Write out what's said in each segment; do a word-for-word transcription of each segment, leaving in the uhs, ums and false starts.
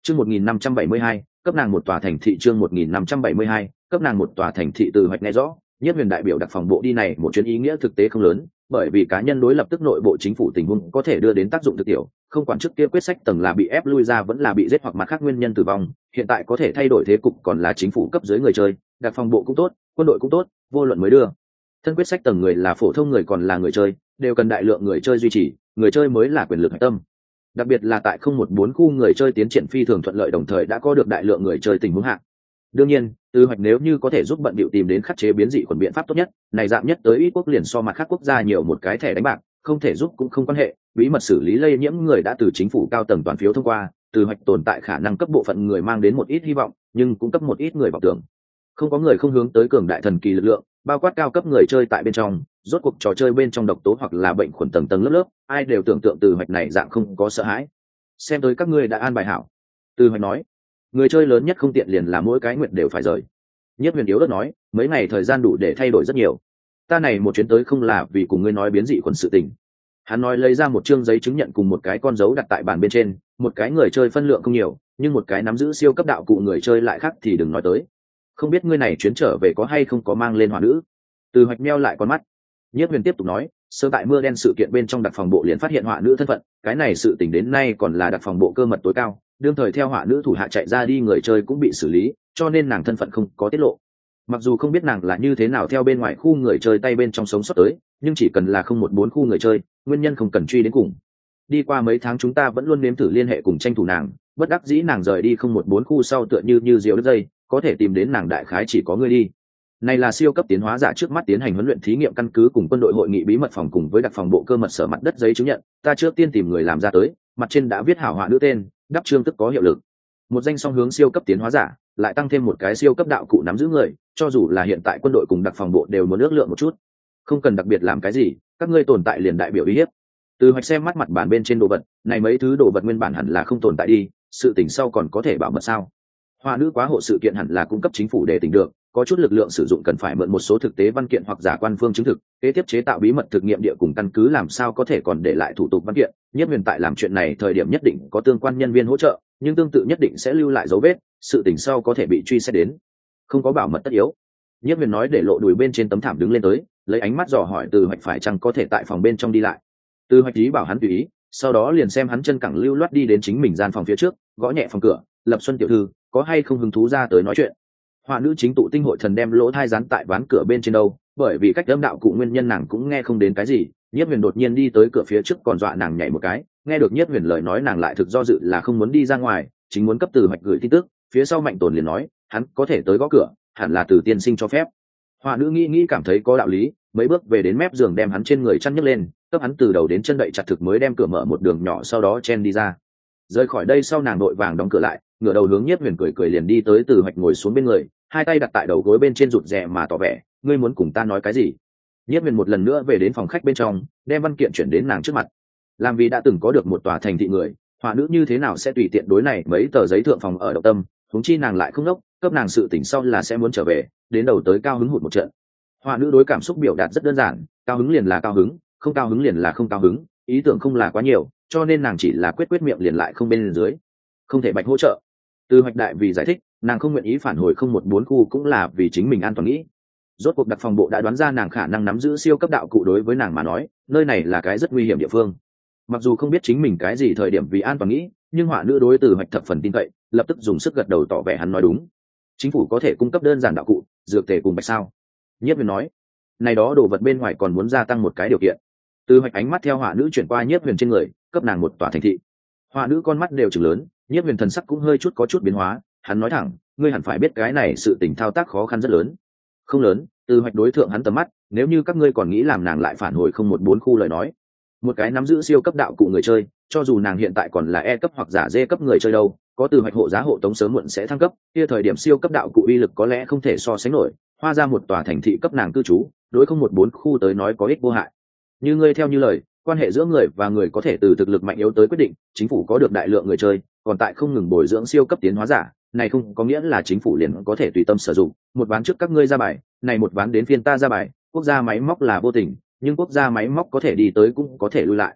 chương một nghìn năm trăm bảy mươi hai cấp nàng một tòa thành thị. chương một nghìn năm trăm bảy mươi hai cấp nàng một tòa thành thị. Từ Hoạch nghe rõ Nhiếp Huyền đại biểu đặc phòng bộ đi này một chuyến ý nghĩa thực tế không lớn, bởi vì cá nhân đối lập tức nội bộ chính phủ tình huống có thể đưa đến tác dụng thực tiểu, không quản trước kia quyết sách tầng là bị ép lui ra vẫn là bị giết hoặc mặt khác nguyên nhân tử vong, hiện tại có thể thay đổi thế cục còn là chính phủ cấp dưới người chơi, đặc phòng bộ cũng tốt, quân đội cũng tốt, vô luận mới đưa thân quyết sách tầng người là phổ thông người còn là người chơi, đều cần đại lượng người chơi duy trì, người chơi mới là quyền lực核tâm. Đặc biệt là tại không một bốn khu người chơi tiến triển phi thường thuận lợi, đồng thời đã có được đại lượng người chơi tình huống hạng. Đương nhiên, Từ Hoạch nếu như có thể giúp bận bịu tìm đến khắc chế biến dị khuẩn biện pháp tốt nhất, này dạng nhất tới ít quốc liền so mặt khác quốc gia nhiều một cái thẻ đánh bạc, không thể giúp cũng không quan hệ, bí mật xử lý lây nhiễm người đã từ chính phủ cao tầng toàn phiếu thông qua, Từ Hoạch tồn tại khả năng cấp bộ phận người mang đến một ít hy vọng, nhưng cũng cấp một ít người vọng tưởng. Không có người không hướng tới cường đại thần kỳ lực lượng, bao quát cao cấp người chơi tại bên trong, rốt cuộc trò chơi bên trong độc tố hoặc là bệnh khuẩn tầng tầng lớp lớp, ai đều tưởng tượng Từ Hoạch này dạng không có sợ hãi. Xem tới các ngươi đã an bài hảo. Từ Hoạch nói, người chơi lớn nhất không tiện liền là mỗi cái nguyện đều phải rời. Nhiếp Huyền yếu đất nói, mấy ngày thời gian đủ để thay đổi rất nhiều. Ta này một chuyến tới không là vì cùng ngươi nói biến dị khuẩn sự tình. Hắn nói lấy ra một chương giấy chứng nhận cùng một cái con dấu đặt tại bàn bên trên, một cái người chơi phân lượng không nhiều, nhưng một cái nắm giữ siêu cấp đạo cụ người chơi lại khác thì đừng nói tới. Không biết ngươi này chuyến trở về có hay không có mang lên hỏa nữ. Từ Hoạch meo lại con mắt. Nhiếp Huyền tiếp tục nói, sơ tại mưa đen sự kiện bên trong đặc phòng bộ liền phát hiện hỏa nữ thân phận, cái này sự tình đến nay còn là đặc phòng bộ cơ mật tối cao, đương thời theo hỏa nữ thủ hạ chạy ra đi người chơi cũng bị xử lý, cho nên nàng thân phận không có tiết lộ. Mặc dù không biết nàng là như thế nào theo bên ngoài khu người chơi tay bên trong sống sót tới, nhưng chỉ cần là không một bốn khu người chơi, nguyên nhân không cần truy đến cùng. Đi qua mấy tháng chúng ta vẫn luôn nếm thử liên hệ cùng tranh thủ nàng, bất đắc dĩ nàng rời đi không một bốn khu sau tựa như như diều đứt dây, có thể tìm đến nàng đại khái chỉ có ngươi đi. Này là siêu cấp tiến hóa giả trước mắt tiến hành huấn luyện thí nghiệm căn cứ cùng quân đội hội nghị bí mật phòng cùng với đặc phòng bộ cơ mật sở mặt đất giấy chứng nhận, ta trước tiên tìm người làm ra tới, mặt trên đã viết hảo họa nữ tên, đắp trương tức có hiệu lực. Một danh song hướng siêu cấp tiến hóa giả, lại tăng thêm một cái siêu cấp đạo cụ nắm giữ người, cho dù là hiện tại quân đội cùng đặc phòng bộ đều muốn ước lượng một chút. Không cần đặc biệt làm cái gì, các ngươi tồn tại liền đại biểu uy hiếp. Từ Hoạch xem mắt mặt bàn bên trên đồ vật, này mấy thứ đồ vật nguyên bản hẳn là không tồn tại đi, sự tình sau còn có thể bảo mật sao? Họa nữ quá hộ sự kiện hẳn là cung cấp chính phủ để tỉnh được, có chút lực lượng sử dụng cần phải mượn một số thực tế văn kiện hoặc giả quan phương chứng thực, kế tiếp chế tạo bí mật thực nghiệm địa cùng căn cứ làm sao có thể còn để lại thủ tục văn kiện. Nhiếp Huyền tại làm chuyện này thời điểm nhất định có tương quan nhân viên hỗ trợ, nhưng tương tự nhất định sẽ lưu lại dấu vết, sự tình sau có thể bị truy xét đến, không có bảo mật tất yếu. Nhiếp Huyền nói để lộ đùi bên trên tấm thảm đứng lên tới, lấy ánh mắt dò hỏi Từ Hoạch phải chăng có thể tại phòng bên trong đi lại. Từ Hoạch ý bảo hắn tùy ý, sau đó liền xem hắn chân cẳng lưu loát đi đến chính mình gian phòng phía trước, gõ nhẹ phòng cửa, Lập Xuân tiểu thư, có hay không hứng thú ra tới nói chuyện. Họa nữ chính tụ tinh hội thần đem lỗ thai dán tại ván cửa bên trên đâu, bởi vì cách âm đạo cụ nguyên nhân nàng cũng nghe không đến cái gì. Nhiếp Huyền đột nhiên đi tới cửa phía trước còn dọa nàng nhảy một cái, nghe được Nhiếp Huyền lời nói nàng lại thực do dự là không muốn đi ra ngoài, chính muốn cấp Từ Hoạch gửi tin tức. Phía sau Mạnh Tồn liền nói, hắn có thể tới gõ cửa, hẳn là Từ tiên sinh cho phép. Họa nữ nghĩ nghĩ cảm thấy có đạo lý, mấy bước về đến mép giường đem hắn trên người chăn nhấc lên, cấp hắn từ đầu đến chân đậy chặt thực mới đem cửa mở một đường nhỏ, sau đó chen đi ra. Rời khỏi đây sau nàng đội vàng đóng cửa lại, ngửa đầu hướng Nhiếp Huyền cười cười liền đi tới Từ Hoạch ngồi xuống bên người, hai tay đặt tại đầu gối bên trên rụt rè mà tỏ vẻ, ngươi muốn cùng ta nói cái gì? Nhiếp Huyền một lần nữa về đến phòng khách bên trong, đem văn kiện chuyển đến nàng trước mặt. Làm vì đã từng có được một tòa thành thị người, họa nữ như thế nào sẽ tùy tiện đối này mấy tờ giấy thượng phòng ở động tâm, huống chi nàng lại không đốc, cấp nàng sự tỉnh sau là sẽ muốn trở về, đến đầu tới cao hứng hụt một trận. Họa nữ đối cảm xúc biểu đạt rất đơn giản, cao hứng liền là cao hứng, không cao hứng liền là không cao hứng, ý tưởng không là quá nhiều, cho nên nàng chỉ là quyết quyết miệng liền lại không bên dưới, không thể bạch hỗ trợ. Từ Hoạch đại vì giải thích, nàng không nguyện ý phản hồi không một bốn khu cũng là vì chính mình an toàn nghĩ. Rốt cuộc đặc phòng bộ đã đoán ra nàng khả năng nắm giữ siêu cấp đạo cụ, đối với nàng mà nói, nơi này là cái rất nguy hiểm địa phương. Mặc dù không biết chính mình cái gì thời điểm vì an toàn nghĩ, nhưng họa nữ đối Từ Hoạch thập phần tin cậy, lập tức dùng sức gật đầu tỏ vẻ hắn nói đúng. Chính phủ có thể cung cấp đơn giản đạo cụ, dược tề cùng bạch sao? Nhiếp Huyền nói, này đó đồ vật bên ngoài còn muốn gia tăng một cái điều kiện. Từ Hoạch ánh mắt theo họa nữ chuyển qua Nhiếp Huyền trên người, cấp nàng một tòa thành thị. Họa nữ con mắt đều trừng lớn, Nhiếp Huyền thần sắc cũng hơi chút có chút biến hóa, hắn nói thẳng, ngươi hẳn phải biết cái này sự tình thao tác khó khăn rất lớn. Không lớn. Từ Hoạch đối thượng hắn tầm mắt, nếu như các ngươi còn nghĩ làm nàng lại phản hồi không một bốn khu lời nói, một cái nắm giữ siêu cấp đạo cụ người chơi, cho dù nàng hiện tại còn là E cấp hoặc giả D cấp người chơi đâu, có Từ Hoạch hộ giá hộ tống sớm muộn sẽ thăng cấp, kia thời điểm siêu cấp đạo cụ uy lực có lẽ không thể so sánh nổi, hoa ra một tòa thành thị cấp nàng cư trú, đối không một bốn khu tới nói có ích vô hại. Như ngươi theo như lời, quan hệ giữa người và người có thể từ thực lực mạnh yếu tới quyết định, chính phủ có được đại lượng người chơi, còn tại không ngừng bồi dưỡng siêu cấp tiến hóa giả, này không có nghĩa là chính phủ liền có thể tùy tâm sử dụng. Một ván trước các ngươi ra bài, này một ván đến phiên ta ra bài, quốc gia máy móc là vô tình, nhưng quốc gia máy móc có thể đi tới cũng có thể lui lại.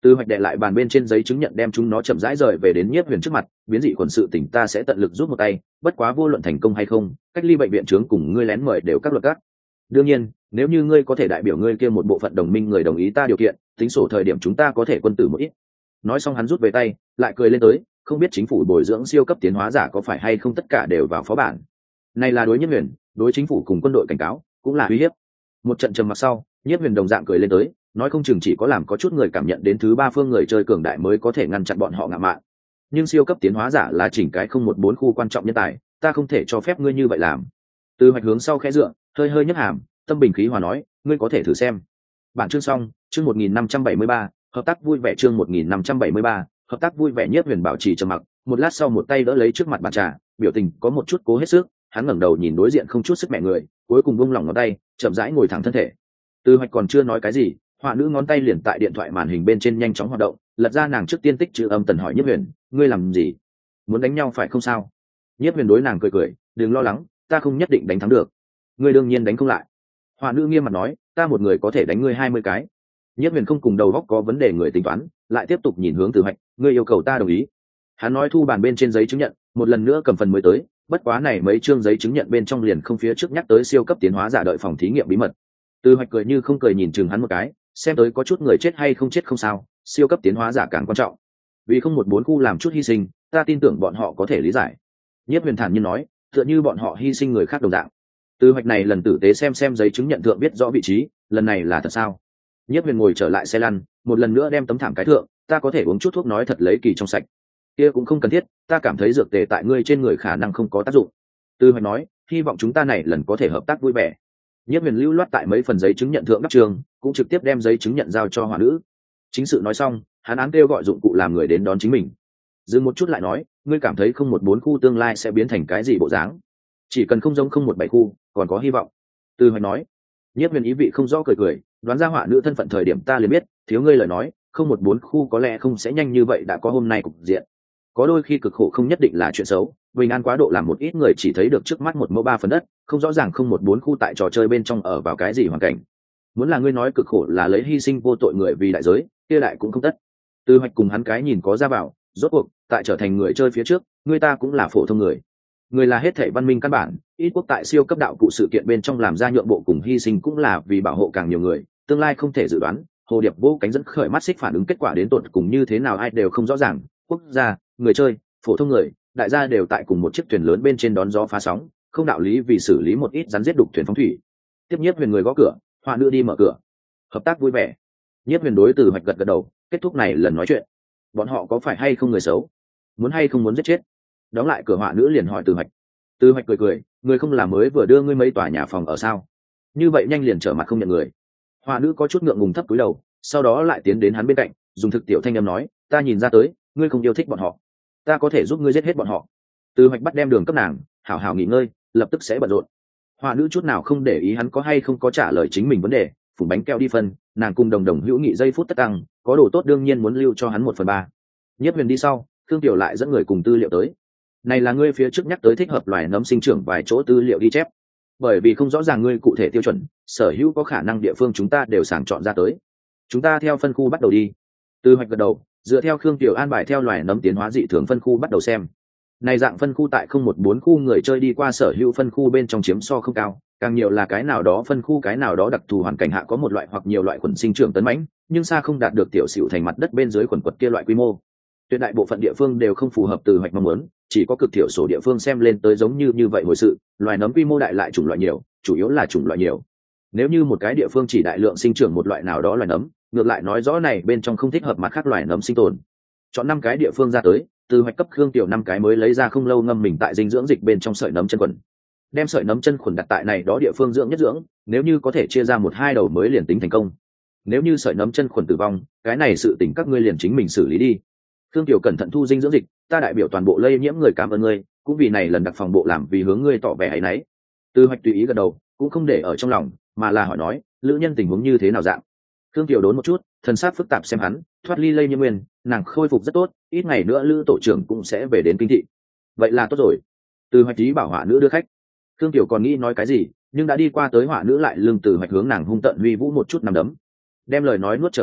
Từ hoạch đệ lại bàn bên trên giấy chứng nhận đem chúng nó chậm rãi rời về đến Nhiếp Huyền trước mặt, biến dị khuẩn sự tỉnh ta sẽ tận lực giúp một tay, bất quá vô luận thành công hay không, cách ly bệnh viện trưởng cùng ngươi lén mời đều các luật các. Đương nhiên, nếu như ngươi có thể đại biểu ngươi kia một bộ phận đồng minh người đồng ý ta điều kiện, tính sổ thời điểm chúng ta có thể quân tử một ít. Nói xong hắn rút về tay, lại cười lên tới, không biết chính phủ bồi dưỡng siêu cấp tiến hóa giả có phải hay không tất cả đều vào phó bản. Này là đối Nhiếp Huyền, đối chính phủ cùng quân đội cảnh cáo, cũng là uy hiếp. Một trận trầm mặc sau, Nhiếp Huyền đồng dạng cười lên tới, nói không chừng chỉ có làm có chút người cảm nhận đến thứ ba phương người chơi cường đại mới có thể ngăn chặn bọn họ ngạo mạn, nhưng siêu cấp tiến hóa giả là chỉnh cái không một bốn khu quan trọng nhân tài, ta không thể cho phép ngươi như vậy làm. Từ hoạch hướng sau khẽ dựa, hơi hơi nhấc hàm, tâm bình khí hòa nói, ngươi có thể thử xem. Bản chương xong, chương một nghìn năm trăm bảy mươi ba, hợp tác vui vẻ chương một nghìn năm trăm bảy mươi ba, hợp tác vui vẻ. Nhiếp Huyền bảo trì trầm mặc, một lát sau một tay đỡ lấy trước mặt bàn trà, biểu tình có một chút cố hết sức, hắn ngẩng đầu nhìn đối diện không chút sức mẹ người, cuối cùng buông lỏng ngón tay, chậm rãi ngồi thẳng thân thể. Từ hoạch còn chưa nói cái gì, họa nữ ngón tay liền tại điện thoại màn hình bên trên nhanh chóng hoạt động, lật ra nàng trước tiên tích chữ âm tần hỏi Nhiếp Huyền, ngươi làm gì? Muốn đánh nhau phải không sao? Nhiếp Huyền đối nàng cười cười, đừng lo lắng, ta không nhất định đánh thắng được. Ngươi đương nhiên đánh không lại. Họa nữ nghiêm mặt nói, ta một người có thể đánh ngươi hai mươi cái. Nhiếp Huyền không cùng đầu góc có vấn đề người tính toán, lại tiếp tục nhìn hướng Từ hoạch, ngươi yêu cầu ta đồng ý. Hắn nói thu bàn bên trên giấy chứng nhận, một lần nữa cầm phần mới tới, bất quá này mấy chương giấy chứng nhận bên trong liền không phía trước nhắc tới siêu cấp tiến hóa giả đợi phòng thí nghiệm bí mật. Từ hoạch cười như không cười nhìn chừng hắn một cái, xem tới có chút người chết hay không chết không sao, siêu cấp tiến hóa giả càng quan trọng. Vì không một bốn khu làm chút hy sinh, ta tin tưởng bọn họ có thể lý giải. Nhiếp Huyền thản nhiên nói, tựa như bọn họ hy sinh người khác đồng dạng. Từ hoạch này lần tử tế xem xem giấy chứng nhận thượng biết rõ vị trí, lần này là thật sao? Nhiếp Huyền ngồi trở lại xe lăn, một lần nữa đem tấm thảm cái thượng, ta có thể uống chút thuốc nói thật lấy kỳ trong sạch. Kia cũng không cần thiết, ta cảm thấy dược tề tại ngươi trên người khả năng không có tác dụng. Từ hoạch nói, hy vọng chúng ta này lần có thể hợp tác vui vẻ. Nhiếp Huyền lưu loát tại mấy phần giấy chứng nhận thượng đắp trường, cũng trực tiếp đem giấy chứng nhận giao cho họa nữ. Chính sự nói xong, hắn án kêu gọi dụng cụ làm người đến đón chính mình. Dừng một chút lại nói, ngươi cảm thấy không một bốn khu tương lai sẽ biến thành cái gì bộ dáng? Chỉ cần không giống không một bảy khu, còn có hy vọng. Từ hoạch nói. Nhiếp Huyền ý vị không rõ cười cười, đoán ra họa nữ thân phận thời điểm ta liền biết, thiếu ngươi lời nói, không một bốn khu có lẽ không sẽ nhanh như vậy đã có hôm nay cục diện. Có đôi khi cực khổ không nhất định là chuyện xấu, bình an quá độ làm một ít người chỉ thấy được trước mắt một mẫu ba phần đất, không rõ ràng không một bốn khu tại trò chơi bên trong ở vào cái gì hoàn cảnh. Muốn là ngươi nói cực khổ là lấy hy sinh vô tội người vì đại giới, kia lại cũng không tất. Từ hoạch cùng hắn cái nhìn có ra vào, rốt cuộc tại trở thành người chơi phía trước, người ta cũng là phổ thông người. Người là hết thảy văn minh căn bản, ít quốc tại siêu cấp đạo cụ sự kiện bên trong làm ra nhượng bộ cùng hy sinh cũng là vì bảo hộ càng nhiều người, tương lai không thể dự đoán, hồ điệp vô cánh dẫn khởi mắt xích phản ứng kết quả đến tột cùng như thế nào ai đều không rõ ràng, quốc gia, người chơi, phổ thông người, đại gia đều tại cùng một chiếc thuyền lớn bên trên đón gió phá sóng, không đạo lý vì xử lý một ít rắn giết đục thuyền phóng thủy. Tiếp Nhiếp Huyền người gõ cửa, họa nữ đi mở cửa. Hợp tác vui vẻ. Nhiếp Huyền đối Từ hoạch gật gật đầu, kết thúc này lần nói chuyện. Bọn họ có phải hay không người xấu, muốn hay không muốn giết chết? Đóng lại cửa, họa nữ liền hỏi Từ hoạch. Từ hoạch cười cười, người không là mới vừa đưa ngươi mấy tòa nhà phòng ở sao? Như vậy nhanh liền trở mặt không nhận người. Họa nữ có chút ngượng ngùng thấp cúi đầu, sau đó lại tiến đến hắn bên cạnh, dùng thực tiểu thanh âm nói, ta nhìn ra tới, ngươi không yêu thích bọn họ, ta có thể giúp ngươi giết hết bọn họ. Từ hoạch bắt đem đường cấp nàng, hảo hảo nghỉ ngơi, lập tức sẽ bận rộn. Họa nữ chút nào không để ý hắn có hay không có trả lời chính mình vấn đề, phủ bánh keo đi phân, nàng cùng đồng đồng hữu nghị giây phút tất tăng, có đồ tốt đương nhiên muốn lưu cho hắn một phần ba. Nhiếp Huyền đi sau, Thương Tiểu lại dẫn người cùng tư liệu tới. Này là ngươi phía trước nhắc tới thích hợp loài nấm sinh trưởng vài chỗ tư liệu ghi chép. Bởi vì không rõ ràng ngươi cụ thể tiêu chuẩn, sở hữu có khả năng địa phương chúng ta đều sàng chọn ra tới. Chúng ta theo phân khu bắt đầu đi. Từ hoạch gật đầu, dựa theo Khương Tiểu an bài theo loài nấm tiến hóa dị thường phân khu bắt đầu xem. Này dạng phân khu tại không một bốn khu người chơi đi qua sở hữu phân khu bên trong chiếm so không cao, càng nhiều là cái nào đó phân khu cái nào đó đặc thù hoàn cảnh hạ có một loại hoặc nhiều loại khuẩn sinh trưởng tấn mãnh, nhưng xa không đạt được tiểu xỉu thành mặt đất bên dưới khuẩn quật kia loại quy mô. Tuyệt đại bộ phận địa phương đều không phù hợp Từ hoạch mong muốn, chỉ có cực thiểu số địa phương xem lên tới giống như như vậy hồi sự, loài nấm quy mô đại lại chủng loại nhiều, chủ yếu là chủng loại nhiều. Nếu như một cái địa phương chỉ đại lượng sinh trưởng một loại nào đó loài nấm, ngược lại nói rõ này bên trong không thích hợp mặt khác loài nấm sinh tồn. Chọn năm cái địa phương ra tới, Từ hoạch cấp Khương Tiểu năm cái mới lấy ra không lâu ngâm mình tại dinh dưỡng dịch bên trong sợi nấm chân quần. Đem sợi nấm chân khuẩn đặt tại này đó địa phương dưỡng nhất dưỡng, nếu như có thể chia ra một hai đầu mới liền tính thành công. Nếu như sợi nấm chân khuẩn tử vong, cái này sự tình các ngươi liền chính mình xử lý đi. Khương Tiểu cẩn thận thu dinh dưỡng dịch, ta đại biểu toàn bộ lây nhiễm người cảm ơn ngươi, cũng vì này lần đặc phòng bộ làm vì hướng ngươi tỏ vẻ ấy nấy. Từ hoạch tùy ý gật đầu, cũng không để ở trong lòng, mà là hỏi nói, lữ nhân tình huống như thế nào dạng? Khương Tiểu đốn một chút, thần sắc phức tạp xem hắn, thoát ly lây nhiễm nguyên, nàng khôi phục rất tốt, ít ngày nữa lữ tổ trưởng cũng sẽ về đến kinh thị. Vậy là tốt rồi. Từ hoạch ý bảo họa nữ đưa khách. Khương Tiểu còn nghĩ nói cái gì, nhưng đã đi qua tới họa nữ lại lưng Từ hoạch hướng nàng hung tận huy vũ một chút nằm đấm. Đem lời nói nuốt trở về,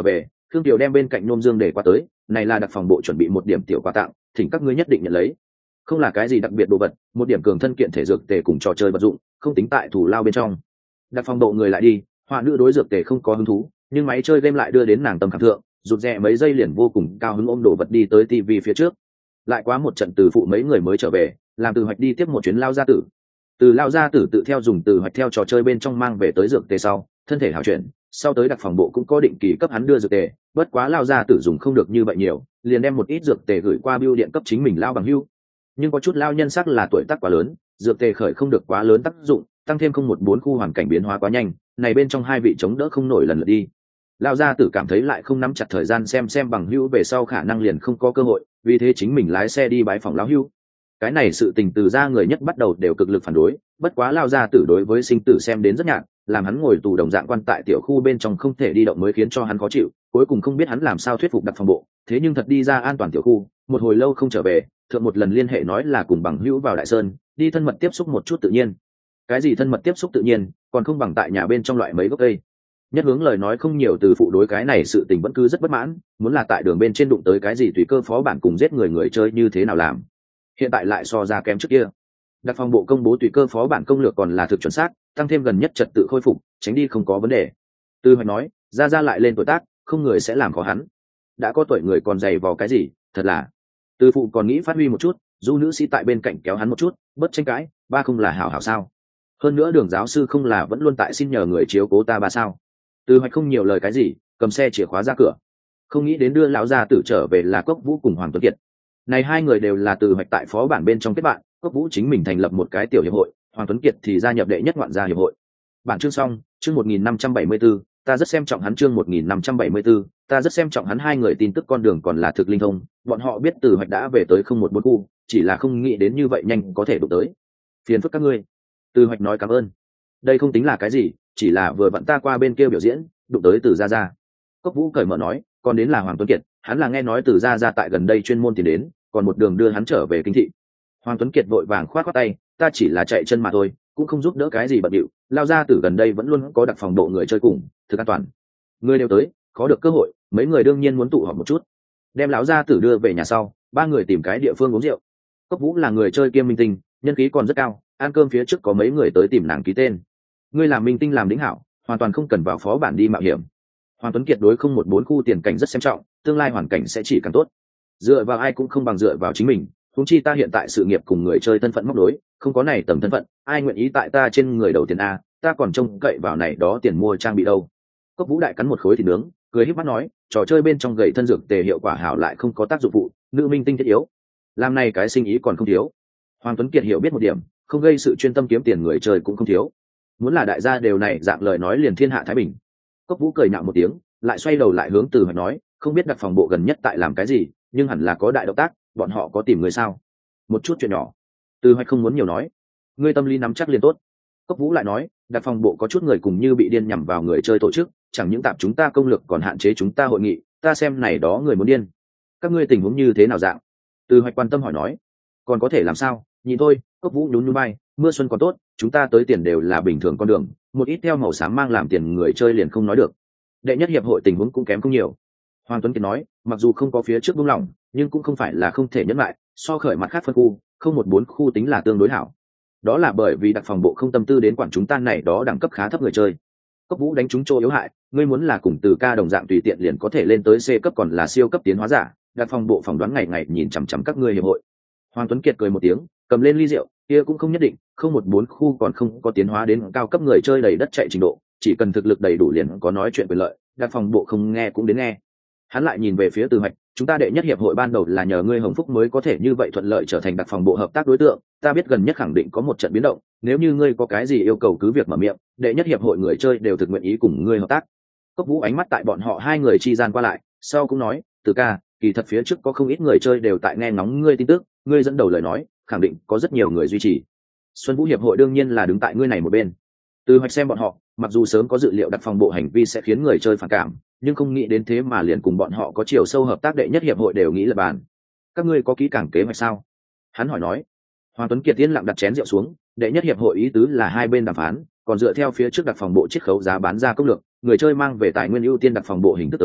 Khương Tiểu đem bên cạnh nôm dương để qua tới, này là đặc phòng bộ chuẩn bị một điểm tiểu quà tặng, thỉnh các ngươi nhất định nhận lấy. Không là cái gì đặc biệt đồ vật, một điểm cường thân kiện thể dược tề cùng trò chơi vật dụng, không tính tại thủ lao bên trong. Đặc phòng bộ người lại đi, họa nữ đối dược tề không có hứng thú, nhưng máy chơi game lại đưa đến nàng tầm cảm thượng, rụt rè mấy giây liền vô cùng cao hứng ôm đồ vật đi tới tivi phía trước. Lại quá một trận từ phụ mấy người mới trở về, làm Từ Hoạch đi tiếp một chuyến lao gia tử. Từ lao gia tử tự theo dùng Từ Hoạch theo trò chơi bên trong mang về tới dược tề sau, thân thể hảo chuyển, sau tới đặc phòng bộ cũng có định kỳ cấp hắn đưa dược tề, bất quá lao gia tử dùng không được như vậy nhiều, liền đem một ít dược tề gửi qua bưu điện cấp chính mình lao bằng hưu. Nhưng có chút lao nhân sắc là tuổi tác quá lớn, dược tề khởi không được quá lớn tác dụng, tăng thêm không một bốn khu hoàn cảnh biến hóa quá nhanh, này bên trong hai vị chống đỡ không nổi lần lượt đi. Lao gia tử cảm thấy lại không nắm chặt thời gian xem xem bằng hữu về sau khả năng liền không có cơ hội, vì thế chính mình lái xe đi bái phòng lão hữu. Cái này sự tình từ ra người nhất bắt đầu đều cực lực phản đối, bất quá Lao gia tử đối với sinh tử xem đến rất nhạt, làm hắn ngồi tù đồng dạng quan tại tiểu khu bên trong không thể đi động mới khiến cho hắn khó chịu, cuối cùng không biết hắn làm sao thuyết phục đặc phòng bộ, thế nhưng thật đi ra an toàn tiểu khu, một hồi lâu không trở về, thượng một lần liên hệ nói là cùng bằng hữu vào Đại Sơn, đi thân mật tiếp xúc một chút tự nhiên. Cái gì thân mật tiếp xúc tự nhiên, còn không bằng tại nhà bên trong loại mấy gốc cây. Nhất hướng lời nói không nhiều từ phụ đối cái này sự tình vẫn cứ rất bất mãn, muốn là tại đường bên trên đụng tới cái gì tùy cơ phó bản cùng giết người người chơi như thế nào làm. Hiện tại lại so ra kém trước kia. Đặc phòng bộ công bố tùy cơ phó bản công lược còn là thực chuẩn xác, tăng thêm gần nhất trật tự khôi phục, tránh đi không có vấn đề. Từ Hoạch nói, ra ra lại lên tuổi tác, không người sẽ làm khó hắn. Đã có tuổi người còn dày vò cái gì, thật là. Từ phụ còn nghĩ phát huy một chút, du nữ sĩ tại bên cạnh kéo hắn một chút, bất tranh cãi, ba không là hảo hảo sao? Hơn nữa Đường giáo sư không là vẫn luôn tại xin nhờ người chiếu cố ta ba sao? Từ Hoạch không nhiều lời cái gì, cầm xe chìa khóa ra cửa. Không nghĩ đến đưa lão gia tử trở về là Cốc Vũ cùng Hoàng Tuấn Kiệt. Này hai người đều là Từ Hoạch tại phó bản bên trong kết bạn, Cốc Vũ chính mình thành lập một cái tiểu hiệp hội, Hoàng Tuấn Kiệt thì gia nhập đệ nhất ngoạn gia hiệp hội. Bản chương xong, chương một nghìn năm trăm bảy mươi 574, ta rất xem trọng hắn chương một nghìn năm trăm bảy mươi 574, ta rất xem trọng hắn hai người tin tức con đường còn là thực linh thông, bọn họ biết Từ Hoạch đã về tới không một bốn khu, chỉ là không nghĩ đến như vậy nhanh có thể đụng tới. Phiền phức các ngươi. Từ Hoạch nói cảm ơn. Đây không tính là cái gì, chỉ là vừa vặn ta qua bên kia biểu diễn, đụng tới Từ gia gia. Cốc Vũ cởi mở nói, còn đến là Hoàng Tuấn Kiệt, hắn là nghe nói Từ gia gia tại gần đây chuyên môn tìm đến, còn một đường đưa hắn trở về kinh thị. Hoàng Tuấn Kiệt vội vàng khoát khoát tay, ta chỉ là chạy chân mà thôi, cũng không giúp đỡ cái gì bận điệu, lao ra từ gần đây vẫn luôn có đặc phòng bộ người chơi cùng, thực an toàn. Người đều tới, có được cơ hội, mấy người đương nhiên muốn tụ họp một chút. Đem lão gia tử đưa về nhà sau, ba người tìm cái địa phương uống rượu. Cốc Vũ là người chơi kiêm minh tinh, nhân khí còn rất cao, ăn cơm phía trước có mấy người tới tìm nàng ký tên. Ngươi làm minh tinh làm đính hảo, hoàn toàn không cần vào phó bản đi mạo hiểm. Hoàng Tuấn Kiệt đối không một bốn khu tiền cảnh rất xem trọng, tương lai hoàn cảnh sẽ chỉ càng tốt. Dựa vào ai cũng không bằng dựa vào chính mình, huống chi ta hiện tại sự nghiệp cùng người chơi thân phận móc đối, không có này tầm thân phận, ai nguyện ý tại ta trên người đầu tiền a, ta còn trông cậy vào này đó tiền mua trang bị đâu. Cốc Vũ đại cắn một khối thịt nướng, cười híp mắt nói, trò chơi bên trong gậy thân dược tề hiệu quả hảo lại không có tác dụng phụ, nữ minh tinh thiết yếu. Làm này cái sinh ý còn không thiếu. Hoàng Tuấn Kiệt hiểu biết một điểm, không gây sự chuyên tâm kiếm tiền người chơi cũng không thiếu. Muốn là đại gia đều này dạng lời nói liền thiên hạ thái bình. Cốc Vũ cười nhạo một tiếng, lại xoay đầu lại hướng Từ Hoạch nói, không biết đặc phòng bộ gần nhất tại làm cái gì, nhưng hẳn là có đại động tác, bọn họ có tìm người sao? Một chút chuyện nhỏ. Từ Hoạch không muốn nhiều nói, ngươi tâm lý nắm chắc liền tốt. Cốc Vũ lại nói, đặc phòng bộ có chút người cùng như bị điên nhằm vào người chơi tổ chức, chẳng những tạp chúng ta công lực còn hạn chế chúng ta hội nghị, ta xem này đó người muốn điên. Các ngươi tình huống như thế nào dạng? Từ Hoạch quan tâm hỏi nói, còn có thể làm sao? Nhìn thôi. Cốc Vũ nhún nhún vai, mưa xuân còn tốt, chúng ta tới tiền đều là bình thường con đường, một ít theo màu xám mang làm tiền người chơi liền không nói được. Đệ nhất hiệp hội tình huống cũng kém không nhiều. Hoàng Tuấn Kiệt nói, mặc dù không có phía trước buông lỏng, nhưng cũng không phải là không thể nhẫn lại, so khởi mặt khác phân khu, không một bốn khu tính là tương đối hảo. Đó là bởi vì đặc phòng bộ không tâm tư đến quản chúng ta này đó đẳng cấp khá thấp người chơi. Cốc Vũ đánh chúng chỗ yếu hại, ngươi muốn là cùng từ ca đồng dạng tùy tiện liền có thể lên tới C cấp còn là siêu cấp tiến hóa giả, đặc phòng bộ phỏng đoán ngày ngày nhìn chằm chằm các ngươi hiệp hội. Hoàng Tuấn Kiệt cười một tiếng, cầm lên ly rượu, kia cũng không nhất định, không một bốn khu còn không có tiến hóa đến cao cấp người chơi đầy đất chạy trình độ, chỉ cần thực lực đầy đủ liền có nói chuyện quyền lợi, đặc phòng bộ không nghe cũng đến nghe. Hắn lại nhìn về phía Từ Hoạch, chúng ta đệ nhất hiệp hội ban đầu là nhờ ngươi Hồng Phúc mới có thể như vậy thuận lợi trở thành đặc phòng bộ hợp tác đối tượng, ta biết gần nhất khẳng định có một trận biến động, nếu như ngươi có cái gì yêu cầu cứ việc mở miệng, đệ nhất hiệp hội người chơi đều thực nguyện ý cùng ngươi hợp tác. Cốc Vũ ánh mắt tại bọn họ hai người chi gian qua lại, sau cũng nói, Từ ca, kỳ thật phía trước có không ít người chơi đều tại nghe ngóng ngươi tin tức, ngươi dẫn đầu lời nói, khẳng định có rất nhiều người duy trì. Xuân Vũ hiệp hội đương nhiên là đứng tại ngươi này một bên. Từ Hoạch xem bọn họ, mặc dù sớm có dự liệu đặc phòng bộ hành vi sẽ khiến người chơi phản cảm, nhưng không nghĩ đến thế mà liền cùng bọn họ có chiều sâu hợp tác, đệ nhất hiệp hội đều nghĩ là bàn. Các ngươi có kỹ càng kế hoạch sao? Hắn hỏi nói. Hoàng Tuấn Kiệt yên lặng đặt chén rượu xuống, đệ nhất hiệp hội ý tứ là hai bên đàm phán, còn dựa theo phía trước đặc phòng bộ chiết khấu giá bán ra công lược, người chơi mang về tài nguyên ưu tiên đặc phòng bộ hình thức tới,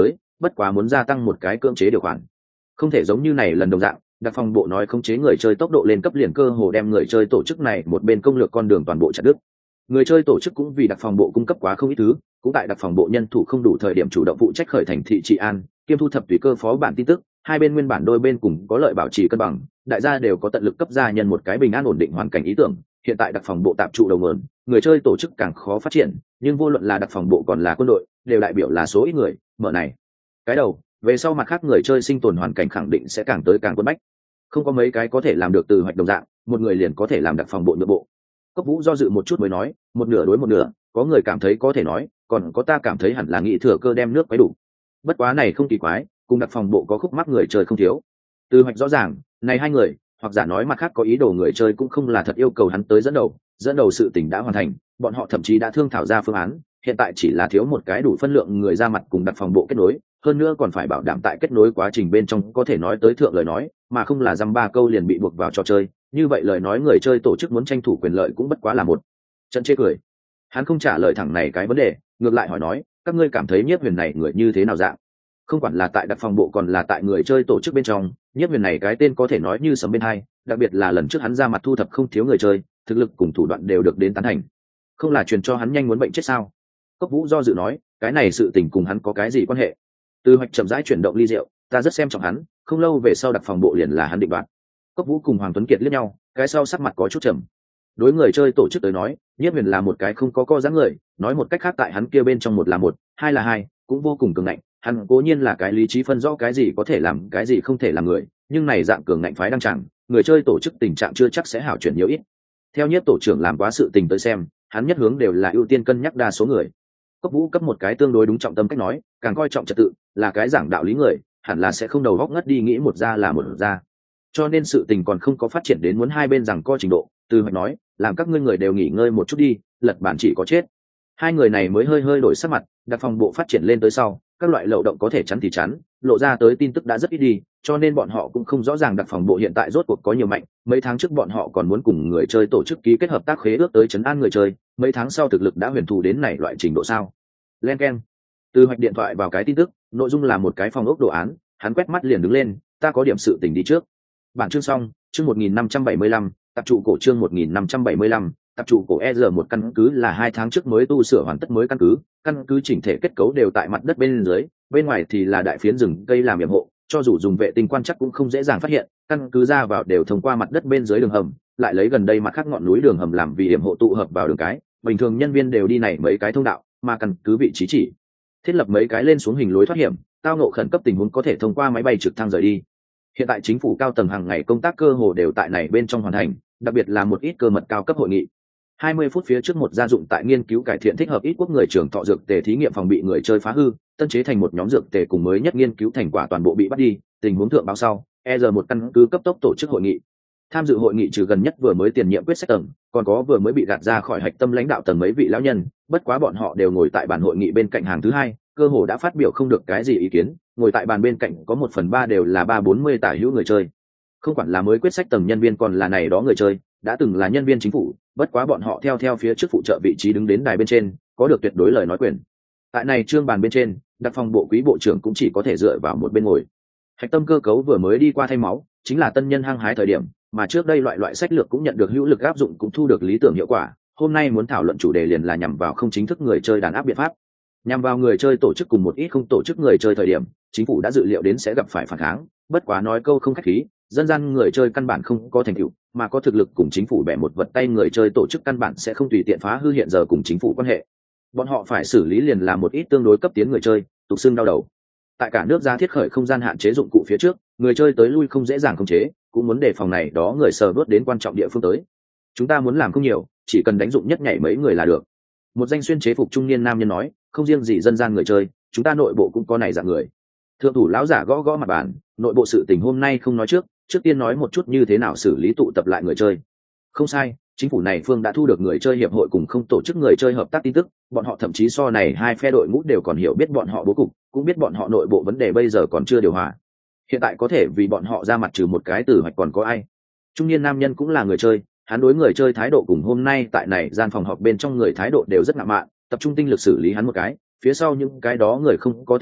bất quá muốn gia tăng một cái cưỡng chế điều khoản. Không thể giống như này lần đồng dạng, đặc phòng bộ nói khống chế người chơi tốc độ lên cấp liền cơ hồ đem người chơi tổ chức này một bên công lược con đường toàn bộ chặt đứt. Người chơi tổ chức cũng vì đặc phòng bộ cung cấp quá không ít thứ, cũng tại đặc phòng bộ nhân thủ không đủ thời điểm chủ động phụ trách khởi thành thị trị an, kiêm thu thập tùy cơ phó bản tin tức, hai bên nguyên bản đôi bên cùng có lợi bảo trì cân bằng, đại gia đều có tận lực cấp gia nhân một cái bình an ổn định hoàn cảnh ý tưởng. Hiện tại đặc phòng bộ tạm trụ đầu nguồn, người chơi tổ chức càng khó phát triển, nhưng vô luận là đặc phòng bộ còn là quân đội, đều đại biểu là số ít người, mở này cái đầu, về sau mặt khác người chơi sinh tồn hoàn cảnh khẳng định sẽ càng tới càng quân bách. Không có mấy cái có thể làm được từ hoạch đồng dạng, một người liền có thể làm đặc phòng bộ nội bộ. Cốc Vũ do dự một chút mới nói, một nửa đối một nửa, có người cảm thấy có thể nói, còn có ta cảm thấy hẳn là nghị thừa cơ đem nước quấy đủ. Bất quá này không kỳ quái, cùng đặc phòng bộ có khúc mắc người chơi không thiếu. Từ hoạch rõ ràng, này hai người, hoặc giả nói mặt khác có ý đồ người chơi cũng không là thật yêu cầu hắn tới dẫn đầu, dẫn đầu sự tình đã hoàn thành, bọn họ thậm chí đã thương thảo ra phương án, hiện tại chỉ là thiếu một cái đủ phân lượng người ra mặt cùng đặc phòng bộ kết nối, hơn nữa còn phải bảo đảm tại kết nối quá trình bên trong có thể nói tới thượng lời nói, mà không là dăm ba câu liền bị buộc vào trò chơi. Như vậy lời nói người chơi tổ chức muốn tranh thủ quyền lợi cũng bất quá là một trận chê cười. Hắn không trả lời thẳng này cái vấn đề, ngược lại hỏi nói, các ngươi cảm thấy Nhiếp Huyền này người như thế nào dạng? Không quản là tại đặc phòng bộ còn là tại người chơi tổ chức bên trong, Nhiếp Huyền này cái tên có thể nói như sấm bên hai, đặc biệt là lần trước hắn ra mặt thu thập không thiếu người chơi, thực lực cùng thủ đoạn đều được đến tán thành. Không là truyền cho hắn nhanh muốn bệnh chết sao? Cốc Vũ do dự nói, cái này sự tình cùng hắn có cái gì quan hệ? Từ hoạch chậm rãi chuyển động ly rượu, ta rất xem trọng hắn, không lâu về sau đặc phòng bộ liền là hắn định đoạt. Cốc Vũ cùng Hoàng Tuấn Kiệt liếc nhau, cái sau sắc mặt có chút trầm. Đối người chơi tổ chức tới nói, Nhiếp Huyền là một cái không có co dáng người, nói một cách khác tại hắn kia bên trong một là một, hai là hai, cũng vô cùng cường ngạnh. Hắn cố nhiên là cái lý trí phân rõ cái gì có thể làm, cái gì không thể làm người, nhưng này dạng cường ngạnh phái đang chẳng, người chơi tổ chức tình trạng chưa chắc sẽ hảo chuyển nhiều ít. Theo Nhiếp tổ trưởng làm quá sự tình tới xem, hắn nhất hướng đều là ưu tiên cân nhắc đa số người. Cốc Vũ cấp một cái tương đối đúng trọng tâm cách nói, càng coi trọng trật tự, là cái giảng đạo lý người, hẳn là sẽ không đầu góc ngất đi nghĩ một ra là một ra. Cho nên sự tình còn không có phát triển đến muốn hai bên rằng co trình độ. Từ hoạch nói, làm các ngươi người đều nghỉ ngơi một chút đi, lật bản chỉ có chết. Hai người này mới hơi hơi đổi sắc mặt, đặc phòng bộ phát triển lên tới sau, các loại lậu động có thể chắn thì chắn, lộ ra tới tin tức đã rất ít đi, cho nên bọn họ cũng không rõ ràng đặc phòng bộ hiện tại rốt cuộc có nhiều mạnh. Mấy tháng trước bọn họ còn muốn cùng người chơi tổ chức ký kết hợp tác khế ước tới trấn an người chơi, mấy tháng sau thực lực đã huyền thù đến này loại trình độ sao? Len keng. Từ hoạch điện thoại vào cái tin tức, nội dung là một cái phòng ốc đồ án, hắn quét mắt liền đứng lên, ta có điểm sự tình đi trước. Bản chương xong, chương một nghìn năm trăm bảy mươi lăm, tập trụ cổ chương một nghìn năm trăm bảy mươi lăm, tập trụ cổ e rờ một căn cứ là hai tháng trước mới tu sửa hoàn tất mới căn cứ, căn cứ chỉnh thể kết cấu đều tại mặt đất bên dưới, bên ngoài thì là đại phiến rừng cây làm yểm hộ, cho dù dùng vệ tinh quan trắc cũng không dễ dàng phát hiện, căn cứ ra vào đều thông qua mặt đất bên dưới đường hầm, lại lấy gần đây mặt khác ngọn núi đường hầm làm vì yểm hộ tụ hợp vào đường cái, bình thường nhân viên đều đi này mấy cái thông đạo, mà căn cứ vị trí chỉ thiết lập mấy cái lên xuống hình lối thoát hiểm, tao ngộ khẩn cấp tình huống có thể thông qua máy bay trực thăng rời đi. Hiện tại chính phủ cao tầng hàng ngày công tác cơ hồ đều tại này bên trong hoàn thành, đặc biệt là một ít cơ mật cao cấp hội nghị. hai mươi phút phía trước một gia dụng tại nghiên cứu cải thiện thích hợp ít quốc người trưởng thọ dược tề thí nghiệm phòng bị người chơi phá hư, tân chế thành một nhóm dược tề cùng mới nhất nghiên cứu thành quả toàn bộ bị bắt đi, tình huống thượng báo sau, e rờ một căn cứ cấp tốc tổ chức hội nghị. Tham dự hội nghị trừ gần nhất vừa mới tiền nhiệm quyết sách tầng, còn có vừa mới bị gạt ra khỏi hạch tâm lãnh đạo tầng mấy vị lão nhân, bất quá bọn họ đều ngồi tại bàn hội nghị bên cạnh hàng thứ hai, cơ hồ đã phát biểu không được cái gì ý kiến, ngồi tại bàn bên cạnh có một phần ba đều là ba bốn mươi tả hữu người chơi. Không quản là mới quyết sách tầng nhân viên còn là này đó người chơi, đã từng là nhân viên chính phủ, bất quá bọn họ theo theo phía trước phụ trợ vị trí đứng đến đài bên trên, có được tuyệt đối lời nói quyền. Tại này trương bàn bên trên, đặc phòng bộ quý bộ trưởng cũng chỉ có thể dựa vào một bên ngồi. Hạch tâm cơ cấu vừa mới đi qua thay máu, chính là tân nhân hăng hái thời điểm, mà trước đây loại loại sách lược cũng nhận được hữu lực áp dụng cũng thu được lý tưởng hiệu quả. Hôm nay muốn thảo luận chủ đề liền là nhằm vào không chính thức người chơi đàn áp biện pháp. Nhằm vào người chơi tổ chức cùng một ít không tổ chức người chơi thời điểm, chính phủ đã dự liệu đến sẽ gặp phải phản kháng, bất quá nói câu không khách khí, dân gian người chơi căn bản không có thành tựu, mà có thực lực cùng chính phủ bẻ một vật tay người chơi tổ chức căn bản sẽ không tùy tiện phá hư hiện giờ cùng chính phủ quan hệ. Bọn họ phải xử lý liền là một ít tương đối cấp tiến người chơi, tục xương đau đầu. Tại cả nước ra thiết khởi không gian hạn chế dụng cụ phía trước, người chơi tới lui không dễ dàng khống chế, cũng muốn đề phòng này đó người sờ vớt đến quan trọng địa phương tới. Chúng ta muốn làm không nhiều, chỉ cần đánh dụng nhất nhảy mấy người là được. Một danh xuyên chế phục trung niên nam nhân nói, không riêng gì dân gian người chơi, chúng ta nội bộ cũng có này dạng người. Thượng thủ lão giả gõ gõ mặt bàn, nội bộ sự tình hôm nay không nói trước, trước tiên nói một chút như thế nào xử lý tụ tập lại người chơi. Không sai, chính phủ này phương đã thu được người chơi hiệp hội cùng không tổ chức người chơi hợp tác tin tức, bọn họ thậm chí so này hai phe đội ngũ đều còn hiểu biết bọn họ bố cục, cũng biết bọn họ nội bộ vấn đề bây giờ còn chưa điều hòa. Hiện tại có thể vì bọn họ ra mặt trừ một cái từ hoạch còn có ai. Trung niên nam nhân cũng là người chơi, hắn đối người chơi thái độ cùng hôm nay tại này gian phòng họp bên trong người thái độ đều rất ngạo mạn, tập trung tinh lực xử lý hắn một cái, phía sau những cái đó người không có thành tựu,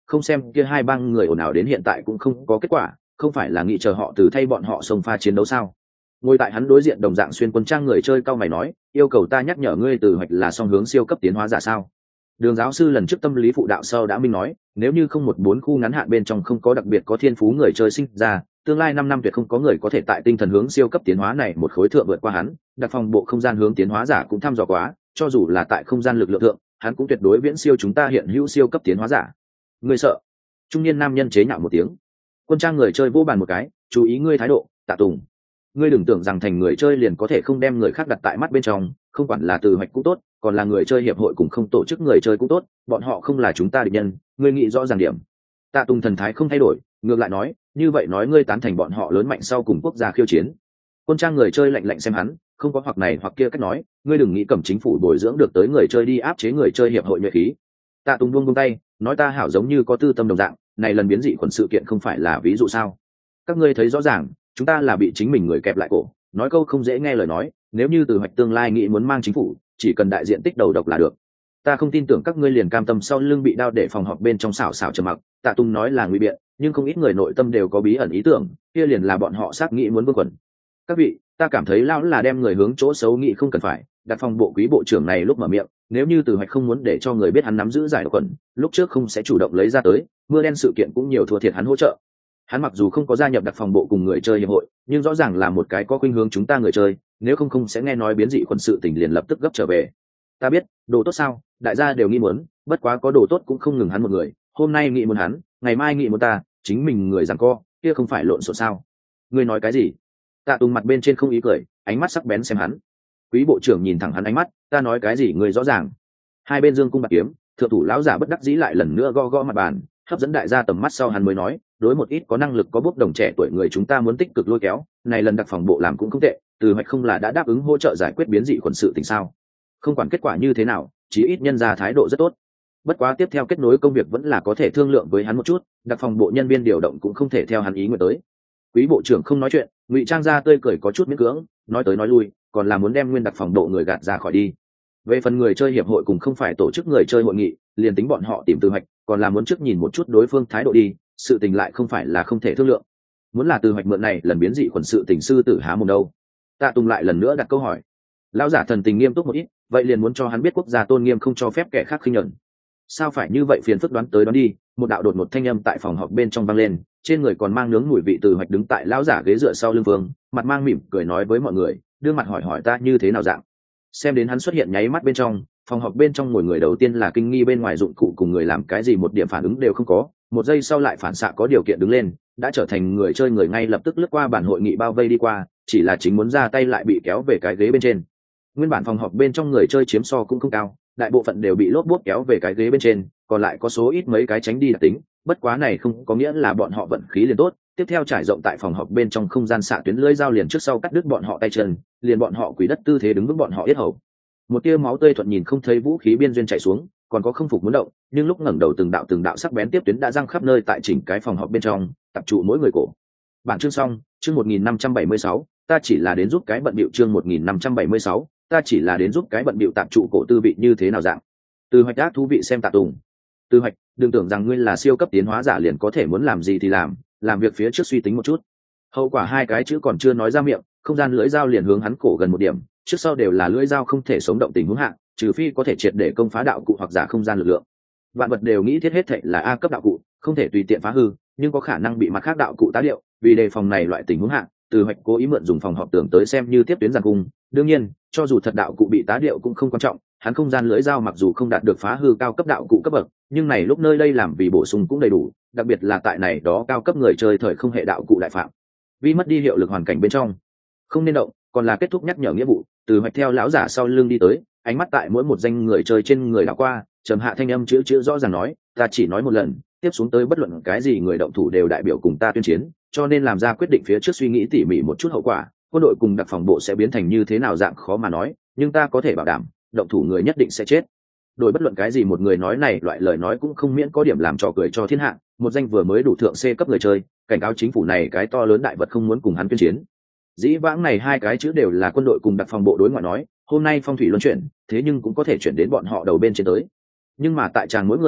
không xem kia hai bang người ồn ào đến hiện tại cũng không có kết quả, không phải là nghĩ chờ họ từ thay bọn họ xông pha chiến đấu sao? Ngồi tại hắn đối diện đồng dạng xuyên quân trang người chơi cao mày nói, yêu cầu ta nhắc nhở ngươi từ hoạch là song hướng siêu cấp tiến hóa giả sao? Đường giáo sư lần trước tâm lý phụ đạo sau đã minh nói, nếu như không một bốn khu ngắn hạn bên trong không có đặc biệt có thiên phú người chơi sinh ra, tương lai năm năm tuyệt không có người có thể tại tinh thần hướng siêu cấp tiến hóa này một khối thượng vượt qua hắn. Đặc phòng bộ không gian hướng tiến hóa giả cũng thăm dò quá, cho dù là tại không gian lực lượng thượng, hắn cũng tuyệt đối viễn siêu chúng ta hiện hữu siêu cấp tiến hóa giả. Ngươi sợ? Trung niên nam nhân chế nhạo một tiếng. Quân trang người chơi vô bàn một cái, chú ý ngươi thái độ, Tạ Tùng. Ngươi đừng tưởng rằng thành người chơi liền có thể không đem người khác đặt tại mắt bên trong, không quản là từ hoạch cũng tốt, còn là người chơi hiệp hội cũng không tổ chức người chơi cũng tốt, bọn họ không là chúng ta địch nhân, ngươi nghĩ rõ ràng điểm. Tạ Tùng thần thái không thay đổi, ngược lại nói, như vậy nói ngươi tán thành bọn họ lớn mạnh sau cùng quốc gia khiêu chiến. Quân trang người chơi lạnh lạnh xem hắn, không có hoặc này hoặc kia cách nói, ngươi đừng nghĩ cầm chính phủ bồi dưỡng được tới người chơi đi áp chế người chơi hiệp hội nhuệ khí. Tạ Tùng buông buông tay, nói ta hảo giống như có tư tâm đồng dạng, này lần biến dị khuẩn sự kiện không phải là ví dụ sao? Các ngươi thấy rõ ràng, chúng ta là bị chính mình người kẹp lại cổ, nói câu không dễ nghe lời nói, nếu như từ hoạch tương lai nghĩ muốn mang chính phủ, chỉ cần đại diện tích đầu độc là được. Ta không tin tưởng các ngươi liền cam tâm sau lưng bị đao để phòng họp bên trong xảo xảo trầm mặc. Tạ Tùng nói là nguy biện, nhưng không ít người nội tâm đều có bí ẩn ý tưởng, kia liền là bọn họ xác nghĩ muốn vương quần. Các vị, ta cảm thấy lão là đem người hướng chỗ xấu nghĩ không cần phải. Đặt phòng bộ quý bộ trưởng này lúc mở miệng, nếu như từ hoạch không muốn để cho người biết hắn nắm giữ giải độc quần, lúc trước không sẽ chủ động lấy ra tới, mưa đen sự kiện cũng nhiều thua thiệt hắn hỗ trợ. Hắn mặc dù không có gia nhập đặc phòng bộ cùng người chơi hiệp hội, nhưng rõ ràng là một cái có khuynh hướng chúng ta người chơi, nếu không không sẽ nghe nói biến dị khuẩn sự tình liền lập tức gấp trở về. Ta biết, đồ tốt sao, đại gia đều nghĩ muốn, bất quá có đồ tốt cũng không ngừng hắn một người, hôm nay nghĩ muốn hắn, ngày mai nghĩ muốn ta, chính mình người giằng co, kia không phải lộn xộn sao? Ngươi nói cái gì? Tạ Tùng mặt bên trên không ý cười, ánh mắt sắc bén xem hắn. Quý bộ trưởng nhìn thẳng hắn ánh mắt, ta nói cái gì ngươi rõ ràng. Hai bên dương cung bạc kiếm, thượng thủ lão giả bất đắc dĩ lại lần nữa gõ gõ mặt bàn, hấp dẫn đại gia tầm mắt sau hắn mới nói, đối một ít có năng lực có bốc đồng trẻ tuổi người chúng ta muốn tích cực lôi kéo, này lần đặc phòng bộ làm cũng không tệ, từ hoạch không là đã đáp ứng hỗ trợ giải quyết biến dị khuẩn sự tình sao? Không quản kết quả như thế nào, chí ít nhân ra thái độ rất tốt. Bất quá tiếp theo kết nối công việc vẫn là có thể thương lượng với hắn một chút, đặc phòng bộ nhân viên điều động cũng không thể theo hắn ý nguyện tới. Quý bộ trưởng không nói chuyện, ngụy trang ra tươi cười có chút miễn cưỡng, nói tới nói lui, còn là muốn đem nguyên đặc phòng bộ người gạt ra khỏi đi. Về phần người chơi hiệp hội cùng không phải tổ chức người chơi hội nghị, liền tính bọn họ tìm từ hoạch, còn là muốn trước nhìn một chút đối phương thái độ đi, sự tình lại không phải là không thể thương lượng. Muốn là từ hoạch mượn này lần biến dị khuẩn sự tình sư tử há mồm đâu. Tạ Tùng lại lần nữa đặt câu hỏi. Lão giả thần tình nghiêm túc một ít, vậy liền muốn cho hắn biết quốc gia tôn nghiêm không cho phép kẻ khác khinh nhẫn. Sao phải như vậy phiền phức đoán tới đoán đi, một đạo đột một thanh âm tại phòng họp bên trong vang lên, trên người còn mang nướng mùi vị từ hoạch đứng tại lão giả ghế dựa sau lưng vương, mặt mang mỉm cười nói với mọi người, đưa mặt hỏi hỏi ta như thế nào dạng. Xem đến hắn xuất hiện nháy mắt bên trong, phòng họp bên trong ngồi người đầu tiên là kinh nghi bên ngoài dụng cụ cùng người làm cái gì một điểm phản ứng đều không có, một giây sau lại phản xạ có điều kiện đứng lên, đã trở thành người chơi người ngay lập tức lướt qua bản hội nghị bao vây đi qua, chỉ là chính muốn ra tay lại bị kéo về cái ghế bên trên. Nguyên bản phòng họp bên trong người chơi chiếm so cũng không cao, đại bộ phận đều bị lốp bốp kéo về cái ghế bên trên, còn lại có số ít mấy cái tránh đi đặc tính, bất quá này không có nghĩa là bọn họ vận khí liền tốt. Tiếp theo trải rộng tại phòng họp bên trong không gian xạ tuyến lưỡi dao liền trước sau cắt đứt bọn họ tay chân, liền bọn họ quỳ đất tư thế đứng vững bọn họ yết hầu. Một tia máu tươi thuận nhìn không thấy vũ khí biên duyên chạy xuống, còn có không phục muốn động, nhưng lúc ngẩng đầu từng đạo từng đạo sắc bén tiếp tuyến đã răng khắp nơi tại chỉnh cái phòng họp bên trong, tập trụ mỗi người cổ. Bản chương xong, chương một nghìn năm trăm bảy mươi sáu, ta chỉ là đến giúp cái bận bịu chương một nghìn năm trăm bảy mươi sáu, ta chỉ là đến giúp cái bận bịu tạp trụ cổ tư vị như thế nào dạng. Từ hoạch ác thú vị xem Tạ Tùng. Từ hoạch, đừng tưởng rằng ngươi là siêu cấp tiến hóa giả liền có thể muốn làm gì thì làm, làm việc phía trước suy tính một chút. Hậu quả hai cái chữ còn chưa nói ra miệng, không gian lưỡi dao liền hướng hắn cổ gần một điểm, trước sau đều là lưỡi dao không thể sống động tình huống hạ, trừ phi có thể triệt để công phá đạo cụ hoặc giả không gian lực lượng. Vạn vật đều nghĩ thiết hết thệ là A cấp đạo cụ, không thể tùy tiện phá hư, nhưng có khả năng bị mặt khác đạo cụ tá điệu, vì đề phòng này loại tình huống hạ, Từ hoạch cố ý mượn dùng phòng họp tưởng tới xem như tiếp tuyến giàn cung. Đương nhiên, cho dù thật đạo cụ bị tá điệu cũng không quan trọng, hắn không gian lưỡi dao mặc dù không đạt được phá hư cao cấp đạo cụ cấp bậc, nhưng này lúc nơi đây làm vì bổ sung cũng đầy đủ, đặc biệt là tại này đó cao cấp người chơi thời không hệ đạo cụ đại phạm vì mất đi hiệu lực hoàn cảnh bên trong không nên động, còn là kết thúc nhắc nhở nghĩa vụ. Từ hoạch theo lão giả sau lưng đi tới, ánh mắt tại mỗi một danh người chơi trên người đảo qua, trầm hạ thanh âm chữ chữ rõ ràng nói, ta chỉ nói một lần, tiếp xuống tới bất luận cái gì người động thủ đều đại biểu cùng ta tuyên chiến, cho nên làm ra quyết định phía trước suy nghĩ tỉ mỉ một chút hậu quả, quân đội cùng đặc phòng bộ sẽ biến thành như thế nào dạng khó mà nói, nhưng ta có thể bảo đảm động thủ người nhất định sẽ chết. Đổi bất luận cái gì một người nói này loại lời nói cũng không miễn có điểm làm trò cười cho thiên hạ, một danh vừa mới đủ thượng C cấp người chơi, cảnh cáo chính phủ này cái to lớn đại vật không muốn cùng hắn tuyên chiến. Dĩ vãng này hai cái chữ đều là quân đội cùng đặc phòng bộ đối ngoại nói, hôm nay phong thủy luân chuyển, thế nhưng cũng có thể chuyển đến bọn họ đầu bên trên tới. Nhưng mà tại tràng mỗi người,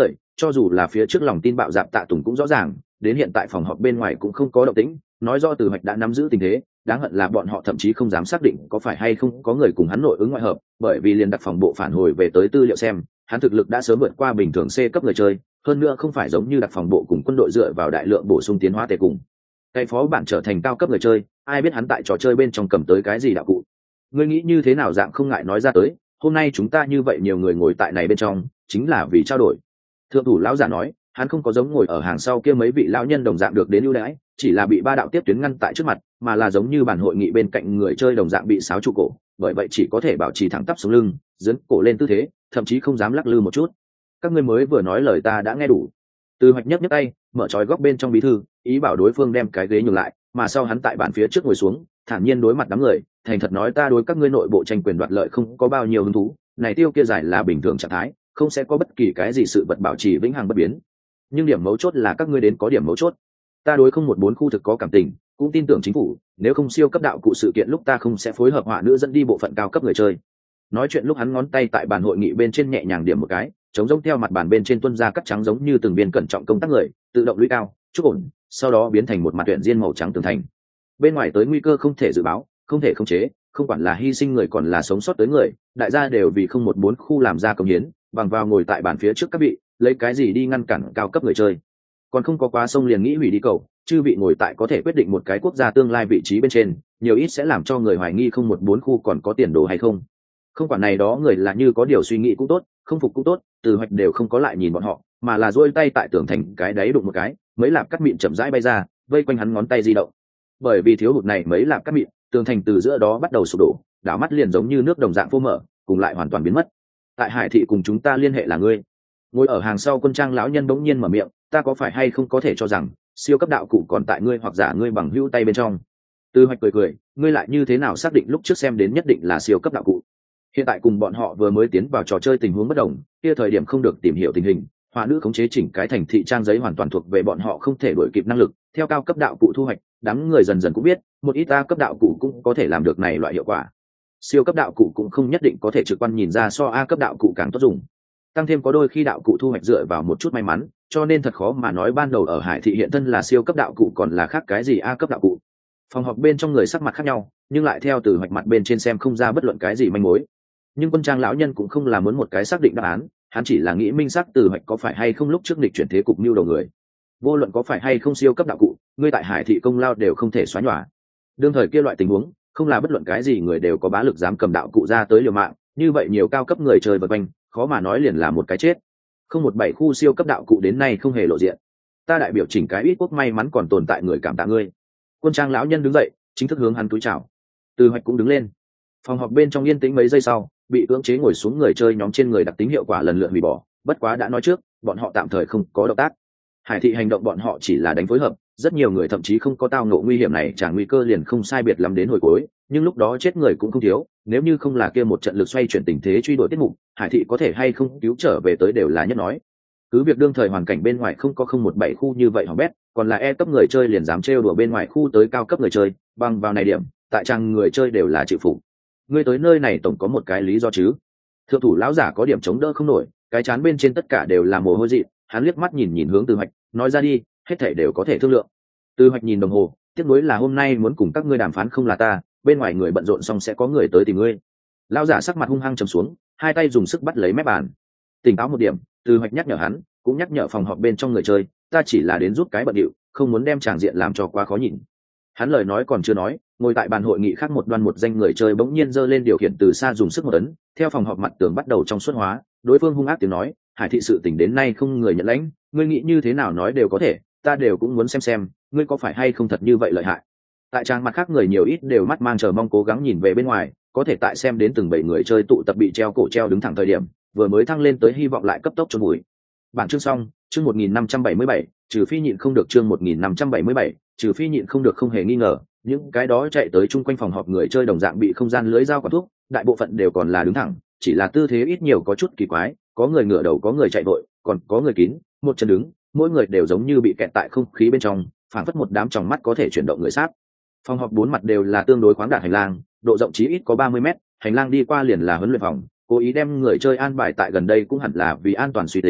cho dù là phía trước lòng tin bạo dạp Tạ Tùng cũng rõ ràng, đến hiện tại phòng họp bên ngoài cũng không có động tĩnh, nói rõ Từ Hoạch đã nắm giữ tình thế. Đáng hận là bọn họ thậm chí không dám xác định có phải hay không có người cùng hắn nội ứng ngoại hợp, bởi vì liền đặc phòng bộ phản hồi về tới tư liệu xem, hắn thực lực đã sớm vượt qua bình thường C cấp người chơi, hơn nữa không phải giống như đặc phòng bộ cùng quân đội dựa vào đại lượng bổ sung tiến hóa tề cùng cái phó bản trở thành cao cấp người chơi, ai biết hắn tại trò chơi bên trong cầm tới cái gì đạo cụ. Ngươi nghĩ như thế nào dạng không ngại nói ra tới, hôm nay chúng ta như vậy nhiều người ngồi tại này bên trong chính là vì trao đổi. Thượng thủ lão giả nói, hắn không có giống ngồi ở hàng sau kia mấy vị lão nhân đồng dạng được đến ưu đãi, chỉ là bị ba đạo tiếp tuyến ngăn tại trước mặt, mà là giống như bản hội nghị bên cạnh người chơi đồng dạng bị xáo trụ cổ, bởi vậy chỉ có thể bảo trì thẳng tắp sống lưng, dẫn cổ lên tư thế, thậm chí không dám lắc lư một chút. Các ngươi mới vừa nói lời ta đã nghe đủ. Từ Hoạch nhấc nhấc tay, mở trói góc bên trong bí thư, ý bảo đối phương đem cái ghế nhường lại, mà sau hắn tại bàn phía trước ngồi xuống, thản nhiên đối mặt đám người, thành thật nói ta đối các ngươi nội bộ tranh quyền đoạt lợi không có bao nhiêu hứng thú, này tiêu kia giải là bình thường trạng thái, không sẽ có bất kỳ cái gì sự vật bảo trì vĩnh hằng bất biến. Nhưng điểm mấu chốt là các ngươi đến có điểm mấu chốt. Ta đối không một bốn khu thực có cảm tình, cũng tin tưởng chính phủ, nếu không siêu cấp đạo cụ sự kiện lúc ta không sẽ phối hợp họa nữ dẫn đi bộ phận cao cấp người chơi. Nói chuyện lúc hắn ngón tay tại bàn hội nghị bên trên nhẹ nhàng điểm một cái, chống giống theo mặt bàn bên trên tuân ra cắt trắng giống như từng viên cẩn trọng công tác người, tự động lũy cao, chúc ổn, sau đó biến thành một mặt tuyển diên màu trắng tường thành. Bên ngoài tới nguy cơ không thể dự báo, không thể khống chế, không quản là hy sinh người còn là sống sót tới người, đại gia đều vì không một bốn khu làm ra công hiến, bằng vào ngồi tại bàn phía trước các vị, lấy cái gì đi ngăn cản cao cấp người chơi. Còn không có quá sông liền nghĩ hủy đi cầu, chư vị ngồi tại có thể quyết định một cái quốc gia tương lai vị trí bên trên, nhiều ít sẽ làm cho người hoài nghi không một bốn khu còn có tiền đồ hay không. Không quản này đó người là như có điều suy nghĩ cũng tốt, không phục cũng tốt, Từ Hoạch đều không có lại nhìn bọn họ, mà là duỗi tay tại tường thành cái đáy đụng một cái, mấy lạp cắt mịn chậm rãi bay ra, vây quanh hắn ngón tay di động. Bởi vì thiếu hụt này mấy lạp cắt mịn, tường thành từ giữa đó bắt đầu sụp đổ, đảo mắt liền giống như nước đồng dạng phô mở, cùng lại hoàn toàn biến mất. Tại Hải thị cùng chúng ta liên hệ là ngươi. Ngồi ở hàng sau quân trang lão nhân bỗng nhiên mở miệng, ta có phải hay không có thể cho rằng siêu cấp đạo cụ còn tại ngươi hoặc giả ngươi bằng hữu tay bên trong. Từ Hoạch cười cười, ngươi lại như thế nào xác định lúc trước xem đến nhất định là siêu cấp đạo cụ? Hiện tại cùng bọn họ vừa mới tiến vào trò chơi tình huống bất đồng, kia thời điểm không được tìm hiểu tình hình, họa nữ khống chế chỉnh cái thành thị trang giấy hoàn toàn thuộc về bọn họ không thể đuổi kịp năng lực. Theo cao cấp đạo cụ thu hoạch, đám người dần dần cũng biết, một ít A cấp đạo cụ cũng có thể làm được này loại hiệu quả. Siêu cấp đạo cụ cũng không nhất định có thể trực quan nhìn ra so A cấp đạo cụ càng tốt dùng. Tăng thêm có đôi khi đạo cụ thu hoạch dựa vào một chút may mắn, cho nên thật khó mà nói ban đầu ở Hải thị hiện thân là siêu cấp đạo cụ còn là khác cái gì A cấp đạo cụ. Phòng họp bên trong người sắc mặt khác nhau, nhưng lại theo Từ Hoạch mặt bên trên xem không ra bất luận cái gì manh mối. Nhưng quân trang lão nhân cũng không là muốn một cái xác định đáp án, hắn chỉ là nghĩ minh xác Từ Hoạch có phải hay không lúc trước nghịch chuyển thế cục mưu đầu người. Vô luận có phải hay không siêu cấp đạo cụ, ngươi tại Hải thị công lao đều không thể xóa nhòa. Đương thời kia loại tình huống, không là bất luận cái gì người đều có bá lực dám cầm đạo cụ ra tới liều mạng, như vậy nhiều cao cấp người chơi vật quanh, khó mà nói liền là một cái chết. Không một bảy khu siêu cấp đạo cụ đến nay không hề lộ diện. Ta đại biểu chỉnh cái ít quốc may mắn còn tồn tại người cảm tạ ngươi. Quân trang lão nhân đứng dậy, chính thức hướng hắn túi chào. Từ Hoạch cũng đứng lên. Phòng họp bên trong yên tĩnh mấy giây sau, bị cưỡng chế ngồi xuống người chơi nhóm trên người đặc tính hiệu quả lần lượt hủy bỏ, bất quá đã nói trước, bọn họ tạm thời không có động tác. Hải thị hành động bọn họ chỉ là đánh phối hợp, rất nhiều người thậm chí không có tao ngộ nguy hiểm này, chẳng nguy cơ liền không sai biệt lắm đến hồi cuối, nhưng lúc đó chết người cũng không thiếu, nếu như không là kia một trận lực xoay chuyển tình thế truy đuổi tiết mục, Hải thị có thể hay không cứu trở về tới đều là nhất nói. Cứ việc đương thời hoàn cảnh bên ngoài không có không một bảy khu như vậy hỏng bét, còn là E cấp người chơi liền dám trêu đùa bên ngoài khu tới cao cấp người chơi, bằng vào này điểm, tại trang người chơi đều là chịu phục. Ngươi tới nơi này tổng có một cái lý do chứ? Thượng thủ lão giả có điểm chống đỡ không nổi, cái chán bên trên tất cả đều là mồ hôi dị, hắn liếc mắt nhìn nhìn hướng Từ Hoạch, nói ra đi, hết thảy đều có thể thương lượng. Từ Hoạch nhìn đồng hồ, tiếc nuối là hôm nay muốn cùng các ngươi đàm phán không là ta, bên ngoài người bận rộn xong sẽ có người tới tìm ngươi. Lão giả sắc mặt hung hăng trầm xuống, hai tay dùng sức bắt lấy mép bàn. Tỉnh táo một điểm, Từ Hoạch nhắc nhở hắn, cũng nhắc nhở phòng họp bên trong người chơi, ta chỉ là đến giúp cái bận điệu, không muốn đem tràng diện làm cho quá khó nhìn. Hắn lời nói còn chưa nói, ngồi tại bàn hội nghị khác một đoan một danh người chơi bỗng nhiên giơ lên điều khiển từ xa dùng sức một ấn, theo phòng họp mặt tường bắt đầu trong suốt hóa, đối phương hung ác tiếng nói, Hải thị sự tình đến nay không người nhận lãnh, ngươi nghĩ như thế nào nói đều có thể, ta đều cũng muốn xem xem, ngươi có phải hay không thật như vậy lợi hại. Tại trang mặt khác người nhiều ít đều mắt mang chờ mong cố gắng nhìn về bên ngoài, có thể tại xem đến từng bảy người chơi tụ tập bị treo cổ treo đứng thẳng thời điểm, vừa mới thăng lên tới hy vọng lại cấp tốc chôn bụi. Bản chương xong, chương một nghìn năm trăm bảy mươi bảy, trừ phi nhịn không được chương một nghìn năm trăm bảy mươi bảy, trừ phi nhịn không được không hề nghi ngờ, những cái đó chạy tới chung quanh phòng họp người chơi đồng dạng bị không gian lưới dao quả thuốc, đại bộ phận đều còn là đứng thẳng, chỉ là tư thế ít nhiều có chút kỳ quái, có người ngửa đầu có người chạy vội, còn có người kín, một chân đứng, mỗi người đều giống như bị kẹt tại không khí bên trong, phảng phất một đám tròng mắt có thể chuyển động người sát. Phòng họp bốn mặt đều là tương đối khoáng đạt hành lang, độ rộng chí ít có ba mươi mét, hành lang đi qua liền là huấn luyện phòng, cố ý đem người chơi an bài tại gần đây cũng hẳn là vì an toàn suy tính,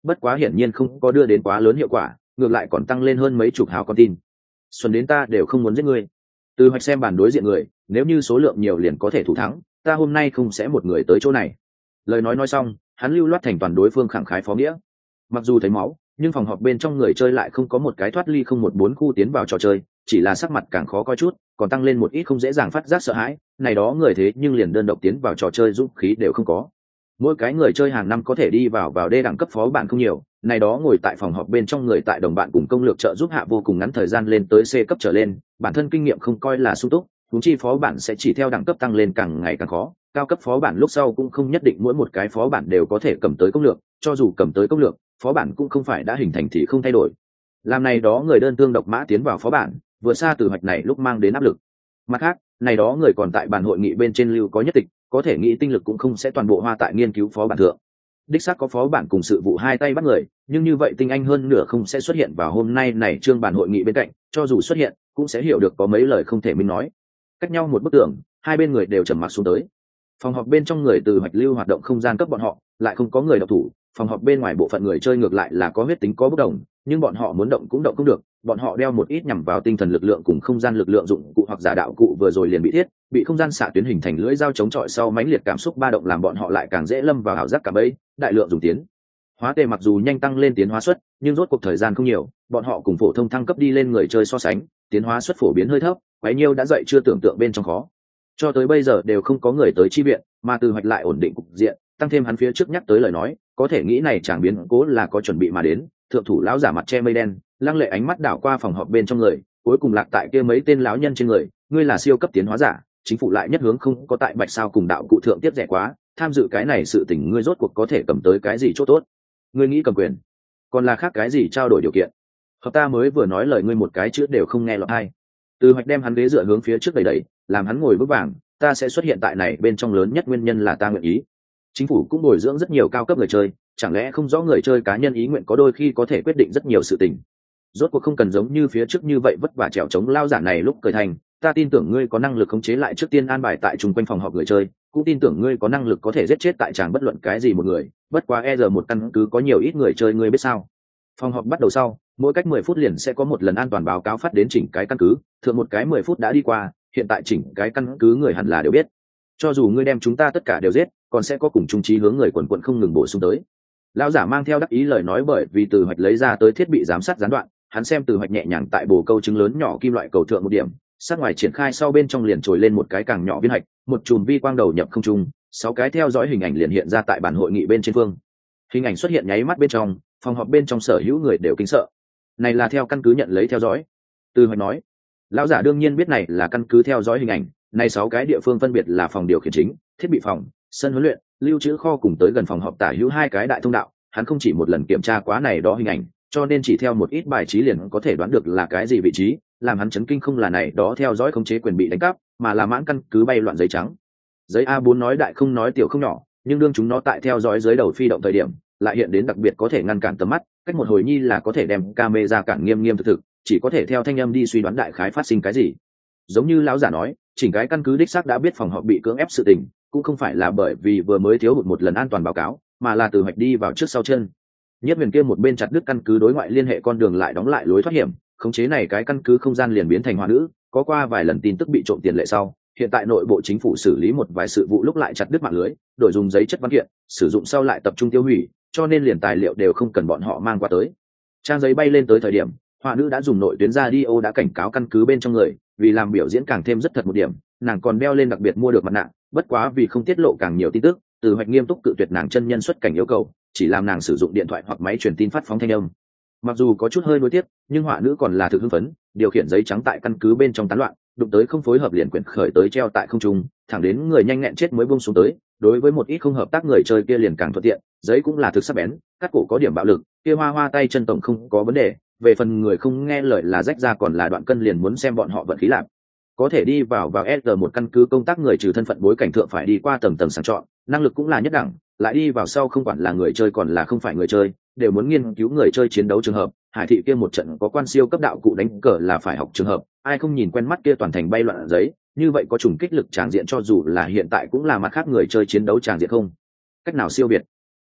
bất quá hiển nhiên không có đưa đến quá lớn hiệu quả, ngược lại còn tăng lên hơn mấy chục hào con tin. Xuân đến ta đều không muốn giết ngươi. Từ Hoạch xem bàn đối diện người, nếu như số lượng nhiều liền có thể thủ thắng, ta hôm nay không sẽ một người tới chỗ này. Lời nói nói xong, hắn lưu loát thành toàn đối phương khẳng khái phó nghĩa. Mặc dù thấy máu, nhưng phòng họp bên trong người chơi lại không có một cái thoát ly không một bốn khu tiến vào trò chơi, chỉ là sắc mặt càng khó coi chút, còn tăng lên một ít không dễ dàng phát giác sợ hãi. Này đó người thế nhưng liền đơn độc tiến vào trò chơi dũng khí đều không có. Mỗi cái người chơi hàng năm có thể đi vào vào đê đẳng cấp phó bản không nhiều, này đó ngồi tại phòng họp bên trong người tại đồng bạn cùng công lược trợ giúp hạ vô cùng ngắn thời gian lên tới C cấp trở lên, bản thân kinh nghiệm không coi là sung túc, huống chi phó bản sẽ chỉ theo đẳng cấp tăng lên càng ngày càng khó, cao cấp phó bản lúc sau cũng không nhất định mỗi một cái phó bản đều có thể cầm tới công lược, cho dù cầm tới công lược, phó bản cũng không phải đã hình thành thì không thay đổi. Làm này đó người đơn thương độc mã tiến vào phó bản, vừa xa từ hoạch này lúc mang đến áp lực. Mặt khác, này đó người còn tại bản hội nghị bên trên lưu có nhất tịch, có thể nghĩ tinh lực cũng không sẽ toàn bộ hoa tại nghiên cứu phó bản thượng. Đích xác có phó bản cùng sự vụ hai tay bắt người, nhưng như vậy tinh anh hơn nửa không sẽ xuất hiện vào hôm nay này trương bản hội nghị bên cạnh, cho dù xuất hiện cũng sẽ hiểu được có mấy lời không thể minh nói. Cách nhau một bức tường, hai bên người đều trầm mặc xuống tới. Phòng họp bên trong người từ hoạch lưu hoạt động không gian cấp bọn họ, lại không có người độc thủ, phòng họp bên ngoài bộ phận người chơi ngược lại là có huyết tính có bất đồng, nhưng bọn họ muốn động cũng động không được, bọn họ đeo một ít nhằm vào tinh thần lực lượng cùng không gian lực lượng dụng cụ hoặc giả đạo cụ vừa rồi liền bị thiết, bị không gian xạ tuyến hình thành lưỡi dao chống chọi sau mãnh liệt cảm xúc ba động làm bọn họ lại càng dễ lâm vào ảo giác cả bấy, đại lượng dùng tiến hóa tề mặc dù nhanh tăng lên tiến hóa suất, nhưng rốt cuộc thời gian không nhiều, bọn họ cùng phổ thông thăng cấp đi lên người chơi so sánh, tiến hóa suất phổ biến hơi thấp, quấy nhiêu đã dậy chưa tưởng tượng bên trong khó. Cho tới bây giờ đều không có người tới chi viện, mà từ hoạch lại ổn định cục diện, tăng thêm hắn phía trước nhắc tới lời nói, có thể nghĩ này chẳng biến cố là có chuẩn bị mà đến. Thượng thủ lão giả mặt che mây đen, lăng lệ ánh mắt đảo qua phòng họp bên trong người, cuối cùng lạc tại kia mấy tên lão nhân trên người. Ngươi là siêu cấp tiến hóa giả, chính phủ lại nhất hướng không có tại bạch sao cùng đạo cụ thượng tiếp rẻ quá, tham dự cái này sự tình ngươi rốt cuộc có thể cầm tới cái gì chỗ tốt? Ngươi nghĩ cầm quyền, còn là khác cái gì trao đổi điều kiện? Hợp ta mới vừa nói lời ngươi một cái chữ đều không nghe lọt tai. Từ hoạch đem hắn ghế dựa hướng phía trước đẩy đẩy, làm hắn ngồi vững vàng. Ta sẽ xuất hiện tại này bên trong lớn nhất nguyên nhân là ta nguyện ý. Chính phủ cũng bồi dưỡng rất nhiều cao cấp người chơi, chẳng lẽ không rõ người chơi cá nhân ý nguyện có đôi khi có thể quyết định rất nhiều sự tình. Rốt cuộc không cần giống như phía trước như vậy vất vả trèo chống lao giả này lúc cởi thành. Ta tin tưởng ngươi có năng lực khống chế lại trước tiên an bài tại chung quanh phòng họp người chơi, cũng tin tưởng ngươi có năng lực có thể giết chết tại tràng bất luận cái gì một người. Bất quá e giờ một căn cứ có nhiều ít người chơi ngươi biết sao? Phòng họp bắt đầu sau, mỗi cách mười phút liền sẽ có một lần an toàn báo cáo phát đến chỉnh cái căn cứ, thường một cái mười phút đã đi qua, hiện tại chỉnh cái căn cứ người hẳn là đều biết. Cho dù ngươi đem chúng ta tất cả đều giết, còn sẽ có cùng chung chí hướng người quần quận không ngừng bổ sung tới. Lão giả mang theo đắc ý lời nói bởi vì từ hoạch lấy ra tới thiết bị giám sát gián đoạn, hắn xem từ hoạch nhẹ nhàng tại bồ câu trứng lớn nhỏ kim loại cầu thượng một điểm, sát ngoài triển khai sau bên trong liền trồi lên một cái càng nhỏ viên hạch, một chùm vi quang đầu nhập không trung, sáu cái theo dõi hình ảnh liền hiện ra tại bản hội nghị bên trên phương. Hình ảnh xuất hiện nháy mắt bên trong, phòng họp bên trong sở hữu người đều kinh sợ. Này là theo căn cứ nhận lấy theo dõi. Từ hoạch nói. Lão giả đương nhiên biết này là căn cứ theo dõi hình ảnh, này sáu cái địa phương phân biệt là phòng điều khiển chính, thiết bị phòng, sân huấn luyện, lưu trữ kho cùng tới gần phòng họp tả hữu hai cái đại thông đạo. Hắn không chỉ một lần kiểm tra quá này đó hình ảnh, cho nên chỉ theo một ít bài trí liền có thể đoán được là cái gì vị trí. Làm hắn chấn kinh không là này đó theo dõi khống chế quyền bị đánh cắp, mà là mãn căn cứ bay loạn giấy trắng. Giấy a bốn nói đại không nói tiểu không nhỏ, nhưng đương chúng nó tại theo dõi dưới đầu phi động thời điểm, lại hiện đến đặc biệt có thể ngăn cản tầm mắt, cách một hồi nhi là có thể đem camera cản nghiêm nghiêm thực thực, chỉ có thể theo thanh âm đi suy đoán đại khái phát sinh cái gì. Giống như lão giả nói, chỉnh cái căn cứ đích xác đã biết phòng họp bị cưỡng ép sự tình, cũng không phải là bởi vì vừa mới thiếu hụt một lần an toàn báo cáo, mà là từ hoạch đi vào trước sau chân. Nhất Huyền kia một bên chặt đứt căn cứ đối ngoại liên hệ con đường lại đóng lại lối thoát hiểm, khống chế này cái căn cứ không gian liền biến thành hoa nữ, có qua vài lần tin tức bị trộm tiền lệ sau, hiện tại nội bộ chính phủ xử lý một vài sự vụ lúc lại chặt đứt mạng lưới, đổi dùng giấy chất văn kiện, sử dụng sau lại tập trung tiêu hủy, cho nên liền tài liệu đều không cần bọn họ mang qua tới. Trang giấy bay lên tới thời điểm, họa nữ đã dùng nội tuyến radio đã cảnh cáo căn cứ bên trong người, vì làm biểu diễn càng thêm rất thật một điểm, nàng còn đeo lên đặc biệt mua được mặt nạ, bất quá vì không tiết lộ càng nhiều tin tức, Từ Hoạch nghiêm túc cự tuyệt nàng chân nhân xuất cảnh yêu cầu, chỉ làm nàng sử dụng điện thoại hoặc máy truyền tin phát phóng thanh âm. Mặc dù có chút hơi nuối tiếc, nhưng họa nữ còn là thực hưng phấn, điều khiển giấy trắng tại căn cứ bên trong tán loạn, đụng tới không phối hợp liền quyển khởi tới treo tại không trung, thẳng đến người nhanh nhẹn chết mới buông xuống tới. Đối với một ít không hợp tác người chơi kia liền càng thuận tiện, giấy cũng là thực sắc bén, cắt cổ có điểm bạo lực, kia hoa hoa tay chân tổng không có vấn đề, về phần người không nghe lời là rách ra còn là đoạn cân liền muốn xem bọn họ vận khí làm. Có thể đi vào vào ét giê một căn cứ công tác người trừ thân phận bối cảnh thượng phải đi qua tầng tầng sàng chọn, năng lực cũng là nhất đẳng, lại đi vào sau không quản là người chơi còn là không phải người chơi, đều muốn nghiên cứu người chơi chiến đấu trường hợp. Hải thị kia một trận có quan siêu cấp đạo cụ đánh cờ là phải học trường hợp, ai không nhìn quen mắt kia toàn thành bay loạn giấy, như vậy có trùng kích lực tràng diện cho dù là hiện tại cũng là mặt khác người chơi chiến đấu tràng diện không cách nào siêu việt.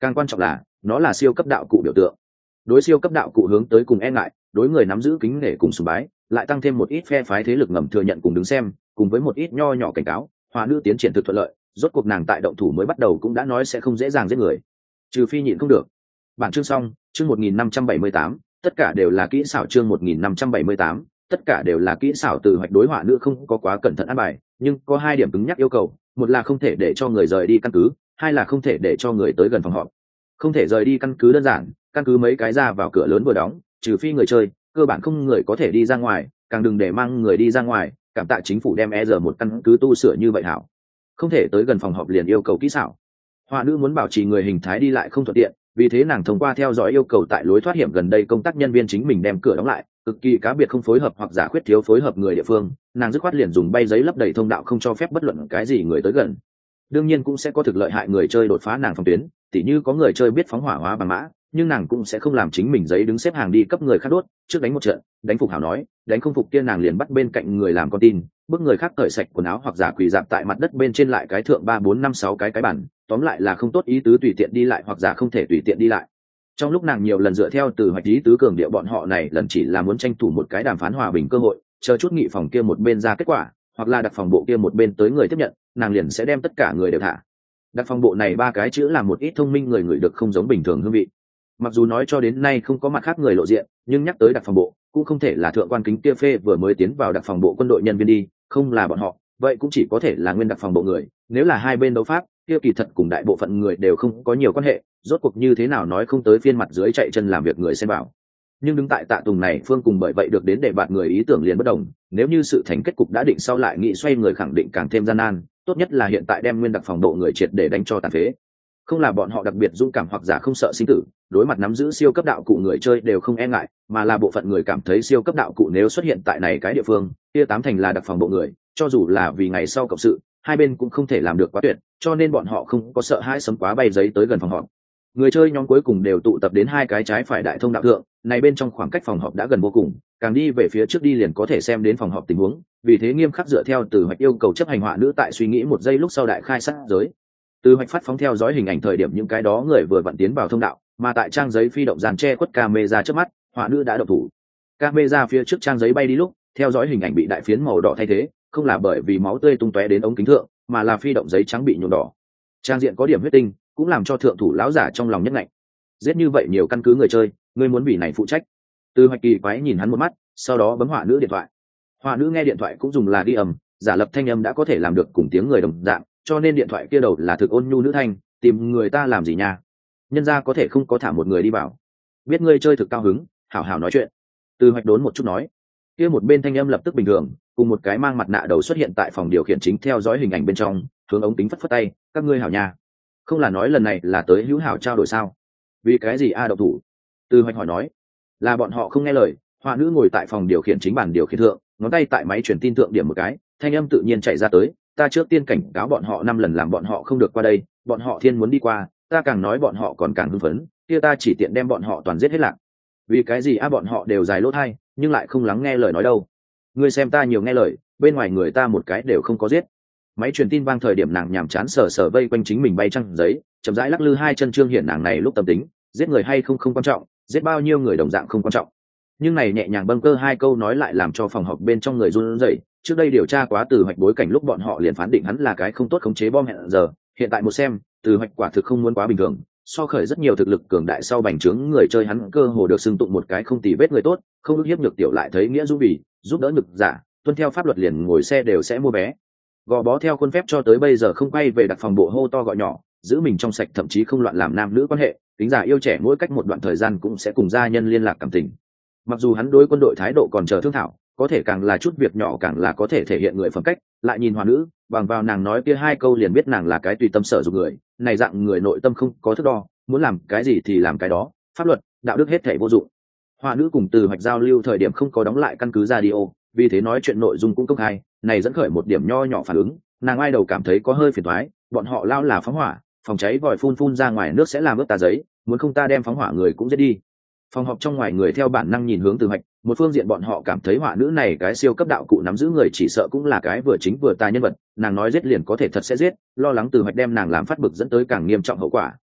càng quan trọng là nó là siêu cấp đạo cụ biểu tượng. Đối siêu cấp đạo cụ hướng tới cùng e ngại, đối người nắm giữ kính nể cùng sùng bái, lại tăng thêm một ít phe phái thế lực ngầm thừa nhận cùng đứng xem, cùng với một ít nho nhỏ cảnh cáo, Hỏa nữ tiến triển thực thuận lợi, rốt cuộc nàng tại động thủ mới bắt đầu cũng đã nói sẽ không dễ dàng giết người, trừ phi nhịn không được. Bản chương xong, chương một nghìn năm trăm bảy mươi tám, tất cả đều là kỹ xảo. Chương một nghìn năm trăm bảy mươi tám, tất cả đều là kỹ xảo. Từ hoạch đối Hỏa nữ không có quá cẩn thận ăn bài, nhưng có hai điểm cứng nhắc yêu cầu, một là không thể để cho người rời đi căn cứ, hai là không thể để cho người tới gần phòng họp. Không thể rời đi căn cứ đơn giản, căn cứ mấy cái ra vào cửa lớn vừa đóng, trừ phi người chơi, cơ bản không người có thể đi ra ngoài, càng đừng để mang người đi ra ngoài, cảm tạ chính phủ đem e rờ một căn cứ tu sửa như vậy hảo. Không thể tới gần phòng họp liền yêu cầu kỹ xảo. Hỏa nữ muốn bảo trì người hình thái đi lại không thuận tiện, vì thế nàng thông qua theo dõi yêu cầu tại lối thoát hiểm gần đây công tác nhân viên chính mình đem cửa đóng lại, cực kỳ cá biệt không phối hợp hoặc giả khuyết thiếu phối hợp người địa phương, nàng dứt khoát liền dùng bay giấy lấp đầy thông đạo không cho phép bất luận cái gì người tới gần. Đương nhiên cũng sẽ có thực lợi hại người chơi đột phá nàng phòng tuyến, tỉ như có người chơi biết phóng hỏa hóa bằng mã, nhưng nàng cũng sẽ không làm chính mình giấy đứng xếp hàng đi cấp người khác đốt, trước đánh một trận, đánh phục hảo nói, đánh không phục kia nàng liền bắt bên cạnh người làm con tin, bức người khác cởi sạch quần áo hoặc giả quỳ dạp tại mặt đất bên trên lại cái thượng ba bốn năm sáu cái cái bản, tóm lại là không tốt ý tứ tùy tiện đi lại hoặc giả không thể tùy tiện đi lại. Trong lúc nàng nhiều lần dựa theo từ hoạch ý tứ cường điệu bọn họ này lần chỉ là muốn tranh thủ một cái đàm phán hòa bình cơ hội, chờ chút nghị phòng kia một bên ra kết quả, hoặc là đặc phòng bộ kia một bên tới người tiếp nhận, nàng liền sẽ đem tất cả người đều thả. Đặc phòng bộ này ba cái chữ là một ít thông minh người người được không giống bình thường hương vị. Mặc dù nói cho đến nay không có mặt khác người lộ diện, nhưng nhắc tới đặc phòng bộ cũng không thể là thượng quan kính kia phê vừa mới tiến vào đặc phòng bộ quân đội nhân viên đi, không là bọn họ, vậy cũng chỉ có thể là nguyên đặc phòng bộ người. Nếu là hai bên đấu pháp, kia kỳ thật cùng đại bộ phận người đều không có nhiều quan hệ, rốt cuộc như thế nào nói không tới phiên mặt dưới chạy chân làm việc người xem bảo. Nhưng đứng tại Tạ Tùng này phương cùng bởi vậy được đến để bạt người ý tưởng liền bất đồng, nếu như sự thành kết cục đã định sau lại nghị xoay người khẳng định càng thêm gian nan, tốt nhất là hiện tại đem nguyên đặc phòng bộ người triệt để đánh cho tàn phế. Không là bọn họ đặc biệt dũng cảm hoặc giả không sợ sinh tử, đối mặt nắm giữ siêu cấp đạo cụ người chơi đều không e ngại, mà là bộ phận người cảm thấy siêu cấp đạo cụ nếu xuất hiện tại này cái địa phương, kia tám thành là đặc phòng bộ người, cho dù là vì ngày sau cộng sự, hai bên cũng không thể làm được quá tuyệt, cho nên bọn họ không có sợ hãi sấm quá bay giấy tới gần phòng họp. Người chơi nhóm cuối cùng đều tụ tập đến hai cái trái phải đại thông đạo thượng, này bên trong khoảng cách phòng họp đã gần vô cùng, càng đi về phía trước đi liền có thể xem đến phòng họp tình huống, vì thế nghiêm khắc dựa theo từ hoạch yêu cầu chấp hành Hỏa nữ tại suy nghĩ một giây lúc sau đại khai sát giới. Từ hoạch phát phóng theo dõi hình ảnh thời điểm những cái đó người vừa vặn tiến vào thông đạo, mà tại trang giấy phi động dàn che khuất camera trước mắt, Hỏa nữ đã động thủ. Camera phía trước trang giấy bay đi lúc, theo dõi hình ảnh bị đại phiến màu đỏ thay thế, không là bởi vì máu tươi tung tóe đến ống kính thượng, mà là phi động giấy trắng bị nhuộm đỏ. Trang diện có điểm huyết tinh, cũng làm cho thượng thủ lão giả trong lòng nhất ngạnh. Giết như vậy nhiều căn cứ người chơi, ngươi muốn bị này phụ trách. Từ hoạch kỳ quái nhìn hắn một mắt, sau đó bấm Hỏa nữ điện thoại. Hỏa nữ nghe điện thoại cũng dùng là ghi âm, giả lập thanh âm đã có thể làm được cùng tiếng người đồng dạng, cho nên điện thoại kia đầu là thực ôn nhu nữ thanh, tìm người ta làm gì nha? Nhân gia có thể không có thả một người đi vào. Biết ngươi chơi thực cao hứng, hảo hảo nói chuyện. Từ hoạch đốn một chút nói. Kia một bên thanh âm lập tức bình thường, cùng một cái mang mặt nạ đầu xuất hiện tại phòng điều khiển chính theo dõi hình ảnh bên trong, hướng ống kính phất phất tay, các ngươi hảo nha. Không là nói lần này là tới hữu hảo trao đổi sao? Vì cái gì a độc thủ? Từ hoạch hỏi nói. Là bọn họ không nghe lời. Hỏa nữ ngồi tại phòng điều khiển chính bàn điều khiển thượng, ngón tay tại máy truyền tin thượng điểm một cái, thanh âm tự nhiên chạy ra tới. Ta trước tiên cảnh cáo bọn họ năm lần làm bọn họ không được qua đây, bọn họ thiên muốn đi qua, ta càng nói bọn họ còn càng hưng phấn, kia ta chỉ tiện đem bọn họ toàn giết hết lạc. Vì cái gì a bọn họ đều dài lỗ thai, nhưng lại không lắng nghe lời nói đâu. Ngươi xem ta nhiều nghe lời, bên ngoài người ta một cái đều không có giết. Máy truyền tin vang thời điểm nàng nhàm chán sờ sờ vây quanh chính mình bay trăng giấy, chậm rãi lắc lư hai chân trương hiển nàng này lúc tâm tính, giết người hay không không quan trọng, giết bao nhiêu người đồng dạng không quan trọng. Nhưng này nhẹ nhàng bâng cơ hai câu nói lại làm cho phòng họp bên trong người run rẩy. Trước đây điều tra quá từ hoạch bối cảnh lúc bọn họ liền phán định hắn là cái không tốt khống chế bom hẹn giờ, hiện tại một xem, từ hoạch quả thực không muốn quá bình thường, so khởi rất nhiều thực lực cường đại sau bành trướng người chơi hắn cơ hồ được xưng tụng một cái không tì vết người tốt, không ức hiếp nhược tiểu lại thấy nghĩa giúp bì, giúp đỡ ngực giả, tuân theo pháp luật liền ngồi xe đều sẽ mua vé. Gò bó theo khuôn phép cho tới bây giờ không quay về đặc phòng bộ hô to gọi nhỏ, giữ mình trong sạch thậm chí không loạn làm nam nữ quan hệ, tính giả yêu trẻ mỗi cách một đoạn thời gian cũng sẽ cùng gia nhân liên lạc cảm tình. Mặc dù hắn đối quân đội thái độ còn chờ thương thảo, có thể càng là chút việc nhỏ càng là có thể thể hiện người phẩm cách, lại nhìn Hỏa nữ, bằng vào nàng nói kia hai câu liền biết nàng là cái tùy tâm sở dụng người, này dạng người nội tâm không có thước đo, muốn làm cái gì thì làm cái đó, pháp luật, đạo đức hết thảy vô dụng. Hỏa nữ cùng từ hoạch giao lưu thời điểm không có đóng lại căn cứ radio, vì thế nói chuyện nội dung cũng công khai, này dẫn khởi một điểm nho nhỏ phản ứng, nàng ai đầu cảm thấy có hơi phiền toái, bọn họ lao là phóng hỏa, phòng cháy vòi phun phun ra ngoài nước sẽ làm ướt tà giấy, muốn không ta đem phóng hỏa người cũng giết đi. Phòng họp trong ngoài người theo bản năng nhìn hướng từ hoạch, một phương diện bọn họ cảm thấy Hỏa nữ này cái siêu cấp đạo cụ nắm giữ người chỉ sợ cũng là cái vừa chính vừa tài nhân vật, nàng nói giết liền có thể thật sẽ giết, lo lắng từ hoạch đem nàng làm phát bực dẫn tới càng nghiêm trọng hậu quả,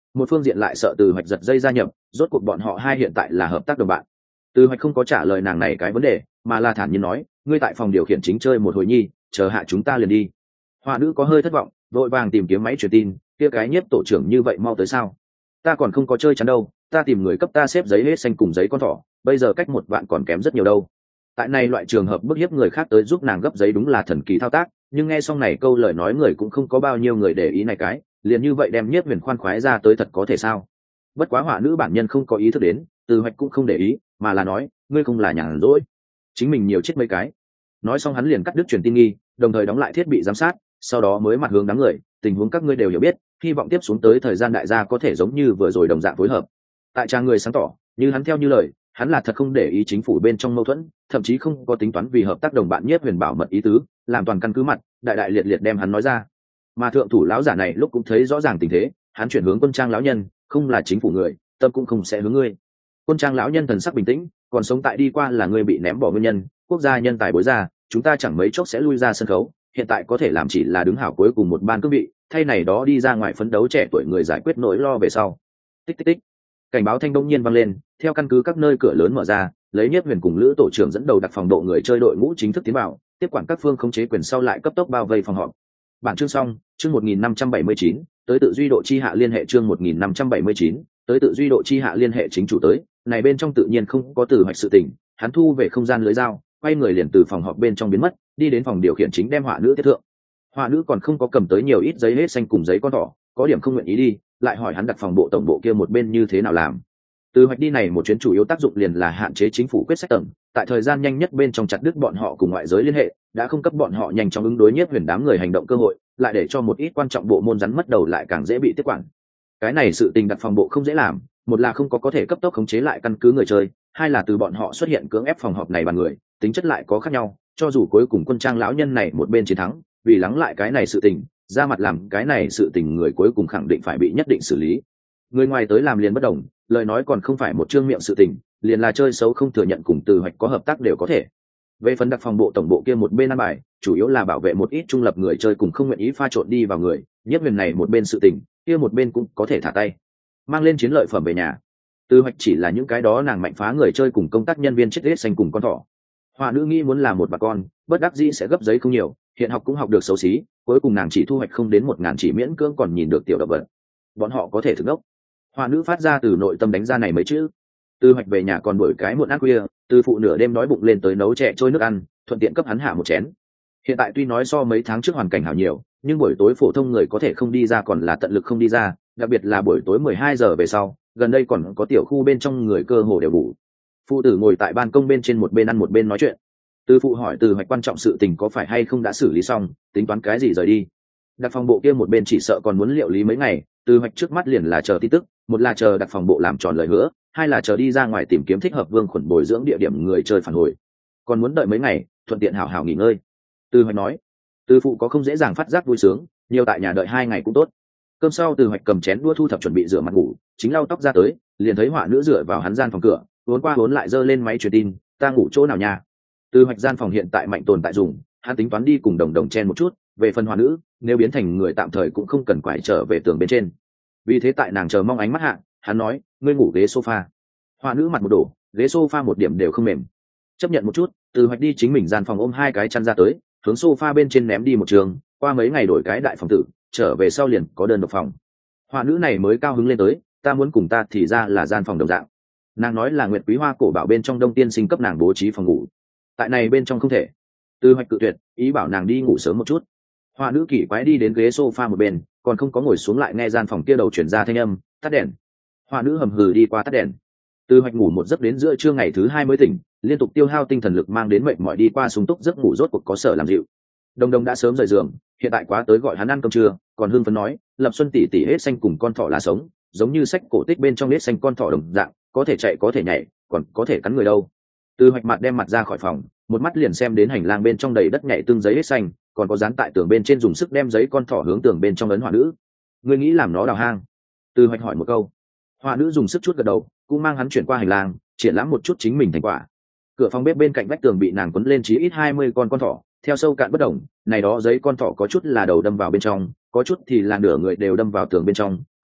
một phương diện lại sợ Từ Hoạch giật dây gia nhập, rốt cuộc bọn họ hai hiện tại là hợp tác đồng bạn. Từ Hoạch không có trả lời nàng này cái vấn đề, mà là thản nhiên nói, ngươi tại phòng điều khiển chính chơi một hồi nhi, chờ hạ chúng ta liền đi. Họa nữ có hơi thất vọng, vội vàng tìm kiếm máy truyền tin, kia cái nhiếp tổ trưởng như vậy mau tới sao? Ta còn không có chơi chắn đâu, ta tìm người cấp ta xếp giấy hết xanh cùng giấy con thỏ, bây giờ cách một vạn còn kém rất nhiều đâu. Tại này loại trường hợp bức hiếp người khác tới giúp nàng gấp giấy đúng là thần kỳ thao tác, nhưng nghe xong này câu lời nói người cũng không có bao nhiêu người để ý này cái, liền như vậy đem Nhiếp Huyền khoan khoái ra tới thật có thể sao? Bất quá họa nữ bản nhân không có ý thức đến, Từ Hoạch cũng không để ý, mà là nói, ngươi không là nhàn rỗi, chính mình nhiều chết mấy cái. Nói xong hắn liền cắt đứt truyền tin nghi, đồng thời đóng lại thiết bị giám sát, sau đó mới mặt hướng đám người, tình huống các ngươi đều hiểu biết, hy vọng tiếp xuống tới thời gian đại gia có thể giống như vừa rồi đồng dạng phối hợp. Tại trang người sáng tỏ, như hắn theo như lời, hắn là thật không để ý chính phủ bên trong mâu thuẫn, thậm chí không có tính toán vì hợp tác đồng bạn Nhiếp Huyền bảo mật ý tứ, làm toàn căn cứ mặt, đại đại liệt liệt đem hắn nói ra. Mà thượng thủ lão giả này lúc cũng thấy rõ ràng tình thế, hắn chuyển hướng Quân Trang lão nhân, không là chính phủ người, tâm cũng không sẽ hướng ngươi. Quân Trang lão nhân thần sắc bình tĩnh, còn sống tại đi qua là ngươi bị ném bỏ nguyên nhân, quốc gia nhân tài bối ra, chúng ta chẳng mấy chốc sẽ lui ra sân khấu, hiện tại có thể làm chỉ là đứng hảo cuối cùng một ban cương vị, thay này đó đi ra ngoài phấn đấu trẻ tuổi người giải quyết nỗi lo về sau. Tích tích tích. Cảnh báo thanh đông nhiên vang lên, theo căn cứ các nơi cửa lớn mở ra, lấy Nhiếp Huyền cùng Lữ tổ trưởng dẫn đầu đặc phòng độ người chơi đội ngũ chính thức tiến vào, tiếp quản các phương khống chế quyền sau lại cấp tốc bao vây phòng họp. Bản chương xong, chương một nghìn năm trăm bảy mươi chín, tới tự duy độ chi hạ liên hệ chương một nghìn năm trăm bảy mươi chín, tới tự duy độ chi hạ liên hệ chính chủ tới, này bên trong tự nhiên không có Từ Hoạch sự tình, hắn thu về không gian lưới dao, quay người liền từ phòng họp bên trong biến mất, đi đến phòng điều khiển chính đem họa nữ tiếp thượng. Họa nữ còn không có cầm tới nhiều ít giấy hết xanh cùng giấy con thỏ, có điểm không nguyện ý đi, lại hỏi hắn đặt phòng bộ tổng bộ kia một bên như thế nào làm. Từ Hoạch đi này một chuyến chủ yếu tác dụng liền là hạn chế chính phủ quyết sách tầng, tại thời gian nhanh nhất bên trong chặt đứt bọn họ cùng ngoại giới liên hệ, đã không cấp bọn họ nhanh chóng ứng đối Nhiếp Huyền đám người hành động cơ hội, lại để cho một ít quan trọng bộ môn rắn mất đầu lại càng dễ bị tiếp quản. Cái này sự tình đặt phòng bộ không dễ làm, một là không có có thể cấp tốc khống chế lại căn cứ người chơi, hai là từ bọn họ xuất hiện cưỡng ép phòng họp này bàn người, tính chất lại có khác nhau, cho dù cuối cùng Quân Trang lão nhân này một bên chiến thắng, vì lắng lại cái này sự tình, ra mặt làm cái này sự tình người cuối cùng khẳng định phải bị nhất định xử lý. Người ngoài tới làm liền bất đồng, lời nói còn không phải một trương miệng sự tình, liền là chơi xấu không thừa nhận cùng Từ Hoạch có hợp tác đều có thể. Về phần đặc phòng bộ tổng bộ kia một bên ăn bài, chủ yếu là bảo vệ một ít trung lập người chơi cùng không nguyện ý pha trộn đi vào người, Nhiếp Huyền này một bên sự tình, kia một bên cũng có thể thả tay, mang lên chiến lợi phẩm về nhà. Từ Hoạch chỉ là những cái đó nàng mạnh phá người chơi cùng công tác nhân viên chết hết xanh cùng con thỏ. Họa nữ nghĩ muốn là một bà con, bất đắc dĩ sẽ gấp giấy không nhiều, hiện học cũng học được xấu xí, cuối cùng nàng chỉ thu hoạch không đến một ngàn chỉ miễn cưỡng còn nhìn được tiểu động vật. Bọn họ có thể thực đốc. Họa nữ phát ra từ nội tâm đánh ra này mấy chữ. Từ Hoạch về nhà còn buổi cái muộn ác khuya, từ phụ nửa đêm đói bụng lên tới nấu chè trôi nước ăn, thuận tiện cấp hắn hạ một chén. Hiện tại tuy nói so mấy tháng trước hoàn cảnh hảo nhiều, nhưng buổi tối phổ thông người có thể không đi ra còn là tận lực không đi ra, đặc biệt là buổi tối mười hai giờ về sau, gần đây còn có tiểu khu bên trong người cơ hồ đều ngủ. Phụ tử ngồi tại ban công bên trên một bên ăn một bên nói chuyện. Từ phụ hỏi Từ Hoạch quan trọng sự tình có phải hay không đã xử lý xong, tính toán cái gì rời đi. Đặc phòng bộ kia một bên chỉ sợ còn muốn liệu lý mấy ngày, Từ Hoạch trước mắt liền là chờ tin tức, một là chờ đặc phòng bộ làm tròn lời hứa, hai là chờ đi ra ngoài tìm kiếm thích hợp vương khuẩn bồi dưỡng địa điểm người chơi phản hồi. Còn muốn đợi mấy ngày, thuận tiện hảo hảo nghỉ ngơi. Từ Hoạch nói. Từ phụ có không dễ dàng phát giác vui sướng, nhiều tại nhà đợi hai ngày cũng tốt. Cơm sau Từ Hoạch cầm chén đũa thu thập chuẩn bị rửa mặt ngủ, chính lau tóc ra tới, liền thấy họa nữ dựa vào hắn gian phòng cửa, uốn qua uốn lại giơ lên máy truyền tin, ta ngủ chỗ nào nha. Từ Hoạch gian phòng hiện tại mạnh tồn tại dùng, hắn tính toán đi cùng đồng đồng chen một chút, về phần họa nữ, nếu biến thành người tạm thời cũng không cần quải trở về tường bên trên. Vì thế tại nàng chờ mong ánh mắt hạ, hắn nói, ngươi ngủ ghế sofa. Họa nữ mặt một đổ, ghế sofa một điểm đều không mềm. Chấp nhận một chút, Từ Hoạch đi chính mình gian phòng ôm hai cái chăn ra tới, hướng sofa bên trên ném đi một trường, qua mấy ngày đổi cái đại phòng tử, trở về sau liền có đơn độc phòng. Họa nữ này mới cao hứng lên tới, ta muốn cùng ta thì ra là gian phòng đồng dạng. Nàng nói là Nguyệt Quý Hoa cổ bảo bên trong Đông Tiên Sinh cấp nàng bố trí phòng ngủ, tại này bên trong không thể. Từ Hoạch cự tuyệt, ý bảo nàng đi ngủ sớm một chút. Họa nữ kỳ quái đi đến ghế sofa một bên, còn không có ngồi xuống lại nghe gian phòng kia đầu chuyển ra thanh âm, tắt đèn. Họa nữ hầm hừ đi qua tắt đèn. Từ Hoạch ngủ một giấc đến giữa trưa ngày thứ hai mới tỉnh, liên tục tiêu hao tinh thần lực mang đến mệt mỏi đi qua sung túc giấc ngủ rốt cuộc có sở làm dịu. Đồng Đồng đã sớm rời giường, hiện tại quá tới gọi hắn ăn cơm trưa, còn hưng phấn nói, Lập Xuân tỷ tỷ hết xanh cùng con thỏ là sống, giống như sách cổ tích bên trong hết xanh con thỏ đồng dạng, có thể chạy có thể nhảy, còn có thể cắn người đâu. Từ Hoạch mặt đem mặt ra khỏi phòng, một mắt liền xem đến hành lang bên trong đầy đất nhảy tương giấy hết xanh, còn có dán tại tường bên trên dùng sức đem giấy con thỏ hướng tường bên trong ấn họa nữ. Ngươi nghĩ làm nó đào hang? Từ Hoạch hỏi một câu. Họa nữ dùng sức chút gật đầu, cũng mang hắn chuyển qua hành lang, triển lãm một chút chính mình thành quả. Cửa phòng bếp bên cạnh vách tường bị nàng quấn lên chí ít hai mươi con con thỏ, theo sâu cạn bất đồng, này đó giấy con thỏ có chút là đầu đâm vào bên trong, có chút thì là nửa người đều đâm vào tường bên trong,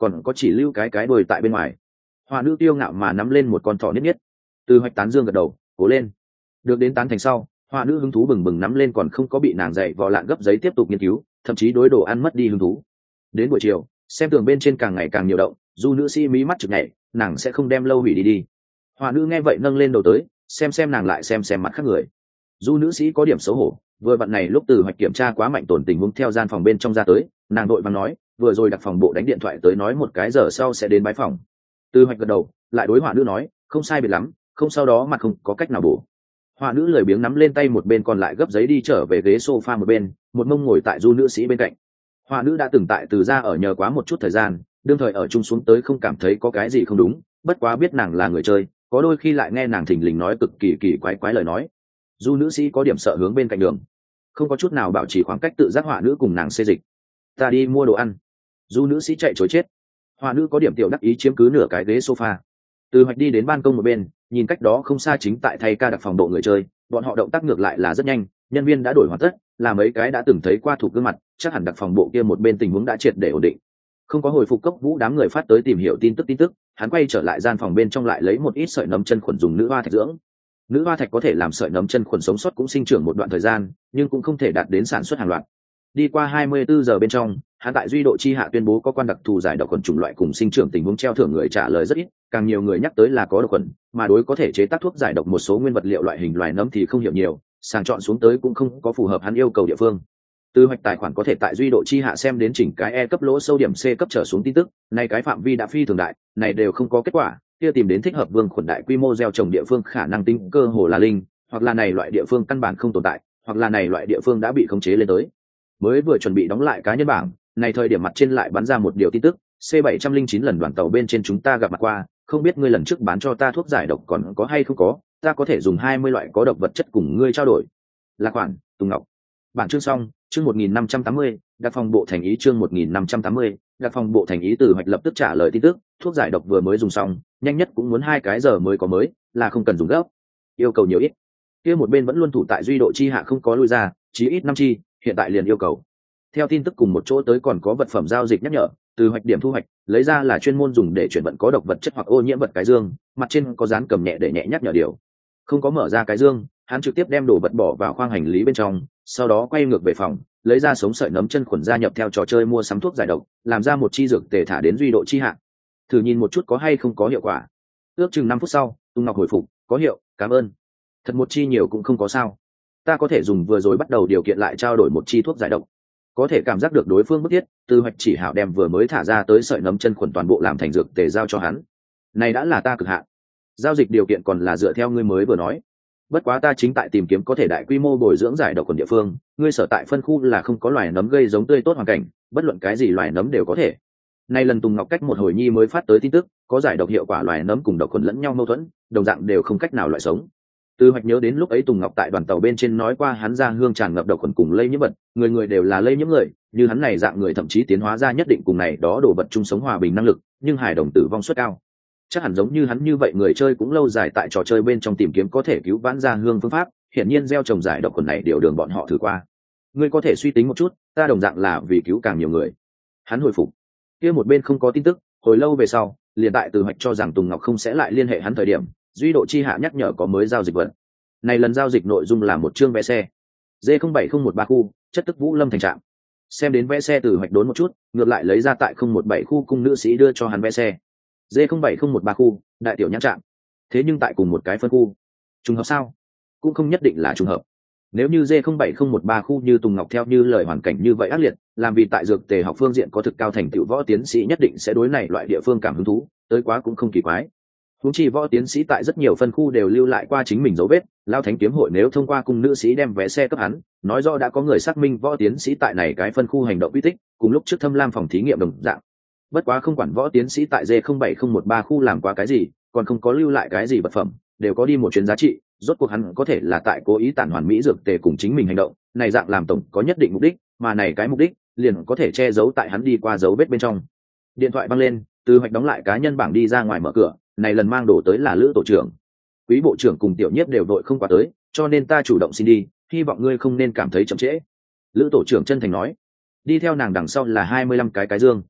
còn có chỉ lưu cái cái đuôi tại bên ngoài. Họa nữ tiêu ngạo mà nắm lên một con thỏ niết niết. Từ Hoạch tán dương gật đầu, cố lên. Được đến tán thành sau, họa nữ hứng thú bừng bừng nắm lên còn không có bị nàng dạy vò lạn gấp giấy tiếp tục nghiên cứu, thậm chí đối đồ ăn mất đi hứng thú. Đến buổi chiều, xem tường bên trên càng ngày càng nhiều động, du nữ sĩ mí mắt chực nhảy, nàng sẽ không đem lâu hủy đi đi. Họa nữ nghe vậy nâng lên đầu tới, xem xem nàng lại xem xem mặt khác người. Du nữ sĩ có điểm xấu hổ, vừa vặn này lúc Từ Hoạch kiểm tra quá mạnh tổn tình huống theo gian phòng bên trong ra tới, nàng đội vàng nói, vừa rồi đặc phòng bộ đánh điện thoại tới nói một cái giờ sau sẽ đến bái phòng. Từ Hoạch gật đầu, lại đối họa nữ nói, không sai biệt lắm, không sau đó mặt không có cách nào bổ. Họa nữ lười biếng nắm lên tay một bên còn lại gấp giấy đi trở về ghế sofa một bên, một mông ngồi tại du nữ sĩ bên cạnh. Họa nữ đã từng tại Từ gia ở nhờ quá một chút thời gian, đương thời ở chung xuống tới không cảm thấy có cái gì không đúng, bất quá biết nàng là người chơi, có đôi khi lại nghe nàng thình lình nói cực kỳ kỳ quái quái lời nói. Du nữ sĩ có điểm sợ hướng bên cạnh đường, không có chút nào bảo trì khoảng cách tự giác. Họa nữ cùng nàng xê dịch, ta đi mua đồ ăn. Du nữ sĩ chạy chối chết. Họa nữ có điểm tiểu đắc ý chiếm cứ nửa cái ghế sofa. Từ Hoạch đi đến ban công một bên, nhìn cách đó không xa chính tại thay ca đặc phòng bộ người chơi, bọn họ động tác ngược lại là rất nhanh, nhân viên đã đổi hoàn tất, là mấy cái đã từng thấy qua thủ gương mặt, chắc hẳn đặc phòng bộ kia một bên tình huống đã triệt để ổn định. Không có hồi phục Cốc Vũ đám người phát tới tìm hiểu tin tức tin tức, hắn quay trở lại gian phòng bên trong lại lấy một ít sợi nấm chân khuẩn dùng nữ hoa thạch dưỡng. Nữ hoa thạch có thể làm sợi nấm chân khuẩn sống sót cũng sinh trưởng một đoạn thời gian, nhưng cũng không thể đạt đến sản xuất hàng loạt. Đi qua hai mươi bốn giờ bên trong, hắn tại duy độ chi hạ tuyên bố có quan đặc thù giải độc khuẩn chủng loại cùng sinh trưởng tình huống treo thưởng, người trả lời rất ít, càng nhiều người nhắc tới là có độc khuẩn, mà đối có thể chế tác thuốc giải độc một số nguyên vật liệu loại hình loài nấm thì không hiểu nhiều, sàng chọn xuống tới cũng không có phù hợp hắn yêu cầu địa phương. Từ Hoạch tài khoản có thể tại duy độ chi hạ xem đến chỉnh cái E cấp lỗ sâu điểm C cấp trở xuống tin tức, này cái phạm vi đã phi thường đại, này đều không có kết quả, kia tìm đến thích hợp vương khuẩn đại quy mô gieo trồng địa phương khả năng tính cơ hồ là linh, hoặc là này loại địa phương căn bản không tồn tại, hoặc là này loại địa phương đã bị khống chế lên tới. Mới vừa chuẩn bị đóng lại cá nhân bảng, này thời điểm mặt trên lại bắn ra một điều tin tức, C bảy trăm linh chín lần đoàn tàu bên trên chúng ta gặp mặt qua, không biết ngươi lần trước bán cho ta thuốc giải độc còn có hay không có, ta có thể dùng hai mươi loại có độc vật chất cùng ngươi trao đổi. Là khoản, Tùng Ngọc. Bản chương xong, chương một nghìn năm trăm tám mươi, đặc phòng bộ thành ý chương một nghìn năm trăm tám mươi, đặc phòng bộ thành ý. Từ Hoạch lập tức trả lời tin tức, thuốc giải độc vừa mới dùng xong, nhanh nhất cũng muốn hai cái giờ mới có mới, là không cần dùng gấp. Yêu cầu nhiều ít. Kia một bên vẫn luôn thủ tại duy độ chi hạ không có lui ra, chí ít năm chi, hiện tại liền yêu cầu. Theo tin tức cùng một chỗ tới còn có vật phẩm giao dịch nhắc nhở, Từ Hoạch điểm thu hoạch, lấy ra là chuyên môn dùng để chuyển vận có độc vật chất hoặc ô nhiễm vật cái dương, mặt trên có dán cầm nhẹ để nhẹ nhắc nhở điều. Không có mở ra cái dương, hắn trực tiếp đem đồ vật bỏ vào khoang hành lý bên trong, sau đó quay ngược về phòng, lấy ra sống sợi nấm chân khuẩn gia nhập theo trò chơi mua sắm thuốc giải độc, làm ra một chi dược tề thả đến duy độ chi hạ. Thử nhìn một chút có hay không có hiệu quả. Ước chừng năm phút sau, Tung Ngọc hồi phục, có hiệu, cảm ơn. Thật một chi nhiều cũng không có sao. Ta có thể dùng vừa rồi bắt đầu điều kiện lại trao đổi một chi thuốc giải độc. Có thể cảm giác được đối phương bức thiết, Từ Hoạch chỉ hảo đem vừa mới thả ra tới sợi nấm chân khuẩn toàn bộ làm thành dược tề giao cho hắn. Này đã là ta cực hạn. Giao dịch điều kiện còn là dựa theo ngươi mới vừa nói. Bất quá ta chính tại tìm kiếm có thể đại quy mô bồi dưỡng giải độc khuẩn địa phương, ngươi sở tại phân khu là không có loài nấm gây giống tươi tốt hoàn cảnh, bất luận cái gì loài nấm đều có thể. Nay lần Tùng Ngọc cách một hồi nhi mới phát tới tin tức, có giải độc hiệu quả loài nấm cùng độc khuẩn lẫn nhau mâu thuẫn, đồng dạng đều không cách nào loại sống. Từ Hoạch nhớ đến lúc ấy Tùng Ngọc tại đoàn tàu bên trên nói qua hắn ra hương tràn ngập độc khuẩn cùng lây nhiễm vật, người người đều là lây nhiễm người, như hắn này dạng người thậm chí tiến hóa ra nhất định cùng này đó đồ vật chung sống hòa bình năng lực, nhưng hài đồng tử vong suất cao. Chắc hẳn giống như hắn như vậy người chơi cũng lâu dài tại trò chơi bên trong tìm kiếm có thể cứu vãn ra hương phương pháp, hiển nhiên gieo trồng giải độc khuẩn này đều đường bọn họ thử qua. Ngươi có thể suy tính một chút, ta đồng dạng là vì cứu càng nhiều người. Hắn hồi phục. Kia một bên không có tin tức, hồi lâu về sau, liền tại Từ Hoạch cho rằng Tùng Ngọc không sẽ lại liên hệ hắn thời điểm, duy độ chi hạ nhắc nhở có mới giao dịch vật. Này lần giao dịch nội dung là một chương vé xe. D không bảy không một ba khu, chất tức Vũ Lâm thành trạm. Xem đến vé xe, Từ Hoạch đốn một chút, ngược lại lấy ra tại không một bảy khu cung nữ sĩ đưa cho hắn vé xe. D không bảy không một ba khu, đại tiểu nhãn trạm. Thế nhưng tại cùng một cái phân khu. Trùng hợp sao? Cũng không nhất định là trùng hợp. Nếu như D không bảy không một ba khu như Tùng Ngọc theo như lời hoàn cảnh như vậy ác liệt, làm vì tại dược tề học phương diện có thực cao thành tựu võ tiến sĩ nhất định sẽ đối này loại địa phương cảm hứng thú, tới quá cũng không kỳ quái. Huống chi võ tiến sĩ tại rất nhiều phân khu đều lưu lại qua chính mình dấu vết, Lao Thánh kiếm hội nếu thông qua cung nữ sĩ đem vé xe cấp hắn, nói rõ đã có người xác minh võ tiến sĩ tại này cái phân khu hành động uy tích, cùng lúc trước Thâm Lam phòng thí nghiệm đồng dạng. Bất quá không quản võ tiến sĩ tại D không bảy không một ba khu làm qua cái gì, còn không có lưu lại cái gì vật phẩm, đều có đi một chuyến giá trị, rốt cuộc hắn có thể là tại cố ý tản hoàn mỹ dược tề cùng chính mình hành động, này dạng làm tổng có nhất định mục đích, mà này cái mục đích liền có thể che giấu tại hắn đi qua dấu vết bên trong. Điện thoại vang lên, Từ Hoạch đóng lại cá nhân bảng đi ra ngoài mở cửa, này lần mang đồ tới là Lữ tổ trưởng. Quý bộ trưởng cùng tiểu nhiếp đều đội không qua tới, cho nên ta chủ động xin đi, hy vọng ngươi không nên cảm thấy chậm trễ. Lữ tổ trưởng chân thành nói. Đi theo nàng đằng sau là hai mươi lăm cái cái dương.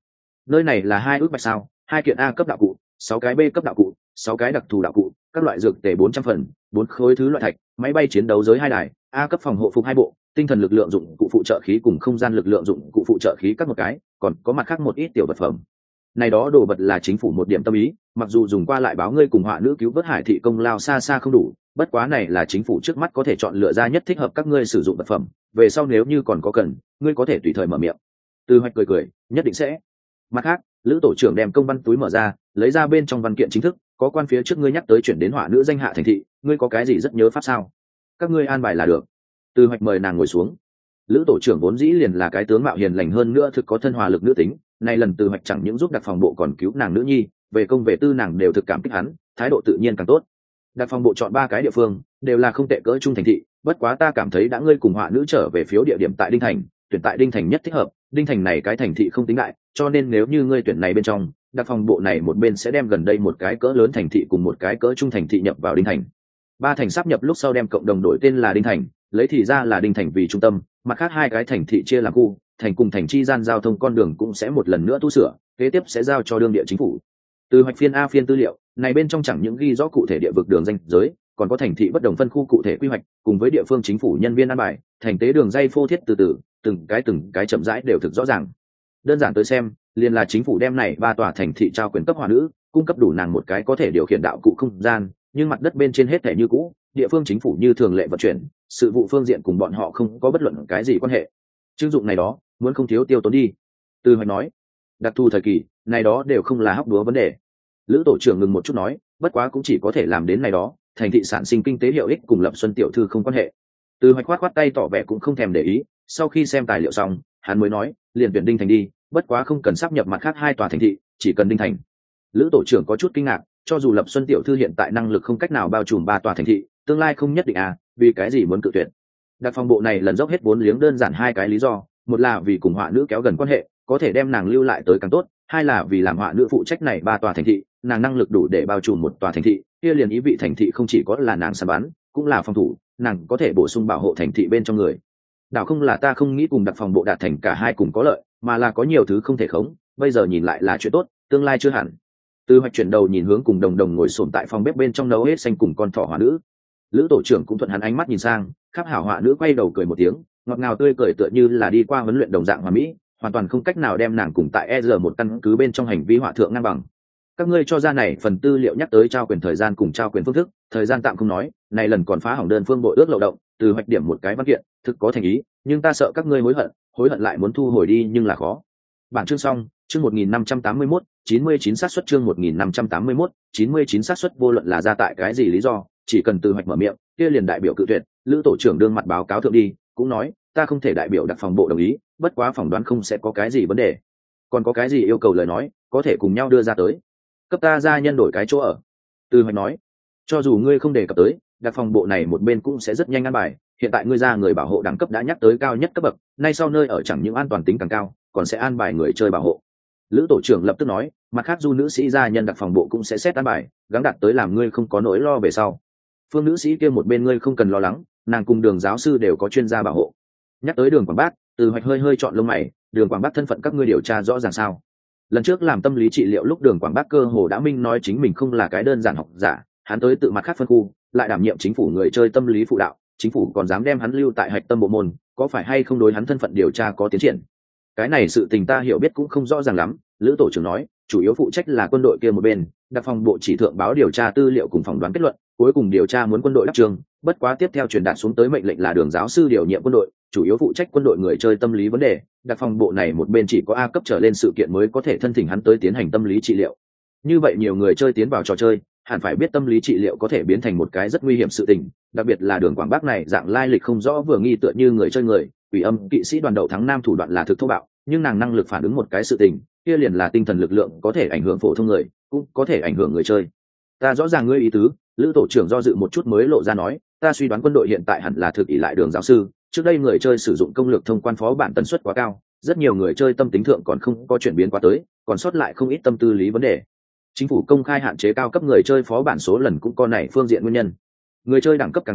nơi này là hai ước bạch sao, hai kiện A cấp đạo cụ, sáu cái B cấp đạo cụ, sáu cái đặc thù đạo cụ, các loại dược tề bốn trăm phần, bốn khối thứ loại thạch, máy bay chiến đấu giới hai đài, A cấp phòng hộ phục hai bộ, tinh thần lực lượng dụng cụ phụ trợ khí cùng không gian lực lượng dụng cụ phụ trợ khí các một cái, còn có mặt khác một ít tiểu vật phẩm. Này đó đồ vật là chính phủ một điểm tâm ý, mặc dù dùng qua lại báo ngươi cùng họa nữ cứu vớt hải thị công lao xa xa không đủ, bất quá này là chính phủ trước mắt có thể chọn lựa ra nhất thích hợp các ngươi sử dụng vật phẩm, về sau nếu như còn có cần, ngươi có thể tùy thời mở miệng. Từ Hoạch cười cười, nhất định sẽ. Mặt khác, lữ tổ trưởng đem công văn túi mở ra, lấy ra bên trong văn kiện chính thức, có quan phía trước ngươi nhắc tới chuyển đến họa nữ danh hạ thành thị, ngươi có cái gì rất nhớ pháp sao? Các ngươi an bài là được. Từ Hoạch mời nàng ngồi xuống. Lữ tổ trưởng vốn dĩ liền là cái tướng mạo hiền lành hơn nữa thực có thân hòa lực nữ tính, nay lần Từ Hoạch chẳng những giúp đặc phòng bộ còn cứu nàng nữ nhi, về công về tư nàng đều thực cảm kích hắn, thái độ tự nhiên càng tốt. Đặc phòng bộ chọn ba cái địa phương, đều là không tệ cỡ trung thành thị, bất quá ta cảm thấy đã ngươi cùng họa nữ trở về phiếu địa điểm tại Đinh Thành, tuyển tại Đinh Thành nhất thích hợp, Đinh Thành này cái thành thị không tính đại, cho nên nếu như ngươi tuyển này bên trong, đặc phòng bộ này một bên sẽ đem gần đây một cái cỡ lớn thành thị cùng một cái cỡ trung thành thị nhập vào Đinh Thành. Ba thành sáp nhập lúc sau đem cộng đồng đổi tên là Đinh Thành, lấy thì ra là Đinh Thành vì trung tâm, mặt khác hai cái thành thị chia làm khu, thành cùng thành chi gian giao thông con đường cũng sẽ một lần nữa tu sửa, kế tiếp sẽ giao cho đương địa chính phủ. Từ Hoạch phiên a phiên tư liệu, này bên trong chẳng những ghi rõ cụ thể địa vực đường danh giới, còn có thành thị bất đồng phân khu cụ thể quy hoạch, cùng với địa phương chính phủ nhân viên an bài, thành tế đường dây phô thiết từ từ, từng cái từng cái chậm rãi đều thực rõ ràng. Đơn giản tới xem, liền là chính phủ đem này ba tòa thành thị trao quyền cấp họa nữ, cung cấp đủ nàng một cái có thể điều khiển đạo cụ không gian, nhưng mặt đất bên trên hết thể như cũ, địa phương chính phủ như thường lệ vận chuyển, sự vụ phương diện cùng bọn họ không có bất luận cái gì quan hệ. Chương dụng này đó, muốn không thiếu tiêu tốn đi. Từ Hoạch nói, đặc thù thời kỳ, này đó đều không là hóc đúa vấn đề. Lữ tổ trưởng ngừng một chút nói, bất quá cũng chỉ có thể làm đến này đó, thành thị sản sinh kinh tế hiệu ích cùng Lập Xuân tiểu thư không quan hệ. Từ Hoạch khoát khoát tay tỏ vẻ cũng không thèm để ý, sau khi xem tài liệu xong, hắn mới nói, liền tuyển Đinh Thành đi, bất quá không cần sáp nhập mặt khác hai tòa thành thị, chỉ cần Đinh Thành. Lữ tổ trưởng có chút kinh ngạc, cho dù Lập Xuân tiểu thư hiện tại năng lực không cách nào bao trùm ba tòa thành thị, tương lai không nhất định à, vì cái gì muốn cự tuyệt? Đặc phòng bộ này lần dốc hết vốn liếng đơn giản hai cái lý do, một là vì cùng họa nữ kéo gần quan hệ, có thể đem nàng lưu lại tới càng tốt, hai là vì làm họa nữ phụ trách này ba tòa thành thị, nàng năng lực đủ để bao trùm một tòa thành thị, kia liền ý vị thành thị không chỉ có là nàng săn bắn, cũng là phòng thủ, nàng có thể bổ sung bảo hộ thành thị bên trong người. Đảo không là ta không nghĩ cùng đặc phòng bộ đạt thành cả hai cùng có lợi, mà là có nhiều thứ không thể khống, bây giờ nhìn lại là chuyện tốt, tương lai chưa hẳn. Từ Hoạch chuyển đầu nhìn hướng cùng đồng đồng ngồi xổm tại phòng bếp bên trong nấu hết xanh cùng con thỏ họa nữ. Lữ tổ trưởng cũng thuận hắn ánh mắt nhìn sang, khắp hảo họa nữ quay đầu cười một tiếng, ngọt ngào tươi cười tựa như là đi qua huấn luyện đồng dạng hòa mỹ, hoàn toàn không cách nào đem nàng cùng tại e rờ một căn cứ bên trong hành vi họa thượng ngang bằng. Các ngươi cho ra này phần tư liệu nhắc tới trao quyền thời gian cùng trao quyền phương thức, thời gian tạm không nói, này lần còn phá hỏng đơn phương bội ước lậu động, Từ Hoạch điểm một cái văn kiện, thực có thành ý, nhưng ta sợ các ngươi hối hận, hối hận lại muốn thu hồi đi nhưng là khó. Bản chương xong, chương một nghìn năm trăm tám mươi mốt, chín mươi chín xác suất chương một nghìn năm trăm tám mươi mốt, chín mươi chín xác suất vô luận là ra tại cái gì lý do, chỉ cần Từ Hoạch mở miệng, kia liền đại biểu cự tuyệt, Lữ tổ trưởng đương mặt báo cáo thượng đi, cũng nói, ta không thể đại biểu đặc phòng bộ đồng ý, bất quá phỏng đoán không sẽ có cái gì vấn đề. Còn có cái gì yêu cầu lời nói, có thể cùng nhau đưa ra tới. Cấp ta gia nhân đổi cái chỗ ở. Từ Hoạch nói, cho dù ngươi không đề cập tới, đặc phòng bộ này một bên cũng sẽ rất nhanh an bài, hiện tại ngươi ra người bảo hộ đẳng cấp đã nhắc tới cao nhất cấp bậc, nay sau nơi ở chẳng những an toàn tính càng cao, còn sẽ an bài người chơi bảo hộ. Lữ tổ trưởng lập tức nói, mặt khác du nữ sĩ gia nhân đặc phòng bộ cũng sẽ xét an bài, gắng đạt tới làm ngươi không có nỗi lo về sau. Phương nữ sĩ kia một bên ngươi không cần lo lắng, nàng cùng Đường giáo sư đều có chuyên gia bảo hộ. Nhắc tới Đường Quảng Bác, Từ Hoạch hơi hơi chọn lông mày, Đường Quảng Bác thân phận các ngươi điều tra rõ ràng sao? Lần trước làm tâm lý trị liệu lúc Đường Quảng Bác cơ hồ đã minh nói chính mình không là cái đơn giản học giả, hắn tới tự mặt khác phân khu, lại đảm nhiệm chính phủ người chơi tâm lý phụ đạo, chính phủ còn dám đem hắn lưu tại hạch tâm bộ môn, có phải hay không đối hắn thân phận điều tra có tiến triển? Cái này sự tình ta hiểu biết cũng không rõ ràng lắm, Lữ tổ trưởng nói, chủ yếu phụ trách là quân đội kia một bên, đặc phòng bộ chỉ thượng báo điều tra tư liệu cùng phỏng đoán kết luận, cuối cùng điều tra muốn quân đội đáp trường, bất quá tiếp theo truyền đạt xuống tới mệnh lệnh là Đường giáo sư điều nhiệm quân đội, chủ yếu phụ trách quân đội người chơi tâm lý vấn đề, đặc phòng bộ này một bên chỉ có A cấp trở lên sự kiện mới có thể thân thỉnh hắn tới tiến hành tâm lý trị liệu. Như vậy nhiều người chơi tiến vào trò chơi, hẳn phải biết tâm lý trị liệu có thể biến thành một cái rất nguy hiểm sự tình, đặc biệt là Đường Quảng Bác này dạng lai lịch không rõ vừa nghi tựa như người chơi người, ủy âm kỵ sĩ đoàn đậu thắng nam thủ đoạn là thực thô bạo, nhưng nàng năng lực phản ứng một cái sự tình, kia liền là tinh thần lực lượng có thể ảnh hưởng phổ thông người, cũng có thể ảnh hưởng người chơi. Ta rõ ràng ngươi ý tứ, Lữ tổ trưởng do dự một chút mới lộ ra nói, ta suy đoán quân đội hiện tại hẳn là thực ỷ lại Đường giáo sư, trước đây người chơi sử dụng công lược thông quan phó bản tần suất quá cao, rất nhiều người chơi tâm tính thượng còn không có chuyển biến qua tới, còn sót lại không ít tâm tư lý vấn đề. Chính phủ công khai hạn chế cao cấp người chơi phó bản số lần cũng có này phương diện nguyên nhân. Người chơi đẳng cấp càng cao,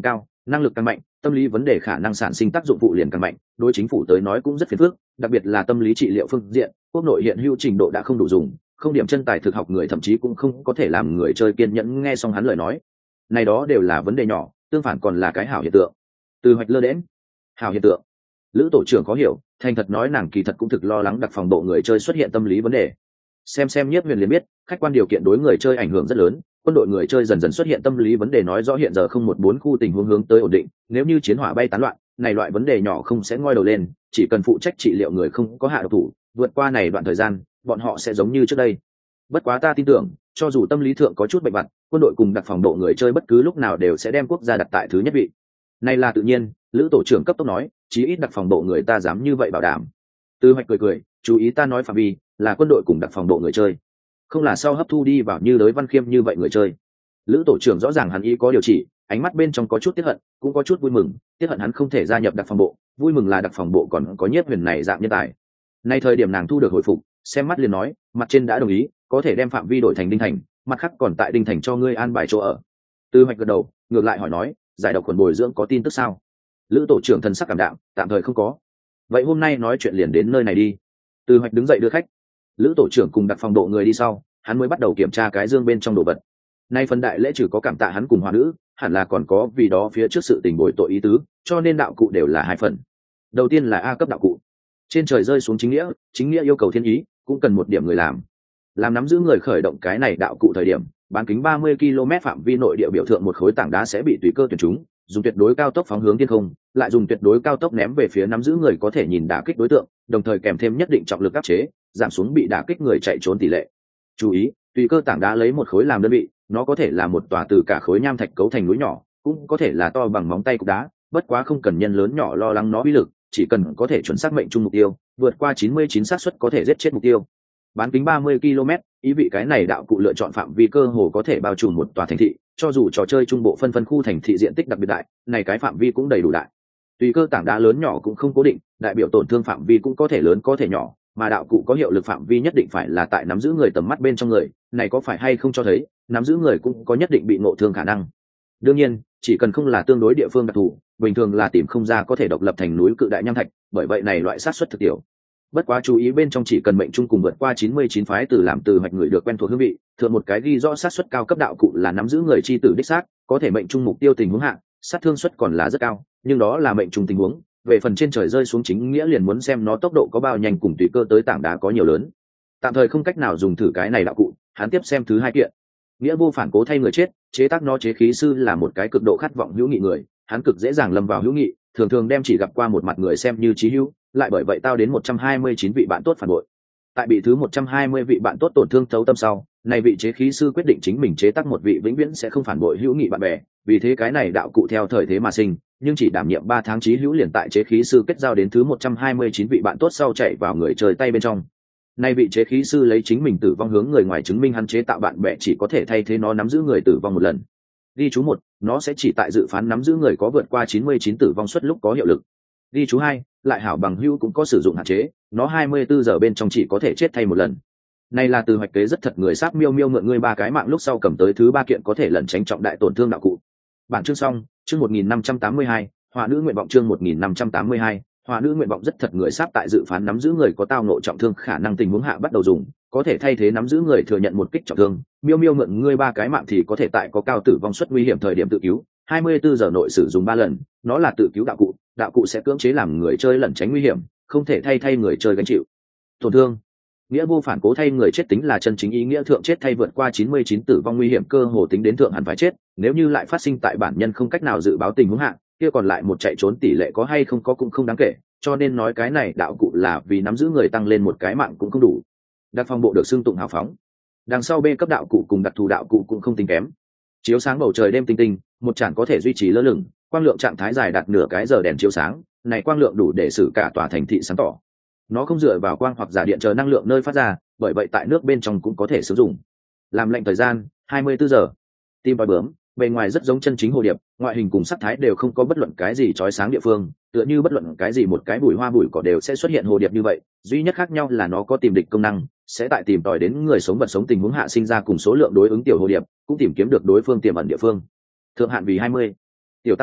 năng lực càng mạnh, tâm lý vấn đề khả năng sản sinh tác dụng phụ liền càng mạnh, đối chính phủ tới nói cũng rất phiền phức, đặc biệt là tâm lý trị liệu phương diện, quốc nội hiện hữu trình độ đã không đủ dùng, không điểm chân tài thực học người thậm chí cũng không có thể làm người chơi kiên nhẫn nghe xong hắn lời nói. Này đó đều là vấn đề nhỏ, tương phản còn là cái hảo hiện tượng. Từ Hoạch lơ đễnh, hảo hiện tượng. Lữ tổ trưởng có hiểu, thành thật nói nàng kỳ thật cũng thực lo lắng đặc phòng bộ người chơi xuất hiện tâm lý vấn đề. Xem xem Nhiếp Huyền liền biết, khách quan điều kiện đối người chơi ảnh hưởng rất lớn, quân đội người chơi dần dần xuất hiện tâm lý vấn đề nói rõ hiện giờ không một bốn khu tình huống hướng tới ổn định, nếu như chiến hỏa bay tán loạn, này loại vấn đề nhỏ không sẽ ngoi đầu lên, chỉ cần phụ trách trị liệu người không có hạ độc thủ, vượt qua này đoạn thời gian, bọn họ sẽ giống như trước đây. Bất quá ta tin tưởng, cho dù tâm lý thượng có chút bệnh vặt, quân đội cùng đặc phòng bộ người chơi bất cứ lúc nào đều sẽ đem quốc gia đặt tại thứ nhất vị. Này là tự nhiên, Lữ tổ trưởng cấp tốc nói, chí ít đặc phòng bộ người ta dám như vậy bảo đảm. Từ Hoạch cười cười, chú ý ta nói phạm vi là quân đội cùng đặc phòng bộ người chơi, không là sau hấp thu đi vào như Đới Văn Khiêm như vậy người chơi. Lữ tổ trưởng rõ ràng hắn ý có điều chỉ, ánh mắt bên trong có chút tiếc hận, cũng có chút vui mừng, tiếc hận hắn không thể gia nhập đặc phòng bộ, vui mừng là đặc phòng bộ còn có Nhiếp Huyền này dạng nhân tài. Nay thời điểm nàng thu được hồi phục, xem mắt liền nói, mặt trên đã đồng ý, có thể đem phạm vi đổi thành Đinh Thành, mặt khác còn tại Đinh Thành cho ngươi an bài chỗ ở. Từ Hoạch gật đầu, ngược lại hỏi nói, giải độc khuẩn bồi dưỡng có tin tức sao? Lữ tổ trưởng thần sắc cảm đạm, tạm thời không có. Vậy hôm nay nói chuyện liền đến nơi này đi. Từ Hoạch đứng dậy đưa khách. Lữ tổ trưởng cùng đặc phòng bộ người đi sau, hắn mới bắt đầu kiểm tra cái dương bên trong đồ vật. Nay phần đại lễ trừ có cảm tạ hắn cùng hoa nữ, hẳn là còn có vì đó phía trước sự tình bồi tội ý tứ, cho nên đạo cụ đều là hai phần. Đầu tiên là A cấp đạo cụ. Trên trời rơi xuống chính nghĩa, chính nghĩa yêu cầu thiên ý, cũng cần một điểm người làm. Làm nắm giữ người khởi động cái này đạo cụ thời điểm, bán kính ba mươi ki lô mét phạm vi nội địa biểu thượng một khối tảng đá sẽ bị tùy cơ tuyển trúng, dùng tuyệt đối cao tốc phóng hướng thiên không, lại dùng tuyệt đối cao tốc ném về phía nắm giữ người có thể nhìn đả kích đối tượng, đồng thời kèm thêm nhất định trọng lực áp chế, giảm xuống bị đả kích người chạy trốn tỷ lệ. Chú ý, tùy cơ tảng đá lấy một khối làm đơn vị, nó có thể là một tòa từ cả khối nham thạch cấu thành núi nhỏ, cũng có thể là to bằng móng tay cục đá, bất quá không cần nhân lớn nhỏ lo lắng nó uy lực, chỉ cần có thể chuẩn xác mệnh trung mục tiêu, vượt qua chín mươi chín xác suất có thể giết chết mục tiêu. Bán kính ba mươi ki lô mét, ý vị cái này đạo cụ lựa chọn phạm vi cơ hồ có thể bao trùm một tòa thành thị, cho dù trò chơi trung bộ phân phân khu thành thị diện tích đặc biệt đại, này cái phạm vi cũng đầy đủ đại. Tùy cơ tảng đá lớn nhỏ cũng không cố định, đại biểu tổn thương phạm vi cũng có thể lớn có thể nhỏ, mà đạo cụ có hiệu lực phạm vi nhất định phải là tại nắm giữ người tầm mắt bên trong người, này có phải hay không cho thấy, nắm giữ người cũng có nhất định bị ngộ thương khả năng. Đương nhiên, chỉ cần không là tương đối địa phương đặc thù, bình thường là tìm không ra có thể độc lập thành núi cự đại nham thạch, bởi vậy này loại sát suất thực tiểu. Bất quá chú ý bên trong chỉ cần mệnh trung cùng vượt qua chín mươi chín phái từ làm từ hoạch người được quen thuộc hương vị, thường một cái ghi rõ sát suất cao cấp đạo cụ là nắm giữ người chi tử đích xác, có thể mệnh trung mục tiêu tình huống hạ, sát thương suất còn là rất cao, nhưng đó là mệnh trung tình huống, về phần trên trời rơi xuống chính nghĩa liền muốn xem nó tốc độ có bao nhanh cùng tùy cơ tới tảng đá có nhiều lớn. Tạm thời không cách nào dùng thử cái này đạo cụ, hắn tiếp xem thứ hai kiện. Nghĩa vô phản cố thay người chết, chế tác nó chế khí sư là một cái cực độ khát vọng hữu nghị người, hắn cực dễ dàng lâm vào hữu nghị, thường thường đem chỉ gặp qua một mặt người xem như chí hữu, lại bởi vậy tao đến một trăm hai mươi chín vị bạn tốt phản bội. Tại bị thứ một trăm hai mươi vị bạn tốt tổn thương thấu tâm sau, này vị chế khí sư quyết định chính mình chế tác một vị vĩnh viễn sẽ không phản bội hữu nghị bạn bè, vì thế cái này đạo cụ theo thời thế mà sinh, nhưng chỉ đảm nhiệm ba tháng chí hữu liền tại chế khí sư kết giao đến thứ một trăm hai mươi chín vị bạn tốt sau chạy vào người trời tay bên trong. Nay vị chế khí sư lấy chính mình tử vong hướng người ngoài chứng minh hắn chế tạo bạn bè chỉ có thể thay thế nó nắm giữ người tử vong một lần. Ghi chú một, nó sẽ chỉ tại dự phán nắm giữ người có vượt qua chín mươi chín tử vong suất lúc có hiệu lực. Ghi chú hai, lại hảo bằng hữu cũng có sử dụng hạn chế, nó hai mươi bốn giờ bên trong chỉ có thể chết thay một lần. Này là từ hoạch kế rất thật người sát miêu miêu mượn ngươi ba cái mạng lúc sau cầm tới thứ ba kiện có thể lẩn tránh trọng đại tổn thương đạo cụ. Bản chương xong, chương một nghìn năm trăm tám mươi hai, họa nữ nguyện vọng chương một nghìn năm trăm tám mươi hai, họa nữ nguyện vọng rất thật người sát tại dự phán nắm giữ người có tao ngộ trọng thương khả năng tình huống hạ bắt đầu dùng, có thể thay thế nắm giữ người thừa nhận một kích trọng thương, miêu miêu mượn ngươi ba cái mạng thì có thể tại có cao tử vong suất nguy hiểm thời điểm tự cứu, hai mươi bốn giờ nội sử dụng ba lần, nó là tự cứu đạo cụ, đạo cụ sẽ cưỡng chế làm người chơi lẩn tránh nguy hiểm, không thể thay thay người chơi gánh chịu tổn thương. Nghĩa vô phản cố thay người chết tính là chân chính ý nghĩa thượng chết thay vượt qua chín mươi chín tử vong nguy hiểm cơ hồ tính đến thượng hẳn phải chết, nếu như lại phát sinh tại bản nhân không cách nào dự báo tình huống hạ, kia còn lại một chạy trốn tỷ lệ có hay không có cũng không đáng kể, cho nên nói cái này đạo cụ là vì nắm giữ người tăng lên một cái mạng cũng không đủ. Đặc phòng bộ được xưng tụng hào phóng. Đằng sau B cấp đạo cụ cùng đặc thù đạo cụ cũng không tính kém. Chiếu sáng bầu trời đêm tinh tinh, một tràn có thể duy trì lơ lửng, quang lượng trạng thái dài đạt nửa cái giờ đèn chiếu sáng, này quang lượng đủ để xử cả tòa thành thị sáng tỏ. Nó không dựa vào quang hoặc giả điện chờ năng lượng nơi phát ra, bởi vậy tại nước bên trong cũng có thể sử dụng. Làm lệnh thời gian hai mươi bốn giờ. Tim voi bướm, bề ngoài rất giống chân chính hồ điệp, ngoại hình cùng sắc thái đều không có bất luận cái gì chói sáng địa phương, tựa như bất luận cái gì một cái bụi hoa bụi cỏ đều sẽ xuất hiện hồ điệp như vậy, duy nhất khác nhau là nó có tìm địch công năng, sẽ tại tìm tòi đến người sống vật sống tình huống hạ sinh ra cùng số lượng đối ứng tiểu hồ điệp, cũng tìm kiếm được đối phương tiềm ẩn địa phương. Thượng hạn vì hai mươi. Tiểu tam giác,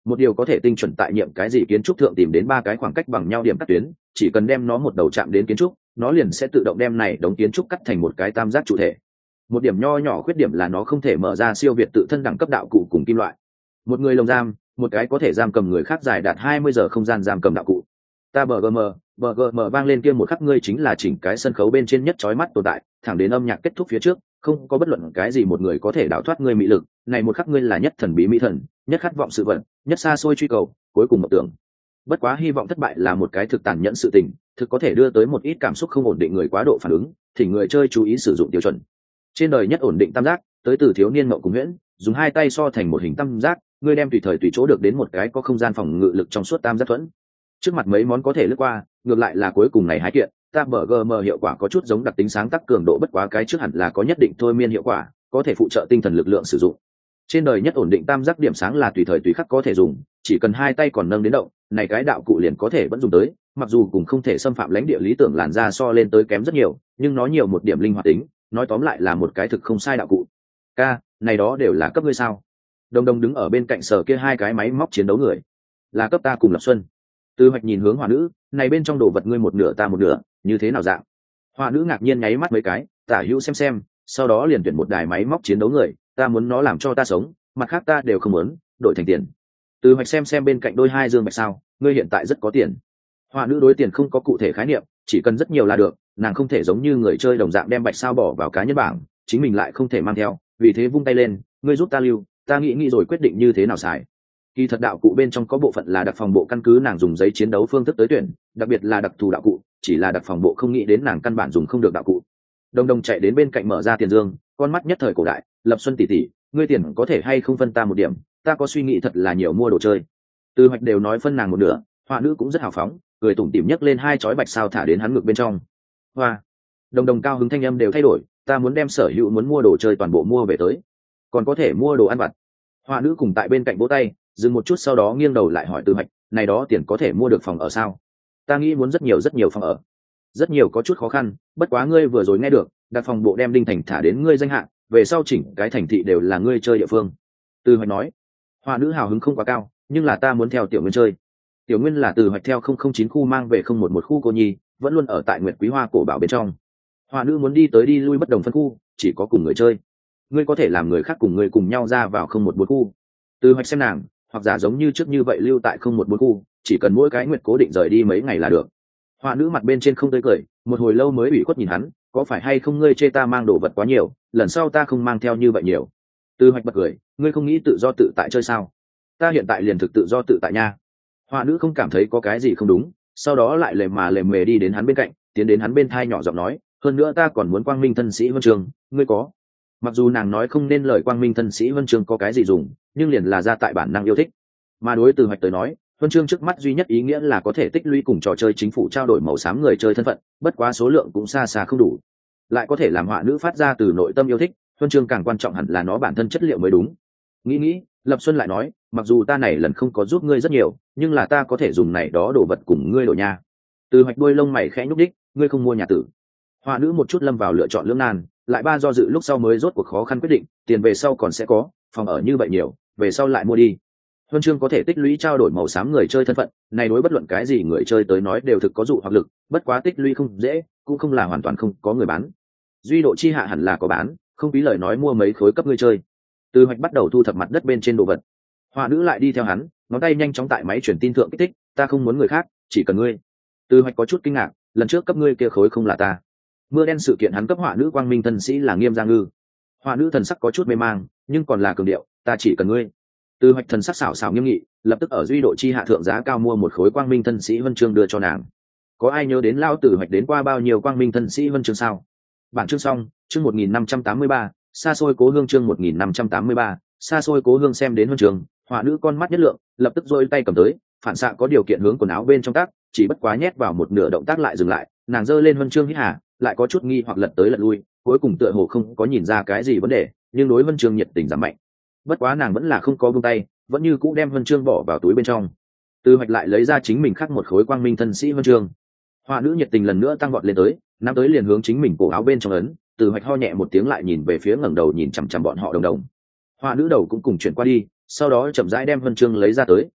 một điều có thể tinh chuẩn tại nhiệm cái gì kiến trúc thượng tìm đến ba cái khoảng cách bằng nhau điểm cắt tuyến, chỉ cần đem nó một đầu chạm đến kiến trúc, nó liền sẽ tự động đem này đống kiến trúc cắt thành một cái tam giác chủ thể. Một điểm nho nhỏ khuyết điểm là nó không thể mở ra siêu việt tự thân đẳng cấp đạo cụ cùng kim loại. Một người lồng giam, một cái có thể giam cầm người khác dài đạt hai mươi giờ không gian giam cầm đạo cụ. Ta bờ gm, bờ gm vang lên kia một khắc, ngươi chính là chỉnh cái sân khấu bên trên nhất chói mắt tồn tại, thẳng đến âm nhạc kết thúc phía trước, không có bất luận cái gì một người có thể đảo thoát ngươi mỹ lực. Này một khắc ngươi là nhất thần bí mỹ thần, nhất khát vọng sự vận, nhất xa xôi truy cầu, cuối cùng mộng tưởng. Bất quá hy vọng thất bại là một cái thực tàn nhẫn sự tình, thực có thể đưa tới một ít cảm xúc không ổn định người quá độ phản ứng, thì người chơi chú ý sử dụng tiêu chuẩn. Trên đời nhất ổn định tam giác, tới từ thiếu niên mộng cùng huyễn, dùng hai tay so thành một hình tam giác, ngươi đem tùy thời tùy chỗ được đến một cái có không gian phòng ngự lực trong suốt tam giác thuẫn. Trước mặt mấy món có thể lướt qua, ngược lại là cuối cùng này hai kiện, ta bờ gm hiệu quả có chút giống đặc tính sáng tác cường độ, bất quá cái trước hẳn là có nhất định thôi miên hiệu quả, có thể phụ trợ tinh thần lực lượng sử dụng. Trên đời nhất ổn định tam giác điểm sáng là tùy thời tùy khắc có thể dùng, chỉ cần hai tay còn nâng đến động, này cái đạo cụ liền có thể vẫn dùng tới, mặc dù cũng không thể xâm phạm lãnh địa lý tưởng làn ra so lên tới kém rất nhiều, nhưng nó nhiều một điểm linh hoạt tính, nói tóm lại là một cái thực không sai đạo cụ. Ca, này đó đều là cấp ngươi sao? Đồng Đồng đứng ở bên cạnh sở kia hai cái máy móc chiến đấu người, là cấp ta cùng Lập Xuân. Từ Hoạch nhìn hướng Hỏa Nữ, này bên trong đồ vật ngươi một nửa ta một nửa, như thế nào dạng? Hỏa Nữ ngạc nhiên nháy mắt mấy cái, tả hữu xem xem, sau đó liền tuyển một đài máy móc chiến đấu người, ta muốn nó làm cho ta sống, mặt khác ta đều không muốn, đổi thành tiền. Từ Hoạch xem xem bên cạnh đôi hai dương bạch sao, ngươi hiện tại rất có tiền. Hỏa Nữ đối tiền không có cụ thể khái niệm, chỉ cần rất nhiều là được, nàng không thể giống như người chơi đồng dạng đem bạch sao bỏ vào cá nhân bảng, chính mình lại không thể mang theo, vì thế vung tay lên, ngươi giúp ta lưu, ta nghĩ nghĩ rồi quyết định như thế nào xài. Kỳ thật đạo cụ bên trong có bộ phận là đặc phòng bộ căn cứ nàng dùng giấy chiến đấu phương thức tới tuyển, đặc biệt là đặc thù đạo cụ, chỉ là đặc phòng bộ không nghĩ đến nàng căn bản dùng không được đạo cụ. Đồng Đồng chạy đến bên cạnh mở ra tiền dương, con mắt nhất thời cổ đại, Lập Xuân tỷ tỷ, ngươi tiền có thể hay không phân ta một điểm, ta có suy nghĩ thật là nhiều mua đồ chơi. Từ Hoạch đều nói phân nàng một nửa, Họa Nữ cũng rất hào phóng, cười tủm tỉm nhấc lên hai chói bạch sao thả đến hắn ngực bên trong. Hoa, Đồng Đồng cao hứng thanh âm đều thay đổi, ta muốn đem sở hữu muốn mua đồ chơi toàn bộ mua về tới, còn có thể mua đồ ăn vặt. Họa Nữ cùng tại bên cạnh vỗ tay, dừng một chút sau đó nghiêng đầu lại hỏi Từ Hoạch, này đó tiền có thể mua được phòng ở sao? Ta nghĩ muốn rất nhiều rất nhiều phòng ở. Rất nhiều có chút khó khăn, bất quá ngươi vừa rồi nghe được, đặc phòng bộ đem Đinh Thành thả đến ngươi danh hạ, về sau chỉnh cái thành thị đều là ngươi chơi địa phương. Từ Hoạch nói. Họa Nữ hào hứng không quá cao, nhưng là ta muốn theo Tiểu Nguyên chơi. Tiểu Nguyên là Từ Hoạch theo không không chín khu mang về không một một khu cô nhi, vẫn luôn ở tại Nguyệt Quý Hoa cổ bảo bên trong. Họa Nữ muốn đi tới đi lui bất đồng phân khu, chỉ có cùng người chơi. Ngươi có thể làm người khác cùng ngươi cùng nhau ra vào không một bốn khu. Từ Hoạch xem nàng, hoặc giả giống như trước như vậy lưu tại không một bốn khu, chỉ cần mỗi cái nguyệt cố định rời đi mấy ngày là được. Họa Nữ mặt bên trên không tươi cười, một hồi lâu mới ủy khuất nhìn hắn, có phải hay không ngươi chê ta mang đồ vật quá nhiều, lần sau ta không mang theo như vậy nhiều. Từ Hoạch bật cười, ngươi không nghĩ tự do tự tại chơi sao? Ta hiện tại liền thực tự do tự tại nha. Họa Nữ không cảm thấy có cái gì không đúng, sau đó lại lề mà lề mề đi đến hắn bên cạnh, tiến đến hắn bên thai nhỏ giọng nói, hơn nữa ta còn muốn quang minh thân sĩ huân trường, ngươi có? Mặc dù nàng nói không nên lời quang minh thân sĩ huân chương có cái gì dùng, nhưng liền là ra tại bản năng yêu thích. Mà đối Từ Hoạch tới nói, huân chương trước mắt duy nhất ý nghĩa là có thể tích lũy cùng trò chơi chính phủ trao đổi màu xám người chơi thân phận, bất quá số lượng cũng xa xa không đủ. Lại có thể làm Họa Nữ phát ra từ nội tâm yêu thích, huân chương càng quan trọng hẳn là nó bản thân chất liệu mới đúng. Nghĩ nghĩ, Lập Xuân lại nói, mặc dù ta này lần không có giúp ngươi rất nhiều, nhưng là ta có thể dùng này đó đồ vật cùng ngươi đổi nha. Từ Hoạch đuôi lông mày khẽ nhúc đích, ngươi không mua nhà tử. Họa Nữ một chút lâm vào lựa chọn lưỡng nan, lại ba do dự lúc sau mới rốt cuộc khó khăn quyết định, tiền về sau còn sẽ có, phòng ở như vậy nhiều, về sau lại mua đi. Huân chương có thể tích lũy trao đổi màu xám người chơi thân phận, này đối bất luận cái gì người chơi tới nói đều thực có dụ hoặc lực, bất quá tích lũy không dễ, cũng không là hoàn toàn không có người bán. Duy độ chi hạ hẳn là có bán, không phí lời nói mua mấy khối cấp người chơi. Từ Hoạch bắt đầu thu thập mặt đất bên trên đồ vật. Họa Nữ lại đi theo hắn, ngón tay nhanh chóng tại máy truyền tin thượng kích thích, ta không muốn người khác, chỉ cần ngươi. Từ Hoạch có chút kinh ngạc, lần trước cấp ngươi kia khối không là ta. Mưa đen sự kiện hắn cấp Họa Nữ quang minh thân sĩ là Nghiêm Gia Ngư. Họa Nữ thần sắc có chút mê mang, nhưng còn là cường điệu, ta chỉ cần ngươi. Từ Hoạch thần sắc xảo xảo nghiêm nghị, lập tức ở duy độ chi hạ thượng giá cao mua một khối quang minh thân sĩ huân chương đưa cho nàng. Có ai nhớ đến lao Từ Hoạch đến qua bao nhiêu quang minh thân sĩ huân chương sao? Bản chương xong, chương một nghìn năm trăm tám mươi ba, xa xôi cố hương chương một nghìn năm trăm tám mươi ba, xa xôi cố hương xem đến huân chương, Họa Nữ con mắt nhất lượng, lập tức giơ tay cầm tới, phản xạ có điều kiện hướng quần áo bên trong tác, chỉ bất quá nhét vào một nửa động tác lại dừng lại, nàng giơ lên huân chương hít hà, lại có chút nghi hoặc lật tới lật lui, cuối cùng tựa hồ không có nhìn ra cái gì vấn đề, nhưng đối huân chương nhiệt tình giảm mạnh. Bất quá nàng vẫn là không có buông tay, vẫn như cũ đem huân chương bỏ vào túi bên trong. Từ Hoạch lại lấy ra chính mình khắc một khối quang minh thân sĩ huân chương. Họa Nữ nhiệt tình lần nữa tăng vọt lên tới, nắm tới liền hướng chính mình cổ áo bên trong ấn. Từ Hoạch ho nhẹ một tiếng lại nhìn về phía ngẩng đầu nhìn chằm chằm bọn họ Đồng Đồng. Họa Nữ đầu cũng cùng chuyển qua đi, sau đó chậm rãi đem huân chương lấy ra tới,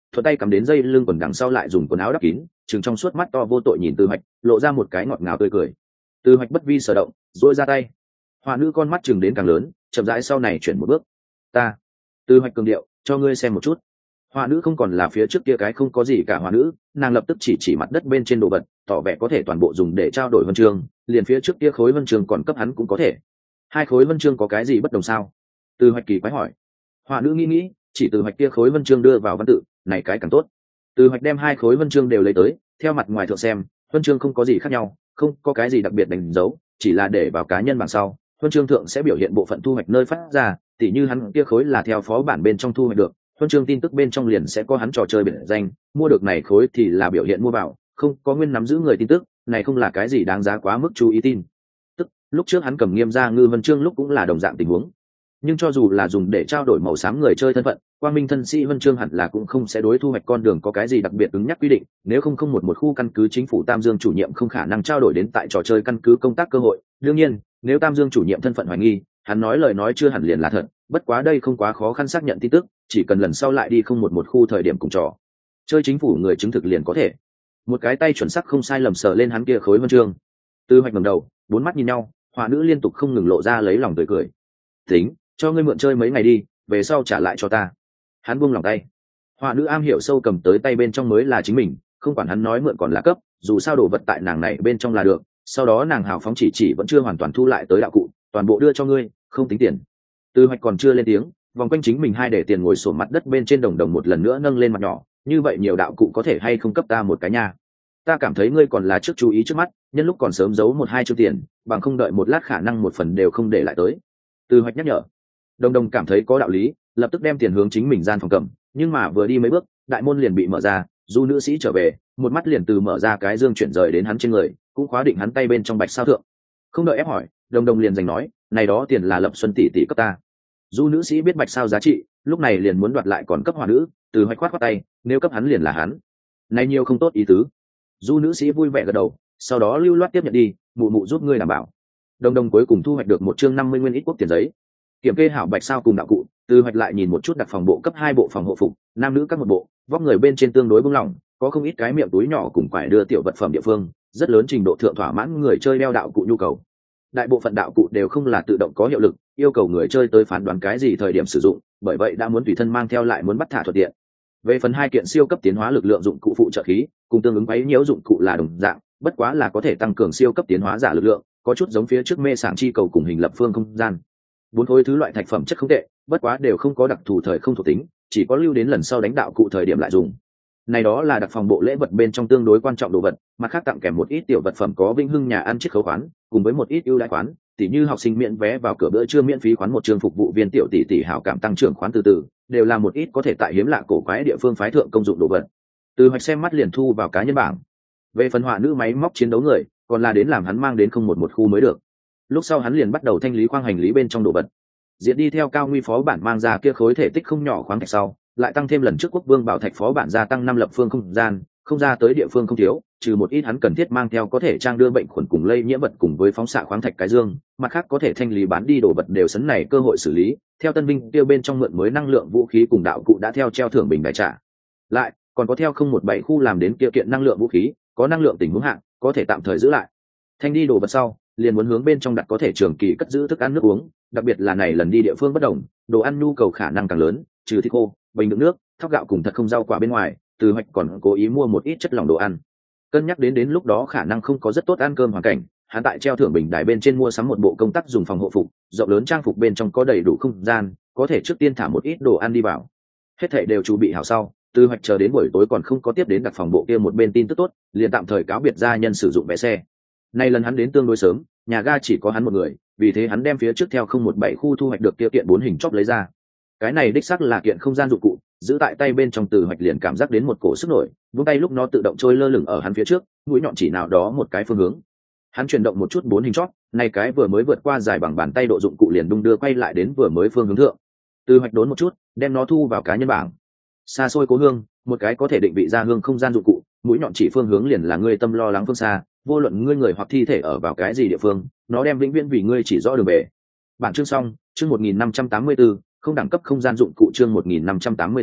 thuận tay cầm đến dây lưng quần đằng sau lại dùng quần áo đắp kín, chừng trong suốt mắt to vô tội nhìn Từ Hoạch, lộ ra một cái ngọt ngào tươi cười. Từ Hoạch bất vi sở động, duỗi ra tay. Họa nữ con mắt chừng đến càng lớn, chậm rãi sau này chuyển một bước. Ta. Từ Hoạch cường điệu, cho ngươi xem một chút. Họa nữ không còn là phía trước kia cái không có gì cả họa nữ, nàng lập tức chỉ chỉ mặt đất bên trên đồ vật, tỏ vẻ có thể toàn bộ dùng để trao đổi huân chương, liền phía trước kia khối huân chương còn cấp hắn cũng có thể. Hai khối huân chương có cái gì bất đồng sao? Từ Hoạch kỳ quái hỏi. Họa nữ nghĩ nghĩ, chỉ Từ Hoạch kia khối huân chương đưa vào văn tự, này cái càng tốt. Từ Hoạch đem hai khối huân chương đều lấy tới, theo mặt ngoài thượng xem, huân chương không có gì khác nhau, không có cái gì đặc biệt đánh dấu, chỉ là để vào cá nhân bảng sau, huân chương thượng sẽ biểu hiện bộ phận thu hoạch nơi phát ra, tỉ như hắn kia khối là theo phó bản bên trong thu hoạch được, huân chương tin tức bên trong liền sẽ có hắn trò chơi biệt danh, mua được này khối thì là biểu hiện mua vào, không có nguyên nắm giữ người tin tức, này không là cái gì đáng giá quá mức chú ý tin. Tức, lúc trước hắn cầm Nghiêm gia ngư huân chương lúc cũng là đồng dạng tình huống. Nhưng cho dù là dùng để trao đổi màu xám người chơi thân phận, quang minh thân sĩ huân chương hẳn là cũng không sẽ đối thu hoạch con đường có cái gì đặc biệt ứng nhắc quy định, nếu không không một một khu căn cứ chính phủ Tam Dương chủ nhiệm không khả năng trao đổi đến tại trò chơi căn cứ công tác cơ hội. Đương nhiên, nếu Tam Dương chủ nhiệm thân phận hoài nghi, hắn nói lời nói chưa hẳn liền là thật, bất quá đây không quá khó khăn xác nhận tin tức, chỉ cần lần sau lại đi không một một khu thời điểm cùng trò chơi chính phủ người chứng thực liền có thể. Một cái tay chuẩn xác không sai lầm sờ lên hắn kia khối huân chương. Từ Hoạch ngẩng đầu, bốn mắt nhìn nhau, họa nữ liên tục không ngừng lộ ra lấy lòng tươi cười. Tính, cho ngươi mượn chơi mấy ngày đi, về sau trả lại cho ta. Hắn buông lòng tay. Họa nữ am hiểu sâu cầm tới tay bên trong mới là chính mình, không quản hắn nói mượn còn là cấp, dù sao đồ vật tại nàng này bên trong là được. Sau đó nàng hào phóng chỉ chỉ vẫn chưa hoàn toàn thu lại tới đạo cụ, toàn bộ đưa cho ngươi, không tính tiền. Từ Hoạch còn chưa lên tiếng, vòng quanh chính mình hai để tiền ngồi sổ mặt đất bên trên đồng đồng một lần nữa nâng lên mặt nhỏ, như vậy nhiều đạo cụ có thể hay không cấp ta một cái nha? Ta cảm thấy ngươi còn là trước chú ý trước mắt, nhân lúc còn sớm giấu một hai chương tiền, bằng không đợi một lát khả năng một phần đều không để lại tới. Từ Hoạch nhắc nhở. Đồng đồng cảm thấy có đạo lý, lập tức đem tiền hướng chính mình gian phòng cầm, nhưng mà vừa đi mấy bước, đại môn liền bị mở ra, du nữ sĩ trở về, một mắt liền từ mở ra cái dương chuyển rời đến hắn trên người, cũng khóa định hắn tay bên trong bạch sao thượng. Không đợi ép hỏi, đồng đồng liền giành nói, này đó tiền là Lập Xuân tỷ tỷ cấp ta. Du nữ sĩ biết bạch sao giá trị, lúc này liền muốn đoạt lại còn cấp hỏa nữ, Từ Hoạch khoát khoát tay, nếu cấp hắn liền là hắn. Này nhiều không tốt ý tứ. Du nữ sĩ vui vẻ gật đầu, sau đó lưu loát tiếp nhận đi, mụ mụ giúp ngươi đảm bảo. Đồng đồng cuối cùng thu hoạch được một chương năm mươi nguyên ít quốc tiền giấy. Kiểm kê hảo bạch sao cùng đạo cụ, Từ Hoạch lại nhìn một chút đặc phòng bộ cấp hai bộ phòng hộ phục, nam nữ các một bộ, vóc người bên trên tương đối bung lỏng, có không ít cái miệng túi nhỏ cùng quải đưa tiểu vật phẩm địa phương, rất lớn trình độ thượng thỏa mãn người chơi đeo đạo cụ nhu cầu. Đại bộ phận đạo cụ đều không là tự động có hiệu lực, yêu cầu người chơi tới phán đoán cái gì thời điểm sử dụng, bởi vậy đã muốn tùy thân mang theo lại muốn bắt thả thuận tiện. Về phần hai kiện siêu cấp tiến hóa lực lượng dụng cụ phụ trợ khí, cùng tương ứng quấy nhiễu dụng cụ là đồng dạng, bất quá là có thể tăng cường siêu cấp tiến hóa giả lực lượng, có chút giống phía trước mê sảng chi cầu cùng hình lập phương không gian. Bốn khối thứ loại thạch phẩm chất không tệ, bất quá đều không có đặc thù thời không thuộc tính, chỉ có lưu đến lần sau đánh đạo cụ thời điểm lại dùng. Này đó là đặc phòng bộ lễ vật bên trong tương đối quan trọng đồ vật, mặt khác tặng kèm một ít tiểu vật phẩm có vinh hưng nhà ăn chiết khấu khoán, cùng với một ít ưu đãi khoán, tỉ như học sinh miễn vé vào cửa bữa trưa miễn phí khoán một trường phục vụ viên tiểu tỷ tỷ hảo cảm tăng trưởng khoán từ từ, đều là một ít có thể tại hiếm lạ cổ quái địa phương phái thượng công dụng đồ vật. Từ Hoạch xem mắt liền thu vào cá nhân bảng. Về phần họa nữ máy móc chiến đấu người, còn là đến làm hắn mang đến không một một khu mới được. Lúc sau hắn liền bắt đầu thanh lý khoang hành lý bên trong đồ vật. Diễn đi theo cao nguy phó bản mang ra kia khối thể tích không nhỏ khoáng thạch sau, lại tăng thêm lần trước quốc vương bảo thạch phó bản gia tăng năm lập phương không gian, không ra tới địa phương không thiếu, trừ một ít hắn cần thiết mang theo có thể trang đưa bệnh khuẩn cùng lây nhiễm vật cùng với phóng xạ khoáng thạch cái dương, mặt khác có thể thanh lý bán đi đồ vật đều sấn này cơ hội xử lý. Theo tân binh tiêu bên trong mượn mới năng lượng vũ khí cùng đạo cụ đã theo treo thưởng bình đại trả lại, còn có theo không một bảy khu làm đến kia kiện năng lượng vũ khí, có năng lượng tình huống hạng, có thể tạm thời giữ lại. Thanh đi đồ vật sau, liền muốn hướng bên trong đặt có thể trường kỳ cất giữ thức ăn nước uống, đặc biệt là này lần đi địa phương bất đồng, đồ ăn nhu cầu khả năng càng lớn, trừ thịt khô, bình đựng nước, thóc gạo cùng thật không rau quả bên ngoài, Từ Hoạch còn cố ý mua một ít chất lỏng đồ ăn. Cân nhắc đến đến lúc đó khả năng không có rất tốt ăn cơm hoàn cảnh, hắn tại treo thưởng bình đài bên trên mua sắm một bộ công tác dùng phòng hộ phục, rộng lớn trang phục bên trong có đầy đủ không gian, có thể trước tiên thả một ít đồ ăn đi vào. Hết thảy đều chuẩn bị hảo sau, Từ Hoạch chờ đến buổi tối còn không có tiếp đến đặc phòng bộ kia một bên tin tức tốt, liền tạm thời cáo biệt gia nhân sử dụng vé xe. Nay lần hắn đến tương đối sớm, nhà ga chỉ có hắn một người, vì thế hắn đem phía trước theo không một bảy khu thu hoạch được kia kiện bốn hình chóp lấy ra. Cái này đích xác là kiện không gian dụng cụ, giữ tại tay bên trong Từ Hoạch liền cảm giác đến một cổ sức nổi, vung tay lúc nó tự động trôi lơ lửng ở hắn phía trước, mũi nhọn chỉ nào đó một cái phương hướng. Hắn chuyển động một chút bốn hình chóp, này cái vừa mới vượt qua dài bằng bàn tay độ dụng cụ liền đung đưa quay lại đến vừa mới phương hướng thượng. Từ Hoạch đốn một chút, đem nó thu vào cá nhân bảng. Xa xôi cố hương, một cái có thể định vị ra hương không gian dụng cụ, mũi nhọn chỉ phương hướng liền là ngươi tâm lo lắng phương xa, vô luận ngươi người hoặc thi thể ở vào cái gì địa phương, nó đem vĩnh viễn vì ngươi chỉ rõ đường về. Bản chương xong, chương một nghìn năm trăm tám mươi tư, không đẳng cấp không gian dụng cụ chương một nghìn năm trăm tám mươi tư,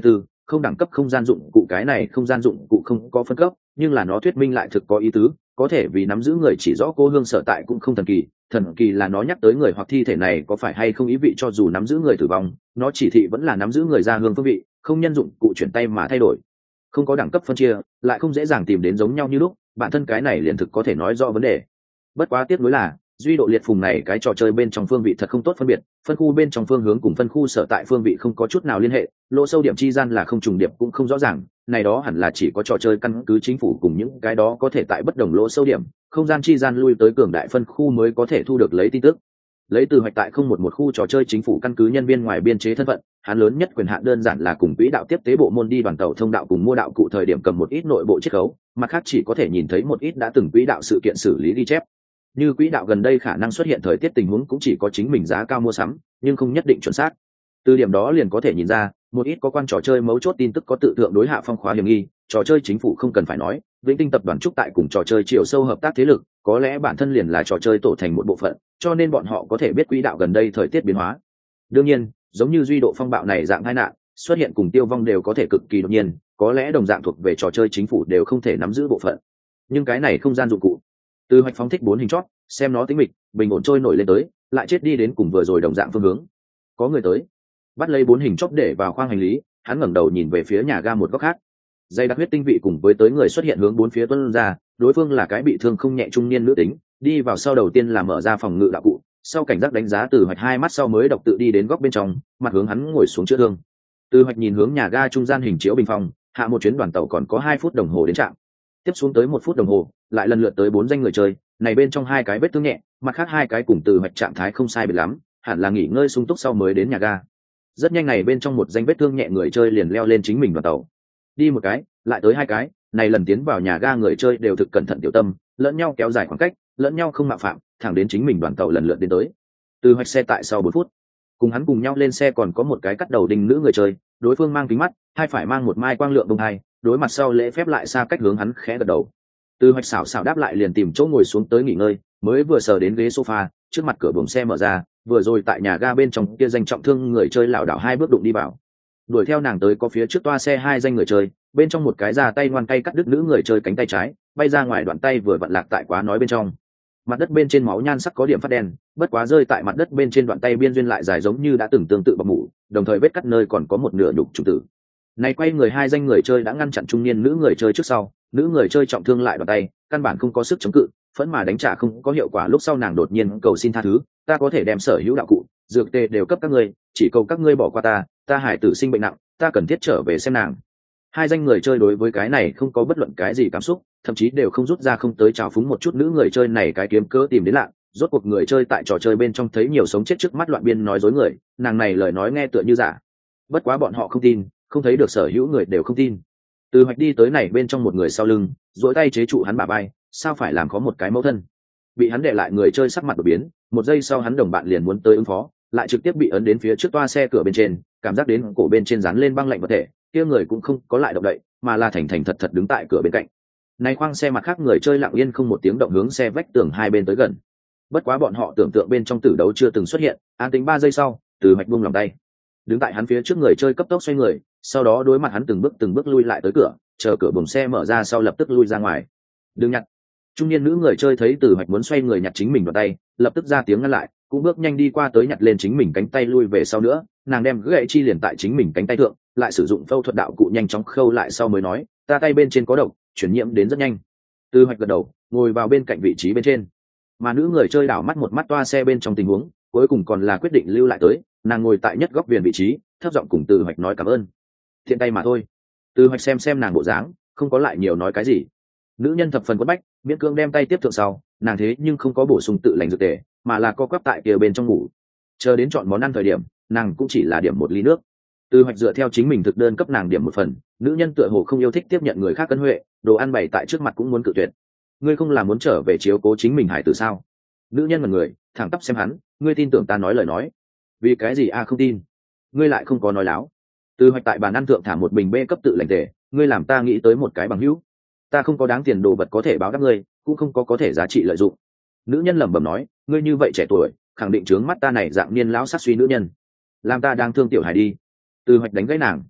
không đẳng cấp không gian dụng cụ. Cái này không gian dụng cụ không có phân cấp, nhưng là nó thuyết minh lại thực có ý tứ, có thể vì nắm giữ người chỉ rõ cô hương sở tại cũng không thần kỳ. Thần kỳ là nó nhắc tới người hoặc thi thể này có phải hay không ý vị cho dù nắm giữ người tử vong, nó chỉ thị vẫn là nắm giữ người ra hương phương vị, không nhân dụng cụ chuyển tay mà thay đổi. Không có đẳng cấp phân chia, lại không dễ dàng tìm đến giống nhau như lúc, bản thân cái này liền thực có thể nói rõ vấn đề. Bất quá tiếc nuối là duy độ liệt phùng này cái trò chơi bên trong phương vị thật không tốt phân biệt, phân khu bên trong phương hướng cùng phân khu sở tại phương vị không có chút nào liên hệ, lỗ sâu điểm chi gian là không trùng điệp cũng không rõ ràng. Này đó hẳn là chỉ có trò chơi căn cứ chính phủ cùng những cái đó có thể tại bất đồng lỗ sâu điểm không gian chi gian lui tới cường đại phân khu mới có thể thu được lấy tin tức. Lấy từ hoạch tại không một một khu trò chơi chính phủ căn cứ nhân viên ngoài biên chế thân phận, hắn lớn nhất quyền hạn đơn giản là cùng quỹ đạo tiếp tế bộ môn đi đoàn tàu thông đạo cùng mua đạo cụ thời điểm cầm một ít nội bộ chiết khấu, mặt khác chỉ có thể nhìn thấy một ít đã từng quỹ đạo sự kiện xử lý ghi chép. Như quỹ đạo gần đây khả năng xuất hiện thời tiết tình huống cũng chỉ có chính mình giá cao mua sắm, nhưng không nhất định chuẩn xác. Từ điểm đó liền có thể nhìn ra, một ít có quan trò chơi mấu chốt tin tức có tự thượng đối hạ phong khóa hiểm nghi. Trò chơi chính phủ không cần phải nói, Vĩnh Tinh tập đoàn trúc tại cùng trò chơi chiều sâu hợp tác thế lực, có lẽ bản thân liền là trò chơi tổ thành một bộ phận, cho nên bọn họ có thể biết quỹ đạo gần đây thời tiết biến hóa. Đương nhiên, giống như duy độ phong bạo này dạng tai nạn xuất hiện cùng tiêu vong đều có thể cực kỳ đột nhiên, có lẽ đồng dạng thuộc về trò chơi chính phủ đều không thể nắm giữ bộ phận. Nhưng cái này không gian dụng cụ, từ hoạch phóng thích bốn hình chót, xem nó tính mịch, bình ổn trôi nổi lên tới, lại chết đi đến cùng vừa rồi đồng dạng phương hướng. Có người tới, bắt lấy bốn hình chót để vào khoang hành lý, hắn ngẩng đầu nhìn về phía nhà ga một góc khác. Dây đặc huyết tinh vị cùng với tới người xuất hiện hướng bốn phía tuôn ra, đối phương là cái bị thương không nhẹ trung niên nữ tính, đi vào sau đầu tiên là mở ra phòng ngự đạo cụ, sau cảnh giác đánh giá từ hoạch hai mắt sau mới độc tự đi đến góc bên trong, mặt hướng hắn ngồi xuống chữa thương. Từ hoạch nhìn hướng nhà ga trung gian hình chiếu bình phòng, hạ một chuyến đoàn tàu còn có hai phút đồng hồ đến trạm. Tiếp xuống tới một phút đồng hồ, lại lần lượt tới bốn danh người chơi, này bên trong hai cái vết thương nhẹ, mặt khác hai cái cùng từ hoạch trạng thái không sai biệt lắm, hẳn là nghỉ ngơi sung túc sau mới đến nhà ga. Rất nhanh này bên trong một danh vết thương nhẹ người chơi liền leo lên chính mình đoàn tàu. Đi một cái, lại tới hai cái, này lần tiến vào nhà ga người chơi đều thực cẩn thận tiểu tâm, lẫn nhau kéo dài khoảng cách, lẫn nhau không mạo phạm, thẳng đến chính mình đoàn tàu lần lượt đến tới. Từ hoạch xe tại sau bốn phút, cùng hắn cùng nhau lên xe còn có một cái cắt đầu đinh nữ người chơi, đối phương mang kính mắt, hai phải mang một mai quang lượng bông hai, đối mặt sau lễ phép lại xa cách hướng hắn khẽ gật đầu. Từ hoạch xảo xảo đáp lại liền tìm chỗ ngồi xuống tới nghỉ ngơi, mới vừa sờ đến ghế sofa, trước mặt cửa buồng xe mở ra, vừa rồi tại nhà ga bên trong kia danh trọng thương người chơi lảo đảo hai bước đụng đi vào. Đuổi theo nàng tới có phía trước toa xe hai danh người chơi, bên trong một cái ra tay ngoan tay cắt đứt nữ người chơi cánh tay trái, bay ra ngoài đoạn tay vừa vặn lạc tại quá nói bên trong. Mặt đất bên trên máu nhan sắc có điểm phát đen, bất quá rơi tại mặt đất bên trên đoạn tay biên duyên lại dài giống như đã từng tương tự bọc mủ, đồng thời vết cắt nơi còn có một nửa nhục trùng tử. Này quay người hai danh người chơi đã ngăn chặn trung niên nữ người chơi trước sau, nữ người chơi trọng thương lại đoạn tay, căn bản không có sức chống cự, phẫn mà đánh trả không có hiệu quả, lúc sau nàng đột nhiên cầu xin tha thứ, ta có thể đem sở hữu đạo cụ, dược tê đều cấp các ngươi, chỉ cầu các ngươi bỏ qua ta, ta hải tử sinh bệnh nặng, ta cần thiết trở về xem nàng. Hai danh người chơi đối với cái này không có bất luận cái gì cảm xúc, thậm chí đều không rút ra không tới trào phúng một chút nữ người chơi này cái kiếm cớ tìm đến lạ. Rốt cuộc người chơi tại trò chơi bên trong thấy nhiều sống chết trước mắt loạn biên nói dối người, nàng này lời nói nghe tựa như giả. Bất quá bọn họ không tin, không thấy được sở hữu người đều không tin. Từ hoạch đi tới này bên trong một người sau lưng, duỗi tay chế trụ hắn bả vai, sao phải làm khó một cái mẫu thân. Bị hắn để lại người chơi sắc mặt đổi biến, một giây sau hắn đồng bạn liền muốn tới ứng phó, lại trực tiếp bị ấn đến phía trước toa xe cửa bên trên, cảm giác đến cổ bên trên dán lên băng lạnh vật thể, kia người cũng không có lại động đậy, mà là thành thành thật thật đứng tại cửa bên cạnh. Này khoang xe mặt khác người chơi lặng yên không một tiếng động hướng xe vách tường hai bên tới gần. Bất quá bọn họ tưởng tượng bên trong tử đấu chưa từng xuất hiện, an tính ba giây sau, Từ hoạch buông lòng tay. Đứng tại hắn phía trước người chơi cấp tốc xoay người, sau đó đối mặt hắn từng bước từng bước lui lại tới cửa, chờ cửa buồng xe mở ra sau lập tức lui ra ngoài. Đừng nhặt. Trung niên nữ người chơi thấy Từ hoạch muốn xoay người nhặt chính mình vào tay, lập tức ra tiếng ngăn lại, cũng bước nhanh đi qua tới nhặt lên chính mình cánh tay lui về sau nữa, nàng đem gậy chi liền tại chính mình cánh tay thượng, lại sử dụng phẫu thuật đạo cụ nhanh chóng khâu lại sau mới nói, ta tay bên trên có độc, chuyển nhiễm đến rất nhanh. Từ hoạch gật đầu, ngồi vào bên cạnh vị trí bên trên. Mà nữ người chơi đảo mắt một mắt toa xe bên trong tình huống, cuối cùng còn là quyết định lưu lại tới, nàng ngồi tại nhất góc viền vị trí, thấp giọng cùng Từ hoạch nói cảm ơn. Thiện tay mà thôi. Từ hoạch xem xem nàng bộ dáng, không có lại nhiều nói cái gì. Nữ nhân thập phần quất bách, miễn cưỡng đem tay tiếp thượng sau, nàng thế nhưng không có bổ sung tự lành dược tề, mà là co quắp tại kia bên trong ngủ. Chờ đến chọn món ăn thời điểm, nàng cũng chỉ là điểm một ly nước. Từ hoạch dựa theo chính mình thực đơn cấp nàng điểm một phần, nữ nhân tựa hồ không yêu thích tiếp nhận người khác cân huệ, đồ ăn bày tại trước mặt cũng muốn cự tuyệt. Ngươi không là muốn trở về chiếu cố chính mình hải tử sao? Nữ nhân là người, thẳng tắp xem hắn, ngươi tin tưởng ta nói lời nói? Vì cái gì a không tin? Ngươi lại không có nói láo. Từ hoạch tại bàn ăn thượng thả một bình B cấp tự lành tề, ngươi làm ta nghĩ tới một cái bằng hữu. Ta không có đáng tiền đồ vật có thể báo đáp ngươi, cũng không có có thể giá trị lợi dụng. Nữ nhân lẩm bẩm nói, ngươi như vậy trẻ tuổi, khẳng định trướng mắt ta này dạng niên lão sát suy nữ nhân, làm ta đang thương tiểu hải đi. Từ hoạch đánh gãy nàng,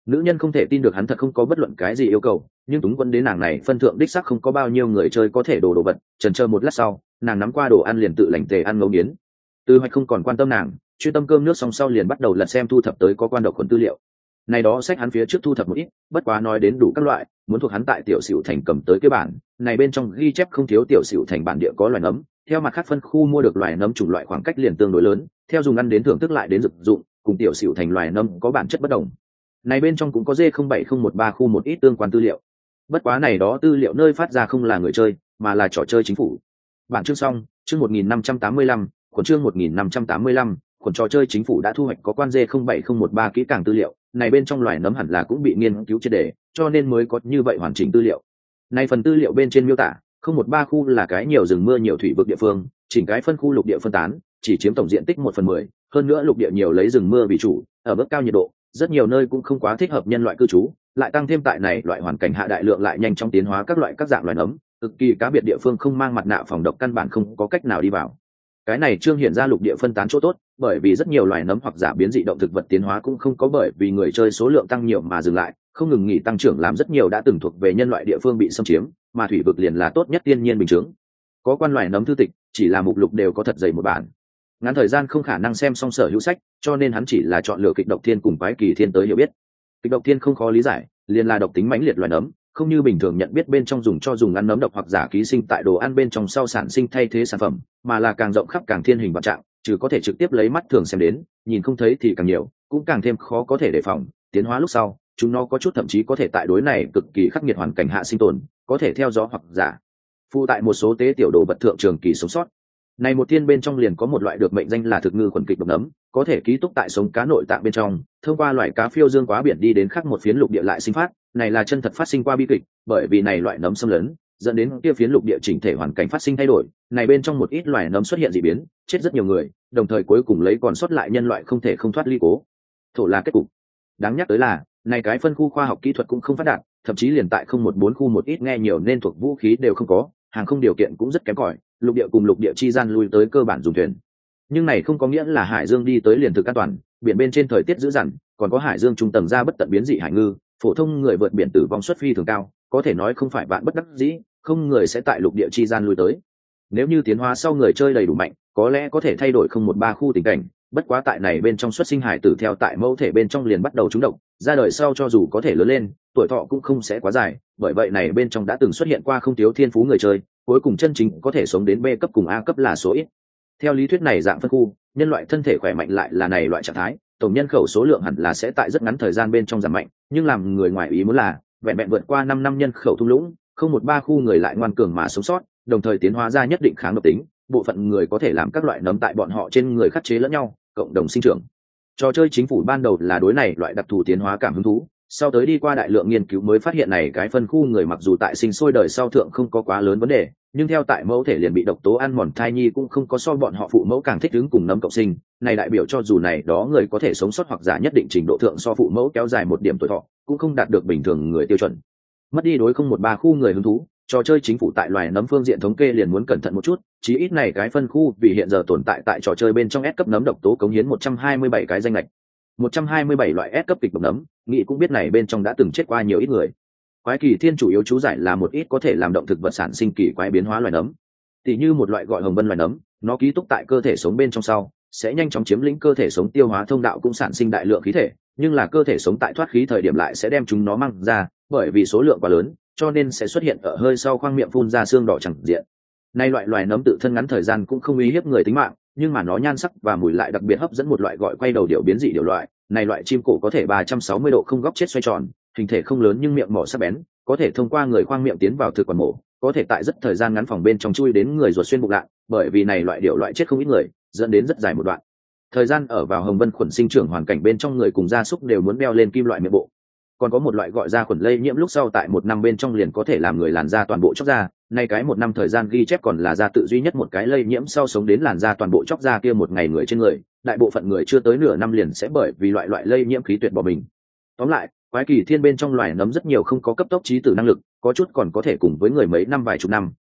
Nữ nhân không thể tin được hắn thật không có bất luận cái gì yêu cầu, nhưng túng quân đến nàng này phân thượng đích sắc không có bao nhiêu người chơi có thể đồ đồ vật. Chần chờ một lát sau, nàng nắm qua đồ ăn liền tự lành tề ăn ngấu nghiến. Từ Hoạch không còn quan tâm nàng, chuyên tâm cơm nước xong sau liền bắt đầu lật xem thu thập tới có quan độc khuẩn tư liệu. Này đó sách hắn phía trước thu thập một ít, bất quá nói đến đủ các loại, muốn thuộc hắn tại Tiểu Sửu Thành cầm tới cái bản, này bên trong ghi chép không thiếu Tiểu Sửu Thành bản địa có loài nấm, theo mặt khác phân khu mua được loài nấm chủng loại khoảng cách liền tương đối lớn, theo dùng ăn đến thưởng thức lại đến thực dụng, cùng Tiểu Sửu Thành loài nấm có bản chất bất đồng. Này bên trong cũng có D không bảy không một ba khu một ít tương quan tư liệu. Bất quá này đó tư liệu nơi phát ra không là người chơi, mà là trò chơi chính phủ. Bản chương xong, chương một nghìn năm trăm tám mươi lăm, khuẩn chương một nghìn năm trăm tám mươi lăm, khuẩn trò chơi chính phủ đã thu hoạch có quan D không bảy không một ba kỹ càng tư liệu, này bên trong loài nấm hẳn là cũng bị nghiên cứu triệt để, cho nên mới có như vậy hoàn chỉnh tư liệu. Này phần tư liệu bên trên miêu tả, không một ba khu là cái nhiều rừng mưa nhiều thủy vực địa phương, chỉnh cái phân khu lục địa phân tán, chỉ chiếm tổng diện tích một phần mười, hơn nữa lục địa nhiều lấy rừng mưa vì chủ, ở mức cao nhiệt độ, rất nhiều nơi cũng không quá thích hợp nhân loại cư trú, lại tăng thêm tại này loại hoàn cảnh hạ đại lượng lại nhanh chóng tiến hóa các loại các dạng loài nấm, cực kỳ cá biệt địa phương không mang mặt nạ phòng độc căn bản không có cách nào đi vào. Cái này trương hiện ra lục địa phân tán chỗ tốt, bởi vì rất nhiều loài nấm hoặc giả biến dị động thực vật tiến hóa cũng không có bởi vì người chơi số lượng tăng nhiều mà dừng lại, không ngừng nghỉ tăng trưởng làm rất nhiều đã từng thuộc về nhân loại địa phương bị xâm chiếm, mà thủy vực liền là tốt nhất thiên nhiên bình chứng. Có quan loài nấm thư tịch, chỉ là mục lục đều có thật dày một bản. Ngắn thời gian không khả năng xem xong sở hữu sách, cho nên hắn chỉ là chọn lựa kịch độc thiên cùng quái kỳ thiên tới hiểu biết. Kịch độc thiên không khó lý giải, liền là độc tính mãnh liệt loài nấm, không như bình thường nhận biết bên trong dùng cho dùng ăn nấm độc hoặc giả ký sinh tại đồ ăn bên trong sau sản sinh thay thế sản phẩm, mà là càng rộng khắp càng thiên hình vạn trạng, trừ có thể trực tiếp lấy mắt thường xem đến, nhìn không thấy thì càng nhiều, cũng càng thêm khó có thể đề phòng. Tiến hóa lúc sau, chúng nó có chút thậm chí có thể tại đối này cực kỳ khắc nghiệt hoàn cảnh hạ sinh tồn, có thể theo gió hoặc giả phụ tại một số tế tiểu đồ vật thượng trường kỳ sống sót. Này một thiên bên trong liền có một loại được mệnh danh là thực ngư khuẩn kịch độc nấm, có thể ký túc tại sống cá nội tạng bên trong, thông qua loại cá phiêu dương quá biển đi đến khác một phiến lục địa lại sinh phát, này là chân thật phát sinh qua bi kịch, bởi vì này loại nấm xâm lấn, dẫn đến kia phiến lục địa chỉnh thể hoàn cảnh phát sinh thay đổi, này bên trong một ít loài nấm xuất hiện dị biến, chết rất nhiều người, đồng thời cuối cùng lấy còn sót lại nhân loại không thể không thoát ly cố thổ là kết cục. Đáng nhắc tới là, này cái phân khu khoa học kỹ thuật cũng không phát đạt, thậm chí liền tại không một bốn khu một ít nghe nhiều nên thuộc vũ khí đều không có, hàng không điều kiện cũng rất kém cỏi, lục địa cùng lục địa chi gian lui tới cơ bản dùng thuyền. Nhưng này không có nghĩa là hải dương đi tới liền thực an toàn, biển bên trên thời tiết dữ dằn, còn có hải dương trung tầng ra bất tận biến dị hải ngư, phổ thông người vượt biển tử vong suất phi thường cao, có thể nói không phải bạn bất đắc dĩ, không người sẽ tại lục địa chi gian lui tới. Nếu như tiến hóa sau người chơi đầy đủ mạnh, có lẽ có thể thay đổi không một ba khu tình cảnh, bất quá tại này bên trong xuất sinh hải tử theo tại mẫu thể bên trong liền bắt đầu trúng độc, ra đời sau cho dù có thể lớn lên, tuổi thọ cũng không sẽ quá dài, bởi vậy này bên trong đã từng xuất hiện qua không thiếu thiên phú người chơi, cuối cùng chân chính có thể sống đến B cấp cùng A cấp là số ít. Theo lý thuyết này dạng phân khu, nhân loại thân thể khỏe mạnh lại là này loại trạng thái, tổng nhân khẩu số lượng hẳn là sẽ tại rất ngắn thời gian bên trong giảm mạnh, nhưng làm người ngoài ý muốn là, vẹn vẹn vượt qua năm năm nhân khẩu thung lũng, không một ba khu người lại ngoan cường mà sống sót, đồng thời tiến hóa ra nhất định kháng độc tính, bộ phận người có thể làm các loại nấm tại bọn họ trên người khắc chế lẫn nhau, cộng đồng sinh trưởng. Trò chơi chính phủ ban đầu là đối này loại đặc thù tiến hóa cảm hứng thú, sau tới đi qua đại lượng nghiên cứu mới phát hiện này cái phân khu người mặc dù tại sinh sôi đời sau thượng không có quá lớn vấn đề, nhưng theo tại mẫu thể liền bị độc tố ăn mòn thai nhi cũng không có so bọn họ phụ mẫu càng thích ứng cùng nấm cộng sinh, này đại biểu cho dù này đó người có thể sống sót hoặc giả nhất định trình độ thượng so phụ mẫu kéo dài một điểm tuổi thọ, cũng không đạt được bình thường người tiêu chuẩn. Mất đi đối không một ba khu người hứng thú, trò chơi chính phủ tại loài nấm phương diện thống kê liền muốn cẩn thận một chút, chí ít này cái phân khu vì hiện giờ tồn tại tại trò chơi bên trong S cấp nấm độc tố cống hiến một trăm hai mươi bảy cái danh lệch. một trăm hai mươi bảy loại S cấp kịch độc nấm, nghĩ cũng biết này bên trong đã từng chết qua nhiều ít người. Quái kỳ thiên chủ yếu chú giải là một ít có thể làm động thực vật sản sinh kỳ quái biến hóa loài nấm. Tỷ như một loại gọi hồng vân loài nấm, nó ký túc tại cơ thể sống bên trong sau, sẽ nhanh chóng chiếm lĩnh cơ thể sống tiêu hóa thông đạo cũng sản sinh đại lượng khí thể, nhưng là cơ thể sống tại thoát khí thời điểm lại sẽ đem chúng nó mang ra, bởi vì số lượng quá lớn, cho nên sẽ xuất hiện ở hơi sau khoang miệng phun ra xương đỏ chẳng diện. Nay loại loài nấm tự thân ngắn thời gian cũng không uy hiếp người tính mạng, nhưng mà nó nhan sắc và mùi lại đặc biệt hấp dẫn một loại gọi quay đầu điểu biến dị điểu loại. Này loại chim cổ có thể ba trăm sáu mươi độ không góc chết xoay tròn, hình thể không lớn nhưng miệng mỏ sắc bén, có thể thông qua người khoang miệng tiến vào thực quản mổ, có thể tại rất thời gian ngắn phòng bên trong chui đến người ruột xuyên bụng lạ, bởi vì này loại điểu loại chết không ít người, dẫn đến rất dài một đoạn thời gian ở vào hồng vân khuẩn sinh trưởng hoàn cảnh bên trong người cùng gia súc đều muốn đeo lên kim loại miệng bộ. Còn có một loại gọi ra khuẩn lây nhiễm lúc sau tại một năm bên trong liền có thể làm người làn da toàn bộ chóc da, nay cái một năm thời gian ghi chép còn là da tự duy nhất một cái lây nhiễm sau sống đến làn da toàn bộ chóc da kia một ngày người trên người, đại bộ phận người chưa tới nửa năm liền sẽ bởi vì loại loại lây nhiễm khí tuyệt bỏ mình. Tóm lại, quái kỳ thiên bên trong loài nấm rất nhiều không có cấp tốc trí tử năng lực, có chút còn có thể cùng với người mấy năm vài chục năm,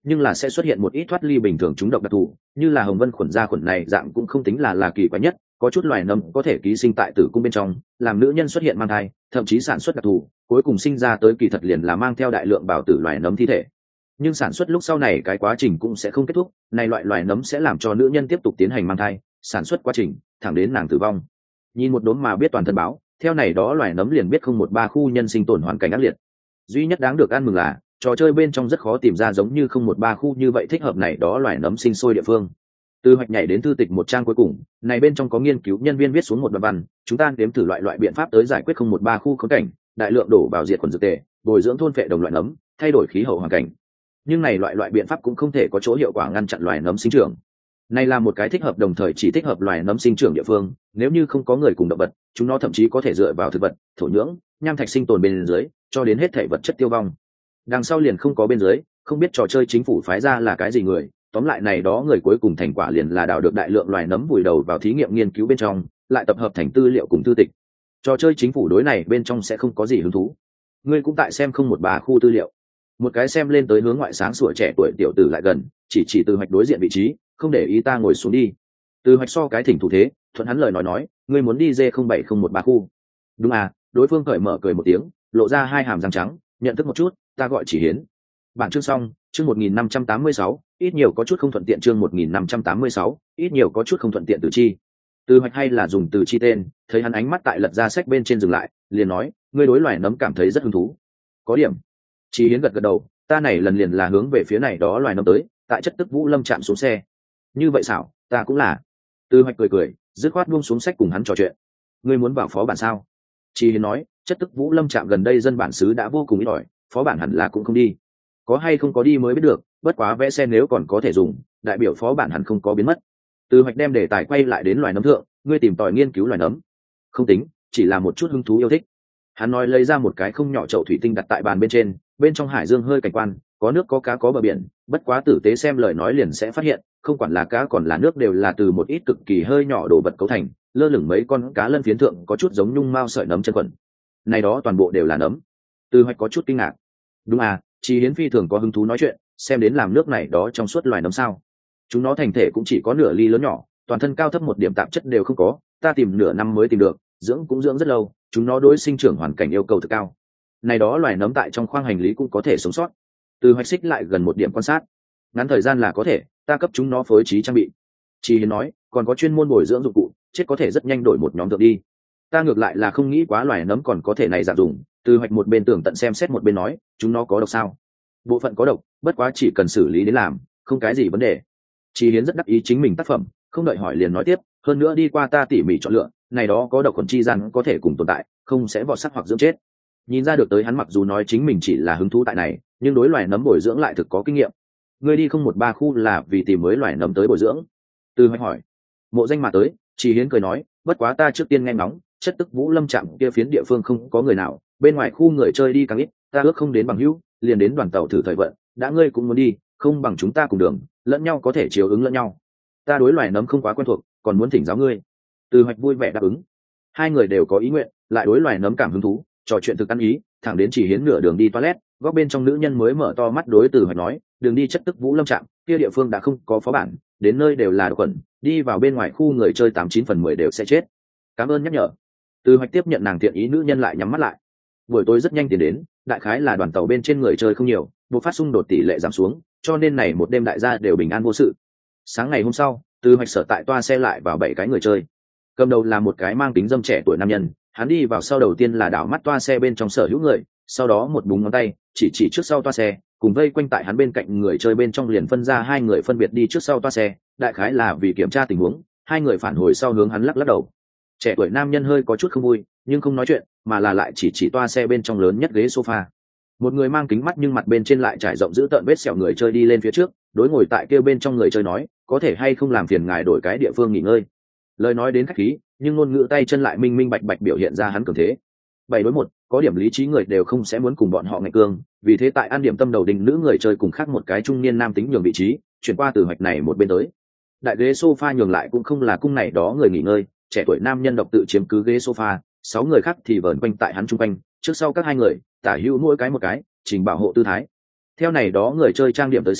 nhưng là sẽ xuất hiện một ít thoát ly bình thường chúng độc đặc thù, như là hồng vân khuẩn gia khuẩn này dạng cũng không tính là là kỳ quái nhất. Có chút loài nấm có thể ký sinh tại tử cung bên trong, làm nữ nhân xuất hiện mang thai, thậm chí sản xuất đặc thù, cuối cùng sinh ra tới kỳ thật liền là mang theo đại lượng bào tử loài nấm thi thể. Nhưng sản xuất lúc sau này cái quá trình cũng sẽ không kết thúc, này loại loài nấm sẽ làm cho nữ nhân tiếp tục tiến hành mang thai, sản xuất quá trình thẳng đến nàng tử vong. Nhìn một đốm mà biết toàn thân báo, theo này đó loài nấm liền biết không một ba khu nhân sinh tồn hoàn cảnh ác liệt. Duy nhất đáng được ăn mừng là trò chơi bên trong rất khó tìm ra giống như không một ba khu như vậy thích hợp này đó loài nấm sinh sôi địa phương. Từ hoạch nhảy đến thư tịch một trang cuối cùng, này bên trong có nghiên cứu nhân viên viết xuống một đoạn văn, chúng ta nếm thử loại loại biện pháp tới giải quyết không một ba khu khốn cảnh, đại lượng đổ vào diệt khuẩn dược tề, bồi dưỡng thôn phệ đồng loại nấm, thay đổi khí hậu hoàn cảnh. Nhưng này loại loại biện pháp cũng không thể có chỗ hiệu quả ngăn chặn loài nấm sinh trưởng. Này là một cái thích hợp đồng thời chỉ thích hợp loài nấm sinh trưởng địa phương, nếu như không có người cùng động vật, chúng nó thậm chí có thể dựa vào thực vật, thổ nhưỡng, nham thạch sinh tồn bên dưới, cho đến hết thể vật chất tiêu vong. Đằng sau liền không có bên dưới, không biết trò chơi chính phủ phái ra là cái gì người, tóm lại này đó người cuối cùng thành quả liền là đào được đại lượng loài nấm vùi đầu vào thí nghiệm nghiên cứu bên trong, lại tập hợp thành tư liệu cùng thư tịch. Trò chơi chính phủ đối này bên trong sẽ không có gì hứng thú. Ngươi cũng tại xem không một bà khu tư liệu. Một cái xem lên tới hướng ngoại sáng sủa trẻ tuổi tiểu tử lại gần, chỉ chỉ Từ Hoạch đối diện vị trí, không để ý ta ngồi xuống đi. Từ Hoạch so cái thỉnh thủ thế, thuận hắn lời nói nói, ngươi muốn đi D không bảy không một ba khu. Đúng à, đối phương cởi mở cười một tiếng, lộ ra hai hàm răng trắng, nhận thức một chút, ta gọi Chỉ Hiến. Bản chương xong, chương một nghìn năm trăm tám mươi sáu, ít nhiều có chút không thuận tiện chương một nghìn năm trăm tám mươi sáu, ít nhiều có chút không thuận tiện Từ Chi. Từ Hoạch hay là dùng Từ Chi tên, thấy hắn ánh mắt tại lật ra sách bên trên dừng lại, liền nói, ngươi đối loài nấm cảm thấy rất hứng thú. Có điểm. Chỉ Hiến gật gật đầu, ta này lần liền là hướng về phía này đó loài nấm tới, tại chất tức Vũ Lâm chạm xuống xe. Như vậy xảo, ta cũng là. Từ Hoạch cười cười, dứt khoát buông xuống sách cùng hắn trò chuyện. Ngươi muốn vào phó bản sao? Chỉ Hiến nói, chất tức Vũ Lâm chạm gần đây dân bản xứ đã vô cùng ít ỏi, phó bản hẳn là cũng không đi. Có hay không có đi mới biết được, bất quá vẽ xe nếu còn có thể dùng, đại biểu phó bản hẳn không có biến mất. Từ Hoạch đem đề tài quay lại đến loài nấm thượng, ngươi tìm tòi nghiên cứu loài nấm. Không tính, chỉ là một chút hứng thú yêu thích. Hắn nói lấy ra một cái không nhỏ chậu thủy tinh đặt tại bàn bên trên, bên trong hải dương hơi cảnh quan, có nước có cá có bờ biển, bất quá tử tế xem lời nói liền sẽ phát hiện, không quản là cá còn là nước đều là từ một ít cực kỳ hơi nhỏ đồ vật cấu thành, lơ lửng mấy con cá lân phiến thượng có chút giống nhung mao sợi nấm chân quần. Này đó toàn bộ đều là nấm. Từ Hoạch có chút kinh ngạc. Đúng à, Chỉ Hiến phi thường có hứng thú nói chuyện, xem đến làm nước này đó trong suốt loài nấm sao? Chúng nó thành thể cũng chỉ có nửa ly lớn nhỏ, toàn thân cao thấp một điểm tạp chất đều không có, ta tìm nửa năm mới tìm được, dưỡng cũng dưỡng rất lâu, chúng nó đối sinh trưởng hoàn cảnh yêu cầu thực cao. Này đó loài nấm tại trong khoang hành lý cũng có thể sống sót. Từ Hoạch xích lại gần một điểm quan sát, ngắn thời gian là có thể, ta cấp chúng nó phối trí trang bị. Chỉ Hiến nói, còn có chuyên môn bồi dưỡng dụng cụ, chết có thể rất nhanh đổi một nhóm thượng đi. Ta ngược lại là không nghĩ quá loài nấm còn có thể này dạng dùng. Từ Hoạch một bên tưởng tận xem xét một bên nói, chúng nó có độc sao? Bộ phận có độc, bất quá chỉ cần xử lý đến làm, không cái gì vấn đề. Chỉ Hiến rất đắc ý chính mình tác phẩm, không đợi hỏi liền nói tiếp, hơn nữa đi qua ta tỉ mỉ chọn lựa, này đó có độc khuẩn chi gian có thể cùng tồn tại, không sẽ vọt sắc hoặc dưỡng chết. Nhìn ra được tới hắn mặc dù nói chính mình chỉ là hứng thú tại này, nhưng đối loài nấm bồi dưỡng lại thực có kinh nghiệm. Ngươi đi không một ba khu là vì tìm mới loài nấm tới bồi dưỡng? Từ Hoạch hỏi. Mộ danh mà tới, Chỉ Hiến cười nói, bất quá ta trước tiên nghe ngóng, chất tức Vũ Lâm trạm kia phiến địa phương không có người nào, bên ngoài khu người chơi đi càng ít, ta ước không đến bằng hữu, liền đến đoàn tàu thử thời vận, đã ngươi cũng muốn đi, không bằng chúng ta cùng đường, lẫn nhau có thể chiếu ứng lẫn nhau. Ta đối loài nấm không quá quen thuộc, còn muốn thỉnh giáo ngươi. Từ Hoạch vui vẻ đáp ứng. Hai người đều có ý nguyện, lại đối loài nấm cảm hứng thú, trò chuyện thực ăn ý, thẳng đến Chỉ Hiến nửa đường đi toilet, góc bên trong nữ nhân mới mở to mắt đối Từ Hoạch nói, đường đi chất tức Vũ Lâm trạm, kia địa phương đã không có phó bản, đến nơi đều là độc khuẩn, đi vào bên ngoài khu người chơi tám chín phần mười đều sẽ chết. Cảm ơn nhắc nhở. Từ Hoạch tiếp nhận nàng thiện ý, nữ nhân lại nhắm mắt lại. Buổi tối rất nhanh tiền đến, đại khái là đoàn tàu bên trên người chơi không nhiều, buộc phát xung đột tỷ lệ giảm xuống, cho nên này một đêm đại gia đều bình an vô sự. Sáng ngày hôm sau, Từ Hoạch sở tại toa xe lại vào bảy cái người chơi. Cầm đầu là một cái mang kính dâm trẻ tuổi nam nhân, hắn đi vào sau đầu tiên là đảo mắt toa xe bên trong sở hữu người, sau đó một búng ngón tay chỉ chỉ trước sau toa xe, cùng vây quanh tại hắn bên cạnh người chơi bên trong liền phân ra hai người phân biệt đi trước sau toa xe, đại khái là vì kiểm tra tình huống. Hai người phản hồi sau hướng hắn lắc lắc đầu. Trẻ tuổi nam nhân hơi có chút không vui, nhưng không nói chuyện, mà là lại chỉ chỉ toa xe bên trong lớn nhất ghế sofa. Một người mang kính mắt nhưng mặt bên trên lại trải rộng giữ tợn vết sẹo người chơi đi lên phía trước, đối ngồi tại kia bên trong người chơi nói, có thể hay không làm phiền ngài đổi cái địa phương nghỉ ngơi. Lời nói đến khách khí, nhưng ngôn ngữ tay chân lại minh minh bạch bạch biểu hiện ra hắn cường thế. Bảy đối một, có điểm lý trí người đều không sẽ muốn cùng bọn họ ngạch cương, vì thế tại an điểm tâm đầu đình nữ người chơi cùng khác một cái trung niên nam tính nhường vị trí, chuyển qua từ Hoạch này một bên tới. Đại ghế sofa nhường lại cũng không là cung này đó người nghỉ ngơi, trẻ tuổi nam nhân độc tự chiếm cứ ghế sofa, sáu người khác thì vờn quanh tại hắn trung quanh, trước sau các hai người, tả hữu mỗi cái một cái, trình bảo hộ tư thái. Theo này đó người chơi trang điểm tới xem,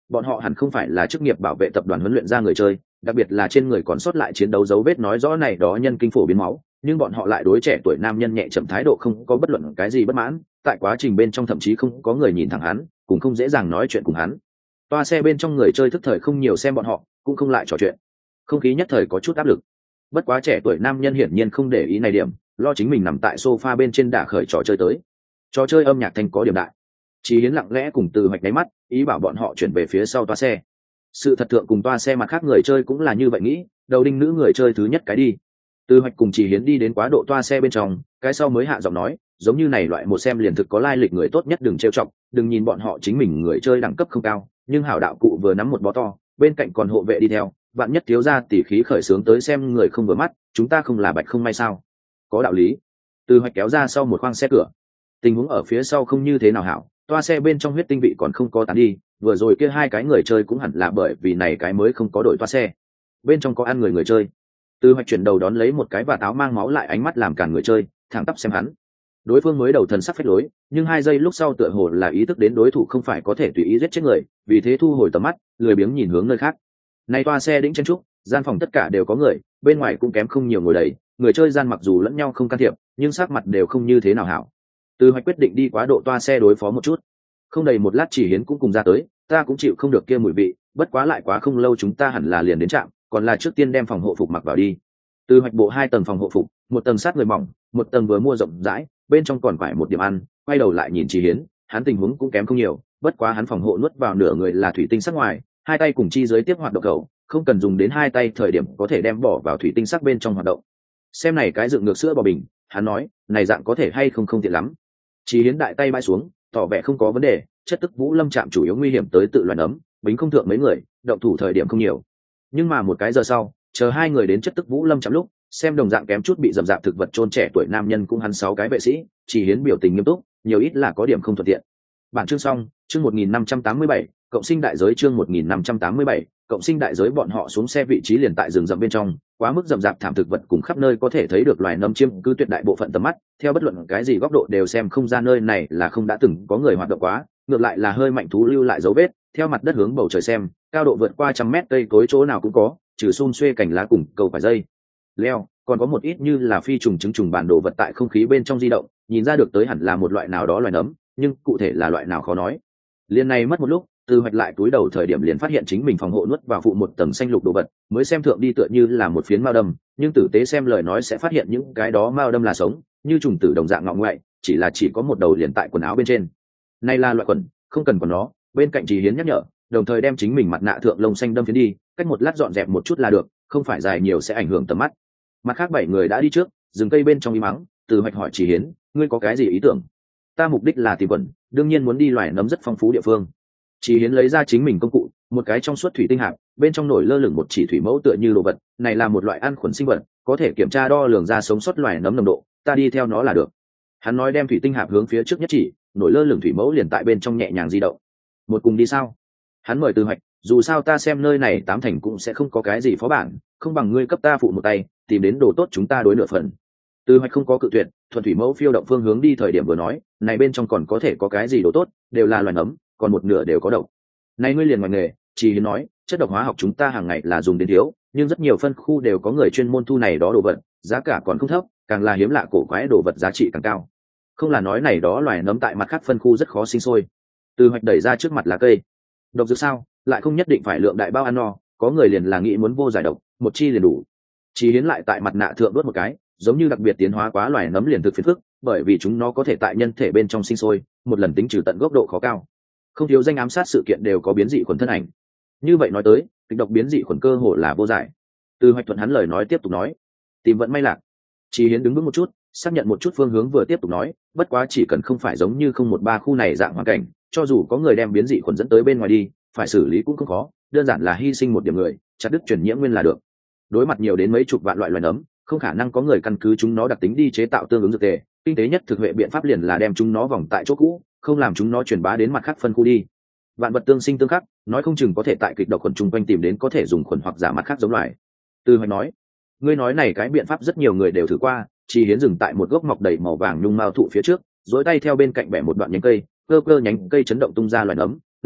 bọn họ hẳn không phải là chức nghiệp bảo vệ tập đoàn huấn luyện ra người chơi, đặc biệt là trên người còn sót lại chiến đấu dấu vết nói rõ này đó nhân kinh phổ biến máu, nhưng bọn họ lại đối trẻ tuổi nam nhân nhẹ chậm thái độ không có bất luận cái gì bất mãn, tại quá trình bên trong thậm chí không có người nhìn thẳng hắn, cũng không dễ dàng nói chuyện cùng hắn. Toa xe bên trong người chơi thức thời không nhiều xem bọn họ, cũng không lại trò chuyện. Không khí nhất thời có chút áp lực. Bất quá trẻ tuổi nam nhân hiển nhiên không để ý này điểm, lo chính mình nằm tại sofa bên trên đả khởi trò chơi tới. Trò chơi âm nhạc thanh có điểm đại. Chí Hiến lặng lẽ cùng Từ Hoạch nháy mắt, ý bảo bọn họ chuyển về phía sau toa xe. Sự thật thượng cùng toa xe mặt khác người chơi cũng là như vậy nghĩ, đầu đinh nữ người chơi thứ nhất cái đi. Từ Hoạch cùng Chí Hiến đi đến quá độ toa xe bên trong, cái sau mới hạ giọng nói, giống như này loại một xem liền thực có lai lịch người tốt nhất đừng trêu chọc, đừng nhìn bọn họ chính mình người chơi đẳng cấp không cao, nhưng hảo đạo cụ vừa nắm một bó to, bên cạnh còn hộ vệ đi theo, bạn nhất thiếu gia tỉ khí khởi sướng tới xem người không vừa mắt, chúng ta không là bạch không may sao? Có đạo lý. Từ Hoạch kéo ra sau một khoang xe cửa. Tình huống ở phía sau không như thế nào hảo, toa xe bên trong huyết tinh vị còn không có tán đi, vừa rồi kia hai cái người chơi cũng hẳn là bởi vì này cái mới không có đổi toa xe. Bên trong có ăn người người chơi. Từ Hoạch chuyển đầu đón lấy một cái và táo mang máu lại ánh mắt làm cản người chơi, thẳng tắp xem hắn. Đối phương mới đầu thần sắc phách lối, nhưng hai giây lúc sau tựa hồ là ý thức đến đối thủ không phải có thể tùy ý giết chết người, vì thế thu hồi tầm mắt, lười biếng nhìn hướng nơi khác. Này toa xe đĩnh chen trúc, gian phòng tất cả đều có người, bên ngoài cũng kém không nhiều ngồi đầy, người chơi gian mặc dù lẫn nhau không can thiệp, nhưng sắc mặt đều không như thế nào hảo. Từ Hoạch quyết định đi quá độ toa xe đối phó một chút. Không đầy một lát Chỉ Hiến cũng cùng ra tới, ta cũng chịu không được kia mùi vị, bất quá lại quá không lâu chúng ta hẳn là liền đến trạm, còn là trước tiên đem phòng hộ phục mặc vào đi. Từ Hoạch bộ hai tầng phòng hộ phục, một tầng sát người mỏng, một tầng vừa mua rộng rãi, bên trong còn phải một điểm ăn, quay đầu lại nhìn Chỉ Hiến, hắn tình huống cũng kém không nhiều, bất quá hắn phòng hộ nuốt vào nửa người là thủy tinh sắc ngoài, hai tay cùng chi dưới tiếp hoạt động cầu, không cần dùng đến hai tay thời điểm có thể đem bỏ vào thủy tinh sắc bên trong hoạt động. Xem này cái dựng ngược sữa bò bình, hắn nói, này dạng có thể hay không không tiện lắm. Chỉ Hiến đại tay bãi xuống, tỏ vẻ không có vấn đề, chất tức Vũ Lâm trạm chủ yếu nguy hiểm tới tự loạn ấm, bính không thượng mấy người, động thủ thời điểm không nhiều. Nhưng mà một cái giờ sau, chờ hai người đến chất tức Vũ Lâm trạm lúc, xem đồng dạng kém chút bị dầm dạp thực vật chôn trẻ tuổi nam nhân cũng hắn sáu cái vệ sĩ, Chỉ Hiến biểu tình nghiêm túc, nhiều ít là có điểm không thuận tiện. Bản chương xong, chương một nghìn năm trăm tám mươi bảy, cộng sinh đại giới chương một nghìn năm trăm tám mươi bảy, cộng sinh đại giới bọn họ xuống xe vị trí liền tại rừng rậm bên trong, quá mức rậm rạp thảm thực vật cùng khắp nơi có thể thấy được loài nấm chiêm cứ tuyệt đại bộ phận tầm mắt, theo bất luận cái gì góc độ đều xem không ra nơi này là không đã từng có người hoạt động quá, ngược lại là hơi mạnh thú lưu lại dấu vết, theo mặt đất hướng bầu trời xem, cao độ vượt qua trăm mét cây cối chỗ nào cũng có, trừ xum xuê cành lá cùng cầu vài dây leo, còn có một ít như là phi trùng trứng trùng bản đồ vật tại không khí bên trong di động, nhìn ra được tới hẳn là một loại nào đó loài nấm, nhưng cụ thể là loại nào khó nói. Liên này mất một lúc, Từ Hoạch lại túi đầu thời điểm liền phát hiện chính mình phòng hộ nuốt vào phụ một tầng xanh lục đồ vật, mới xem thượng đi tựa như là một phiến mao đâm, nhưng tử tế xem lời nói sẽ phát hiện những cái đó mao đâm là sống, như trùng tử đồng dạng ngọ ngoại, chỉ là chỉ có một đầu liền tại quần áo bên trên. Này là loại quần, không cần còn nó, bên cạnh Chỉ Hiến nhắc nhở, đồng thời đem chính mình mặt nạ thượng lông xanh đâm phiến đi, cách một lát dọn dẹp một chút là được, không phải dài nhiều sẽ ảnh hưởng tầm mắt. Mặt khác bảy người đã đi trước, dừng cây bên trong im mắng, Từ Hoạch hỏi Chỉ Hiến, ngươi có cái gì ý tưởng? Ta mục đích là tìm quần, đương nhiên muốn đi loài nấm rất phong phú địa phương. Chỉ Hiến lấy ra chính mình công cụ, một cái trong suốt thủy tinh hạp, bên trong nổi lơ lửng một chỉ thủy mẫu tựa như đồ vật, này là một loại ăn khuẩn sinh vật, có thể kiểm tra đo lường ra sống sót loài nấm nồng độ, ta đi theo nó là được. Hắn nói đem thủy tinh hạp hướng phía trước nhất chỉ, nổi lơ lửng thủy mẫu liền tại bên trong nhẹ nhàng di động. Một cùng đi sao? Hắn mời Từ Hoạch, dù sao ta xem nơi này tám thành cũng sẽ không có cái gì phó bản, không bằng ngươi cấp ta phụ một tay, tìm đến đồ tốt chúng ta đối nửa phần. Từ Hoạch không có cự tuyệt, thuần thủy mẫu phiêu động phương hướng đi thời điểm vừa nói, này bên trong còn có thể có cái gì đồ tốt, đều là loài nấm, còn một nửa đều có độc. Này ngươi liền ngoài nghề, Chỉ Hiến nói, chất độc hóa học chúng ta hàng ngày là dùng đến thiếu, nhưng rất nhiều phân khu đều có người chuyên môn thu này đó đồ vật, giá cả còn không thấp, càng là hiếm lạ cổ quái đồ vật giá trị càng cao. Không là nói này đó loài nấm tại mặt khác phân khu rất khó sinh sôi. Từ Hoạch đẩy ra trước mặt lá cây. Độc dược sao, lại không nhất định phải lượng đại bao ăn no, có người liền là nghĩ muốn vô giải độc, một chi liền đủ. Chỉ Hiến lại tại mặt nạ thượng đốt một cái, giống như đặc biệt tiến hóa quá loài nấm liền thực phiền phức, bởi vì chúng nó có thể tại nhân thể bên trong sinh sôi, một lần tính trừ tận gốc độ khó cao. Không thiếu danh ám sát sự kiện đều có biến dị khuẩn thân ảnh. Như vậy nói tới, kịch độc biến dị khuẩn cơ hồ là vô giải. Từ Hoạch thuận hắn lời nói tiếp tục nói, tìm vận may lạc. Chỉ Hiến đứng vững một chút, xác nhận một chút phương hướng vừa tiếp tục nói, bất quá chỉ cần không phải giống như không một ba khu này dạng hoàn cảnh, cho dù có người đem biến dị khuẩn dẫn tới bên ngoài đi, phải xử lý cũng không khó, đơn giản là hy sinh một điểm người, chặt đứt truyền nhiễm nguyên là được. Đối mặt nhiều đến mấy chục vạn loại loài nấm, không khả năng có người căn cứ chúng nó đặc tính đi chế tạo tương ứng dược tề, kinh tế nhất thực huệ biện pháp liền là đem chúng nó vòng tại chỗ cũ, không làm chúng nó truyền bá đến mặt khác phân khu đi. Vạn vật tương sinh tương khắc, nói không chừng có thể tại kịch độc khuẩn chung quanh tìm đến có thể dùng khuẩn hoặc giả mặt khác giống loài. Từ Hoạch nói, ngươi nói này cái biện pháp rất nhiều người đều thử qua. Chỉ Hiến dừng tại một gốc mọc đầy màu vàng nhung mao thụ phía trước, duỗi tay theo bên cạnh bẻ một đoạn nhánh cây, cơ cơ nhánh cây chấn động tung ra loài nấm,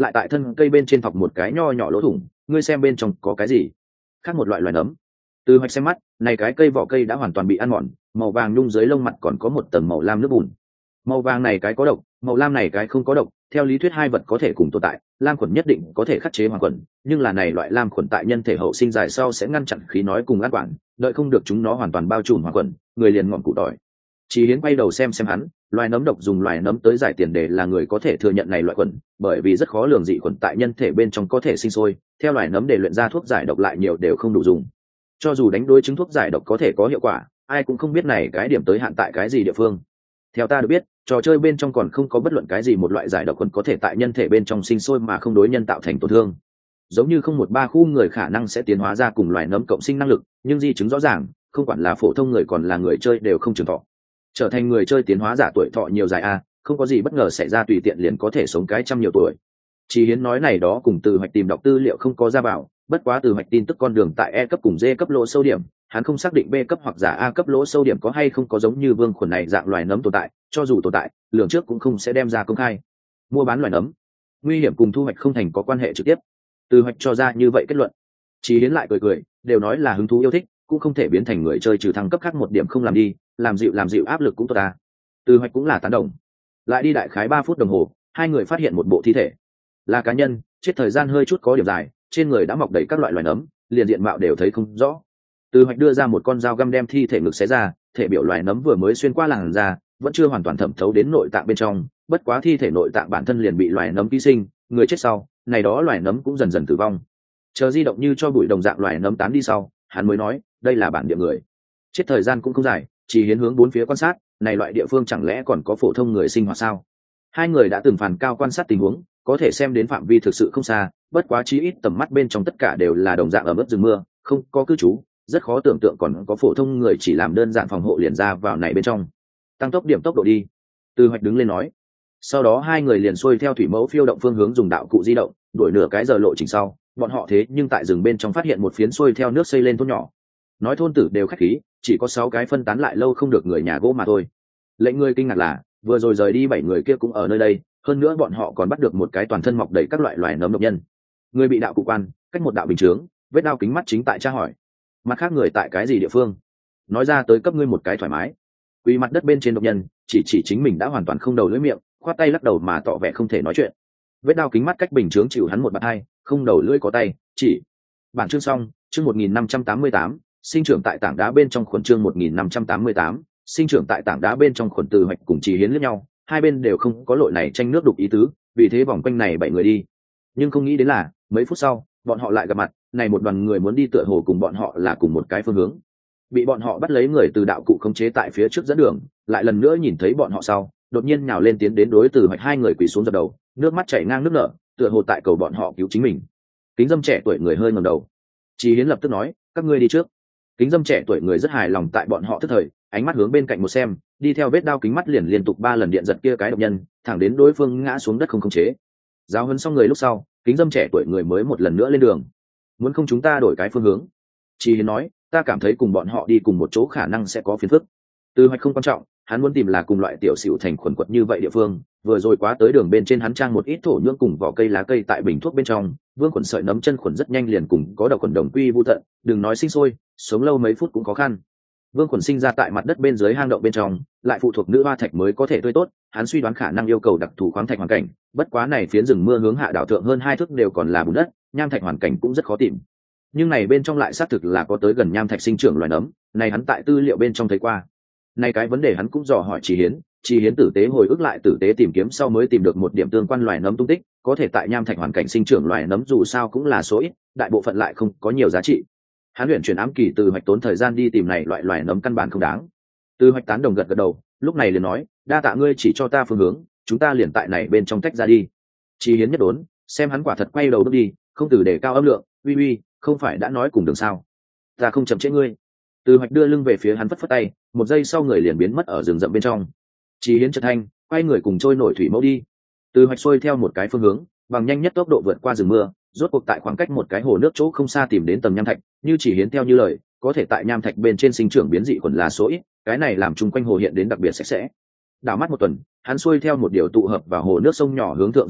lại tại thân cây bên trên thọc một cái nho nhỏ lỗ thủng, ngươi xem bên trong có cái gì. Khác một loại loài nấm. Từ Hoạch xem mắt, này cái cây vỏ cây đã hoàn toàn bị ăn mòn, màu vàng nhung dưới lông mặt còn có một tầng màu lam nước bùn. Màu vàng này cái có độc, màu lam này cái không có độc, theo lý thuyết hai vật có thể cùng tồn tại, lam khuẩn nhất định có thể khắc chế hoàng khuẩn, nhưng là này loại lam khuẩn tại nhân thể hậu sinh dài sau sẽ ngăn chặn khí nói cùng ăn quản, đợi không được chúng nó hoàn toàn bao trùm hoàng khuẩn, người liền ngọn cụ tỏi. Chỉ Hiến quay đầu xem xem hắn, loài nấm độc dùng loài nấm tới giải tiền đề là người có thể thừa nhận này loại khuẩn, bởi vì rất khó lường dị khuẩn tại nhân thể bên trong có thể sinh sôi, theo loài nấm để luyện ra thuốc giải độc lại nhiều đều không đủ dùng. Cho dù đánh đối chứng thuốc giải độc có thể có hiệu quả, ai cũng không biết này cái điểm tới hạn tại cái gì địa phương. Theo ta được biết, trò chơi bên trong còn không có bất luận cái gì một loại giải độc khuẩn có thể tại nhân thể bên trong sinh sôi mà không đối nhân tạo thành tổn thương. Giống như không một ba khu người khả năng sẽ tiến hóa ra cùng loài nấm cộng sinh năng lực, nhưng di chứng rõ ràng, không quản là phổ thông người còn là người chơi đều không trường thọ. Trở thành người chơi tiến hóa giả tuổi thọ nhiều dài a, không có gì bất ngờ xảy ra tùy tiện liền có thể sống cái trăm nhiều tuổi. Chỉ Hiến nói này đó cùng Từ Hoạch tìm đọc tư liệu không có ra bảo, bất quá Từ Hoạch tin tức con đường tại E cấp cùng D cấp lỗ sâu điểm, hắn không xác định B cấp hoặc giả A cấp lỗ sâu điểm có hay không có giống như vương khuẩn này dạng loài nấm tồn tại, cho dù tồn tại, lượng trước cũng không sẽ đem ra công khai. Mua bán loài nấm, nguy hiểm cùng thu hoạch không thành có quan hệ trực tiếp. Từ Hoạch cho ra như vậy kết luận. Chỉ Hiến lại cười cười, đều nói là hứng thú yêu thích, cũng không thể biến thành người chơi trừ thăng cấp khác một điểm không làm đi, làm dịu làm dịu áp lực cũng tốt ta. Từ Hoạch cũng là tán đồng. Lại đi đại khái ba phút đồng hồ, hai người phát hiện một bộ thi thể. Là cá nhân, chết thời gian hơi chút có điểm dài, trên người đã mọc đầy các loại loài nấm, liền diện mạo đều thấy không rõ. Từ Hoạch đưa ra một con dao găm đem thi thể ngực xé ra, thể biểu loài nấm vừa mới xuyên qua làn da, vẫn chưa hoàn toàn thẩm thấu đến nội tạng bên trong, bất quá thi thể nội tạng bản thân liền bị loài nấm ký sinh, người chết sau, này đó loài nấm cũng dần dần tử vong. Chờ di động như cho bụi đồng dạng loài nấm tán đi sau, hắn mới nói, đây là bản địa người. Chết thời gian cũng không dài, chỉ Hiến hướng bốn phía quan sát, này loại địa phương chẳng lẽ còn có phổ thông người sinh hoạt sao? Hai người đã từng phàn cao quan sát tình huống, có thể xem đến phạm vi thực sự không xa, bất quá chí ít tầm mắt bên trong tất cả đều là đồng dạng ở mức rừng mưa, không có cư trú, rất khó tưởng tượng còn có phổ thông người chỉ làm đơn giản phòng hộ liền ra vào này bên trong. Tăng tốc điểm tốc độ đi. Từ Hoạch đứng lên nói. Sau đó hai người liền xuôi theo thủy mẫu phiêu động phương hướng dùng đạo cụ di động, đuổi nửa cái giờ lộ trình sau, bọn họ thế nhưng tại rừng bên trong phát hiện một phiến xuôi theo nước xây lên thôn nhỏ. Nói thôn tử đều khách khí, chỉ có sáu cái phân tán lại lâu không được người nhà gỗ mà thôi. Lệnh người kinh ngạc là, vừa rồi rời đi bảy người kia cũng ở nơi đây, hơn nữa bọn họ còn bắt được một cái toàn thân mọc đầy các loại loài nấm độc nhân. Người bị đạo cụ quan, cách một đạo bình chướng, vết đao kính mắt chính tại tra hỏi. Mặt khác người tại cái gì địa phương? Nói ra tới cấp ngươi một cái thoải mái. Quỳ mặt đất bên trên độc nhân, chỉ chỉ chính mình đã hoàn toàn không đầu lưỡi miệng, khoát tay lắc đầu mà tỏ vẻ không thể nói chuyện. Vết đao kính mắt cách bình chướng chịu hắn một bạt hai, không đầu lưỡi có tay, chỉ. Bản chương xong, chương một nghìn năm trăm tám mươi tám, sinh trưởng tại tảng đá bên trong khuẩn chương một nghìn năm trăm tám mươi tám, sinh trưởng tại tảng đá bên trong khuẩn. Từ Hoạch cùng Chỉ Hiến liếc nhau, hai bên đều không có lội này tranh nước đục ý tứ, vì thế vòng quanh này bảy người đi. Nhưng không nghĩ đến là, mấy phút sau, bọn họ lại gặp mặt, này một đoàn người muốn đi tựa hồ cùng bọn họ là cùng một cái phương hướng. Bị bọn họ bắt lấy người từ đạo cụ khống chế tại phía trước dẫn đường, lại lần nữa nhìn thấy bọn họ sau, đột nhiên nhào lên tiến đến đối Từ Hoạch hai người quỳ xuống dập đầu, nước mắt chảy ngang nước nở, tựa hồ tại cầu bọn họ cứu chính mình. Kính dâm trẻ tuổi người hơi ngẩng đầu. Chỉ Hiến lập tức nói, các ngươi đi trước. Kính dâm trẻ tuổi người rất hài lòng tại bọn họ tức thời, ánh mắt hướng bên cạnh một xem, đi theo vết đao kính mắt liền liên tục ba lần điện giật kia cái độc nhân, thẳng đến đối phương ngã xuống đất không khống chế. Giáo huấn xong người lúc sau, kính dâm trẻ tuổi người mới một lần nữa lên đường. Muốn không chúng ta đổi cái phương hướng? Chỉ Hiến nói, ta cảm thấy cùng bọn họ đi cùng một chỗ khả năng sẽ có phiền phức. Từ Hoạch không quan trọng, hắn muốn tìm là cùng loại tiểu xỉu thành khuẩn quật như vậy địa phương. Vừa rồi quá tới đường bên trên hắn trang một ít thổ nhưỡng cùng vỏ cây lá cây tại bình thuốc bên trong, vương khuẩn sợi nấm chân khuẩn rất nhanh liền cùng có độc khuẩn đồng quy vu tận, đừng nói sinh sôi, sống lâu mấy phút cũng khó khăn. Vương khuẩn sinh ra tại mặt đất bên dưới hang động bên trong, lại phụ thuộc nữ hoa thạch mới có thể tươi tốt, hắn suy đoán khả năng yêu cầu đặc thù khoáng thạch hoàn cảnh, bất quá này phiến rừng mưa hướng hạ đảo thượng hơn hai thước đều còn là bùn đất, nham thạch hoàn cảnh cũng rất khó tìm. Nhưng này bên trong lại xác thực là có tới gần nham thạch sinh trưởng loài nấm, này hắn tại tư liệu bên trong thấy qua. Này cái vấn đề hắn cũng dò hỏi Chỉ Hiến, Chỉ Hiến tử tế hồi ức lại tử tế tìm kiếm sau mới tìm được một điểm tương quan loài nấm tung tích, có thể tại nham thạch hoàn cảnh sinh trưởng loài nấm dù sao cũng là số ít, đại bộ phận lại không có nhiều giá trị. Hắn luyện chuyển ám kỳ Từ Hoạch tốn thời gian đi tìm này loại loài nấm căn bản không đáng. Từ Hoạch tán đồng gật gật đầu, lúc này liền nói, đa tạ ngươi chỉ cho ta phương hướng, chúng ta liền tại này bên trong tách ra đi. Chỉ Hiến nhất đốn, xem hắn quả thật quay đầu bước đi, không từ để cao âm lượng, uy uy, không phải đã nói cùng đường sao? Ta không chậm trễ ngươi. Từ Hoạch đưa lưng về phía hắn phất phất tay, một giây sau người liền biến mất ở rừng rậm bên trong. Chỉ Hiến chợt thanh, quay người cùng trôi nổi thủy mẫu đi. Từ Hoạch xuôi theo một cái phương hướng, bằng nhanh nhất tốc độ vượt qua rừng mưa, rốt cuộc tại khoảng cách một cái hồ nước chỗ không xa tìm đến tầng nham thạch, như Chỉ Hiến theo như lời, có thể tại nham thạch bên trên sinh trưởng biến dị khuẩn là số ít, cái này làm chung quanh hồ hiện đến đặc biệt sạch sẽ. Đảo mắt một tuần, hắn xuôi theo một điều tụ hợp vào hồ nước sông nhỏ hướng thượng du đi,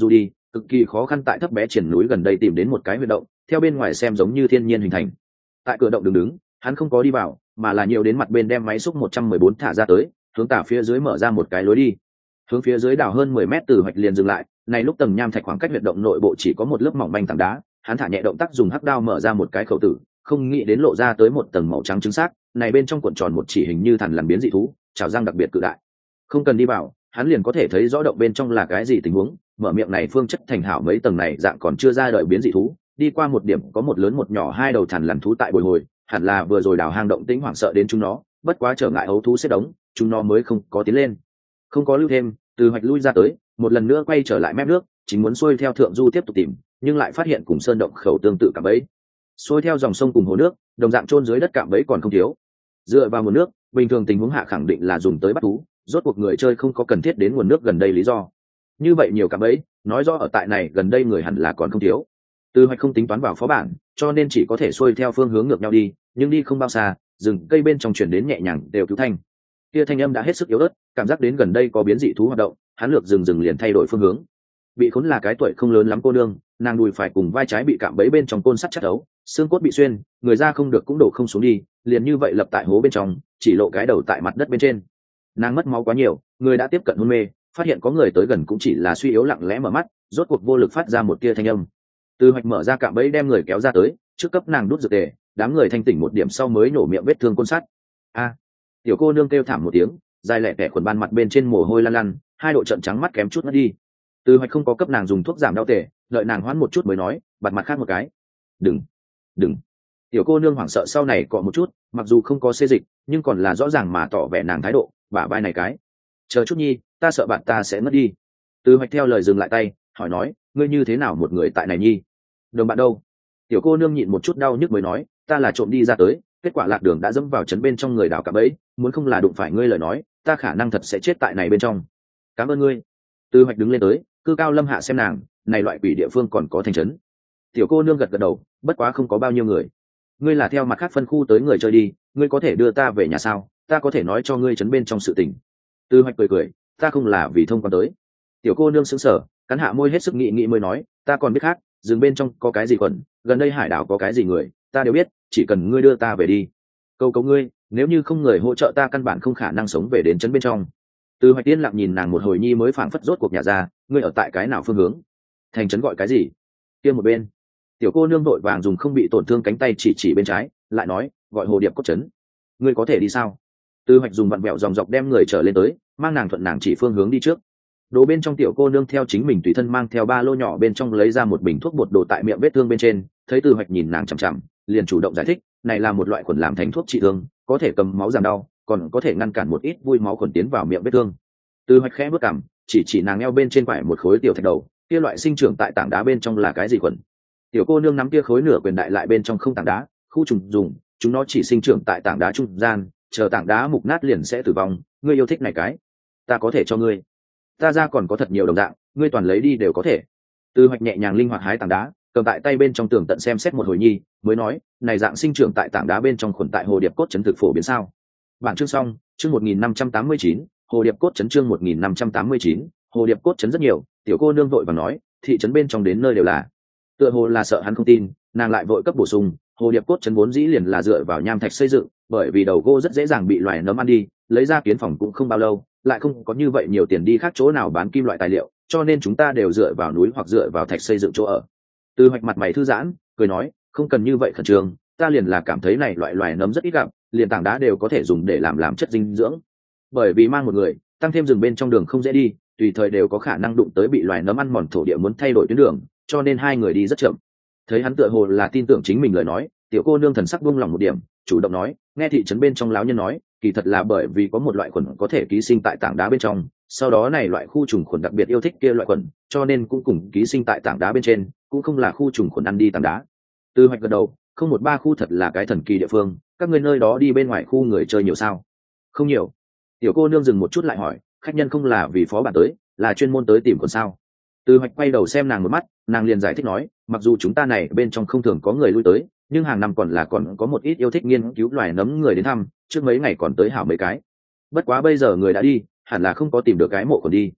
cực kỳ khó khăn tại thấp bé triển núi gần đây tìm đến một cái huyệt động, theo bên ngoài xem giống như thiên nhiên hình thành. Tại cửa động đứng đứng, hắn không có đi vào, mà là nhiều đến mặt bên đem máy xúc một trăm mười bốn thả ra tới, hướng tả phía dưới mở ra một cái lối đi. Hướng phía dưới đào hơn mười mét từ hoạch liền dừng lại, này lúc tầng nham thạch khoảng cách huyệt động nội bộ chỉ có một lớp mỏng manh tảng đá, hắn thả nhẹ động tác dùng hắc đao mở ra một cái khẩu tử, không nghĩ đến lộ ra tới một tầng màu trắng trứng xác, này bên trong cuộn tròn một chỉ hình như thằn lằn biến dị thú, chảo răng đặc biệt cự đại. Không cần đi vào, hắn liền có thể thấy rõ động bên trong là cái gì tình huống, mở miệng này phương chất thành hảo mấy tầng này dạng còn chưa ra đợi biến dị thú, đi qua một điểm có một lớn một nhỏ hai đầu thằn lằn thú tại bồi hồi, hẳn là vừa rồi đào hang động tĩnh hoảng sợ đến chúng nó, bất quá trở ngại ấu thú xếp đống, chúng nó mới không có tiến lên. Không có lưu thêm, từ hoạch lui ra tới, một lần nữa quay trở lại mép nước, chính muốn xuôi theo thượng du tiếp tục tìm, nhưng lại phát hiện cùng sơn động khẩu tương tự cạm bẫy. Xuôi theo dòng sông cùng hồ nước, đồng dạng chôn dưới đất cạm bẫy còn không thiếu. Dựa vào nguồn nước, bình thường tình huống hạ khẳng định là dùng tới bắt thú, rốt cuộc người chơi không có cần thiết đến nguồn nước gần đây lý do. Như vậy nhiều cạm bẫy, nói rõ ở tại này gần đây người hẳn là còn không thiếu. Từ hoạch không tính toán vào phó bản, cho nên chỉ có thể xuôi theo phương hướng ngược nhau đi, nhưng đi không bao xa, rừng cây bên trong chuyển đến nhẹ nhàng đều cứu thanh. Kia thanh âm đã hết sức yếu ớt, cảm giác đến gần đây có biến dị thú hoạt động, hắn lược dừng dừng liền thay đổi phương hướng. Bị khốn là cái tuổi không lớn lắm cô nương, nàng đùi phải cùng vai trái bị cạm bẫy bên trong côn sắt chặt đấu, xương cốt bị xuyên, người ra không được cũng đổ không xuống đi, liền như vậy lập tại hố bên trong, chỉ lộ cái đầu tại mặt đất bên trên. Nàng mất máu quá nhiều, người đã tiếp cận hôn mê, phát hiện có người tới gần cũng chỉ là suy yếu lặng lẽ mở mắt, rốt cuộc vô lực phát ra một tia thanh âm. Từ hoạch mở ra cạm bẫy đem người kéo ra tới, trước cấp nàng đút dược tề, đám người thanh tỉnh một điểm sau mới nổ miệng vết thương côn sắt. A! Tiểu cô nương kêu thảm một tiếng, dài lẹ tẻ khuẩn ban mặt bên trên mồ hôi lăn lăn, hai độ trận trắng mắt kém chút mất đi. Từ hoạch không có cấp nàng dùng thuốc giảm đau tề, đợi nàng hoãn một chút mới nói, bật mặt khác một cái. Đừng, đừng. Tiểu cô nương hoảng sợ sau này cọ một chút, mặc dù không có xê dịch, nhưng còn là rõ ràng mà tỏ vẻ nàng thái độ, bả vai này cái. Chờ chút nhi, ta sợ bạn ta sẽ mất đi. Từ hoạch theo lời dừng lại tay, hỏi nói, ngươi như thế nào một người tại này nhi? Đồng bạn đâu? Tiểu cô nương nhịn một chút đau nhức mới nói, ta là trộm đi ra tới, kết quả lạc đường đã dẫm vào chấn bên trong người đào cả bẫy, muốn không là đụng phải ngươi lời nói, ta khả năng thật sẽ chết tại này bên trong. Cảm ơn ngươi. Từ hoạch đứng lên tới, cư cao lâm hạ xem nàng, này loại quỷ địa phương còn có thành trấn. Tiểu cô nương gật gật đầu, bất quá không có bao nhiêu người. Ngươi là theo mặt khác phân khu tới người chơi đi, ngươi có thể đưa ta về nhà sao? Ta có thể nói cho ngươi trấn bên trong sự tình. Từ hoạch cười cười, ta không là vì thông quan tới. Tiểu cô nương sững sờ, cắn hạ môi hết sức nghĩ nghĩ mới nói, ta còn biết khác, rừng bên trong có cái gì quẩn, gần đây hải đảo có cái gì người, ta đều biết, chỉ cần ngươi đưa ta về đi. Câu câu ngươi, nếu như không người hỗ trợ ta căn bản không khả năng sống về đến trấn bên trong. Từ hoạch tiên lặng nhìn nàng một hồi nhi mới phảng phất rốt cuộc nhà ra, ngươi ở tại cái nào phương hướng? Thành trấn gọi cái gì? Kia một bên. Tiểu cô nương vội vàng dùng không bị tổn thương cánh tay chỉ chỉ bên trái, lại nói, gọi hồ điệp cốt trấn. Ngươi có thể đi sao? Từ hoạch dùng vặn vẹo dòng dọc đem người trở lên tới, mang nàng thuận nàng chỉ phương hướng đi trước. Đồ bên trong tiểu cô nương theo chính mình tùy thân mang theo ba lô nhỏ bên trong lấy ra một bình thuốc bột đồ tại miệng vết thương bên trên, thấy Từ hoạch nhìn nàng chằm chằm, liền chủ động giải thích, này là một loại khuẩn làm thành thuốc trị thương, có thể cầm máu giảm đau, còn có thể ngăn cản một ít vui máu khuẩn tiến vào miệng vết thương. Từ hoạch khẽ bước cằm, chỉ chỉ nàng eo bên trên phải một khối tiểu thạch đầu, kia loại sinh trưởng tại tảng đá bên trong là cái gì khuẩn? Tiểu cô nương nắm kia khối nửa quyền đại lại bên trong không tảng đá, khu trùng dùng, chúng nó chỉ sinh trưởng tại tảng đá trung gian, chờ tảng đá mục nát liền sẽ tử vong. Ngươi yêu thích này cái, ta có thể cho ngươi. Ta ra còn có thật nhiều đồng dạng, ngươi toàn lấy đi đều có thể. Từ hoạch nhẹ nhàng linh hoạt hái tảng đá, cầm tại tay bên trong tường tận xem xét một hồi nhi, mới nói, này dạng sinh trưởng tại tảng đá bên trong khuẩn tại hồ điệp cốt trấn thực phổ biến sao? Bản chương xong, chương một nghìn năm trăm tám mươi chín, hồ điệp cốt trấn chương một nghìn năm trăm tám mươi chín, hồ điệp cốt trấn rất nhiều. Tiểu cô nương vội vàng nói, thị trấn bên trong đến nơi đều là. Tựa hồ là sợ hắn không tin, nàng lại vội cấp bổ sung, hồ điệp cốt trấn vốn dĩ liền là dựa vào nham thạch xây dựng, bởi vì đầu gỗ rất dễ dàng bị loài nấm ăn đi, lấy ra kiến phòng cũng không bao lâu, lại không có như vậy nhiều tiền đi khác chỗ nào bán kim loại tài liệu, cho nên chúng ta đều dựa vào núi hoặc dựa vào thạch xây dựng chỗ ở. Từ hoạch mặt mày thư giãn, cười nói, không cần như vậy khẩn trương, ta liền là cảm thấy này loại loài nấm rất ít gặp, liền tảng đá đều có thể dùng để làm làm chất dinh dưỡng. Bởi vì mang một người, tăng thêm rừng bên trong đường không dễ đi, tùy thời đều có khả năng đụng tới bị loài nấm ăn mòn thổ địa muốn thay đổi tuyến đường, cho nên hai người đi rất chậm. Thấy hắn tựa hồ là tin tưởng chính mình lời nói, tiểu cô nương thần sắc buông lòng một điểm, chủ động nói, nghe thị trấn bên trong lão nhân nói, kỳ thật là bởi vì có một loại khuẩn có thể ký sinh tại tảng đá bên trong, sau đó này loại khu trùng khuẩn đặc biệt yêu thích kia loại khuẩn, cho nên cũng cùng ký sinh tại tảng đá bên trên, cũng không là khu trùng khuẩn ăn đi tảng đá. Từ hoạch gật đầu, không một ba khu thật là cái thần kỳ địa phương, các ngươi nơi đó đi bên ngoài khu người chơi nhiều sao? Không nhiều. Tiểu cô nương dừng một chút lại hỏi, khách nhân không là vì phó bản tới, là chuyên môn tới tìm còn sao? Từ hoạch quay đầu xem nàng một mắt, nàng liền giải thích nói, mặc dù chúng ta này bên trong không thường có người lui tới, nhưng hàng năm còn là còn có một ít yêu thích nghiên cứu loài nấm người đến thăm, trước mấy ngày còn tới hảo mấy cái. Bất quá bây giờ người đã đi, hẳn là không có tìm được cái mộ còn đi.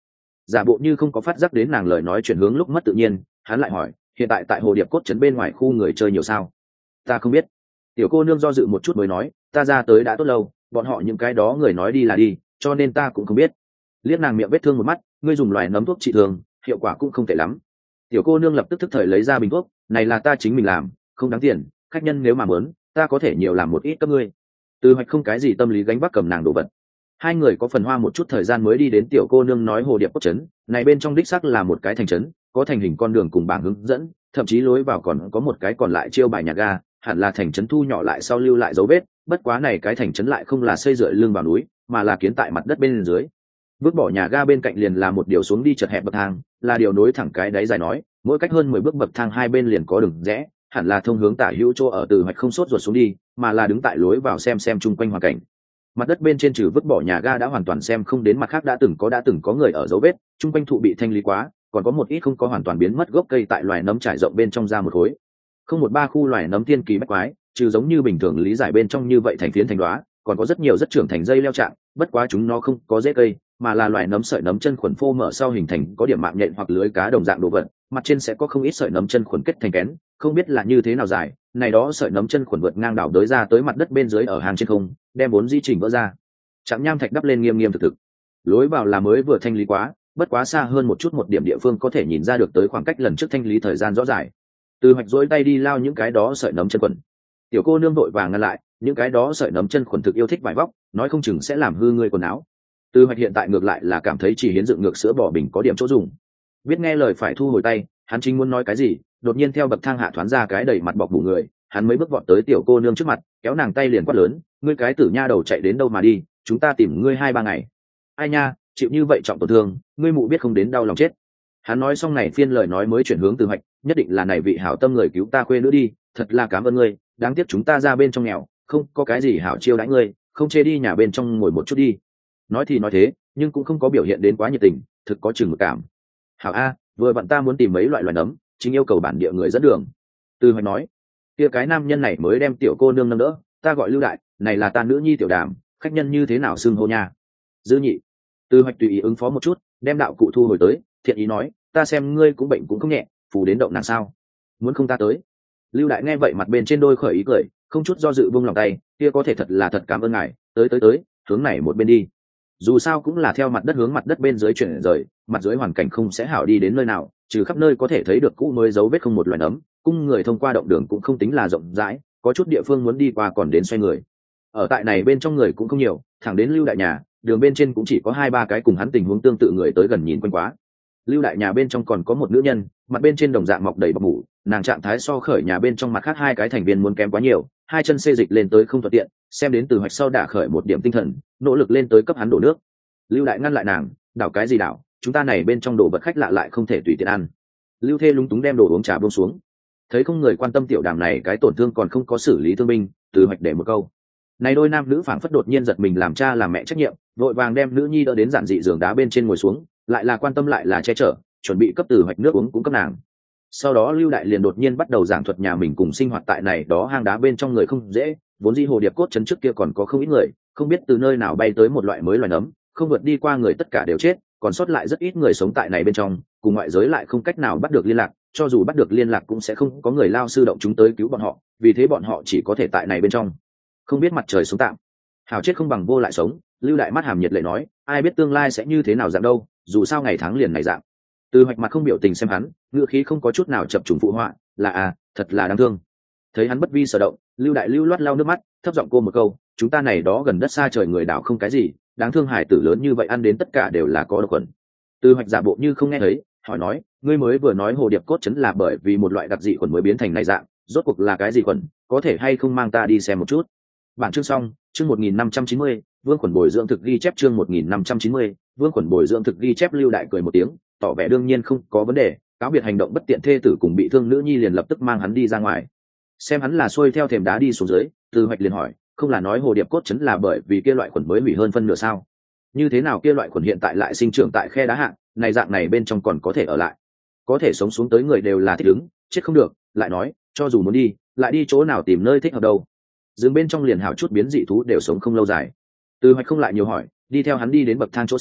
giả bộ như không có phát giác đến nàng lời nói chuyển hướng lúc mất tự nhiên, hắn lại hỏi, hiện tại tại hồ điệp cốt trấn bên ngoài khu người chơi nhiều sao? Ta không biết. Tiểu cô nương do dự một chút mới nói, ta ra tới đã tốt lâu, bọn họ những cái đó người nói đi là đi, cho nên ta cũng không biết. Liếc nàng miệng vết thương một mắt, ngươi dùng loài nấm thuốc trị thương, hiệu quả cũng không tệ lắm. Tiểu cô nương lập tức thức thời lấy ra bình thuốc, này là ta chính mình làm, không đáng tiền, khách nhân nếu mà muốn, ta có thể nhiều làm một ít cấp ngươi. Từ Hoạch không cái gì tâm lý gánh vác cầm nàng đồ vật. Hai người có phần hoa một chút thời gian mới đi đến tiểu cô nương nói hồ điệp cốt trấn, này bên trong đích xác là một cái thành trấn, có thành hình con đường cùng bảng hướng dẫn, thậm chí lối vào còn có một cái còn lại chiêu bài nhà ga, hẳn là thành trấn thu nhỏ lại sau lưu lại dấu vết, bất quá này cái thành trấn lại không là xây dựa lưng vào núi, mà là kiến tại mặt đất bên dưới. Vứt bỏ nhà ga bên cạnh liền là một điều xuống đi chật hẹp bậc thang, là điều nối thẳng cái đáy dài nói, mỗi cách hơn mười bước bậc thang hai bên liền có đường rẽ, hẳn là thông hướng tả hữu chỗ ở. Từ Hoạch không sốt ruột xuống đi, mà là đứng tại lối vào xem xem chung quanh hoàn cảnh. Mặt đất bên trên trừ vứt bỏ nhà ga đã hoàn toàn xem không đến mặt khác đã từng có đã từng có người ở dấu vết, chung quanh thụ bị thanh lý quá, còn có một ít không có hoàn toàn biến mất gốc cây tại loài nấm trải rộng bên trong ra một khối. Không một ba khu loài nấm tiên kỳ bách quái, trừ giống như bình thường lý giải bên trong như vậy thành phiến thành đóa, còn có rất nhiều rất trưởng thành dây leo trạng, bất quá chúng nó không có rễ cây, mà là loài nấm sợi nấm chân khuẩn phô mở sau hình thành có điểm mạng nhện hoặc lưới cá đồng dạng đồ vật, mặt trên sẽ có không ít sợi nấm chân khuẩn kết thành kén, không biết là như thế nào dài, này đó sợi nấm chân khuẩn vượt ngang đảo đới ra tới mặt đất bên dưới ở hàng trên không, đem bốn di trình vỡ ra. Trạm nham thạch đắp lên nghiêm nghiêm thực thực. Lối vào là mới vừa thanh lý quá, bất quá xa hơn một chút một điểm địa phương có thể nhìn ra được tới khoảng cách lần trước thanh lý thời gian rõ ràng. Từ Hoạch dỗi tay đi lao những cái đó sợi nấm chân khuẩn. Tiểu cô nương vội vàng ngăn lại, những cái đó sợi nấm chân khuẩn thực yêu thích vải vóc, nói không chừng sẽ làm hư ngươi quần áo. Từ Hoạch hiện tại ngược lại là cảm thấy chỉ hiến dựng ngược sữa bò bình có điểm chỗ dùng. Biết nghe lời phải thu hồi tay, hắn chính muốn nói cái gì, đột nhiên theo bậc thang hạ thoáng ra cái đầy mặt bọc bù người, hắn mấy bước vọt tới tiểu cô nương trước mặt, kéo nàng tay liền quát lớn, ngươi cái tử nha đầu chạy đến đâu mà đi, chúng ta tìm ngươi hai ba ngày. Ai nha, chịu như vậy trọng tổn thương, ngươi mụ biết không đến đau lòng chết. Hắn nói xong này phiên lời nói mới chuyển hướng Từ Hoạch, nhất định là này vị hảo tâm người cứu ta khuê nữa đi, thật là cảm ơn ngươi, đáng tiếc chúng ta ra bên trong nghèo, không có cái gì hảo chiêu đãi ngươi, không chê đi nhà bên trong ngồi một chút đi. Nói thì nói thế, nhưng cũng không có biểu hiện đến quá nhiệt tình, thực có chừng mực cảm. Hảo a, vừa bạn ta muốn tìm mấy loại loài nấm, chính yêu cầu bản địa người dẫn đường. Từ Hoạch nói, kia cái nam nhân này mới đem tiểu cô nương nâng đỡ, ta gọi Lưu Đại, này là ta nữ nhi Tiểu Đàm, khách nhân như thế nào xưng hô nha. Dư nhị. Từ Hoạch tùy ý ứng phó một chút, đem đạo cụ thu hồi tới, thiện ý nói, ta xem ngươi cũng bệnh cũng không nhẹ, phù đến động nàng sao, muốn không ta tới. Lưu Đại nghe vậy mặt bên trên đôi khởi ý cười, không chút do dự buông lòng tay, kia có thể thật là thật cảm ơn ngài, tới tới tới, hướng này một bên đi. Dù sao cũng là theo mặt đất hướng mặt đất bên dưới chuyển rời, mặt dưới hoàn cảnh không sẽ hảo đi đến nơi nào, trừ khắp nơi có thể thấy được cũ mới dấu vết không một loài nấm, cung người thông qua động đường cũng không tính là rộng rãi, có chút địa phương muốn đi qua còn đến xoay người. Ở tại này bên trong người cũng không nhiều, thẳng đến Lưu Đại nhà, đường bên trên cũng chỉ có hai ba cái cùng hắn tình huống tương tự người tới gần nhìn quanh quá. Lưu Đại nhà bên trong còn có một nữ nhân, mặt bên trên đồng dạng mọc đầy bọc mủ, nàng trạng thái so khởi nhà bên trong mặt khác hai cái thành viên muốn kém quá nhiều, hai chân xê dịch lên tới không thuận tiện, xem đến Từ Hoạch sau đả khởi một điểm tinh thần, nỗ lực lên tới cấp hắn đổ nước. Lưu Đại ngăn lại nàng, đảo cái gì đảo, chúng ta này bên trong đồ vật khách lạ lại không thể tùy tiện ăn. Lưu Thê lúng túng đem đồ uống trà buông xuống, thấy không người quan tâm Tiểu Đàm này cái tổn thương còn không có xử lý thương binh, Từ Hoạch để một câu. Này đôi nam nữ phảng phất đột nhiên giật mình làm cha làm mẹ trách nhiệm, vội vàng đem nữ nhi đỡ đến giản dị giường đá bên trên ngồi xuống, lại là quan tâm lại là che chở, chuẩn bị cấp Từ Hoạch nước uống cũng cấp nàng. Sau đó Lưu Đại liền đột nhiên bắt đầu giảng thuật nhà mình cùng sinh hoạt tại này đó hang đá bên trong người không dễ, vốn dĩ hồ điệp cốt trấn trước kia còn có không ít người, không biết từ nơi nào bay tới một loại mới loài nấm, không vượt đi qua người tất cả đều chết, còn sót lại rất ít người sống tại này bên trong, cùng ngoại giới lại không cách nào bắt được liên lạc, cho dù bắt được liên lạc cũng sẽ không có người lao sư động chúng tới cứu bọn họ, vì thế bọn họ chỉ có thể tại này bên trong, không biết mặt trời sống tạm. Hảo chết không bằng vô lại sống, Lưu Đại mắt hàm nhiệt lệ nói, ai biết tương lai sẽ như thế nào dạng đâu, dù sao ngày tháng liền này dạng. Từ Hoạch mặt không biểu tình xem hắn, ngữ khí không có chút nào chập trùng phụ họa, là à, thật là đáng thương. Thấy hắn bất vi sở động, Lưu Đại lưu loát lau nước mắt, thấp giọng cô một câu, chúng ta này đó gần đất xa trời người đảo không cái gì, đáng thương hải tử lớn như vậy ăn đến tất cả đều là có độc khuẩn. Từ Hoạch giả bộ như không nghe thấy, hỏi nói, ngươi mới vừa nói hồ điệp cốt trấn là bởi vì một loại đặc dị khuẩn mới biến thành này dạng, rốt cuộc là cái gì khuẩn, có thể hay không mang ta đi xem một chút. Bản chương xong, chương một nghìn năm trăm chín mươi, Vương Khuẩn bồi dưỡng thực ghi chép chương một nghìn năm trăm chín mươi, Vương Khuẩn bồi dưỡng thực ghi chép. Lưu Đại cười một tiếng, tỏ vẻ đương nhiên không có vấn đề, cáo biệt hành động bất tiện thê tử cùng bị thương nữ nhi liền lập tức mang hắn đi ra ngoài. Xem hắn là xuôi theo thềm đá đi xuống dưới, Từ Hoạch liền hỏi, không là nói hồ điệp cốt trấn là bởi vì kia loại khuẩn mới hủy hơn phân nửa sao? Như thế nào kia loại khuẩn hiện tại lại sinh trưởng tại khe đá hạng, này dạng này bên trong còn có thể ở lại, có thể sống xuống tới người đều là thích ứng, chết không được. Lại nói, cho dù muốn đi, lại đi chỗ nào tìm nơi thích hợp đâu? Dừng bên trong liền hảo chút biến dị thú đều sống không lâu dài. Từ Hoạch không lại nhiều hỏi, đi theo hắn đi đến bậc thang chỗ sâu,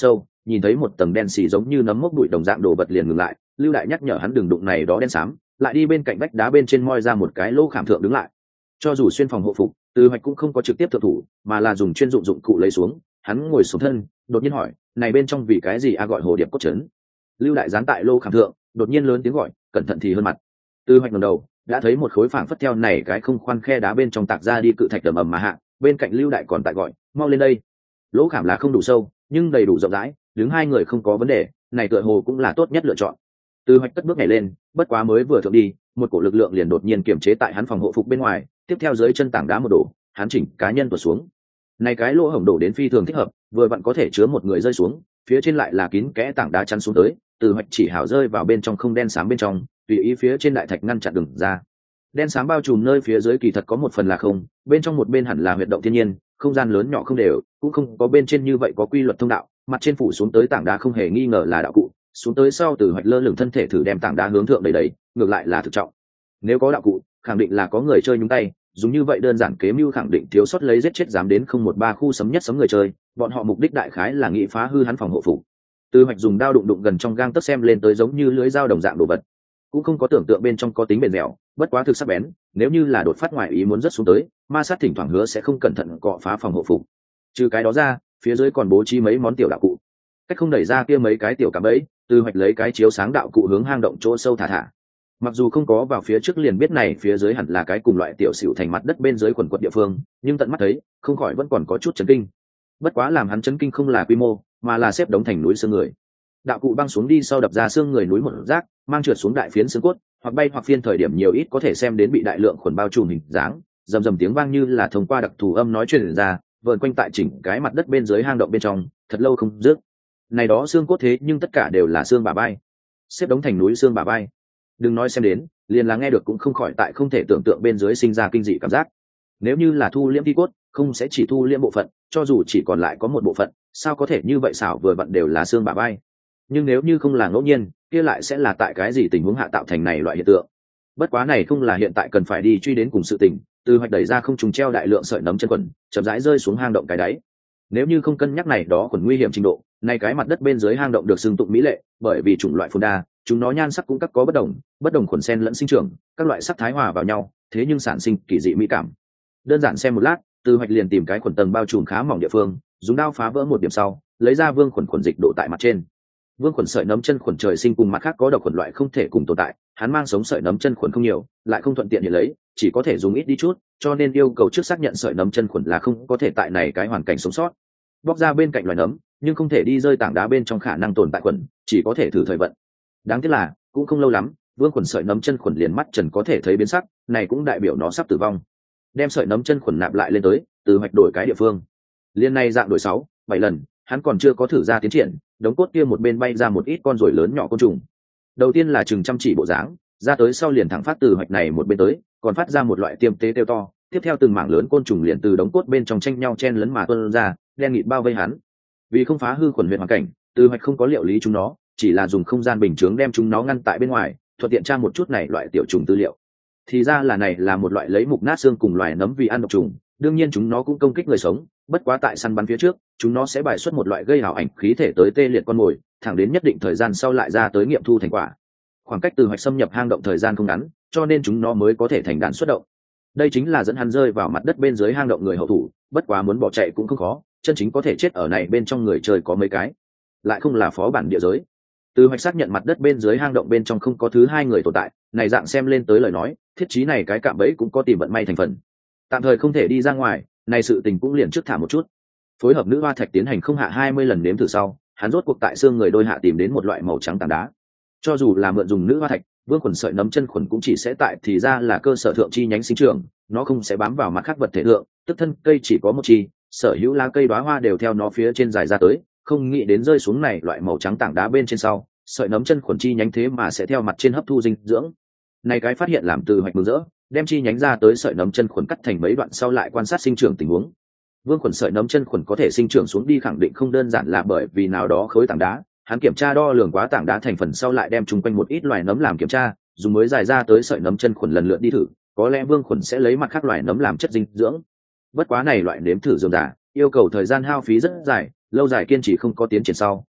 nhìn thấy một tầng đen xì giống như nấm mốc bụi đồng dạng đồ vật liền ngừng lại. Lưu Đại nhắc nhở hắn đừng đụng này đó đen xám, lại đi bên cạnh vách đá bên trên moi ra một cái lỗ khảm thượng đứng lại. Cho dù xuyên phòng hộ phục, Từ Hoạch cũng không có trực tiếp thượng thủ, mà là dùng chuyên dụng dụng cụ lấy xuống. Hắn ngồi xuống thân, đột nhiên hỏi, này bên trong vì cái gì a gọi hồ điệp cốt trấn? Lưu Đại gián tại lô khảm thượng, đột nhiên lớn tiếng gọi, cẩn thận thì hơn mặt. Từ Hoạch ngẩng đầu, đã thấy một khối phảng phất theo này cái không khoan khe đá bên trong tạc ra đi cự thạch ầm ầm mà hạ, bên cạnh Lưu Đại còn tại gọi, mau lên đây. Lỗ khảm là không đủ sâu, nhưng đầy đủ rộng rãi, đứng hai người không có vấn đề, này tựa hồ cũng là tốt nhất lựa chọn. Từ Hoạch cất bước nhảy lên, bất quá mới vừa thượng đi, một cổ lực lượng liền đột nhiên kiềm chế tại hắn phòng hộ phục bên ngoài, tiếp theo dưới chân tảng đá một đổ, hắn chỉnh cá nhân tuột xuống. Này cái lỗ hổng đổ đến phi thường thích hợp, vừa vặn có thể chứa một người rơi xuống, phía trên lại là kín kẽ tảng đá chắn xuống tới, Từ Hoạch chỉ hảo rơi vào bên trong không đen xám bên trong, tùy ý phía trên đại thạch ngăn chặn đường ra. Đen xám bao trùm nơi phía dưới kỳ thật có một phần là không, bên trong một bên hẳn là huyệt động thiên nhiên, không gian lớn nhỏ không đều, cũng không có bên trên như vậy có quy luật thông đạo, mặt trên phủ xuống tới tảng đá không hề nghi ngờ là đạo cụ, xuống tới sau Từ Hoạch lơ lửng thân thể thử đem tảng đá hướng thượng đầy đầy, ngược lại là thực trọng. Nếu có đạo cụ, khẳng định là có người chơi nhúng tay, dùng như vậy đơn giản kế mưu khẳng định thiếu sót lấy giết chết dám đến không một ba khu sấm nhất sấm người chơi, bọn họ mục đích đại khái là nghị phá hư hắn phòng hộ phục. Từ Hoạch dùng đao đụng đụng gần trong gang tấc xem lên tới giống như lưới dao đồng dạng đồ vật, cũng không có tưởng tượng bên trong có tính bền dẻo, bất quá thực sắc bén, nếu như là đột phát ngoại ý muốn rất xuống tới, ma sát thỉnh thoảng hứa sẽ không cẩn thận cọ phá phòng hộ phục. Trừ cái đó ra, phía dưới còn bố trí mấy món tiểu đạo cụ. Cách không đẩy ra kia mấy cái tiểu cạm bẫy, Từ Hoạch lấy cái chiếu sáng đạo cụ hướng hang động chỗ sâu thả thả. Mặc dù không có vào phía trước liền biết này phía dưới hẳn là cái cùng loại tiểu xỉu thành mặt đất bên dưới quần quật địa phương, nhưng tận mắt thấy, không khỏi vẫn còn có chút chấn kinh. Bất quá làm hắn chấn kinh không là quy mô, mà là xếp đống thành núi xương người. Đạo cụ băng xuống đi sau đập ra xương người núi một rác, mang trượt xuống đại phiến xương cốt, hoặc bay hoặc phiên thời điểm nhiều ít có thể xem đến bị đại lượng khuẩn bao trùm hình dáng, rầm rầm tiếng vang như là thông qua đặc thù âm nói truyền ra, vờn quanh tại chỉnh cái mặt đất bên dưới hang động bên trong, thật lâu không dứt. Này đó xương cốt thế nhưng tất cả đều là xương bả vai, xếp đống thành núi xương bả vai. Đừng nói xem đến, liền là nghe được cũng không khỏi tại không thể tưởng tượng bên dưới sinh ra kinh dị cảm giác. Nếu như là thu liễm thi cốt, không sẽ chỉ thu liễm bộ phận, cho dù chỉ còn lại có một bộ phận, sao có thể như vậy xảo vừa vặn đều là xương bả vai. Nhưng nếu như không là ngẫu nhiên, kia lại sẽ là tại cái gì tình huống hạ tạo thành này loại hiện tượng. Bất quá này không là hiện tại cần phải đi truy đến cùng sự tình. Từ Hoạch đẩy ra không trùng treo đại lượng sợi nấm chân quần, chậm rãi rơi xuống hang động cái đáy. Nếu như không cân nhắc này đó quần nguy hiểm trình độ, này cái mặt đất bên dưới hang động được xưng tụng mỹ lệ, bởi vì chủng loại phồn đa, chúng nó nhan sắc cũng các có bất đồng, bất đồng khuẩn sen lẫn sinh trưởng, các loại sắc thái hòa vào nhau, thế nhưng sản sinh kỳ dị mỹ cảm. Đơn giản xem một lát, Từ Hoạch liền tìm cái khuẩn tầng bao trùm khá mỏng địa phương, dùng đao phá vỡ một điểm sau, lấy ra vương khuẩn khuẩn dịch độ tại mặt trên. Vương khuẩn sợi nấm chân khuẩn trời sinh cùng mặt khác có độc khuẩn loại không thể cùng tồn tại, hắn mang sống sợi nấm chân khuẩn không nhiều, lại không thuận tiện hiện lấy, chỉ có thể dùng ít đi chút, cho nên yêu cầu trước xác nhận sợi nấm chân khuẩn là không có thể tại này cái hoàn cảnh sống sót. Bóc ra bên cạnh loài nấm, nhưng không thể đi rơi tảng đá bên trong khả năng tồn tại khuẩn, chỉ có thể thử thời vận. Đáng tiếc là, cũng không lâu lắm, vương khuẩn sợi nấm chân khuẩn liền mắt trần có thể thấy biến sắc, này cũng đại biểu nó sắp tử vong. Đem sợi nấm chân khuẩn nạp lại lên tới, Từ Hoạch đổi cái địa phương. Liên này dạng đổi sáu, bảy lần, hắn còn chưa có thử ra tiến triển, đống cốt kia một bên bay ra một ít con ruồi lớn nhỏ côn trùng. Đầu tiên là chừng chăm chỉ bộ dáng, ra tới sau liền thẳng phát Từ Hoạch này một bên tới, còn phát ra một loại tiêm tế tiêu to, tiếp theo từng mảng lớn côn trùng liền từ đống cốt bên trong tranh nhau chen lấn mà tuôn ra, đen nghịt bao vây hắn. Vì không phá hư khuẩn huyệt hoàn cảnh, Từ Hoạch không có liệu lý chúng nó, chỉ là dùng không gian bình chướng đem chúng nó ngăn tại bên ngoài, thuận tiện tra một chút này loại tiểu trùng tư liệu. Thì ra là này là một loại lấy mục nát xương cùng loài nấm vì ăn độc trùng, đương nhiên chúng nó cũng công kích người sống, bất quá tại săn bắn phía trước, chúng nó sẽ bài xuất một loại gây ảo ảnh khí thể tới tê liệt con mồi, thẳng đến nhất định thời gian sau lại ra tới nghiệm thu thành quả. Khoảng cách Từ Hoạch xâm nhập hang động thời gian không ngắn, cho nên chúng nó mới có thể thành đàn xuất động. Đây chính là dẫn hắn rơi vào mặt đất bên dưới hang động người hậu thủ, bất quá muốn bỏ chạy cũng không khó, chân chính có thể chết ở này bên trong người chơi có mấy cái, lại không là phó bản địa giới. Từ Hoạch xác nhận mặt đất bên dưới hang động bên trong không có thứ hai người tồn tại, này dạng xem lên tới lời nói, thiết trí này cái cạm bẫy cũng có tìm vận may thành phần. Tạm thời không thể đi ra ngoài, này sự tình cũng liền trước thả một chút. Phối hợp nữ hoa thạch tiến hành không hạ hai mươi lần nếm thử sau, hắn rốt cuộc tại xương người đôi hạ tìm đến một loại màu trắng tảng đá. Cho dù là mượn dùng nữ hoa thạch, vương khuẩn sợi nấm chân khuẩn cũng chỉ sẽ tại thì ra là cơ sở thượng chi nhánh sinh trưởng, nó không sẽ bám vào mặt khác vật thể thượng, tức thân cây chỉ có một chi, sở hữu lá cây đóa hoa đều theo nó phía trên dài ra tới, không nghĩ đến rơi xuống này loại màu trắng tảng đá bên trên sau, sợi nấm chân khuẩn chi nhánh thế mà sẽ theo mặt trên hấp thu dinh dưỡng. Này cái phát hiện làm Từ Hoạch mừng rỡ, đem chi nhánh ra tới sợi nấm chân khuẩn cắt thành mấy đoạn sau lại quan sát sinh trưởng tình huống. Vương khuẩn sợi nấm chân khuẩn có thể sinh trưởng xuống đi khẳng định không đơn giản là bởi vì nào đó khối tảng đá, hắn kiểm tra đo lường quá tảng đá thành phần sau lại đem chung quanh một ít loài nấm làm kiểm tra, dùng mới dài ra tới sợi nấm chân khuẩn lần lượt đi thử, có lẽ vương khuẩn sẽ lấy mặt khác loài nấm làm chất dinh dưỡng. Bất quá này loại nếm thử dườm giả, yêu cầu thời gian hao phí rất dài, lâu dài kiên trì không có tiến triển sau,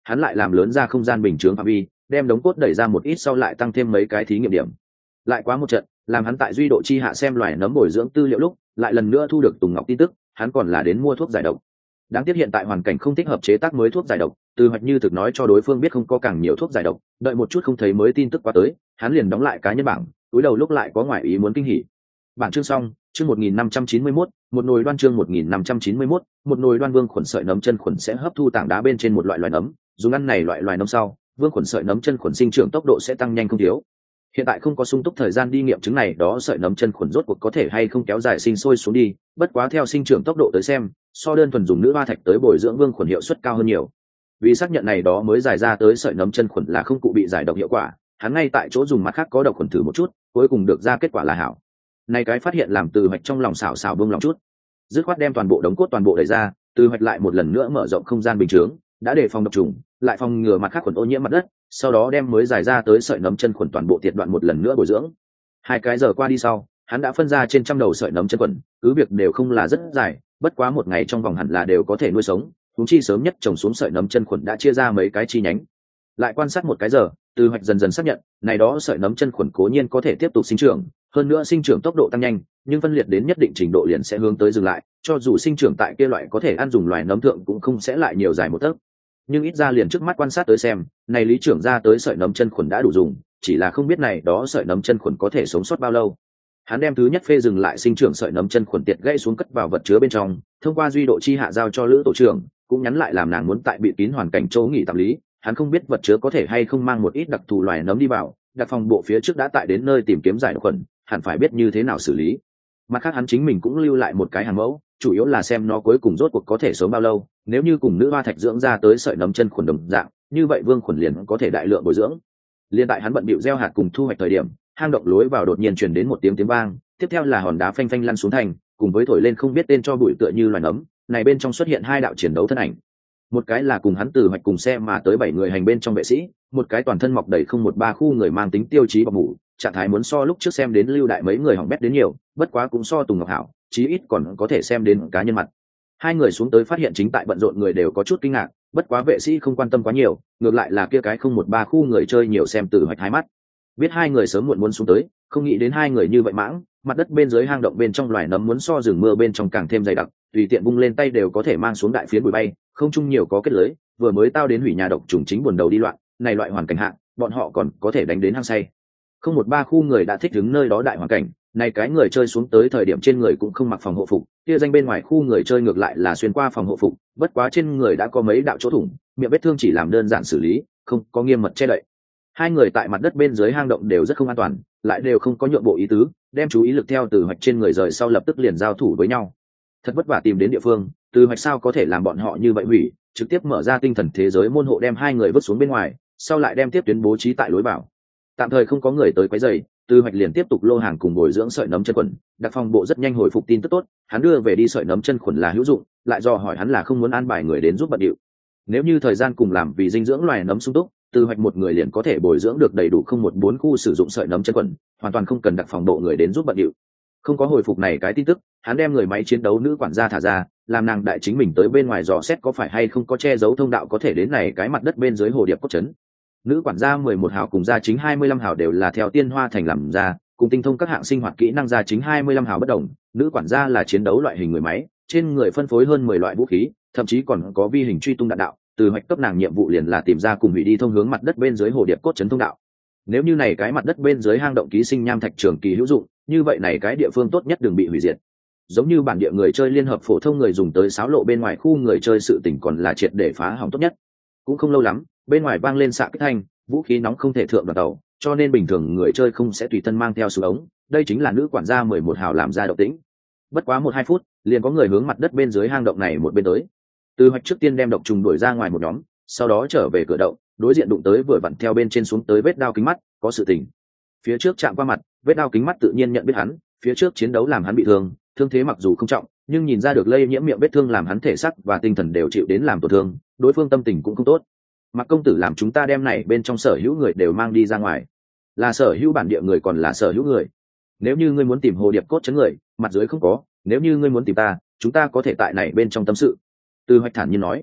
hắn lại làm lớn ra không gian bình chướng phạm vi, đem đống cốt đẩy ra một ít sau lại tăng thêm mấy cái thí nghiệm điểm. Lại quá một trận, làm hắn tại duy độ chi hạ xem loài nấm bồi dưỡng tư liệu lúc, lại lần nữa thu được Tùng Ngọc tin tức, hắn còn là đến mua thuốc giải độc. Đáng tiếc hiện tại hoàn cảnh không thích hợp chế tác mới thuốc giải độc, Từ Hoạch Như thực nói cho đối phương biết không có càng nhiều thuốc giải độc, đợi một chút không thấy mới tin tức qua tới, hắn liền đóng lại cá nhân bảng, túi đầu lúc lại có ngoại ý muốn kinh hỉ. Bản chương xong, chương một nghìn năm trăm chín mươi mốt, một nồi đoan chương một nghìn năm trăm chín mươi mốt, một nồi đoan vương khuẩn sợi nấm chân khuẩn sẽ hấp thu tảng đá bên trên một loại loài nấm, dùng ăn này loại loài nấm sau, vương khuẩn sợi nấm chân khuẩn sinh trưởng tốc độ sẽ tăng nhanh không thiếu. Hiện tại không có sung túc thời gian đi nghiệm chứng này đó sợi nấm chân khuẩn rốt cuộc có thể hay không kéo dài sinh sôi xuống đi, bất quá theo sinh trưởng tốc độ tới xem, so đơn thuần dùng nữ hoa thạch tới bồi dưỡng vương khuẩn hiệu suất cao hơn nhiều. Vì xác nhận này đó mới giải ra tới sợi nấm chân khuẩn là không cụ bị giải độc hiệu quả, hắn ngay tại chỗ dùng mặt khác có độc khuẩn thử một chút, cuối cùng được ra kết quả là hảo. Này cái phát hiện làm Từ Hoạch trong lòng xào xào bông lòng chút, dứt khoát đem toàn bộ đống cốt toàn bộ đẩy ra, Từ Hoạch lại một lần nữa mở rộng không gian bình chướng, đã đề phòng độc trùng, lại phòng ngừa mặt khác khuẩn ô nhiễm mặt đất, sau đó đem mới giải ra tới sợi nấm chân khuẩn toàn bộ tiệt đoạn một lần nữa bồi dưỡng. Hai cái giờ qua đi sau, hắn đã phân ra trên trăm đầu sợi nấm chân khuẩn, cứ việc đều không là rất dài, bất quá một ngày trong vòng hẳn là đều có thể nuôi sống, huống chi sớm nhất trồng xuống sợi nấm chân khuẩn đã chia ra mấy cái chi nhánh. Lại quan sát một cái giờ, Từ Hoạch dần dần xác nhận, này đó sợi nấm chân khuẩn cố nhiên có thể tiếp tục sinh trưởng, hơn nữa sinh trưởng tốc độ tăng nhanh, nhưng phân liệt đến nhất định trình độ liền sẽ hướng tới dừng lại, cho dù sinh trưởng tại kia loại có thể ăn dùng loài nấm thượng cũng không sẽ lại nhiều dài một tấc. Nhưng ít ra liền trước mắt quan sát tới xem, này lý trưởng ra tới sợi nấm chân khuẩn đã đủ dùng, chỉ là không biết này đó sợi nấm chân khuẩn có thể sống sót bao lâu. Hắn đem thứ nhất phê dừng lại sinh trưởng sợi nấm chân khuẩn tiệt gãy xuống cất vào vật chứa bên trong, thông qua duy độ chi hạ giao cho Lữ tổ trưởng, cũng nhắn lại làm nàng muốn tại bị kín hoàn cảnh chỗ nghỉ tạm lý. Hắn không biết vật chứa có thể hay không mang một ít đặc thù loài nấm đi vào, đặc phòng bộ phía trước đã tại đến nơi tìm kiếm giải độc khuẩn, hẳn phải biết như thế nào xử lý. Mặt khác hắn chính mình cũng lưu lại một cái hàng mẫu, chủ yếu là xem nó cuối cùng rốt cuộc có thể sống bao lâu. Nếu như cùng nữ hoa thạch dưỡng ra tới sợi nấm chân khuẩn đồng dạng, như vậy vương khuẩn liền có thể đại lượng bồi dưỡng. Liên tại hắn bận bịu gieo hạt cùng thu hoạch thời điểm, hang động lối vào đột nhiên truyền đến một tiếng tiếng vang, tiếp theo là hòn đá phanh phanh lăn xuống thành, cùng với thổi lên không biết tên cho bụi tựa như loài nấm. Này bên trong xuất hiện hai đạo chiến đấu thân ảnh, một cái là cùng hắn Từ Hoạch cùng xe mà tới bảy người hành bên trong vệ sĩ, một cái toàn thân mọc đầy không một ba khu người mang tính tiêu chí bọc mũ, trạng thái muốn so lúc trước xem đến lưu đại mấy người hỏng bét đến nhiều, bất quá cũng so Tùng Ngọc hảo, chí ít còn có thể xem đến cá nhân mặt. Hai người xuống tới phát hiện chính tại bận rộn người đều có chút kinh ngạc, bất quá vệ sĩ không quan tâm quá nhiều, ngược lại là kia cái không một ba khu người chơi nhiều xem Từ Hoạch hai mắt. Biết hai người sớm muộn muốn xuống tới, không nghĩ đến hai người như vậy mãng, mặt đất bên dưới hang động bên trong loài nấm muốn so rừng mưa bên trong càng thêm dày đặc, tùy tiện bung lên tay đều có thể mang xuống đại phiến bụi bay, không chung nhiều có kết lưới, vừa mới tao đến hủy nhà độc trùng chính buồn đầu đi loạn, này loại hoàn cảnh hạ, bọn họ còn có thể đánh đến hang say. Không một ba khu người đã thích ứng nơi đó đại hoàn cảnh, này cái người chơi xuống tới thời điểm trên người cũng không mặc phòng hộ phục, kia danh bên ngoài khu người chơi ngược lại là xuyên qua phòng hộ phục, bất quá trên người đã có mấy đạo chỗ thủng, miệng vết thương chỉ làm đơn giản xử lý, không có nghiêm mật che đậy. Hai người tại mặt đất bên dưới hang động đều rất không an toàn, lại đều không có nhượng bộ ý tứ, đem chú ý lực theo Từ Hoạch trên người rời sau lập tức liền giao thủ với nhau. Thật vất vả tìm đến địa phương, Từ Hoạch sao có thể làm bọn họ như vậy hủy, trực tiếp mở ra tinh thần thế giới môn hộ đem hai người vứt xuống bên ngoài, sau lại đem tiếp tuyến bố trí tại lối vào. Tạm thời không có người tới quấy rầy, Từ Hoạch liền tiếp tục lô hàng cùng bồi dưỡng sợi nấm chân khuẩn. Đặc phòng bộ rất nhanh hồi phục tin tức tốt, hắn đưa về đi sợi nấm chân khuẩn là hữu dụng, lại do hỏi hắn là không muốn an bài người đến giúp bận điệu. Nếu như thời gian cùng làm vì dinh dưỡng loài nấm sung túc, Từ Hoạch một người liền có thể bồi dưỡng được đầy đủ không một bốn khu sử dụng sợi nấm chân khuẩn, hoàn toàn không cần đặc phòng bộ người đến giúp bận điệu. Không có hồi phục này cái tin tức, hắn đem người máy chiến đấu nữ quản gia thả ra, làm nàng đại chính mình tới bên ngoài dò xét có phải hay không có che giấu thông đạo có thể đến này cái mặt đất bên dưới hồ điệp cốt trấn. Nữ quản gia mười một hào cùng gia chính hai mươi lăm hào đều là theo tiên hoa thành làm ra, cùng tinh thông các hạng sinh hoạt kỹ năng gia chính hai mươi lăm hào bất đồng. Nữ quản gia là chiến đấu loại hình người máy, trên người phân phối hơn mười loại vũ khí, thậm chí còn có vi hình truy tung đạn đạo. Từ Hoạch cấp nàng nhiệm vụ liền là tìm ra cùng hủy đi thông hướng mặt đất bên dưới hồ điệp cốt trấn thông đạo. Nếu như này cái mặt đất bên dưới hang động ký sinh nham thạch trường kỳ hữu dụng, như vậy này cái địa phương tốt nhất đừng bị hủy diệt. Giống như bản địa người chơi liên hợp phổ thông người dùng tới xáo lộ bên ngoài khu người chơi sự tình còn là triệt để phá hỏng tốt nhất. Cũng không lâu lắm, bên ngoài vang lên xạ kích thanh, vũ khí nóng không thể thượng đoàn tàu, cho nên bình thường người chơi không sẽ tùy thân mang theo súng ống, đây chính là nữ quản gia mười một hào làm ra động tĩnh. Bất quá một hai phút, liền có người hướng mặt đất bên dưới hang động này một bên tới. Từ Hoạch trước tiên đem độc trùng đuổi ra ngoài một nhóm, sau đó trở về cửa động, đối diện đụng tới vừa vặn theo bên trên xuống tới vết đao kính mắt, có sự tình. Phía trước chạm qua mặt, vết đao kính mắt tự nhiên nhận biết hắn, phía trước chiến đấu làm hắn bị thương, thương thế mặc dù không trọng, nhưng nhìn ra được lây nhiễm miệng vết thương làm hắn thể xác và tinh thần đều chịu đến làm tổn thương, đối phương tâm tình cũng không tốt. Mạc công tử làm chúng ta đem này bên trong sở hữu người đều mang đi ra ngoài, là sở hữu bản địa người còn là sở hữu người. Nếu như ngươi muốn tìm hồ điệp cốt trấn người, mặt dưới không có, nếu như ngươi muốn tìm ta, chúng ta có thể tại này bên trong tâm sự. Từ Hoạch thản nhiên nói.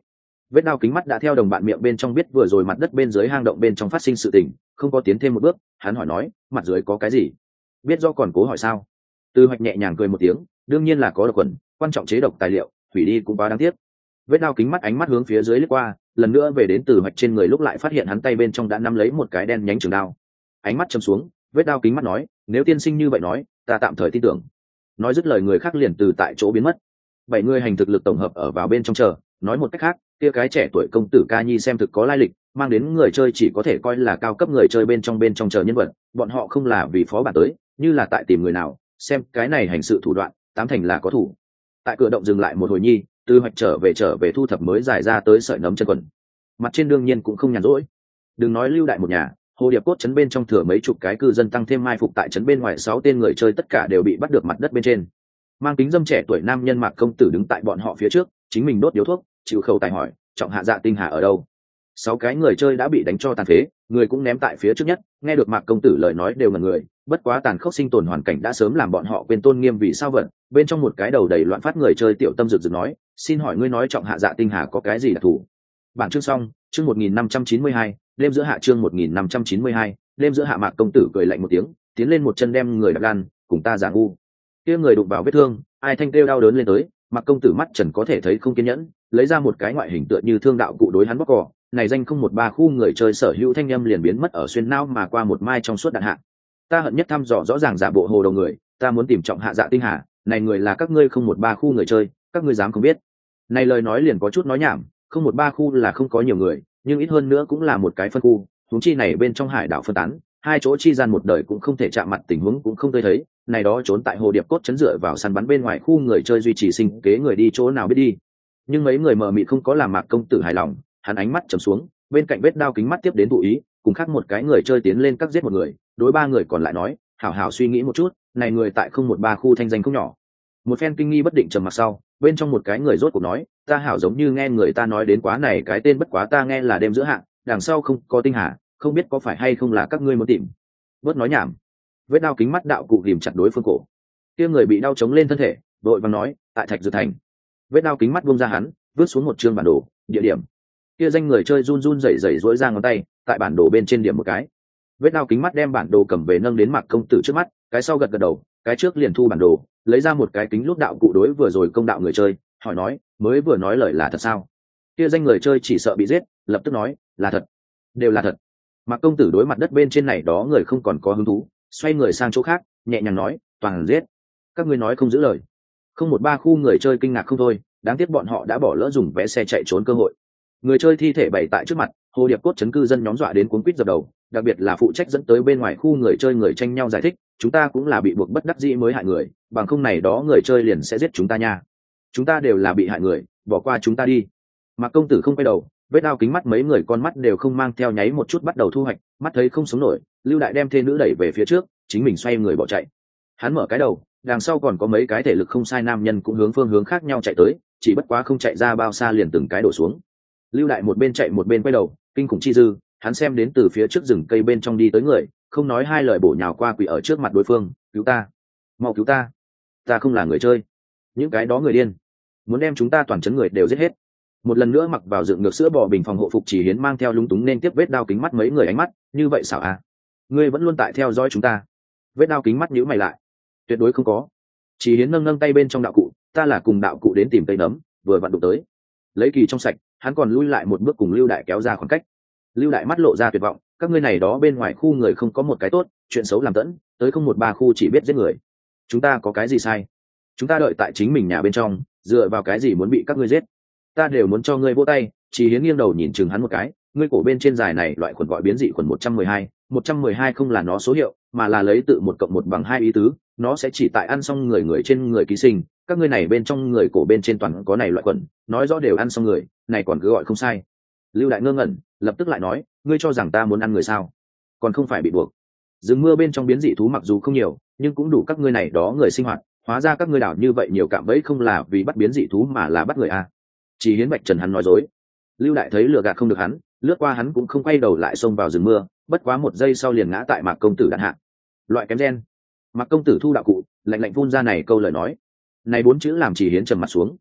Vết đao kính mắt đã theo đồng bạn miệng bên trong biết vừa rồi mặt đất bên dưới hang động bên trong phát sinh sự tình, không có tiến thêm một bước. Hắn hỏi nói, mặt dưới có cái gì? Biết do còn cố hỏi sao? Từ Hoạch nhẹ nhàng cười một tiếng, đương nhiên là có độc quần, quan trọng chế độc tài liệu, hủy đi cũng quá đáng tiếc. Vết đao kính mắt ánh mắt hướng phía dưới lướt qua, lần nữa về đến Từ Hoạch trên người, lúc lại phát hiện hắn tay bên trong đã nắm lấy một cái đen nhánh trường đao. Ánh mắt chầm xuống, Vết đao kính mắt nói, nếu tiên sinh như vậy nói, ta tạm thời tin tưởng. Nói dứt lời, người khác liền từ tại chỗ biến mất. Bảy người hành thực lực tổng hợp ở vào bên trong chờ. Nói một cách khác, kia cái trẻ tuổi công tử Ca Nhi xem thực có lai lịch, mang đến người chơi chỉ có thể coi là cao cấp người chơi bên trong bên trong chờ nhân vật, bọn họ không là vì phó bản tới, như là tại tìm người nào, xem cái này hành sự thủ đoạn, tám thành là có thủ. Tại cửa động dừng lại một hồi nhi, Từ Hoạch trở về trở về thu thập mới giải ra tới sợi nấm chân quần. Mặt trên đương nhiên cũng không nhàn rỗi. Đừng nói Lưu Đại một nhà, Hồ Điệp Cốt trấn bên trong thừa mấy chục cái cư dân tăng thêm mai phục tại trấn bên ngoài sáu tên người chơi tất cả đều bị bắt được mặt đất bên trên. Mang kính dâm trẻ tuổi nam nhân Mạc công tử đứng tại bọn họ phía trước, chính mình đốt điếu thuốc, chịu khẩu tài hỏi, trọng hạ dạ tinh hà ở đâu? Sáu cái người chơi đã bị đánh cho tàn phế, người cũng ném tại phía trước nhất. Nghe được Mạc công tử lời nói đều ngẩn người, bất quá tàn khốc sinh tồn hoàn cảnh đã sớm làm bọn họ quên tôn nghiêm vì sao vậy. Bên trong một cái đầu đầy loạn phát người chơi tiểu tâm rực rực nói, xin hỏi ngươi nói trọng hạ dạ tinh hà có cái gì đặc thù? Bản chương xong, chương một nghìn năm trăm chín mươi hai, đêm giữa hạ chương một nghìn năm trăm chín mươi hai, đêm giữa hạ. Mạc công tử cười lạnh một tiếng, tiến lên một chân đem người đập lan, cùng ta giả ngu. Kia người đụng vào vết thương, ai thanh kêu đau đớn lên tới, Mạc công tử mắt trần có thể thấy không kiên nhẫn, lấy ra một cái ngoại hình tựa như thương đạo cụ đối hắn bóc cỏ. Này danh không một ba khu người chơi sở hữu thanh âm liền biến mất ở xuyên não mà qua một mai trong suốt đạn hạ. Ta hận nhất thăm dò rõ ràng giả bộ hồ đầu người, ta muốn tìm trọng hạ dạ tinh hà, này người là các ngươi không một ba khu người chơi, các ngươi dám không biết? Này lời nói liền có chút nói nhảm, không một ba khu là không có nhiều người, nhưng ít hơn nữa cũng là một cái phân khu, huống chi này bên trong hải đảo phân tán, hai chỗ chi gian một đời cũng không thể chạm mặt, tình huống cũng không tôi thấy, này đó trốn tại Hồ Điệp Cốt trấn dựa vào săn bắn bên ngoài khu người chơi duy trì sinh kế người đi chỗ nào biết đi. Nhưng mấy người mờ mịt không có làm Mạc công tử hài lòng, hắn ánh mắt trầm xuống, bên cạnh Vết đao kính mắt tiếp đến tụ ý, cùng khác một cái người chơi tiến lên cắt giết một người, đối ba người còn lại nói, hảo hảo suy nghĩ một chút, này người tại không một ba khu thanh danh không nhỏ. Một phen kinh nghi bất định trầm mặc sau, bên trong một cái người rốt cuộc nói, ta hảo giống như nghe người ta nói đến quá này cái tên, bất quá ta nghe là đêm giữa hạ, đằng sau không có tinh hà, không biết có phải hay không là các ngươi muốn tìm. Bớt nói nhảm. Vết đao kính mắt đạo cụ ghìm chặt đối phương cổ. Kia người bị đau chống lên thân thể, đội vàng nói, tại Thạch Dược Thành. Vết đao kính mắt buông ra hắn, vứt xuống một chương bản đồ, địa điểm. Kia danh người chơi run run rẩy rẩy duỗi ra ngón tay, tại bản đồ bên trên điểm một cái. Vết đao kính mắt đem bản đồ cầm về nâng đến Mạc công tử trước mắt, cái sau gật gật đầu, cái trước liền thu bản đồ, lấy ra một cái kính lúp đạo cụ đối vừa rồi công đạo người chơi, hỏi nói, mới vừa nói lời là thật sao? Kia danh người chơi chỉ sợ bị giết, lập tức nói, là thật, đều là thật. Mạc công tử đối mặt đất bên trên này đó người không còn có hứng thú, xoay người sang chỗ khác, nhẹ nhàng nói, toàn giết. Các ngươi nói không giữ lời. Không một ba khu người chơi kinh ngạc không thôi, đáng tiếc bọn họ đã bỏ lỡ dùng vé xe chạy trốn cơ hội. Người chơi thi thể bày tại trước mặt, Hồ Điệp Cốt trấn cư dân nhóm dọa đến cuống quýt dập đầu, đặc biệt là phụ trách dẫn tới bên ngoài khu người chơi người tranh nhau giải thích, chúng ta cũng là bị buộc bất đắc dĩ mới hại người, bằng không này đó người chơi liền sẽ giết chúng ta nha. Chúng ta đều là bị hại người, bỏ qua chúng ta đi. Mạc công tử không quay đầu, Vết đao kính mắt mấy người con mắt đều không mang theo nháy một chút bắt đầu thu hoạch, mắt thấy không sống nổi, Lưu Đại đem thê nữ đẩy về phía trước, chính mình xoay người bỏ chạy. Hắn mở cái đầu, đằng sau còn có mấy cái thể lực không sai nam nhân cũng hướng phương hướng khác nhau chạy tới, chỉ bất quá không chạy ra bao xa liền từng cái đổ xuống. Lưu Đại một bên chạy một bên quay đầu, kinh khủng chi dư, hắn xem đến từ phía trước rừng cây bên trong đi tới người, không nói hai lời bổ nhào qua quỳ ở trước mặt đối phương, cứu ta, mau cứu ta, ta không là người chơi, những cái đó người điên, muốn đem chúng ta toàn chấn người đều giết hết. Một lần nữa mặc vào dựng ngược sữa bò bình phòng hộ phục Chỉ Hiến mang theo lúng túng nên tiếp Vết đao kính mắt mấy người ánh mắt, như vậy xảo à? Ngươi vẫn luôn tại theo dõi chúng ta. Vết đao kính mắt nhíu mày lại, tuyệt đối không có. Chỉ Hiến nâng nâng tay bên trong đạo cụ, ta là cùng đạo cụ đến tìm cây nấm, vừa vặn đụng tới, lấy kỳ trong sạch, hắn còn lui lại một bước cùng Lưu Đại kéo ra khoảng cách. Lưu Đại mắt lộ ra tuyệt vọng, các ngươi này đó bên ngoài khu người không có một cái tốt, chuyện xấu làm tẫn, tới không một ba khu chỉ biết giết người. Chúng ta có cái gì sai? Chúng ta đợi tại chính mình nhà bên trong, dựa vào cái gì muốn bị các ngươi giết? Ta đều muốn cho ngươi vỗ tay. Chỉ Hiến nghiêng đầu nhìn chừng hắn một cái, ngươi cổ bên trên dài này loại khuẩn gọi biến dị khuẩn một trăm mười hai, một trăm mười hai không là nó số hiệu, mà là lấy tự một cộng một bằng hai ý tứ, nó sẽ chỉ tại ăn xong người người trên người ký sinh, các ngươi này bên trong người cổ bên trên toàn có này loại khuẩn, nói rõ đều ăn xong người, này còn cứ gọi không sai. Lưu Đại ngơ ngẩn, lập tức lại nói, ngươi cho rằng ta muốn ăn người sao? Còn không phải bị buộc. Rừng mưa bên trong biến dị thú mặc dù không nhiều, nhưng cũng đủ các ngươi này đó người sinh hoạt, hóa ra các ngươi đảo như vậy nhiều cạm bẫy không là vì bắt biến dị thú mà là bắt người à? Chỉ Hiến Bạch Trần hắn nói dối. Lưu Đại thấy lừa gạt không được hắn, lướt qua hắn cũng không quay đầu lại xông vào rừng mưa, bất quá một giây sau liền ngã tại Mạc công tử đạn hạ. Loại kém gen. Mạc công tử thu đạo cụ, lạnh lạnh phun ra này câu lời nói. Này bốn chữ làm Chỉ Hiến trầm mặt xuống.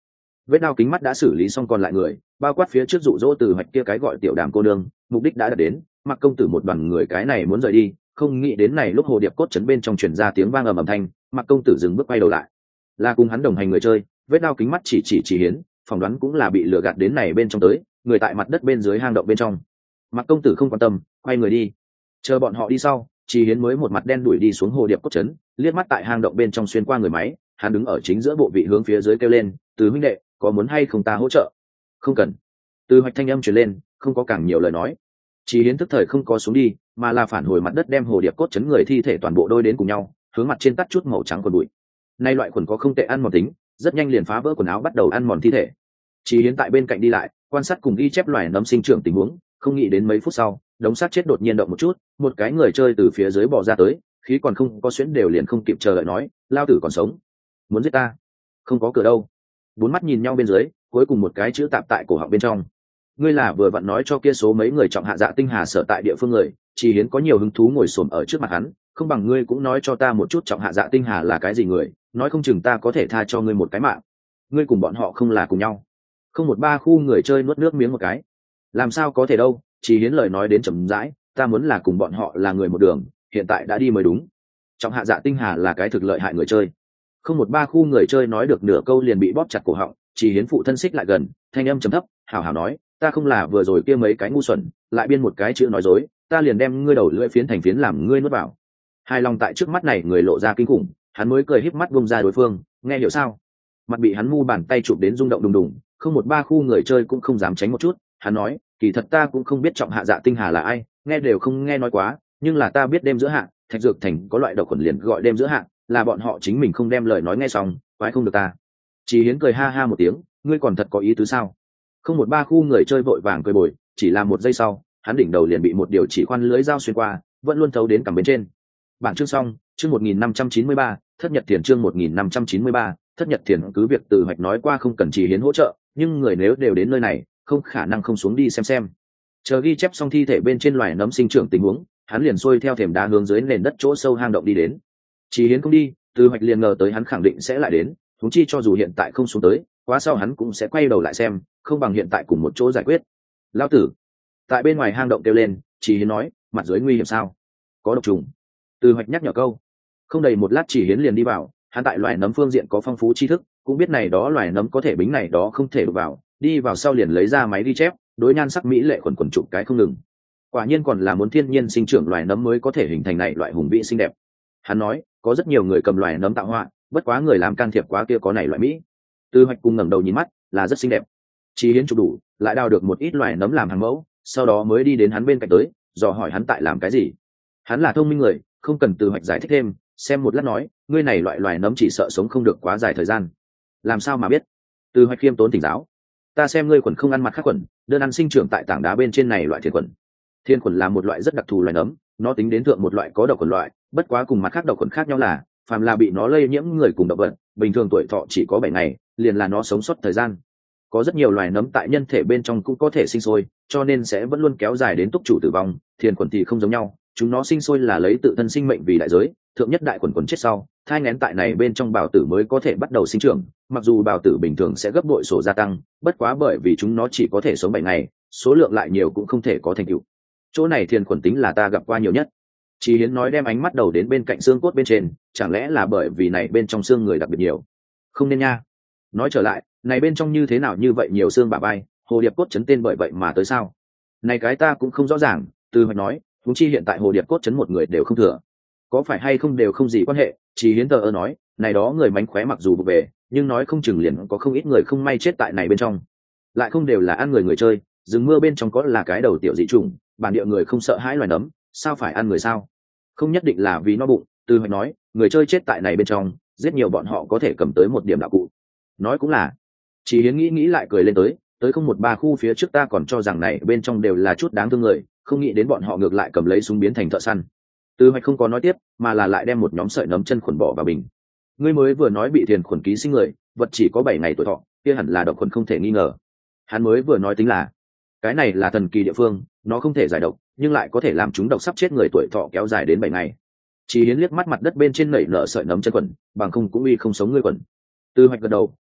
Vết đao kính mắt đã xử lý xong còn lại người, bao quát phía trước dụ dỗ Từ Hoạch kia cái gọi tiểu đàm cô nương, mục đích đã đạt đến. Mặc công tử một đoàn người cái này muốn rời đi, không nghĩ đến này lúc hồ điệp cốt trấn bên trong truyền ra tiếng vang ầm ầm thanh, Mặc công tử dừng bước quay đầu lại, là cùng hắn đồng hành người chơi. Vết đao kính mắt chỉ chỉ chỉ Hiến, phỏng đoán cũng là bị lừa gạt đến này bên trong tới, người tại mặt đất bên dưới hang động bên trong. Mặc công tử không quan tâm, quay người đi. Chờ bọn họ đi sau, Chỉ Hiến mới một mặt đen đuổi đi xuống hồ điệp cốt trấn, liếc mắt tại hang động bên trong xuyên qua người máy, hắn đứng ở chính giữa bộ vị hướng phía dưới kêu lên, "Từ huynh đệ, có muốn hay không ta hỗ trợ?" "Không cần." Từ Hoạch thanh âm truyền lên, không có càng nhiều lời nói. Chỉ Hiến tức thời không có xuống đi, mà là phản hồi mặt đất đem hồ điệp cốt trấn người thi thể toàn bộ đôi đến cùng nhau, hướng mặt trên tắt chút màu trắng quần bụi. Nay loại quần có không tệ ăn mòn tính, rất nhanh liền phá vỡ quần áo bắt đầu ăn mòn thi thể. Chỉ Hiến tại bên cạnh đi lại, quan sát cùng ghi chép loài nấm sinh trưởng tình huống, không nghĩ đến mấy phút sau, đống xác chết đột nhiên động một chút, một cái người chơi từ phía dưới bò ra tới, khí còn không có xuyến đều liền không kịp chờ đợi nói, "Lao tử còn sống, muốn giết ta?" "Không có cửa đâu." Bốn mắt nhìn nhau bên dưới, cuối cùng một cái chữ tạp tại cổ họng bên trong. "Ngươi là vừa vặn nói cho kia số mấy người trọng hạ dạ tinh hà sở tại địa phương người." Chỉ Hiến có nhiều hứng thú ngồi xổm ở trước mặt hắn, "Không bằng ngươi cũng nói cho ta một chút trọng hạ dạ tinh hà là cái gì người, nói không chừng ta có thể tha cho ngươi một cái mạng." "Ngươi cùng bọn họ không là cùng nhau?" Không một ba khu người chơi nuốt nước miếng một cái. "Làm sao có thể đâu." Chỉ Hiến lời nói đến chậm rãi, "Ta muốn là cùng bọn họ là người một đường, hiện tại đã đi mới đúng." Trọng hạ dạ tinh hà là cái thực lợi hại người chơi. Không một ba khu người chơi nói được nửa câu liền bị bóp chặt cổ họng. Chỉ Hiến phụ thân xích lại gần, thanh âm trầm thấp, hào hào nói, "Ta không là vừa rồi kia mấy cái ngu xuẩn, lại biên một cái chữ nói dối, ta liền đem ngươi đầu lưỡi phiến thành phiến làm ngươi nuốt vào." Hài lòng tại trước mắt này người lộ ra kinh khủng, hắn mới cười híp mắt bung ra đối phương, "Nghe hiểu sao?" Mặt bị hắn mu bàn tay chụp đến rung động đùng đùng, không một ba khu người chơi cũng không dám tránh một chút. Hắn nói, "Kỳ thật ta cũng không biết trọng hạ dạ tinh hà là ai, nghe đều không nghe nói quá, nhưng là ta biết đêm giữa hạ, thạch dược thành có loại độc khuẩn liền gọi đêm giữa hạ, là bọn họ chính mình không đem lời nói nghe xong, quái không được ta." Chỉ Hiến cười ha ha một tiếng, "Ngươi còn thật có ý tứ sao?" Không một ba khu người chơi vội vàng cười bồi, chỉ là một giây sau, hắn đỉnh đầu liền bị một điều chỉ khoan lưới dao xuyên qua, vẫn luôn thấu đến cằm bên trên. Bản chương xong, chương một nghìn năm trăm chín mươi ba, thất nhật thiền chương một nghìn năm trăm chín mươi ba, thất nhật thiền. Cứ việc Từ Hoạch nói qua không cần Chỉ Hiến hỗ trợ, nhưng người nếu đều đến nơi này, không khả năng không xuống đi xem xem. Chờ ghi chép xong thi thể bên trên loài nấm sinh trưởng tình huống, hắn liền xuôi theo thềm đá hướng dưới nền đất chỗ sâu hang động đi đến. Chỉ Hiến không đi, Từ Hoạch liền ngờ tới hắn khẳng định sẽ lại đến, huống chi cho dù hiện tại không xuống tới, quá sau hắn cũng sẽ quay đầu lại xem, không bằng hiện tại cùng một chỗ giải quyết. "Lão tử!" Tại bên ngoài hang động kêu lên. Chỉ Hiến nói, "Mặt dưới nguy hiểm sao?" "Có độc trùng." Từ Hoạch nhắc nhở câu. Không đầy một lát Chỉ Hiến liền đi vào, hắn tại loài nấm phương diện có phong phú tri thức, cũng biết này đó loài nấm có thể bính này đó không thể đụng vào, đi vào sau liền lấy ra máy ghi chép, đối nhan sắc mỹ lệ quần quần chụp cái không ngừng. Quả nhiên còn là muốn thiên nhiên sinh trưởng loài nấm mới có thể hình thành này loại hùng vĩ xinh đẹp. Hắn nói, có rất nhiều người cầm loài nấm tạo họa, bất quá người làm can thiệp quá kia có này loại mỹ. Từ Hoạch cùng ngẩng đầu nhìn mắt, là rất xinh đẹp. Chỉ Hiến chụp đủ, lại đào được một ít loài nấm làm hàng mẫu, sau đó mới đi đến hắn bên cạnh tới, dò hỏi hắn tại làm cái gì. Hắn là thông minh người, không cần Từ Hoạch giải thích thêm, xem một lát nói, "Ngươi này loại loài nấm chỉ sợ sống không được quá dài thời gian." "Làm sao mà biết?" Từ Hoạch khiêm tốn thỉnh giáo. "Ta xem ngươi quần không ăn mặt khác quần, đơn ăn sinh trưởng tại tảng đá bên trên này loại thiên quần." Thiên quần là một loại rất đặc thù loài nấm, nó tính đến thượng một loại có độc quần loại, bất quá cùng mặt khác độc quần khác nhau là, phàm là bị nó lây nhiễm người cùng động vật, bình thường tuổi thọ chỉ có bảy ngày, liền là nó sống sót thời gian. Có rất nhiều loài nấm tại nhân thể bên trong cũng có thể sinh sôi, cho nên sẽ vẫn luôn kéo dài đến túc chủ tử vong. Thiên quần thì không giống nhau, chúng nó sinh sôi là lấy tự thân sinh mệnh vì đại giới, thượng nhất đại quần quần chết sau, thai nghén tại này bên trong bào tử mới có thể bắt đầu sinh trưởng, mặc dù bào tử bình thường sẽ gấp bội sổ gia tăng, bất quá bởi vì chúng nó chỉ có thể sống bảy ngày, số lượng lại nhiều cũng không thể có thành tựu. Chỗ này thiên quần tính là ta gặp qua nhiều nhất. Chỉ Hiến nói đem ánh mắt đầu đến bên cạnh xương cốt bên trên, chẳng lẽ là bởi vì này bên trong xương người đặc biệt nhiều? Không nên nha. Nói trở lại, này bên trong như thế nào như vậy nhiều xương bả vai, hồ điệp cốt chấn tên bởi vậy mà tới sao? Này cái ta cũng không rõ ràng. Từ Hoạch nói, huống chi hiện tại hồ điệp cốt chấn một người đều không thừa, có phải hay không đều không gì quan hệ. Chỉ Hiến tờ ơ nói, này đó người mánh khóe mặc dù vụ về, nhưng nói không chừng liền có không ít người không may chết tại này bên trong, lại không đều là ăn người người chơi. Rừng mưa bên trong có là cái đầu tiểu dị trùng, bản địa người không sợ hãi loài nấm, sao phải ăn người sao? Không nhất định là vì no bụng. Từ Hoạch nói, người chơi chết tại này bên trong, rất nhiều bọn họ có thể cầm tới một điểm đạo cụ. Nói cũng là. Chỉ Hiến nghĩ nghĩ lại cười lên tới, tới không một ba khu phía trước ta còn cho rằng này bên trong đều là chút đáng thương người, không nghĩ đến bọn họ ngược lại cầm lấy súng biến thành thợ săn. Từ Hoạch không có nói tiếp, mà là lại đem một nhóm sợi nấm chân khuẩn bỏ vào bình. Ngươi mới vừa nói bị thiền khuẩn ký sinh người, vật chỉ có bảy ngày tuổi thọ, kia hẳn là độc khuẩn không thể nghi ngờ. Hắn mới vừa nói tính là, cái này là thần kỳ địa phương, nó không thể giải độc, nhưng lại có thể làm chúng độc sắp chết người tuổi thọ kéo dài đến bảy ngày. Chỉ Hiến liếc mắt mặt đất bên trên nảy nở sợi nấm chân quần, bằng không cũng uy không sống ngươi quần. Từ Hoạch gật đầu,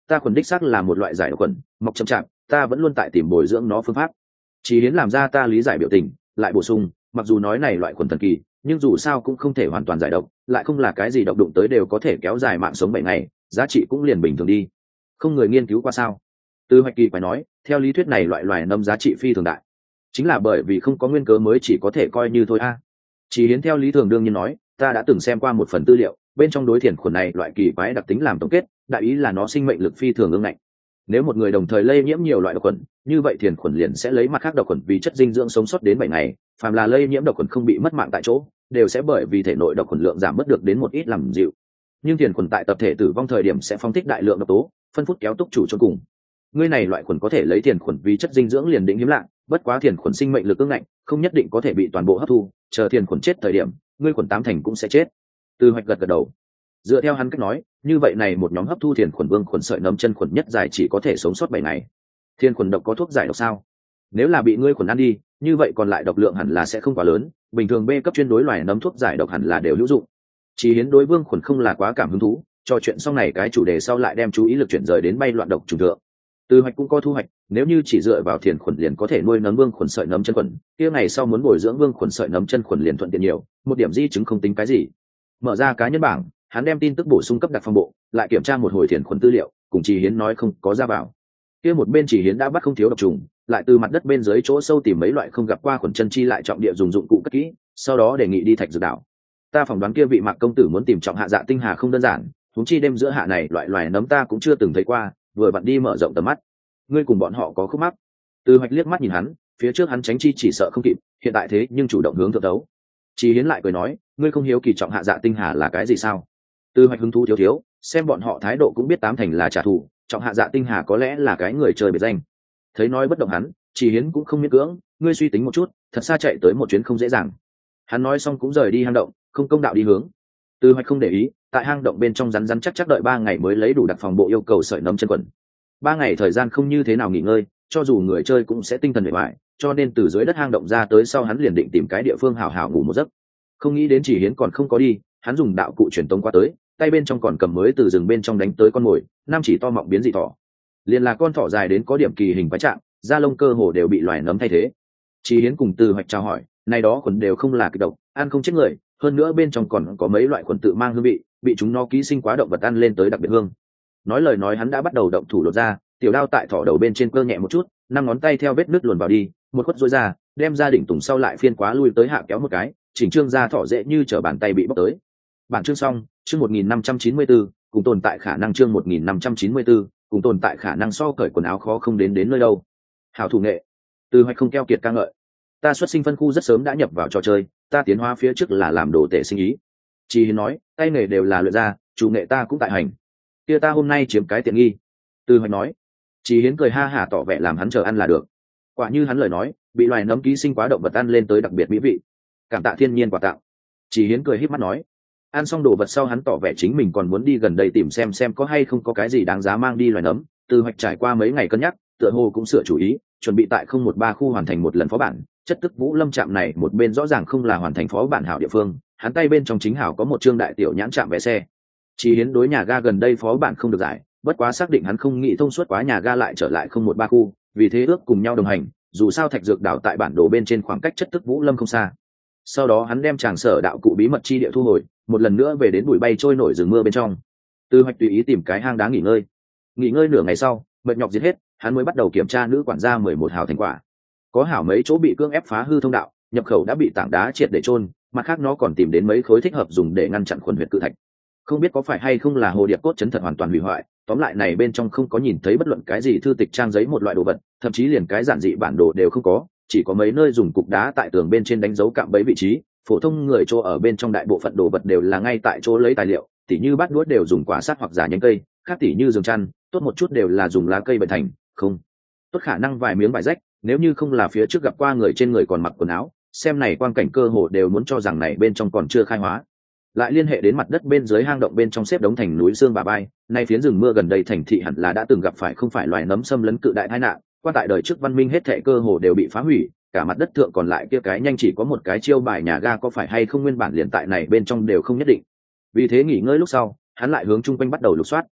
Ta khuẩn đích xác là một loại giải độc khuẩn, mọc chậm chạp, ta vẫn luôn tại tìm bồi dưỡng nó phương pháp. Chỉ Hiến làm ra ta lý giải biểu tình, lại bổ sung, mặc dù nói này loại khuẩn thần kỳ, nhưng dù sao cũng không thể hoàn toàn giải độc, lại không là cái gì độc đụng tới đều có thể kéo dài mạng sống bảy ngày, giá trị cũng liền bình thường đi. Không người nghiên cứu qua sao? Từ Hoạch Kỳ phải nói, theo lý thuyết này loại loài nấm giá trị phi thường đại, chính là bởi vì không có nguyên cớ mới chỉ có thể coi như thôi a. À. Chỉ Hiến theo lý thường đương nhiên nói, ta đã từng xem qua một phần tư liệu, bên trong đối thiền khuẩn này loại kỳ quái đặc tính làm tổng kết, đại ý là nó sinh mệnh lực phi thường ương ngạnh. Nếu một người đồng thời lây nhiễm nhiều loại độc khuẩn, như vậy thiền khuẩn liền sẽ lấy mặt khác độc khuẩn vì chất dinh dưỡng sống sót đến bảy ngày, phàm là lây nhiễm độc khuẩn không bị mất mạng tại chỗ, đều sẽ bởi vì thể nội độc khuẩn lượng giảm mất được đến một ít làm dịu. Nhưng thiền khuẩn tại tập thể tử vong thời điểm sẽ phóng thích đại lượng độc tố, phân phút kéo túc chủ cho cùng. Ngươi này loại khuẩn có thể lấy thiền khuẩn vì chất dinh dưỡng liền định hiếm lạ, bất quá thiền khuẩn sinh mệnh lực ương ngạnh, không nhất định có thể bị toàn bộ hấp thu, chờ thiền khuẩn chết thời điểm, ngươi khuẩn tám thành cũng sẽ chết. Từ Hoạch gật gật đầu. Dựa theo hắn cách nói, như vậy này một nhóm hấp thu thiền khuẩn vương khuẩn sợi nấm chân khuẩn nhất dài chỉ có thể sống sót bảy ngày. Thiền khuẩn độc có thuốc giải độc sao? Nếu là bị ngươi khuẩn ăn đi, như vậy còn lại độc lượng hẳn là sẽ không quá lớn, bình thường B cấp chuyên đối loài nấm thuốc giải độc hẳn là đều hữu dụng. Chỉ Hiến đối vương khuẩn không là quá cảm hứng thú, trò chuyện xong này cái chủ đề sau lại đem chú ý lực chuyển rời đến bay loạn độc trùng thượng. Từ Hoạch cũng có thu hoạch, nếu như chỉ dựa vào thiền khuẩn liền có thể nuôi nấm vương khuẩn sợi nấm chân khuẩn, kia ngày sau muốn bồi dưỡng vương khuẩn sợi nấm chân khuẩn liền thuận tiện nhiều, một điểm di chứng không tính cái gì. Mở ra cá nhân bảng, hắn đem tin tức bổ sung cấp đặc phòng bộ, lại kiểm tra một hồi thiền khuẩn tư liệu, cùng Chỉ Hiến nói không có ra vào. Kia một bên Chỉ Hiến đã bắt không thiếu độc trùng, lại từ mặt đất bên dưới chỗ sâu tìm mấy loại không gặp qua khuẩn chân chi lại trọng địa dùng dụng cụ cất kỹ, sau đó đề nghị đi Thạch Dược đảo. Ta phỏng đoán kia vị Mạc công tử muốn tìm trọng hạ dạ tinh hà không đơn giản, huống chi đêm giữa hạ này loại loài nấm ta cũng chưa từng thấy qua, vừa vặn đi mở rộng tầm mắt. Ngươi cùng bọn họ có khúc mắc. Từ Hoạch liếc mắt nhìn hắn, phía trước hắn tránh chi chỉ sợ không kịp, hiện tại thế nhưng chủ động hướng thượng đấu. Chỉ Hiến lại cười nói, ngươi không hiếu kỳ trọng hạ dạ tinh hà là cái gì sao? Từ Hoạch hứng thú thiếu thiếu, xem bọn họ thái độ cũng biết tám thành là trả thù, trọng hạ dạ tinh hà có lẽ là cái người chơi biệt danh. Thấy nói bất động hắn, Chỉ Hiến cũng không miễn cưỡng, ngươi suy tính một chút, thật xa chạy tới một chuyến không dễ dàng. Hắn nói xong cũng rời đi hang động, không công đạo đi hướng. Từ Hoạch không để ý, tại hang động bên trong rắn rắn chắc chắc đợi ba ngày mới lấy đủ đặc phòng bộ yêu cầu sợi nấm chân quần. Ba ngày thời gian không như thế nào nghỉ ngơi, cho dù người chơi cũng sẽ tinh thần bề bại, cho nên từ dưới đất hang động ra tới sau hắn liền định tìm cái địa phương hào hào ngủ một giấc. Không nghĩ đến Chỉ Hiến còn không có đi, hắn dùng đạo cụ truyền tống qua tới, tay bên trong còn cầm mới từ rừng bên trong đánh tới con mồi, nam chỉ to mọng biến dị thỏ. Liền là con thỏ dài đến có điểm kỳ hình quái trạng, da lông cơ hồ đều bị loài nấm thay thế. Chỉ Hiến cùng Từ Hoạch chào hỏi, này đó khuẩn đều không là kịch độc, ăn không chết người, hơn nữa bên trong còn có mấy loại khuẩn tự mang hương vị, bị chúng nó ký sinh quá động vật ăn lên tới đặc biệt hương. Nói lời nói hắn đã bắt đầu động thủ lột ra, tiểu đao tại thỏ đầu bên trên cơ nhẹ một chút, năm ngón tay theo vết nứt luồn vào đi, một khuất rối ra, đem ra đỉnh tùng sau lại phiên quá lui tới hạ kéo một cái, chỉnh trương ra thỏ dễ như trở bàn tay bị bóc tới. Bản chương xong, chương một nghìn năm trăm chín mươi tư, cùng tồn tại khả năng chương một nghìn năm trăm chín mươi tư, cùng tồn tại khả năng so cởi quần áo khó không đến đến nơi đâu. Hảo thủ nghệ. Từ Hoạch không keo kiệt ca ngợi. Ta xuất sinh phân khu rất sớm đã nhập vào trò chơi, ta tiến hóa phía trước là làm đồ tể sinh ý. Chỉ Hiến nói, tay nghề đều là luyện ra, chủ nghệ ta cũng tại hành. Kia ta hôm nay chiếm cái tiện nghi. Từ Hoạch nói. Chỉ Hiến cười ha hả tỏ vẻ làm hắn chờ ăn là được. Quả như hắn lời nói, bị loài nấm ký sinh quá động vật ăn lên tới đặc biệt mỹ vị. Cảm tạ thiên nhiên quà tặng. Chỉ Hiến cười híp mắt nói. Ăn xong đồ vật sau hắn tỏ vẻ chính mình còn muốn đi gần đây tìm xem xem có hay không có cái gì đáng giá mang đi loài nấm. Từ Hoạch trải qua mấy ngày cân nhắc, tựa hồ cũng sửa chủ ý, chuẩn bị tại không một ba khu hoàn thành một lần phó bản. Chất tức Vũ Lâm trạm này một bên rõ ràng không là hoàn thành phó bản hảo địa phương, hắn tay bên trong chính hảo có một trương đại tiểu nhãn trạm vé xe. Chỉ Hiến đối nhà ga gần đây phó bản không được giải, bất quá xác định hắn không nghĩ thông suốt quá nhà ga lại trở lại không một ba khu, vì thế ước cùng nhau đồng hành, dù sao Thạch Dược đảo tại bản đồ bên trên khoảng cách chất tức Vũ Lâm không xa. Sau đó hắn đem tràng sở đạo cụ bí mật chi địa thu hồi, một lần nữa về đến bụi bay trôi nổi rừng mưa bên trong. Từ Hoạch tùy ý tìm cái hang đá nghỉ ngơi. Nghỉ ngơi nửa ngày sau, mệt nhọc giết hết, hắn mới bắt đầu kiểm tra nữ quản gia mười một hào thành quả. Có hảo mấy chỗ bị cưỡng ép phá hư thông đạo, nhập khẩu đã bị tảng đá triệt để chôn, mặt khác nó còn tìm đến mấy khối thích hợp dùng để ngăn chặn khuẩn huyệt cự thạch. Không biết có phải hay không là hồ điệp cốt chấn thật hoàn toàn hủy hoại, tóm lại này bên trong không có nhìn thấy bất luận cái gì thư tịch trang giấy một loại đồ vật, thậm chí liền cái giản dị bản đồ đều không có, chỉ có mấy nơi dùng cục đá tại tường bên trên đánh dấu cạm bẫy vị trí, phổ thông người chỗ ở bên trong đại bộ phận đồ vật đều là ngay tại chỗ lấy tài liệu, tỉ như bát đũa đều dùng quả sắt hoặc giả nhánh cây, khác tỉ như giường chăn, tốt một chút đều là dùng lá cây bện thành, không tốt khả năng vài miếng vải rách, nếu như không là phía trước gặp qua người trên người còn mặc quần áo, xem này quang cảnh cơ hồ đều muốn cho rằng này bên trong còn chưa khai hóa. Lại liên hệ đến mặt đất bên dưới hang động bên trong xếp đống thành núi xương bà bay, nay phiến rừng mưa gần đây thành thị hẳn là đã từng gặp phải không phải loài nấm xâm lấn cự đại tai nạn, qua tại đời trước văn minh hết thảy cơ hồ đều bị phá hủy, cả mặt đất thượng còn lại kia cái nhanh chỉ có một cái chiêu bài nhà ga có phải hay không nguyên bản liền tại này bên trong đều không nhất định. Vì thế nghỉ ngơi lúc sau, hắn lại hướng chung quanh bắt đầu lục soát.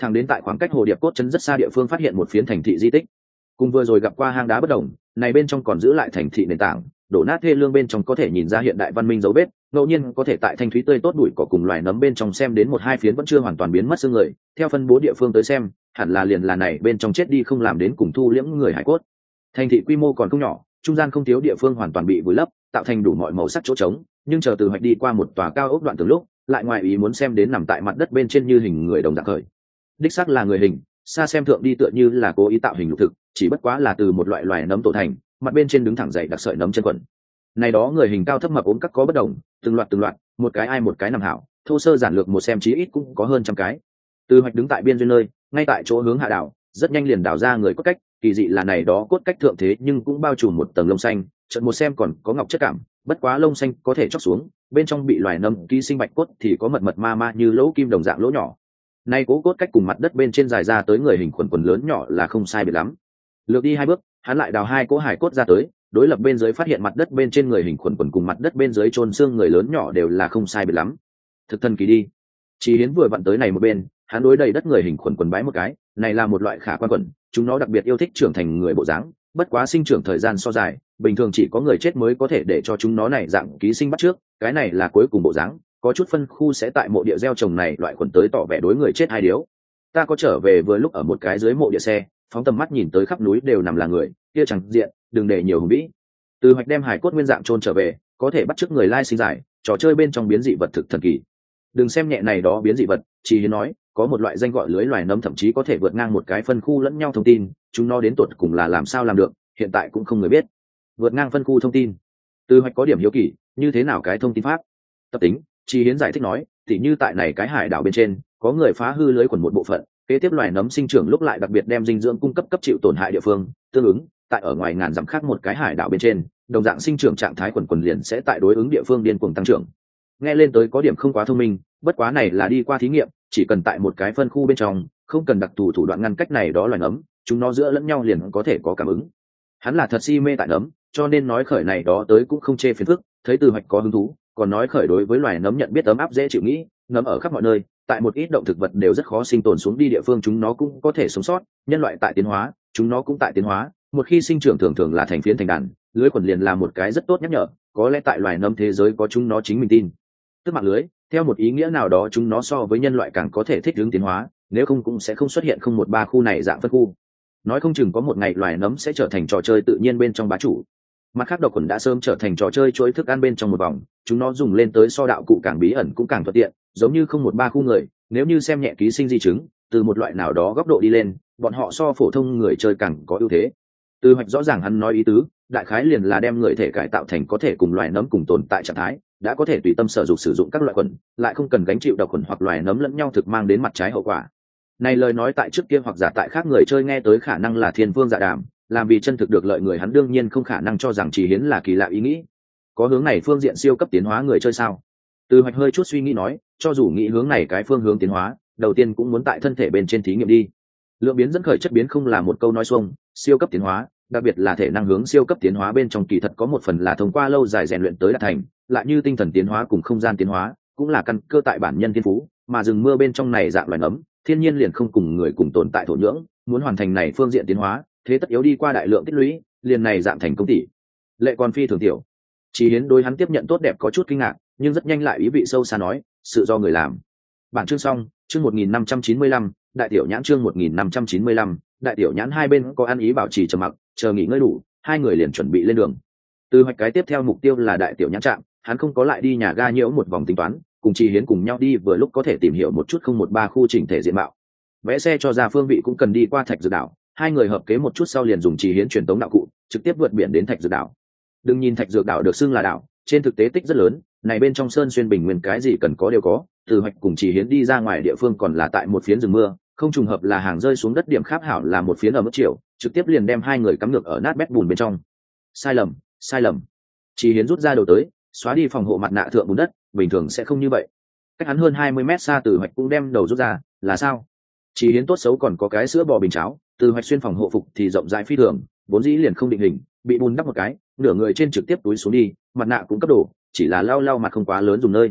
thẳng đến tại khoảng cách hồ điệp cốt trấn rất xa địa phương phát hiện một phiến thành thị di tích. Cùng vừa rồi gặp qua hang đá bất đồng, này bên trong còn giữ lại thành thị nền tảng, đổ nát thê lương bên trong có thể nhìn ra hiện đại văn minh dấu vết, ngẫu nhiên có thể tại thanh thúy tươi tốt bụi cỏ cùng loài nấm bên trong xem đến một hai phiến vẫn chưa hoàn toàn biến mất xương người, theo phân bố địa phương tới xem, hẳn là liền là này bên trong chết đi không làm đến cùng thu liễm người hải cốt. Thành thị quy mô còn không nhỏ, trung gian không thiếu địa phương hoàn toàn bị vùi lấp, tạo thành đủ mọi màu sắc chỗ trống, nhưng chờ Từ Hoạch đi qua một tòa cao ốc đoạn tường lúc, lại ngoài ý muốn xem đến nằm tại mặt đất bên trên như hình người đồng dạng khởi. Đích xác là người hình, xa xem thượng đi tựa như là cố ý tạo hình lục thực, chỉ bất quá là từ một loại loài nấm tổ thành, mặt bên trên đứng thẳng dày đặc sợi nấm chân quần. Này đó người hình cao thấp mập ốm các có bất đồng, từng loạt từng loạt, một cái ai một cái nằm hảo, thô sơ giản lược một xem chí ít cũng có hơn trăm cái. Từ Hoạch đứng tại biên duyên nơi, ngay tại chỗ hướng hạ đảo, rất nhanh liền đào ra người cốt cách, kỳ dị là này đó cốt cách thượng thế nhưng cũng bao trùm một tầng lông xanh, chợt một xem còn có ngọc chất cảm, bất quá lông xanh có thể chóc xuống, bên trong bị loài nấm ký sinh bạch cốt thì có mật mật ma ma như lỗ kim đồng dạng lỗ nhỏ. Nay cố cốt cách cùng mặt đất bên trên dài ra tới người hình quần quần lớn nhỏ là không sai biệt lắm. Lược đi hai bước, hắn lại đào hai cỗ hải cốt ra tới, đối lập bên dưới phát hiện mặt đất bên trên người hình quần quần cùng mặt đất bên dưới chôn xương người lớn nhỏ đều là không sai biệt lắm. Thực thần kỳ đi. Chỉ Hiến vừa vặn tới này một bên, hắn đối đầy đất người hình quần quần bái một cái, này là một loại khả quan quần, chúng nó đặc biệt yêu thích trưởng thành người bộ dáng, bất quá sinh trưởng thời gian so dài, bình thường chỉ có người chết mới có thể để cho chúng nó này dạng ký sinh bắt trước, cái này là cuối cùng bộ dáng, có chút phân khu sẽ tại mộ địa gieo trồng này loại quần tới tỏ vẻ đối người chết hai điếu. Ta có trở về vừa lúc ở một cái dưới mộ địa xe, phóng tầm mắt nhìn tới khắp núi đều nằm là người, kia chẳng diện, đừng để nhiều hùng vĩ. Từ Hoạch đem hải cốt nguyên dạng chôn trở về, có thể bắt chước người lai sinh giải, trò chơi bên trong biến dị vật thực thần kỳ. Đừng xem nhẹ này đó biến dị vật, Chỉ Hiến nói, có một loại danh gọi lưới loài nấm thậm chí có thể vượt ngang một cái phân khu lẫn nhau thông tin, chúng nó đến tột cùng là làm sao làm được, hiện tại cũng không người biết. Vượt ngang phân khu thông tin. Từ Hoạch có điểm hiếu kỳ, như thế nào cái thông tin pháp? Tập tính, Chỉ Hiến giải thích nói, tỉ như tại này cái hải đảo bên trên, có người phá hư lưới quần một bộ phận, kế tiếp loài nấm sinh trưởng lúc lại đặc biệt đem dinh dưỡng cung cấp cấp chịu tổn hại địa phương, tương ứng, tại ở ngoài ngàn dặm khác một cái hải đảo bên trên, đồng dạng sinh trưởng trạng thái quần quần liền sẽ tại đối ứng địa phương điên cuồng tăng trưởng. Nghe lên tới có điểm không quá thông minh, bất quá này là đi qua thí nghiệm, chỉ cần tại một cái phân khu bên trong, không cần đặc thù thủ đoạn ngăn cách này đó loài nấm, chúng nó giữa lẫn nhau liền có thể có cảm ứng. Hắn là thật si mê tại nấm, cho nên nói khởi này đó tới cũng không chê phiền phức, thấy Từ Hoạch có hứng thú, còn nói khởi đối với loài nấm nhận biết ấm áp dễ chịu nghĩ, nấm ở khắp mọi nơi, tại một ít động thực vật đều rất khó sinh tồn xuống đi địa phương chúng nó cũng có thể sống sót, nhân loại tại tiến hóa, chúng nó cũng tại tiến hóa, một khi sinh trưởng thường thường là thành phiến thành đàn, lưới quần liền là một cái rất tốt nhắc nhở, có lẽ tại loài nấm thế giới có chúng nó chính mình tin. Tức mạng lưới, theo một ý nghĩa nào đó chúng nó so với nhân loại càng có thể thích ứng tiến hóa, nếu không cũng sẽ không xuất hiện không một ba khu này dạng phân khu. Nói không chừng có một ngày loài nấm sẽ trở thành trò chơi tự nhiên bên trong bá chủ. Mặt khác độc quần đã sớm trở thành trò chơi chuỗi thức ăn bên trong một vòng, chúng nó dùng lên tới so đạo cụ càng bí ẩn cũng càng thuận tiện, giống như không một ba khu người, nếu như xem nhẹ ký sinh di chứng, từ một loại nào đó góc độ đi lên, bọn họ so phổ thông người chơi càng có ưu thế. Từ Hoạch rõ ràng hắn nói ý tứ, đại khái liền là đem người thể cải tạo thành có thể cùng loài nấm cùng tồn tại trạng thái, đã có thể tùy tâm sở dụng sử dụng các loại quần, lại không cần gánh chịu độc quần hoặc loài nấm lẫn nhau thực mang đến mặt trái hậu quả. Này lời nói tại trước kia hoặc giả tại khác người chơi nghe tới khả năng là thiên vương dạ đàm, làm vì chân thực được lợi người hắn đương nhiên không khả năng cho rằng Chỉ Hiến là kỳ lạ ý nghĩ. Có hướng này phương diện siêu cấp tiến hóa người chơi sao? Từ Hoạch hơi chút suy nghĩ nói, cho dù nghĩ hướng này cái phương hướng tiến hóa, đầu tiên cũng muốn tại thân thể bên trên thí nghiệm đi. Lượng biến dẫn khởi chất biến không là một câu nói xuông, siêu cấp tiến hóa, đặc biệt là thể năng hướng siêu cấp tiến hóa bên trong kỳ thật có một phần là thông qua lâu dài rèn luyện tới đạt thành, lại như tinh thần tiến hóa cùng không gian tiến hóa, cũng là căn cơ tại bản nhân thiên phú, mà rừng mưa bên trong này dạng loài nấm, thiên nhiên liền không cùng người cùng tồn tại thổ nhưỡng, muốn hoàn thành này phương diện tiến hóa, thế tất yếu đi qua đại lượng tích lũy, liền này dạng thành công tỷ. Lệ còn phi thường tiểu. Chỉ Hiến đối hắn tiếp nhận tốt đẹp có chút kinh ngạc, nhưng rất nhanh lại ý vị sâu xa nói, sự do người làm. Bản chương xong, chương một nghìn năm trăm chín mươi lăm, đại tiểu nhãn chương một nghìn năm trăm chín mươi lăm, đại tiểu nhãn hai bên có ăn ý bảo trì trầm mặc, chờ nghỉ ngơi đủ, hai người liền chuẩn bị lên đường. Từ Hoạch cái tiếp theo mục tiêu là đại tiểu nhãn trạm, hắn không có lại đi nhà ga nhiễu một vòng tính toán, cùng Chỉ Hiến cùng nhau đi vừa lúc có thể tìm hiểu một chút không một ba khu chỉnh thể diện mạo. Vẽ xe cho ra phương vị cũng cần đi qua Thạch Dược đảo, hai người hợp kế một chút sau liền dùng Chỉ Hiến truyền tống đạo cụ, trực tiếp vượt biển đến Thạch Dược đảo. Đừng nhìn Thạch Dược đảo được xưng là đảo, trên thực tế tích rất lớn, này bên trong sơn xuyên bình nguyên cái gì cần có đều có. Từ Hoạch cùng Chỉ Hiến đi ra ngoài địa phương còn là tại một phiến rừng mưa, không trùng hợp là hàng rơi xuống đất điểm kháp hảo là một phiến ở mức chiều, trực tiếp liền đem hai người cắm ngược ở nát bét bùn bên trong. Sai lầm, sai lầm. Chỉ Hiến rút ra đầu tới, xóa đi phòng hộ mặt nạ thượng bùn đất, bình thường sẽ không như vậy. Cách hắn hơn hai mươi mét xa Từ Hoạch cũng đem đầu rút ra, là sao? Chỉ Hiến tốt xấu còn có cái sữa bò bình cháo, Từ Hoạch xuyên phòng hộ phục thì rộng rãi phi thường, vốn dĩ liền không định hình, bị bùn đắp một cái, nửa người trên trực tiếp túi xuống đi, mặt nạ cũng cấp đổ, chỉ là lau lau mặt không quá lớn dùng nơi.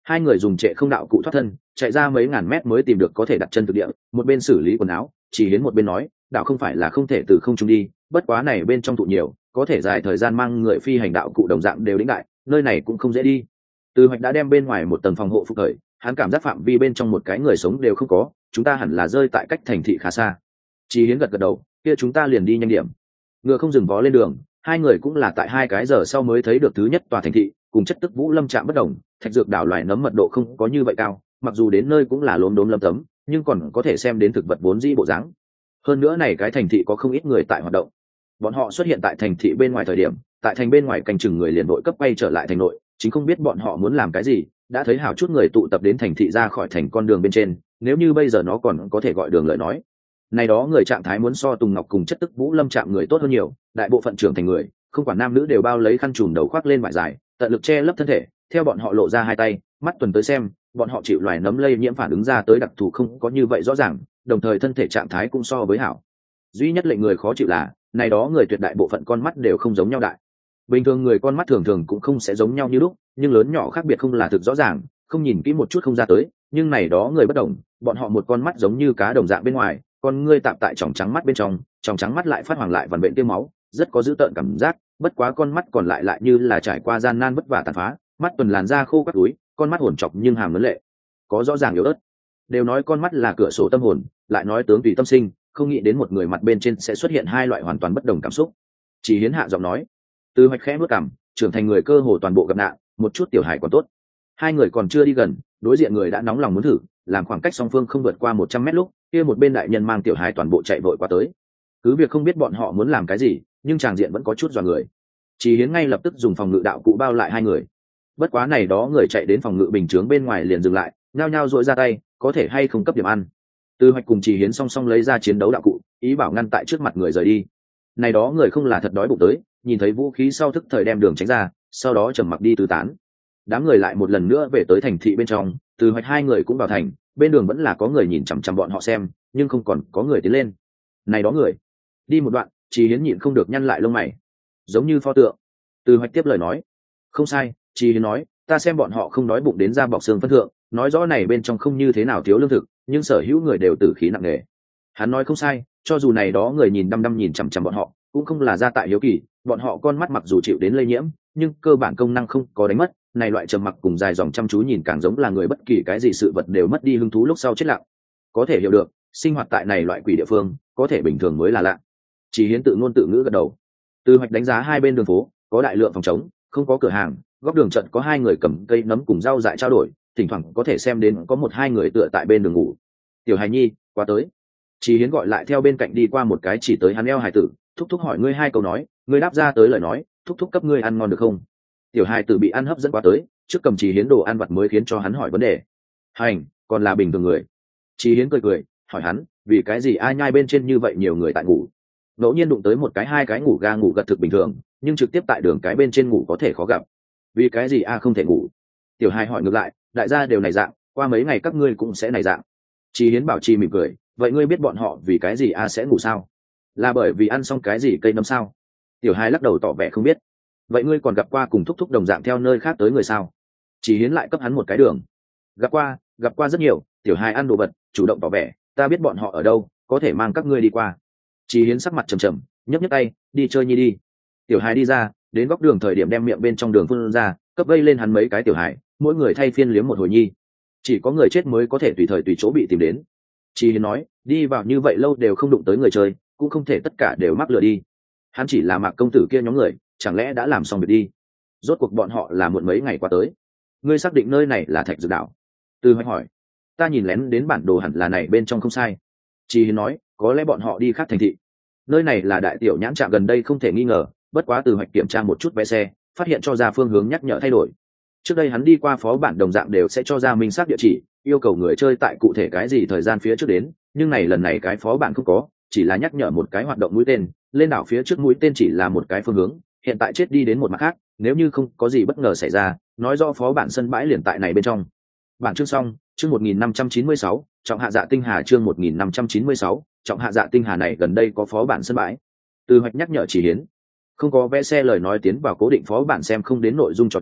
Hai người dùng trệ không đạo cụ thoát thân, chạy ra mấy ngàn mét mới tìm được có thể đặt chân thực địa, một bên xử lý quần áo, Chỉ Hiến một bên nói, đạo không phải là không thể từ không trung đi, bất quá này bên trong thụ nhiều, có thể dài thời gian mang người phi hành đạo cụ đồng dạng đều lĩnh đại, nơi này cũng không dễ đi. Từ Hoạch đã đem bên ngoài một tầng phòng hộ phục khởi, hắn cảm giác phạm vi bên trong một cái người sống đều không có, chúng ta hẳn là rơi tại cách thành thị khá xa. Chỉ Hiến gật gật đầu, kia chúng ta liền đi nhanh điểm. Ngựa không dừng vó lên đường, hai người cũng là tại hai cái giờ sau mới thấy được thứ nhất tòa thành thị, cùng chất tức Vũ Lâm trạm bất đồng, thạch dược đảo loài nấm mật độ không có như vậy cao, mặc dù đến nơi cũng là lốm đốm lấm tấm, nhưng còn có thể xem đến thực vật vốn dĩ bộ dáng. Hơn nữa này cái thành thị có không ít người tại hoạt động. Bọn họ xuất hiện tại thành thị bên ngoài thời điểm, tại thành bên ngoài canh chừng người liền đội cấp bay trở lại thành nội, chính không biết bọn họ muốn làm cái gì, đã thấy hào chút người tụ tập đến thành thị ra khỏi thành con đường bên trên, nếu như bây giờ nó còn có thể gọi đường lời nói. Này đó người trạng thái muốn so Tùng Ngọc cùng chất tức Vũ Lâm trạm người tốt hơn nhiều, đại bộ phận trưởng thành người, không quản nam nữ đều bao lấy khăn trùm đầu khoác lên vải dài, tận lực che lấp thân thể, theo bọn họ lộ ra hai tay, mắt tuần tới xem, bọn họ chịu loài nấm lây nhiễm phản ứng ra tới đặc thù không có như vậy rõ ràng, đồng thời thân thể trạng thái cũng so với hảo. Duy nhất lệnh người khó chịu là, này đó người tuyệt đại bộ phận con mắt đều không giống nhau đại. Bình thường người con mắt thường thường cũng không sẽ giống nhau như lúc, nhưng lớn nhỏ khác biệt không là thực rõ ràng, không nhìn kỹ một chút không ra tới, nhưng này đó người bất đồng, bọn họ một con mắt giống như cá đồng dạng bên ngoài, con ngươi tạm tại tròng trắng mắt bên trong, tròng trắng mắt lại phát hoàng lại vằn vện tiêu máu, rất có dữ tợn cảm giác, bất quá con mắt còn lại lại như là trải qua gian nan vất vả tàn phá, mắt tuần làn da khô các túi, con mắt hồn chọc nhưng hàm ngấn lệ, có rõ ràng yếu ớt. Đều nói con mắt là cửa sổ tâm hồn, lại nói tướng tùy tâm sinh, không nghĩ đến một người mặt bên trên sẽ xuất hiện hai loại hoàn toàn bất đồng cảm xúc. Chỉ Hiến hạ giọng nói, Từ Hoạch khẽ bước cằm, trưởng thành người cơ hồ toàn bộ gặp nạn, một chút tiểu hài còn tốt. Hai người còn chưa đi gần, đối diện người đã nóng lòng muốn thử, làm khoảng cách song phương không vượt qua một trăm mét lúc, kia một bên đại nhân mang tiểu hài toàn bộ chạy vội qua tới. Cứ việc không biết bọn họ muốn làm cái gì, nhưng tràng diện vẫn có chút dọa người. Chỉ Hiến ngay lập tức dùng phòng ngự đạo cụ bao lại hai người. Bất quá này đó người chạy đến phòng ngự bình chướng bên ngoài liền dừng lại, nhao nhao duỗi ra tay, có thể hay không cấp điểm ăn. Từ Hoạch cùng Chỉ Hiến song song lấy ra chiến đấu đạo cụ, ý bảo ngăn tại trước mặt người rời đi. Này đó người không là thật đói bụng tới, nhìn thấy vũ khí sau thức thời đem đường tránh ra, sau đó trầm mặc đi tứ tán. Đám người lại một lần nữa về tới thành thị bên trong, Từ Hoạch hai người cũng vào thành, bên đường vẫn là có người nhìn chằm chằm bọn họ xem, nhưng không còn có người tiến lên. Này đó người, đi một đoạn, Chỉ Hiến nhịn không được nhăn lại lông mày, giống như pho tượng. Từ Hoạch tiếp lời nói, không sai, Chỉ Hiến nói, ta xem bọn họ không đói bụng đến da bọc xương phân thượng, nói rõ này bên trong không như thế nào thiếu lương thực, nhưng sở hữu người đều tử khí nặng nề. Hắn nói không sai, cho dù này đó người nhìn đăm đăm nhìn chằm chằm bọn họ, cũng không là ra tại hiếu kỳ, bọn họ con mắt mặc dù chịu đến lây nhiễm, nhưng cơ bản công năng không có đánh mất, này loại trầm mặc cùng dài dòng chăm chú nhìn càng giống là người bất kỳ cái gì sự vật đều mất đi hứng thú lúc sau chết lặng. Có thể hiểu được, sinh hoạt tại này loại quỷ địa phương, có thể bình thường mới là lạ. Chỉ Hiến tự ngôn tự ngữ gật đầu. Từ Hoạch đánh giá hai bên đường phố, có đại lượng phòng trống, không có cửa hàng, góc đường trận có hai người cầm cây nấm cùng rau dại trao đổi, thỉnh thoảng có thể xem đến có một hai người tựa tại bên đường ngủ. Tiểu hài nhi, qua tới. Chỉ Hiến gọi lại theo bên cạnh đi qua một cái chỉ tới hắn eo hài tử, thúc thúc hỏi ngươi hai câu nói, ngươi đáp ra tới lời nói, thúc thúc cấp ngươi ăn ngon được không? Tiểu hài tử bị ăn hấp dẫn quá tới, trước cầm Chỉ Hiến đồ ăn vặt mới khiến cho hắn hỏi vấn đề. Hành, còn là bình thường người. Chỉ Hiến cười cười, hỏi hắn, vì cái gì ai nhai bên trên như vậy nhiều người tại ngủ? Ngẫu nhiên đụng tới một cái hai cái ngủ ga ngủ gật thực bình thường, nhưng trực tiếp tại đường cái bên trên ngủ có thể khó gặp. Vì cái gì a không thể ngủ? Tiểu hài hỏi ngược lại, đại gia đều này dạng, qua mấy ngày các ngươi cũng sẽ này dạng. Chỉ Hiến bảo trì mỉm cười, vậy ngươi biết bọn họ vì cái gì a sẽ ngủ sao? Là bởi vì ăn xong cái gì cây nấm sao? Tiểu hài lắc đầu tỏ vẻ không biết. Vậy ngươi còn gặp qua cùng thúc thúc đồng dạng theo nơi khác tới người sao? Chỉ Hiến lại cấp hắn một cái đường. Gặp qua, gặp qua rất nhiều. Tiểu hài ăn đồ vật, chủ động tỏ vẻ, ta biết bọn họ ở đâu, có thể mang các ngươi đi qua. Chỉ Hiến sắc mặt trầm trầm, nhấc nhấc tay, đi chơi nhi đi. Tiểu hài đi ra, đến góc đường thời điểm đem miệng bên trong đường phun ra, cấp vây lên hắn mấy cái tiểu hài, mỗi người thay phiên liếm một hồi nhi. Chỉ có người chết mới có thể tùy thời tùy chỗ bị tìm đến. Chỉ Hiến nói, đi vào như vậy lâu đều không đụng tới người chơi, cũng không thể tất cả đều mắc lừa đi. Hắn chỉ là Mạc công tử kia nhóm người, chẳng lẽ đã làm xong việc đi? Rốt cuộc bọn họ là muộn mấy ngày qua tới. Ngươi xác định nơi này là Thạch Dược Đảo? Từ Hoạch hỏi. Ta nhìn lén đến bản đồ hẳn là này bên trong không sai. Chỉ Hiến nói, có lẽ bọn họ đi khác thành thị. Nơi này là đại tiểu nhãn trạm gần đây không thể nghi ngờ, bất quá Từ Hoạch kiểm tra một chút vé xe, phát hiện cho ra phương hướng nhắc nhở thay đổi. Trước đây hắn đi qua phó bản đồng dạng đều sẽ cho ra minh xác địa chỉ, yêu cầu người chơi tại cụ thể cái gì thời gian phía trước đến, nhưng này lần này cái phó bản không có, chỉ là nhắc nhở một cái hoạt động mũi tên, lên đảo phía trước mũi tên chỉ là một cái phương hướng, hiện tại chết đi đến một mặt khác, nếu như không có gì bất ngờ xảy ra, nói rõ phó bản sân bãi liền tại này bên trong. Bản chương xong, chương một nghìn năm trăm chín mươi sáu, trọng hạ dạ tinh hà chương một nghìn năm trăm chín mươi sáu, trọng hạ dạ tinh hà này gần đây có phó bản sân bãi. Từ Hoạch nhắc nhở Chỉ Hiến, không có vé xe lời nói tiến vào cố định phó bản xem không đến nội dung trò chơi,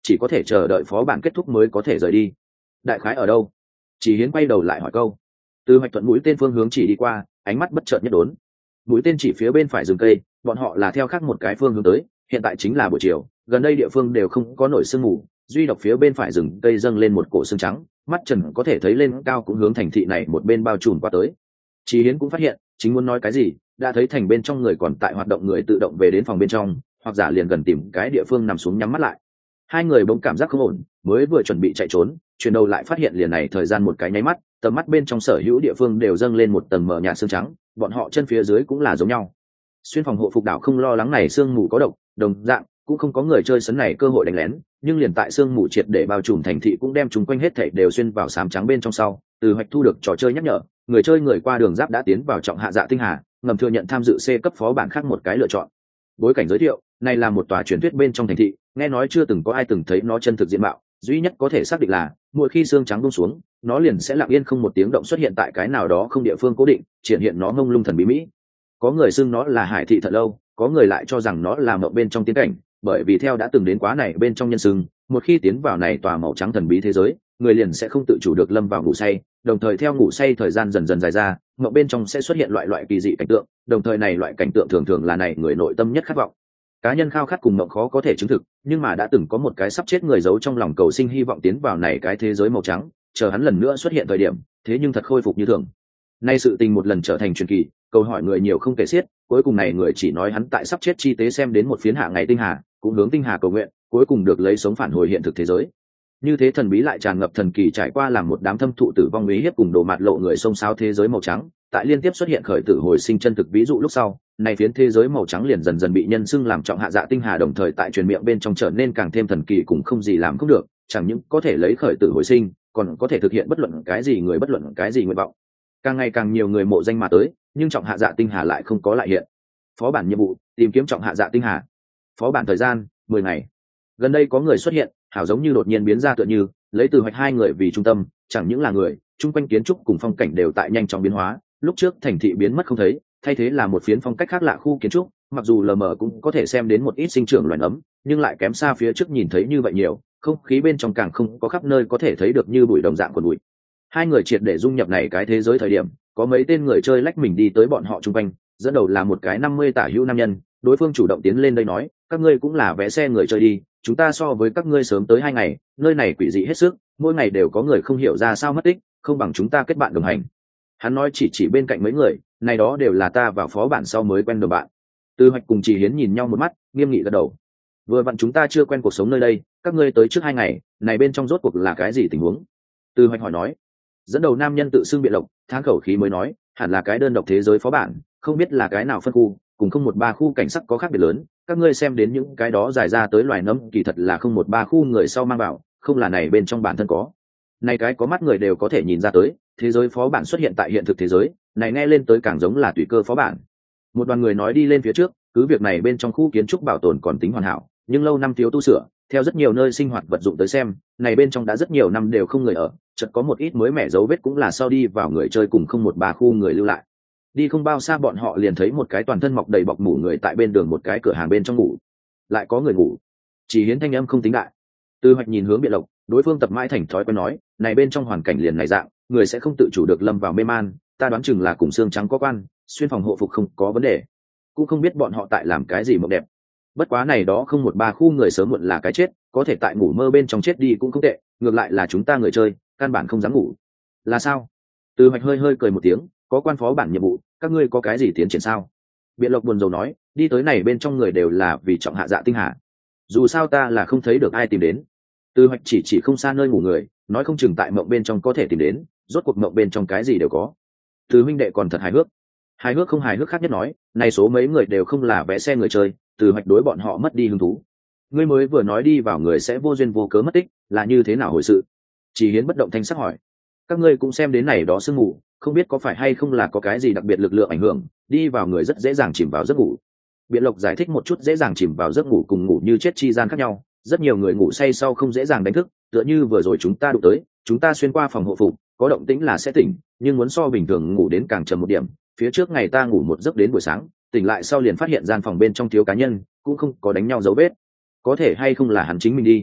chỉ có thể chờ đợi phó bản kết thúc mới có thể rời đi. Đại khái ở đâu? Chỉ Hiến quay đầu lại hỏi câu. Từ Hoạch Thuận mũi tên phương hướng chỉ đi qua, ánh mắt bất chợt nhất đốn. Mũi tên chỉ phía bên phải rừng cây, bọn họ là theo khác một cái phương hướng tới, hiện tại chính là buổi chiều, gần đây địa phương đều không có nổi sương mù, duy độc phía bên phải rừng cây dâng lên một cổ sương trắng, mắt trần có thể thấy lên cao cũng hướng thành thị này một bên bao trùm qua tới. Chỉ Hiến cũng phát hiện, chính muốn nói cái gì, đã thấy thành bên trong người còn tại hoạt động, người tự động về đến phòng bên trong, hoặc giả liền gần tìm cái địa phương nằm xuống nhắm mắt lại. Hai người bỗng cảm giác không ổn, mới vừa chuẩn bị chạy trốn, chuyển đầu lại phát hiện liền này thời gian một cái nháy mắt, tầm mắt bên trong sở hữu địa phương đều dâng lên một tầng mờ nhạt sương trắng, bọn họ chân phía dưới cũng là giống nhau. Xuyên phòng hộ phục đảo không lo lắng này sương mù có độc, đồng dạng cũng không có người chơi sấn này cơ hội đánh lén, nhưng liền tại sương mù triệt để bao trùm thành thị cũng đem chúng quanh hết thảy đều xuyên vào xám trắng bên trong sau, Từ Hoạch thu được trò chơi nhắc nhở, người chơi người qua đường giáp đã tiến vào trọng hạ dạ tinh hà, ngầm thừa nhận tham dự C cấp phó bản khác một cái lựa chọn. Bối cảnh giới thiệu, này là một tòa truyền thuyết bên trong thành thị, nghe nói chưa từng có ai từng thấy nó chân thực diện mạo, duy nhất có thể xác định là mỗi khi sương trắng buông xuống, nó liền sẽ lặng yên không một tiếng động xuất hiện tại cái nào đó không địa phương cố định, triển hiện nó ngông lung thần bí mỹ. Có người xưng nó là hải thị thật lâu, có người lại cho rằng nó là mộng bên trong tiến cảnh, bởi vì theo đã từng đến quá này bên trong nhân xưng, một khi tiến vào này tòa màu trắng thần bí thế giới, người liền sẽ không tự chủ được lâm vào ngủ say, đồng thời theo ngủ say thời gian dần dần dài ra, mộng bên trong sẽ xuất hiện loại loại kỳ dị cảnh tượng, đồng thời này loại cảnh tượng thường thường là này người nội tâm nhất khát vọng. Cá nhân khao khát cùng mộng khó có thể chứng thực, nhưng mà đã từng có một cái sắp chết người giấu trong lòng cầu sinh hy vọng tiến vào này cái thế giới màu trắng, chờ hắn lần nữa xuất hiện thời điểm, thế nhưng thật khôi phục như thường. Nay sự tình một lần trở thành truyền kỳ, câu hỏi người nhiều không kể xiết, cuối cùng này người chỉ nói hắn tại sắp chết chi tế xem đến một phiến hạ ngày tinh hà, cũng hướng tinh hà cầu nguyện, cuối cùng được lấy sống phản hồi hiện thực thế giới. Như thế thần bí lại tràn ngập thần kỳ trải qua làm một đám thâm thụ tử vong ý hiếp cùng đồ mạt lộ người xông xáo thế giới màu trắng, tại liên tiếp xuất hiện khởi tử hồi sinh chân thực ví dụ lúc sau, này phiến thế giới màu trắng liền dần dần bị nhân xưng làm trọng hạ dạ tinh hà, đồng thời tại truyền miệng bên trong trở nên càng thêm thần kỳ cùng không gì làm không được, chẳng những có thể lấy khởi tử hồi sinh, còn có thể thực hiện bất luận cái gì người bất luận cái gì nguyện vọng. Càng ngày càng nhiều người mộ danh mà tới, nhưng trọng hạ dạ tinh hà lại không có lại hiện. Phó bản nhiệm vụ, tìm kiếm trọng hạ dạ tinh hà. Phó bản thời gian, mười ngày. Gần đây có người xuất hiện, hảo giống như đột nhiên biến ra tựa như, lấy Từ Hoạch hai người vì trung tâm, chẳng những là người, chung quanh kiến trúc cùng phong cảnh đều tại nhanh chóng biến hóa, lúc trước thành thị biến mất không thấy, thay thế là một phiến phong cách khác lạ khu kiến trúc, mặc dù lờ mờ cũng có thể xem đến một ít sinh trưởng loài ấm, nhưng lại kém xa phía trước nhìn thấy như vậy nhiều, không khí bên trong càng không có khắp nơi có thể thấy được như bụi đồng dạng quần bụi. Hai người triệt để dung nhập này cái thế giới thời điểm, có mấy tên người chơi lách mình đi tới bọn họ chung quanh, dẫn đầu là một cái năm mươi tả hữu nam nhân, đối phương chủ động tiến lên đây nói, các ngươi cũng là vé xe người chơi đi, chúng ta so với các ngươi sớm tới hai ngày, nơi này quỷ dị hết sức, mỗi ngày đều có người không hiểu ra sao mất tích, không bằng chúng ta kết bạn đồng hành. Hắn nói chỉ chỉ bên cạnh mấy người, này đó đều là ta vào phó bản sau mới quen được bạn. Từ Hoạch cùng Chỉ Hiến nhìn nhau một mắt, nghiêm nghị gật đầu. Vừa vặn chúng ta chưa quen cuộc sống nơi đây, các ngươi tới trước hai ngày, này bên trong rốt cuộc là cái gì tình huống? Từ Hoạch hỏi nói. Dẫn đầu nam nhân tự xưng Biện Lộc, tháng khẩu khí mới nói, hẳn là cái đơn độc thế giới phó bản, không biết là cái nào phân khu, cùng không một ba khu cảnh sắc có khác biệt lớn, các ngươi xem đến những cái đó dài ra tới loài nấm, kỳ thật là không một ba khu người sau mang vào, không là này bên trong bản thân có. Này cái có mắt người đều có thể nhìn ra tới, thế giới phó bản xuất hiện tại hiện thực thế giới, này nghe lên tới càng giống là tùy cơ phó bản. Một đoàn người nói đi lên phía trước, cứ việc này bên trong khu kiến trúc bảo tồn còn tính hoàn hảo, nhưng lâu năm thiếu tu sửa, theo rất nhiều nơi sinh hoạt vật dụng tới xem, này bên trong đã rất nhiều năm đều không người ở, chợt có một ít mới mẻ dấu vết cũng là sau đi vào người chơi cùng không một ba khu người lưu lại. Đi không bao xa bọn họ liền thấy một cái toàn thân mọc đầy bọc mủ người tại bên đường một cái cửa hàng bên trong ngủ. Lại có người ngủ. Chỉ Hiến thanh âm không tính đại. Từ Hoạch nhìn hướng Biện Lộc, đối phương tập mãi thành thói quen nói, này bên trong hoàn cảnh liền này dạng, người sẽ không tự chủ được lâm vào mê man, ta đoán chừng là cùng xương trắng có quan, xuyên phòng hộ phục không có vấn đề. Cũng không biết bọn họ tại làm cái gì mộng đẹp. Bất quá này đó không một ba khu người sớm muộn là cái chết, có thể tại ngủ mơ bên trong chết đi cũng không tệ, ngược lại là chúng ta người chơi, căn bản không dám ngủ. Là sao? Từ Hoạch hơi hơi cười một tiếng, có quan phó bản nhiệm vụ, các ngươi có cái gì tiến triển sao? Biện Lộc buồn rầu nói, đi tới này bên trong người đều là vì trọng hạ dạ tinh hà. Dù sao ta là không thấy được ai tìm đến. Từ Hoạch chỉ chỉ không xa nơi ngủ người, nói không chừng tại mộng bên trong có thể tìm đến, rốt cuộc mộng bên trong cái gì đều có. Từ huynh đệ còn thật hài hước. Hài hước không hài hước khác nhất nói, này số mấy người đều không là vẽ xe người chơi, Từ Hoạch đối bọn họ mất đi hứng thú. Ngươi mới vừa nói đi vào người sẽ vô duyên vô cớ mất tích, là như thế nào hồi sự? Chỉ Hiến bất động thanh sắc hỏi. Các ngươi cũng xem đến này đó sương ngủ, không biết có phải hay không là có cái gì đặc biệt lực lượng ảnh hưởng, đi vào người rất dễ dàng chìm vào giấc ngủ. Biện Lộc giải thích một chút dễ dàng chìm vào giấc ngủ cùng ngủ như chết chi gian khác nhau, rất nhiều người ngủ say sau không dễ dàng đánh thức, tựa như vừa rồi chúng ta đụng tới, chúng ta xuyên qua phòng hộ phục, có động tĩnh là sẽ tỉnh, nhưng muốn so bình thường ngủ đến càng trầm một điểm. Phía trước ngày ta ngủ một giấc đến buổi sáng, tỉnh lại sau liền phát hiện gian phòng bên trong thiếu cá nhân, cũng không có đánh nhau dấu vết. Có thể hay không là hắn chính mình đi?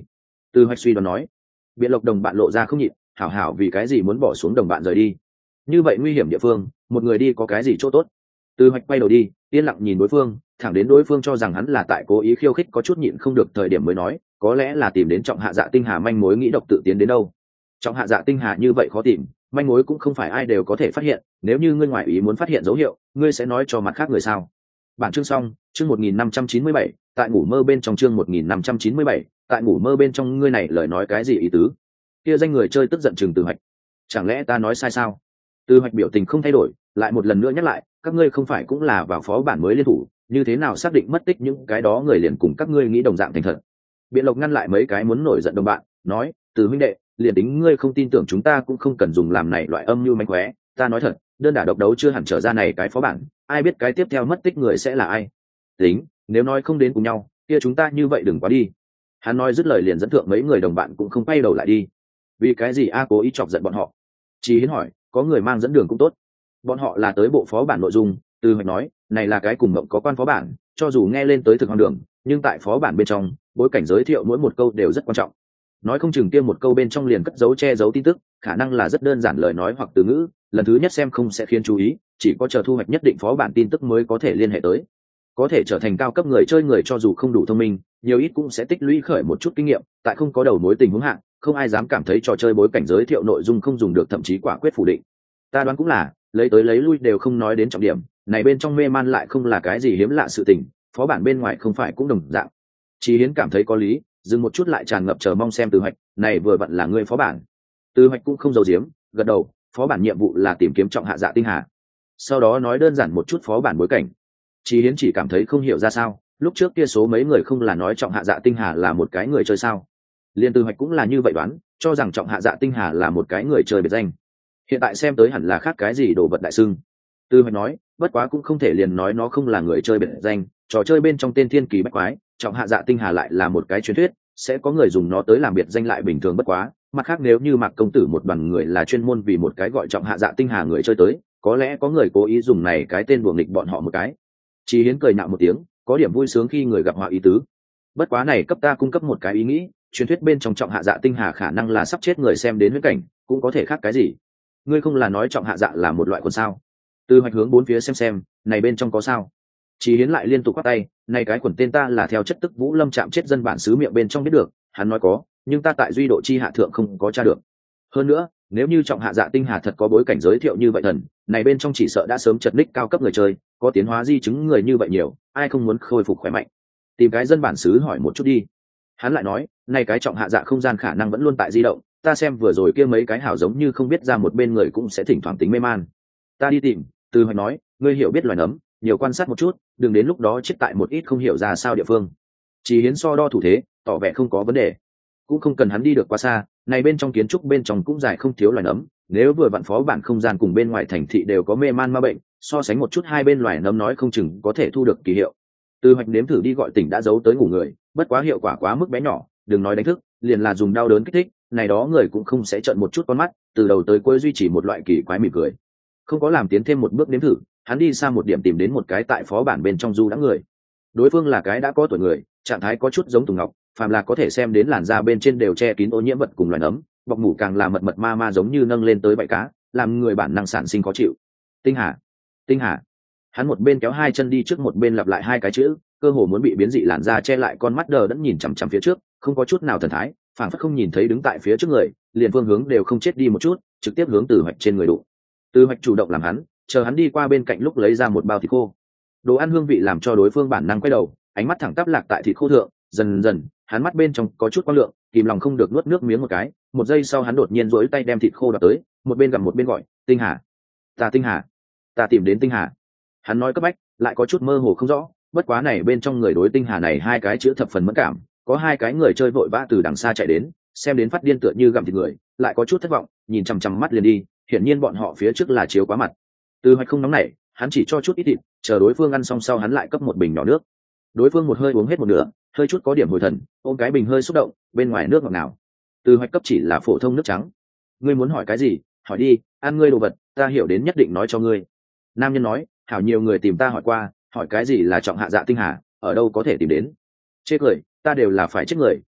Từ Hoạch suy đoán nói. Biện Lộc đồng bạn lộ ra không nhịn, hảo hảo vì cái gì muốn bỏ xuống đồng bạn rời đi? Như vậy nguy hiểm địa phương, một người đi có cái gì chỗ tốt? Từ Hoạch quay đầu đi, yên lặng nhìn đối phương, thẳng đến đối phương cho rằng hắn là tại cố ý khiêu khích có chút nhịn không được thời điểm mới nói, có lẽ là tìm đến Trọng Hạ Dạ Tinh Hà manh mối nghĩ độc tự tiến đến đâu. Trọng Hạ Dạ Tinh Hà như vậy khó tìm, manh mối cũng không phải ai đều có thể phát hiện, nếu như ngươi ngoại ý muốn phát hiện dấu hiệu, ngươi sẽ nói cho mặt khác người sao? Bản chương xong, chương một nghìn năm trăm chín mươi bảy, tại ngủ mơ bên trong chương một nghìn năm trăm chín mươi bảy, tại ngủ mơ bên trong ngươi này lời nói cái gì ý tứ? Kia danh người chơi tức giận chừng Từ Hoạch. Chẳng lẽ ta nói sai sao? Từ Hoạch biểu tình không thay đổi, lại một lần nữa nhắc lại, các ngươi không phải cũng là vào phó bản mới liên thủ, như thế nào xác định mất tích những cái đó người liền cùng các ngươi nghĩ đồng dạng thành thật? Biện Lộc ngăn lại mấy cái muốn nổi giận đồng bạn, nói, Từ huynh đệ, liền tính ngươi không tin tưởng chúng ta cũng không cần dùng làm này loại âm mưu mánh khóe, ta nói thật, đơn đả độc đấu chưa hẳn trở ra này cái phó bản, ai biết cái tiếp theo mất tích người sẽ là ai? Tính, nếu nói không đến cùng nhau, kia chúng ta như vậy đừng quá đi. Hắn nói dứt lời liền dẫn thượng mấy người đồng bạn cũng không quay đầu lại đi. Vì cái gì a cố ý chọc giận bọn họ? Chí Hiến hỏi, có người mang dẫn đường cũng tốt. Bọn họ là tới bộ phó bản nội dung, Từ Hoạch nói, này là cái cùng mộng có quan phó bản, cho dù nghe lên tới thực hoang đường, nhưng tại phó bản bên trong, bối cảnh giới thiệu mỗi một câu đều rất quan trọng. Nói không chừng kia một câu bên trong liền cất giấu che giấu tin tức, khả năng là rất đơn giản lời nói hoặc từ ngữ, lần thứ nhất xem không sẽ khiến chú ý, chỉ có chờ thu hoạch nhất định phó bản tin tức mới có thể liên hệ tới. Có thể trở thành cao cấp người chơi người cho dù không đủ thông minh, nhiều ít cũng sẽ tích lũy khởi một chút kinh nghiệm, tại không có đầu mối tình huống hạng, không ai dám cảm thấy trò chơi bối cảnh giới thiệu nội dung không dùng được, thậm chí quả quyết phủ định. Ta đoán cũng là, lấy tới lấy lui đều không nói đến trọng điểm, này bên trong mê man lại không là cái gì hiếm lạ sự tình, phó bản bên ngoài không phải cũng đồng dạng. Chí Hiến cảm thấy có lý, dừng một chút lại tràn ngập chờ mong xem Từ Hoạch, này vừa vặn là ngươi phó bản. Từ Hoạch cũng không giấu giếm, gật đầu, phó bản nhiệm vụ là tìm kiếm Trọng Hạ Dạ Tinh Hà. Sau đó nói đơn giản một chút phó bản bối cảnh. Chí Hiến chỉ cảm thấy không hiểu ra sao, lúc trước kia số mấy người không là nói Trọng Hạ Dạ Tinh Hà là một cái người chơi sao? Liên Từ Hoạch cũng là như vậy đoán, cho rằng Trọng Hạ Dạ Tinh Hà là một cái người chơi biệt danh. Hiện tại xem tới hẳn là khác cái gì đồ vật đại xưng. Từ Hoạch nói, bất quá cũng không thể liền nói nó không là người chơi biệt danh, trò chơi bên trong tên thiên kỳ bách quái, Trọng Hạ Dạ Tinh Hà lại là một cái truyền thuyết, sẽ có người dùng nó tới làm biệt danh lại bình thường bất quá. Mặt khác nếu như Mạc công tử một đoàn người là chuyên môn vì một cái gọi Trọng Hạ Dạ Tinh Hà người chơi tới, có lẽ có người cố ý dùng này cái tên đùa nghịch bọn họ một cái. Chí Hiến cười nhạo một tiếng, có điểm vui sướng khi người gặp họa ý tứ. Bất quá này cấp ta cung cấp một cái ý nghĩ, truyền thuyết bên trong Trọng Hạ Dạ Tinh Hà khả năng là sắp chết người xem đến huyễn cảnh, cũng có thể khác cái gì. Ngươi không là nói Trọng Hạ Dạ là một loại quần sao? Từ Hoạch hướng bốn phía xem xem, này bên trong có sao? Chí Hiến lại liên tục quát tay, này cái quần tên ta là theo chất tức Vũ Lâm chạm chết dân bản xứ miệng bên trong biết được, hắn nói có, nhưng ta tại duy độ chi hạ thượng không có tra được. Hơn nữa, nếu như Trọng Hạ Dạ Tinh Hà thật có bối cảnh giới thiệu như vậy thần, này bên trong chỉ sợ đã sớm chật ních cao cấp người chơi, có tiến hóa di chứng người như vậy nhiều, ai không muốn khôi phục khỏe mạnh. Tìm cái dân bản xứ hỏi một chút đi. Hắn lại nói, này cái Trọng Hạ Dạ không gian khả năng vẫn luôn tại di động, ta xem vừa rồi kia mấy cái hảo giống như không biết ra một bên người cũng sẽ thỉnh thoảng tính mê man. Ta đi tìm. Từ Hoạch nói, ngươi hiểu biết loài nấm, nhiều quan sát một chút, đừng đến lúc đó chết tại một ít không hiểu ra sao địa phương. Chí Hiến so đo thủ thế, tỏ vẻ không có vấn đề, cũng không cần hắn đi được quá xa, này bên trong kiến trúc bên trong cũng dài không thiếu loài nấm, nếu vừa vặn phó bản không gian cùng bên ngoài thành thị đều có mê man ma bệnh, so sánh một chút hai bên loài nấm nói không chừng có thể thu được kỳ hiệu. Từ Hoạch nếm thử đi gọi tỉnh đã giấu tới ngủ người, bất quá hiệu quả quá mức bé nhỏ, đừng nói đánh thức, liền là dùng đau đớn kích thích, này đó người cũng không sẽ trợn một chút con mắt, từ đầu tới cuối duy trì một loại kỳ quái mỉm cười. Không có làm tiến thêm một bước nếm thử, hắn đi xa một điểm tìm đến một cái tại phó bản bên trong du đã người. Đối phương là cái đã có tuổi người, trạng thái có chút giống Tùng Ngọc, phàm là có thể xem đến làn da bên trên đều che kín ô nhiễm vật cùng loài nấm, bọc mủ càng là mật mật ma ma giống như nâng lên tới bãi cá, làm người bản năng sản sinh khó chịu. Tinh Hà, Tinh Hà. Hắn một bên kéo hai chân đi trước một bên lặp lại hai cái chữ, cơ hồ muốn bị biến dị làn da che lại con mắt đờ đẫn nhìn chằm chằm phía trước, không có chút nào thần thái, phảng phất không nhìn thấy đứng tại phía trước người, liền phương hướng đều không chết đi một chút, trực tiếp hướng Từ Hoạch trên người đụng. Từ Hoạch chủ động làm hắn, chờ hắn đi qua bên cạnh lúc lấy ra một bao thịt khô. Đồ ăn hương vị làm cho đối phương bản năng quay đầu, ánh mắt thẳng tắp lạc tại thịt khô thượng, dần dần, hắn mắt bên trong có chút quang lượng, kìm lòng không được nuốt nước miếng một cái, một giây sau hắn đột nhiên duỗi tay đem thịt khô đoạt tới, một bên gặm một bên gọi, "Tinh Hà, ta Tinh Hà, ta tìm đến Tinh Hà." Hắn nói cấp bách, lại có chút mơ hồ không rõ, bất quá này bên trong người đối Tinh Hà này hai cái chữ thập phần mẫn cảm, có hai cái người chơi vội vã từ đằng xa chạy đến, xem đến phát điên tựa như gặm thịt người, lại có chút thất vọng, nhìn chằm chằm mắt liền đi, hiển nhiên bọn họ phía trước là chiếu quá mặt. Từ Hoạch không nóng nảy, hắn chỉ cho chút ít thịt, chờ đối phương ăn xong sau hắn lại cấp một bình nhỏ nước. Đối phương một hơi uống hết một nửa, hơi chút có điểm hồi thần, ôm cái bình hơi xúc động, bên ngoài nước ngọt nào. Từ Hoạch cấp chỉ là phổ thông nước trắng. Ngươi muốn hỏi cái gì, hỏi đi, ăn ngươi đồ vật, ta hiểu đến nhất định nói cho ngươi. Nam nhân nói, hảo nhiều người tìm ta hỏi qua, hỏi cái gì là Trọng Hạ Dạ Tinh Hà, ở đâu có thể tìm đến. Chết cười, ta đều là phải chết người,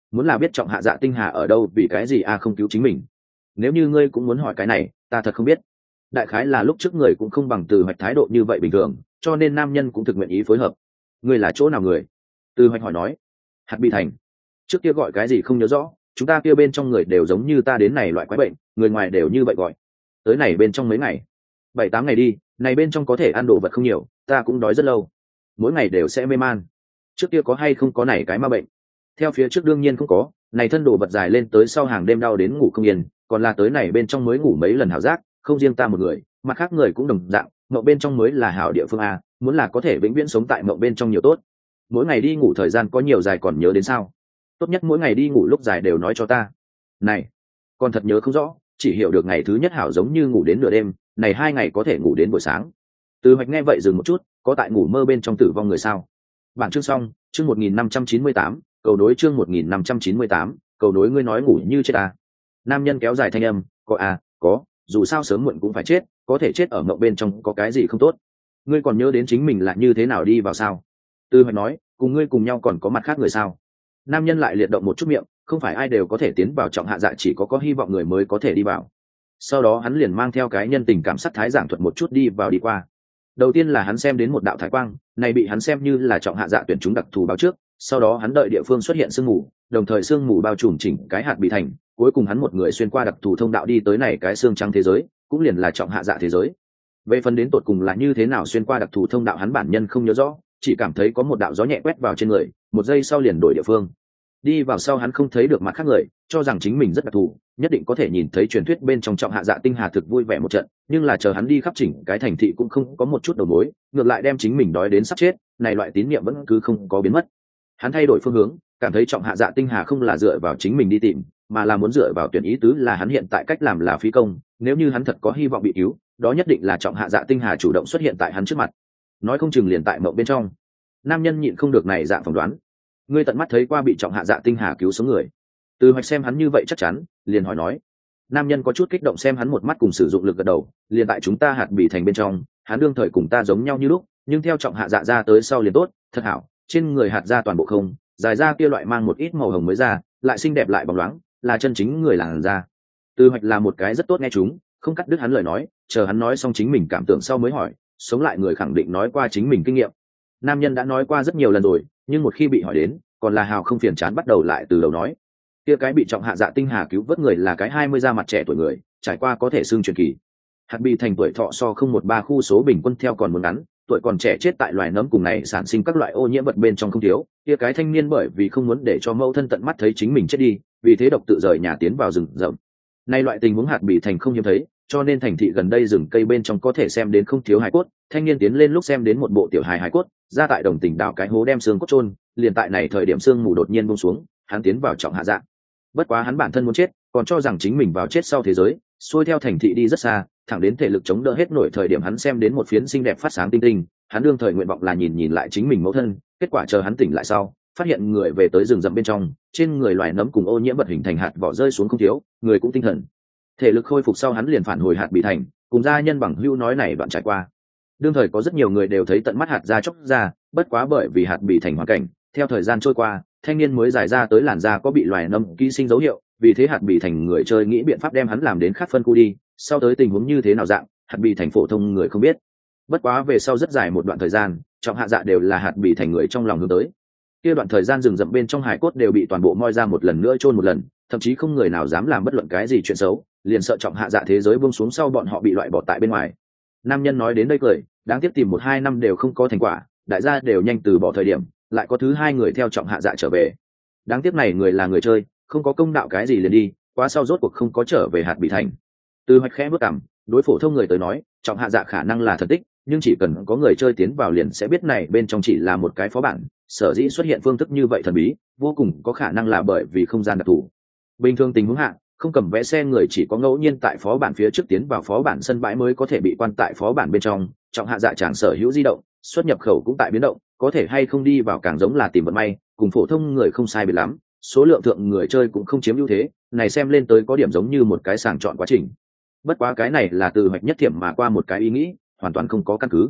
muốn là biết trọng hạ dạ tinh hà ở đâu vì cái gì a không cứu chính mình. Nếu như ngươi cũng muốn hỏi cái này ta thật không biết. Đại khái là lúc trước người cũng không bằng Từ Hoạch thái độ như vậy bình thường, cho nên nam nhân cũng thực nguyện ý phối hợp. Ngươi là chỗ nào người? Từ Hoạch hỏi nói. Hạt Bị Thành. Trước kia gọi cái gì không nhớ rõ, chúng ta kia bên trong người đều giống như ta đến này loại quái bệnh, người ngoài đều như vậy gọi. Tới này bên trong mấy ngày, bảy tám ngày đi, này bên trong có thể ăn đồ vật không nhiều, ta cũng đói rất lâu, mỗi ngày đều sẽ mê man. Trước kia có hay không có này cái ma bệnh? Theo phía trước đương nhiên không có, này thân đồ vật dài lên tới sau hàng đêm đau đến ngủ không yên, còn là tới này bên trong mới ngủ mấy lần hảo giác, không riêng ta một người, mặt khác người cũng đồng dạng, mộng bên trong mới là hảo địa phương a, muốn là có thể vĩnh viễn sống tại mộng bên trong nhiều tốt. Mỗi ngày đi ngủ thời gian có nhiều dài còn nhớ đến sao? Tốt nhất mỗi ngày đi ngủ lúc dài đều nói cho ta. Này, còn thật nhớ không rõ, chỉ hiểu được ngày thứ nhất hảo giống như ngủ đến nửa đêm, này hai ngày có thể ngủ đến buổi sáng. Từ Hoạch nghe vậy dừng một chút, có tại ngủ mơ bên trong tử vong người sao? Bản chương xong, chương một nghìn năm trăm chín mươi tám, cầu nối chương một nghìn năm trăm chín mươi tám, cầu nối ngươi nói ngủ như chết à? Nam nhân kéo dài thanh âm, có à, có, dù sao sớm muộn cũng phải chết, có thể chết ở mộng bên trong có cái gì không tốt? Ngươi còn nhớ đến chính mình là như thế nào đi vào sao? Từ Hoạch nói, cùng ngươi cùng nhau còn có mặt khác người sao? Nam nhân lại liệt động một chút miệng, không phải ai đều có thể tiến vào trọng hạ dạ, chỉ có có hy vọng người mới có thể đi vào. Sau đó hắn liền mang theo cái nhân tình cảm sắc thái giảng thuật một chút đi vào đi qua. Đầu tiên là hắn xem đến một đạo thái quang, này bị hắn xem như là trọng hạ dạ tuyển chúng đặc thù báo trước, sau đó hắn đợi địa phương xuất hiện sương mù, đồng thời sương mù bao trùm chỉnh cái hạt bị thành, cuối cùng hắn một người xuyên qua đặc thù thông đạo đi tới này cái xương trắng thế giới, cũng liền là trọng hạ dạ thế giới. Về phần đến tột cùng là như thế nào xuyên qua đặc thù thông đạo hắn bản nhân không nhớ rõ, chỉ cảm thấy có một đạo gió nhẹ quét vào trên người, một giây sau liền đổi địa phương. Đi vào sau hắn không thấy được mặt khác người, cho rằng chính mình rất đặc thù, nhất định có thể nhìn thấy truyền thuyết bên trong trọng hạ dạ tinh hà thực vui vẻ một trận, nhưng là chờ hắn đi khắp chỉnh cái thành thị cũng không có một chút đầu mối, ngược lại đem chính mình đói đến sắp chết, này loại tín niệm vẫn cứ không có biến mất. Hắn thay đổi phương hướng, cảm thấy trọng hạ dạ tinh hà không là dựa vào chính mình đi tìm, mà là muốn dựa vào tuyển ý tứ là hắn hiện tại cách làm là phí công, nếu như hắn thật có hy vọng bị cứu, đó nhất định là trọng hạ dạ tinh hà chủ động xuất hiện tại hắn trước mặt, nói không chừng liền tại mộng bên trong. Nam nhân nhịn không được này dạng phỏng đoán, ngươi tận mắt thấy qua bị trọng hạ dạ tinh hà cứu sống người? Từ Hoạch xem hắn như vậy chắc chắn, liền hỏi nói. Nam nhân có chút kích động xem hắn một mắt cùng sử dụng lực gật đầu, liền tại chúng ta Hạt Bị Thành bên trong, hắn đương thời cùng ta giống nhau như lúc, nhưng theo trọng hạ dạ ra tới sau liền tốt, thật hảo, trên người hạt da toàn bộ không, dài da kia loại mang một ít màu hồng mới ra, lại xinh đẹp lại bóng loáng, là chân chính người làn da. Từ Hoạch là một cái rất tốt nghe chúng, không cắt đứt hắn lời nói, chờ hắn nói xong chính mình cảm tưởng sau mới hỏi, sống lại người khẳng định nói qua chính mình kinh nghiệm. Nam nhân đã nói qua rất nhiều lần rồi, nhưng một khi bị hỏi đến, còn là hào không phiền chán bắt đầu lại từ đầu nói. Kia cái bị trọng hạ dạ tinh hà cứu vớt người là cái hai mươi da mặt trẻ tuổi người, trải qua có thể xưng truyền kỳ. Hạt Bị Thành tuổi thọ so không một ba khu số bình quân theo còn muốn ngắn, tuổi còn trẻ chết tại loài nấm cùng này sản sinh các loại ô nhiễm vật bên trong không thiếu. Kia cái thanh niên bởi vì không muốn để cho mẫu thân tận mắt thấy chính mình chết đi, vì thế độc tự rời nhà tiến vào rừng rậm. Nay loại tình huống Hạt Bị Thành không hiếm thấy, cho nên thành thị gần đây rừng cây bên trong có thể xem đến không thiếu hài cốt. Thanh niên tiến lên lúc xem đến một bộ tiểu hài hài cốt, ra tại đồng tình đào cái hố đem xương cốt chôn, liền tại này thời điểm xương mù đột nhiên buông xuống, hắn tiến vào trọng hạ dạ. Bất quá hắn bản thân muốn chết, còn cho rằng chính mình vào chết sau thế giới, xuôi theo thành thị đi rất xa, thẳng đến thể lực chống đỡ hết nổi thời điểm hắn xem đến một phiến xinh đẹp phát sáng tinh tinh, hắn đương thời nguyện vọng là nhìn nhìn lại chính mình mẫu thân, kết quả chờ hắn tỉnh lại sau, phát hiện người về tới rừng rậm bên trong, trên người loài nấm cùng ô nhiễm vật hình thành hạt vỏ rơi xuống không thiếu, người cũng tinh thần. Thể lực khôi phục sau hắn liền phản hồi Hạt Bị Thành, cùng gia nhân bằng hữu nói này đoạn trải qua. Đương thời có rất nhiều người đều thấy tận mắt hạt da chóc ra, bất quá bởi vì Hạt Bị Thành hoàn cảnh, theo thời gian trôi qua, thanh niên mới giải ra tới làn da có bị loài nấm ký sinh dấu hiệu, vì thế Hạt Bị Thành người chơi nghĩ biện pháp đem hắn làm đến khác phân khu đi, sau tới tình huống như thế nào dạng, Hạt Bị Thành phổ thông người không biết. Bất quá về sau rất dài một đoạn thời gian, trọng hạ dạ đều là Hạt Bị Thành người trong lòng hướng tới. Kia đoạn thời gian rừng rậm bên trong hải cốt đều bị toàn bộ moi ra một lần nữa chôn một lần, thậm chí không người nào dám làm bất luận cái gì chuyện xấu, liền sợ trọng hạ dạ thế giới buông xuống sau bọn họ bị loại bỏ tại bên ngoài. Nam nhân nói đến đây cười, đáng tiếc tìm một hai năm đều không có thành quả, đại gia đều nhanh từ bỏ thời điểm, lại có thứ hai người theo trọng hạ dạ trở về. Đáng tiếc này người là người chơi, không có công đạo cái gì liền đi, quá sau rốt cuộc không có trở về Hạt Bị Thành. Từ Hoạch khẽ bước cằm, đối phổ thông người tới nói, trọng hạ dạ khả năng là thần tích, nhưng chỉ cần có người chơi tiến vào liền sẽ biết này bên trong chỉ là một cái phó bản, sở dĩ xuất hiện phương thức như vậy thần bí, vô cùng có khả năng là bởi vì không gian đặc thù. Bình thường tình huống hạ, không cầm vé xe người chỉ có ngẫu nhiên tại phó bản phía trước tiến vào phó bản sân bãi mới có thể bị quan tại phó bản bên trong, trọng hạ dạ chẳng sở hữu di động, xuất nhập khẩu cũng tại biến động, có thể hay không đi vào càng giống là tìm vận may, cùng phổ thông người không sai biệt lắm, số lượng thượng người chơi cũng không chiếm ưu thế, này xem lên tới có điểm giống như một cái sàng chọn quá trình. Bất quá cái này là Từ Hoạch nhất thiểm mà qua một cái ý nghĩ, hoàn toàn không có căn cứ.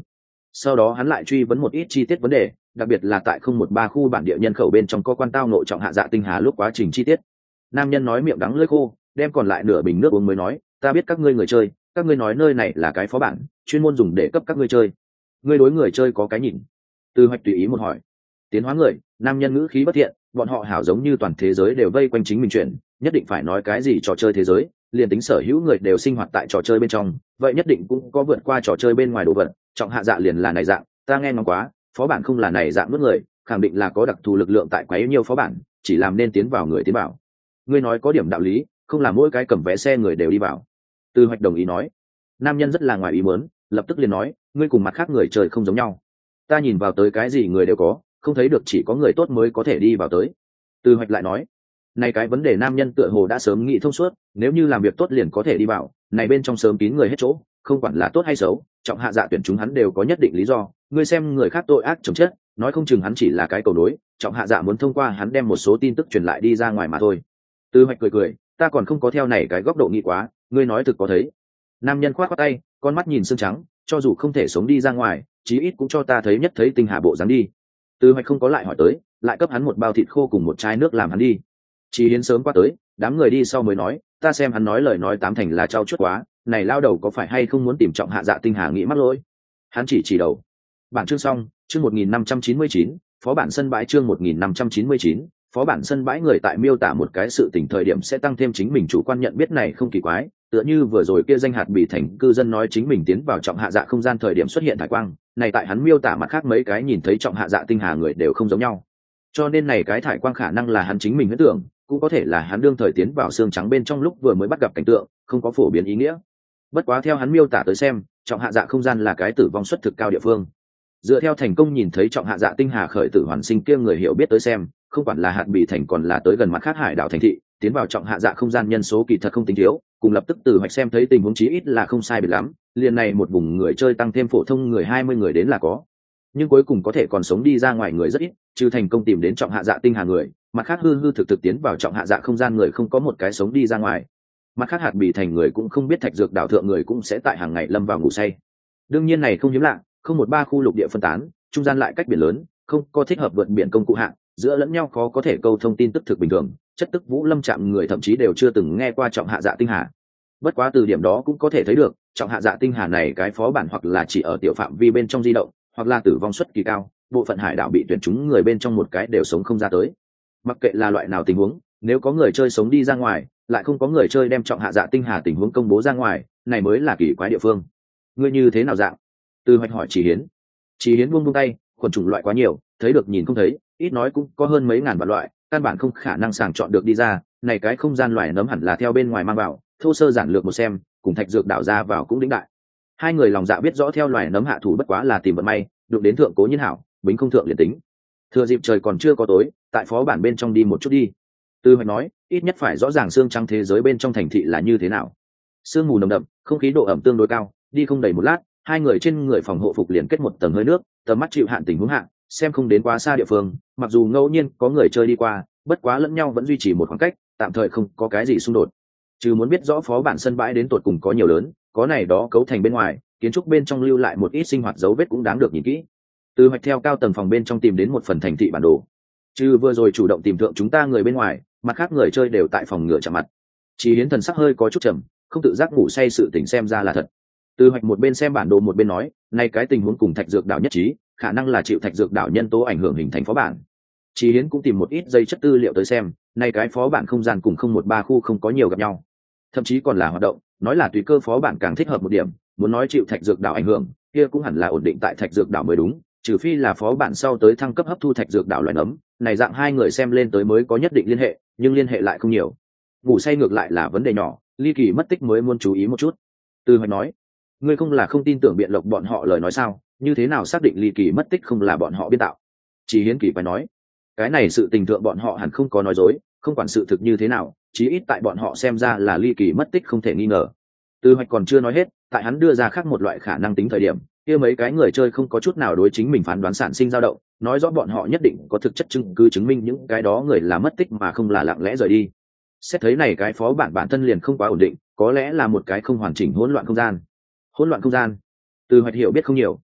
Sau đó hắn lại truy vấn một ít chi tiết vấn đề, đặc biệt là tại không một ba khu bản địa nhân khẩu bên trong có quan tao nội trọng hạ dạ tinh hà lúc quá trình chi tiết. Nam nhân nói miệng đắng lưỡi khô, đem còn lại nửa bình nước uống mới nói, ta biết các ngươi người chơi, các ngươi nói nơi này là cái phó bản, chuyên môn dùng để cấp các ngươi chơi. Ngươi đối người chơi có cái nhìn? Từ Hoạch tùy ý một hỏi. Tiến hóa người, nam nhân ngữ khí bất thiện, bọn họ hảo giống như toàn thế giới đều vây quanh chính mình chuyện, nhất định phải nói cái gì trò chơi thế giới, liền tính sở hữu người đều sinh hoạt tại trò chơi bên trong, vậy nhất định cũng có vượt qua trò chơi bên ngoài đồ vật, trọng hạ dạ liền là này dạng, ta nghe nói quá, phó bản không là này dạng nuốt người, khẳng định là có đặc thù lực lượng tại quấy nhiều phó bản, chỉ làm nên tiến vào người tiến vào. Ngươi nói có điểm đạo lý, không là mỗi cái cầm vé xe người đều đi vào. Từ Hoạch đồng ý nói. Nam nhân rất là ngoài ý muốn, lập tức liền nói, ngươi cùng mặt khác người chơi không giống nhau. Ta nhìn vào tới cái gì người đều có, không thấy được chỉ có người tốt mới có thể đi vào tới. Từ Hoạch lại nói, này cái vấn đề nam nhân tựa hồ đã sớm nghĩ thông suốt, nếu như làm việc tốt liền có thể đi vào, này bên trong sớm kín người hết chỗ, không quản là tốt hay xấu, trọng hạ dạ tuyển chúng hắn đều có nhất định lý do. Ngươi xem người khác tội ác chồng chết, nói không chừng hắn chỉ là cái cầu nối, trọng hạ dạ muốn thông qua hắn đem một số tin tức truyền lại đi ra ngoài mà thôi. Từ Hoạch cười cười, ta còn không có theo này cái góc độ nghĩ quá, ngươi nói thực có thấy. Nam nhân khoát khoát tay, con mắt nhìn xương trắng, cho dù không thể sống đi ra ngoài, chí ít cũng cho ta thấy nhất thấy tinh hà bộ dáng đi. Từ Hoạch không có lại hỏi tới, lại cấp hắn một bao thịt khô cùng một chai nước làm hắn đi. Chí Hiến sớm qua tới, đám người đi sau mới nói, ta xem hắn nói lời nói tám thành là trao chuốt quá, này lao đầu có phải hay không muốn tìm trọng hạ dạ tinh hà nghĩ mắc lỗi. Hắn chỉ chỉ đầu. Bản chương xong, chương một nghìn năm trăm chín mươi chín, phó bản sân bãi chương một nghìn năm trăm chín mươi chín, phó bản sân bãi người tại miêu tả một cái sự tình thời điểm sẽ tăng thêm chính mình chủ quan nhận biết này không kỳ quái, tựa như vừa rồi kia danh hạt bị thành cư dân nói chính mình tiến vào trọng hạ dạ không gian thời điểm xuất hiện thải quang, này tại hắn miêu tả mặt khác mấy cái nhìn thấy trọng hạ dạ tinh hà người đều không giống nhau. Cho nên này cái thải quang khả năng là hắn chính mình huyễn tưởng, cũng có thể là hắn đương thời tiến vào xương trắng bên trong lúc vừa mới bắt gặp cảnh tượng, không có phổ biến ý nghĩa. Bất quá theo hắn miêu tả tới xem, trọng hạ dạ không gian là cái tử vong suất thực cao địa phương. Dựa theo thành công nhìn thấy trọng hạ dạ tinh hà khởi tử hoàn sinh kia người hiểu biết tới xem, không quản là hạt bị thành còn là tới gần mặt khác hải đảo thành thị, tiến vào trọng hạ dạ không gian nhân số kỳ thật không tính thiếu, cùng lập tức Từ Hoạch xem thấy tình huống chí ít là không sai biệt lắm, liền này một vùng người chơi tăng thêm phổ thông người hai mươi người đến là có. Nhưng cuối cùng có thể còn sống đi ra ngoài người rất ít, trừ thành công tìm đến trọng hạ dạ tinh hà người, mặt khác hư hư thực thực tiến vào trọng hạ dạ không gian người không có một cái sống đi ra ngoài. Mặt khác hạt bị thành người cũng không biết thạch dược đảo thượng người cũng sẽ tại hàng ngày lâm vào ngủ say. Đương nhiên này không hiếm lạ, không một ba khu lục địa phân tán, trung gian lại cách biển lớn, không có thích hợp vượt biển công cụ hạng, giữa lẫn nhau khó có thể câu thông tin tức thực bình thường, chất tức vũ lâm chạm người thậm chí đều chưa từng nghe qua trọng hạ dạ tinh hà. Bất quá từ điểm đó cũng có thể thấy được, trọng hạ dạ tinh hà này cái phó bản hoặc là chỉ ở tiểu phạm vi bên trong di động, hoặc là tử vong suất kỳ cao, bộ phận hải đảo bị tuyển chúng người bên trong một cái đều sống không ra tới. Mặc kệ là loại nào tình huống, nếu có người chơi sống đi ra ngoài, lại không có người chơi đem trọng hạ dạ tinh hà tình huống công bố ra ngoài, này mới là kỳ quái địa phương. Ngươi như thế nào dạng? Từ Hoạch hỏi Chỉ Hiến. Chỉ Hiến buông buông tay, quần chủng loại quá nhiều, thấy được nhìn không thấy, ít nói cũng có hơn mấy ngàn vạn loại, căn bản không khả năng sàng chọn được đi ra, này cái không gian loài nấm hẳn là theo bên ngoài mang vào, thô sơ giản lược một xem, cùng thạch dược đảo ra vào cũng đỉnh đại. Hai người lòng dạ biết rõ theo loài nấm hạ thủ bất quá là tìm vận may, đụng đến thượng cố nhiên hảo, bính không thượng liền tính. Thừa dịp trời còn chưa có tối, tại phó bản bên trong đi một chút đi. Từ Hoạch nói, ít nhất phải rõ ràng xương trắng thế giới bên trong thành thị là như thế nào. Sương mù nồng đậm, không khí độ ẩm tương đối cao, đi không đầy một lát, hai người trên người phòng hộ phục liền kết một tầng hơi nước, tầm mắt chịu hạn tình huống hạn, xem không đến quá xa địa phương, mặc dù ngẫu nhiên có người chơi đi qua, bất quá lẫn nhau vẫn duy trì một khoảng cách, tạm thời không có cái gì xung đột. Trừ muốn biết rõ phó bản sân bãi đến tột cùng có nhiều lớn, có này đó cấu thành bên ngoài, kiến trúc bên trong lưu lại một ít sinh hoạt dấu vết cũng đáng được nhìn kỹ. Từ Hoạch theo cao tầng phòng bên trong tìm đến một phần thành thị bản đồ. Trừ vừa rồi chủ động tìm thượng chúng ta người bên ngoài, mặt khác người chơi đều tại phòng ngựa chạm mặt. Chỉ Hiến thần sắc hơi có chút trầm, không tự giác ngủ say sự tình xem ra là thật. Từ Hoạch một bên xem bản đồ một bên nói, nay cái tình huống cùng thạch dược đảo nhất trí, khả năng là chịu thạch dược đảo nhân tố ảnh hưởng hình thành phó bản. Chỉ Hiến cũng tìm một ít dây chất tư liệu tới xem, nay cái phó bản không gian cùng không một ba khu không có nhiều gặp nhau, thậm chí còn là hoạt động, nói là tùy cơ phó bản càng thích hợp một điểm, muốn nói chịu thạch dược đảo ảnh hưởng, kia cũng hẳn là ổn định tại thạch dược đảo mới đúng, trừ phi là phó bản sau tới thăng cấp hấp thu thạch dược đảo loài nấm, này dạng hai người xem lên tới mới có nhất định liên hệ, nhưng liên hệ lại không nhiều. Ngủ say ngược lại là vấn đề nhỏ, ly kỳ mất tích mới muốn chú ý một chút. Từ Hoạch nói, ngươi không là không tin tưởng biện lộc bọn họ lời nói sao, như thế nào xác định ly kỳ mất tích không là bọn họ biên tạo? Chỉ Hiến kỳ phải nói, cái này sự tình thượng bọn họ hẳn không có nói dối, không quản sự thực như thế nào, chí ít tại bọn họ xem ra là ly kỳ mất tích không thể nghi ngờ. Từ Hoạch còn chưa nói hết, tại hắn đưa ra khác một loại khả năng tính thời điểm, kia mấy cái người chơi không có chút nào đối chính mình phán đoán sản sinh dao động, nói rõ bọn họ nhất định có thực chất chứng cứ chứng minh những cái đó người là mất tích mà không là lặng lẽ rời đi. Xét thấy này cái phó bản bản thân liền không quá ổn định, có lẽ là một cái không hoàn chỉnh hỗn loạn không gian. Hỗn loạn không gian. Từ Hoạch hiểu biết không nhiều.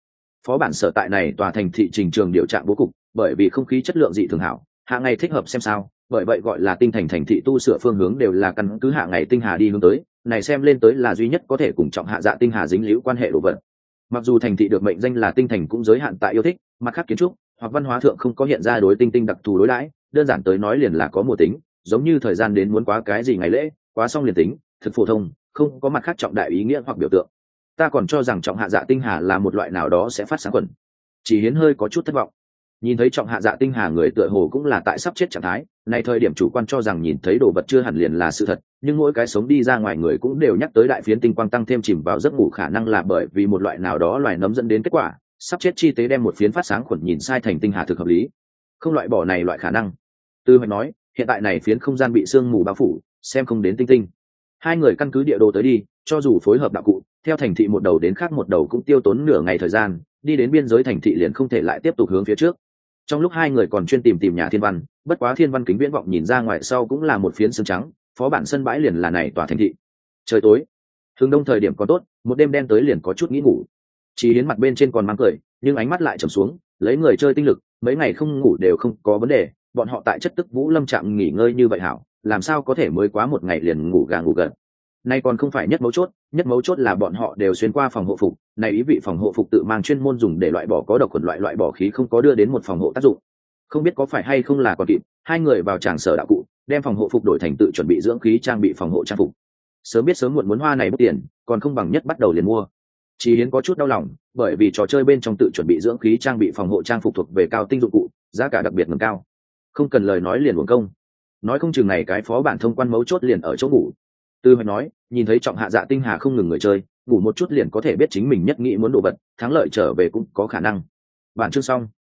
Phó bản sở tại này tòa thành thị trình trường điều trạng bố cục, bởi vì không khí chất lượng dị thường hảo, hạ ngày thích hợp xem sao, bởi vậy gọi là tinh thành thành thị tu sửa phương hướng đều là căn cứ hạ ngày tinh hà đi hướng tới, này xem lên tới là duy nhất có thể cùng trọng hạ dạ tinh hà dính liễu quan hệ đồ vật. Mặc dù thành thị được mệnh danh là tinh thành cũng giới hạn tại yêu thích, mặt khác kiến trúc hoặc văn hóa thượng không có hiện ra đối tinh tinh đặc thù đối đãi, đơn giản tới nói liền là có mùa tính, giống như thời gian đến muốn quá cái gì ngày lễ, quá xong liền tính, thực phổ thông, không có mặt khác trọng đại ý nghĩa hoặc biểu tượng. Ta còn cho rằng trọng hạ dạ tinh hà là một loại nào đó sẽ phát sáng quần. Chỉ Hiến hơi có chút thất vọng. Nhìn thấy trọng hạ dạ tinh hà người tựa hồ cũng là tại sắp chết trạng thái, này thời điểm chủ quan cho rằng nhìn thấy đồ vật chưa hẳn liền là sự thật, nhưng mỗi cái sống đi ra ngoài người cũng đều nhắc tới đại phiến tinh quang tăng thêm chìm vào giấc ngủ khả năng là bởi vì một loại nào đó loài nấm dẫn đến kết quả, sắp chết chi tế đem một phiến phát sáng khuẩn nhìn sai thành tinh hà thực hợp lý. Không loại bỏ này loại khả năng. Tư Hoạch nói, hiện tại này phiến không gian bị sương mù bao phủ, xem không đến tinh tinh. Hai người căn cứ địa đồ tới đi, cho dù phối hợp đạo cụ, theo thành thị một đầu đến khác một đầu cũng tiêu tốn nửa ngày thời gian, đi đến biên giới thành thị liền không thể lại tiếp tục hướng phía trước. Trong lúc hai người còn chuyên tìm tìm nhà thiên văn, bất quá thiên văn kính viễn vọng nhìn ra ngoài sau cũng là một phiến sương trắng, phó bản sân bãi liền là này tòa thành thị. Trời tối, hướng đông thời điểm có tốt, một đêm đen tới liền có chút nghĩ ngủ. Chỉ Hiến mặt bên trên còn mang cười, nhưng ánh mắt lại trầm xuống, lấy người chơi tinh lực, mấy ngày không ngủ đều không có vấn đề, bọn họ tại chất tức Vũ Lâm trạm nghỉ ngơi như vậy hảo, làm sao có thể mới quá một ngày liền ngủ gà ngủ gật. Nay còn không phải nhất mấu chốt, nhất mấu chốt là bọn họ đều xuyên qua phòng hộ phục, này ý vị phòng hộ phục tự mang chuyên môn dùng để loại bỏ có độc khuẩn loại loại bỏ khí không có đưa đến một phòng hộ tác dụng. Không biết có phải hay không là còn kịp, hai người vào tràng sở đạo cụ, đem phòng hộ phục đổi thành tự chuẩn bị dưỡng khí trang bị phòng hộ trang phục. Sớm biết sớm muộn muốn hoa này mất tiền, còn không bằng nhất bắt đầu liền mua. Chỉ Hiến có chút đau lòng, bởi vì trò chơi bên trong tự chuẩn bị dưỡng khí trang bị phòng hộ trang phục thuộc về cao tinh dụng cụ, giá cả đặc biệt ngầm cao. Không cần lời nói liền uổng công. Nói không chừng này cái phó bản thông quan mấu chốt liền ở chỗ ngủ. Tư Hoạch nói, nhìn thấy trọng hạ dạ tinh hà không ngừng người chơi, ngủ một chút liền có thể biết chính mình nhất nghĩ muốn đồ vật, thắng lợi trở về cũng có khả năng. Bản chương xong.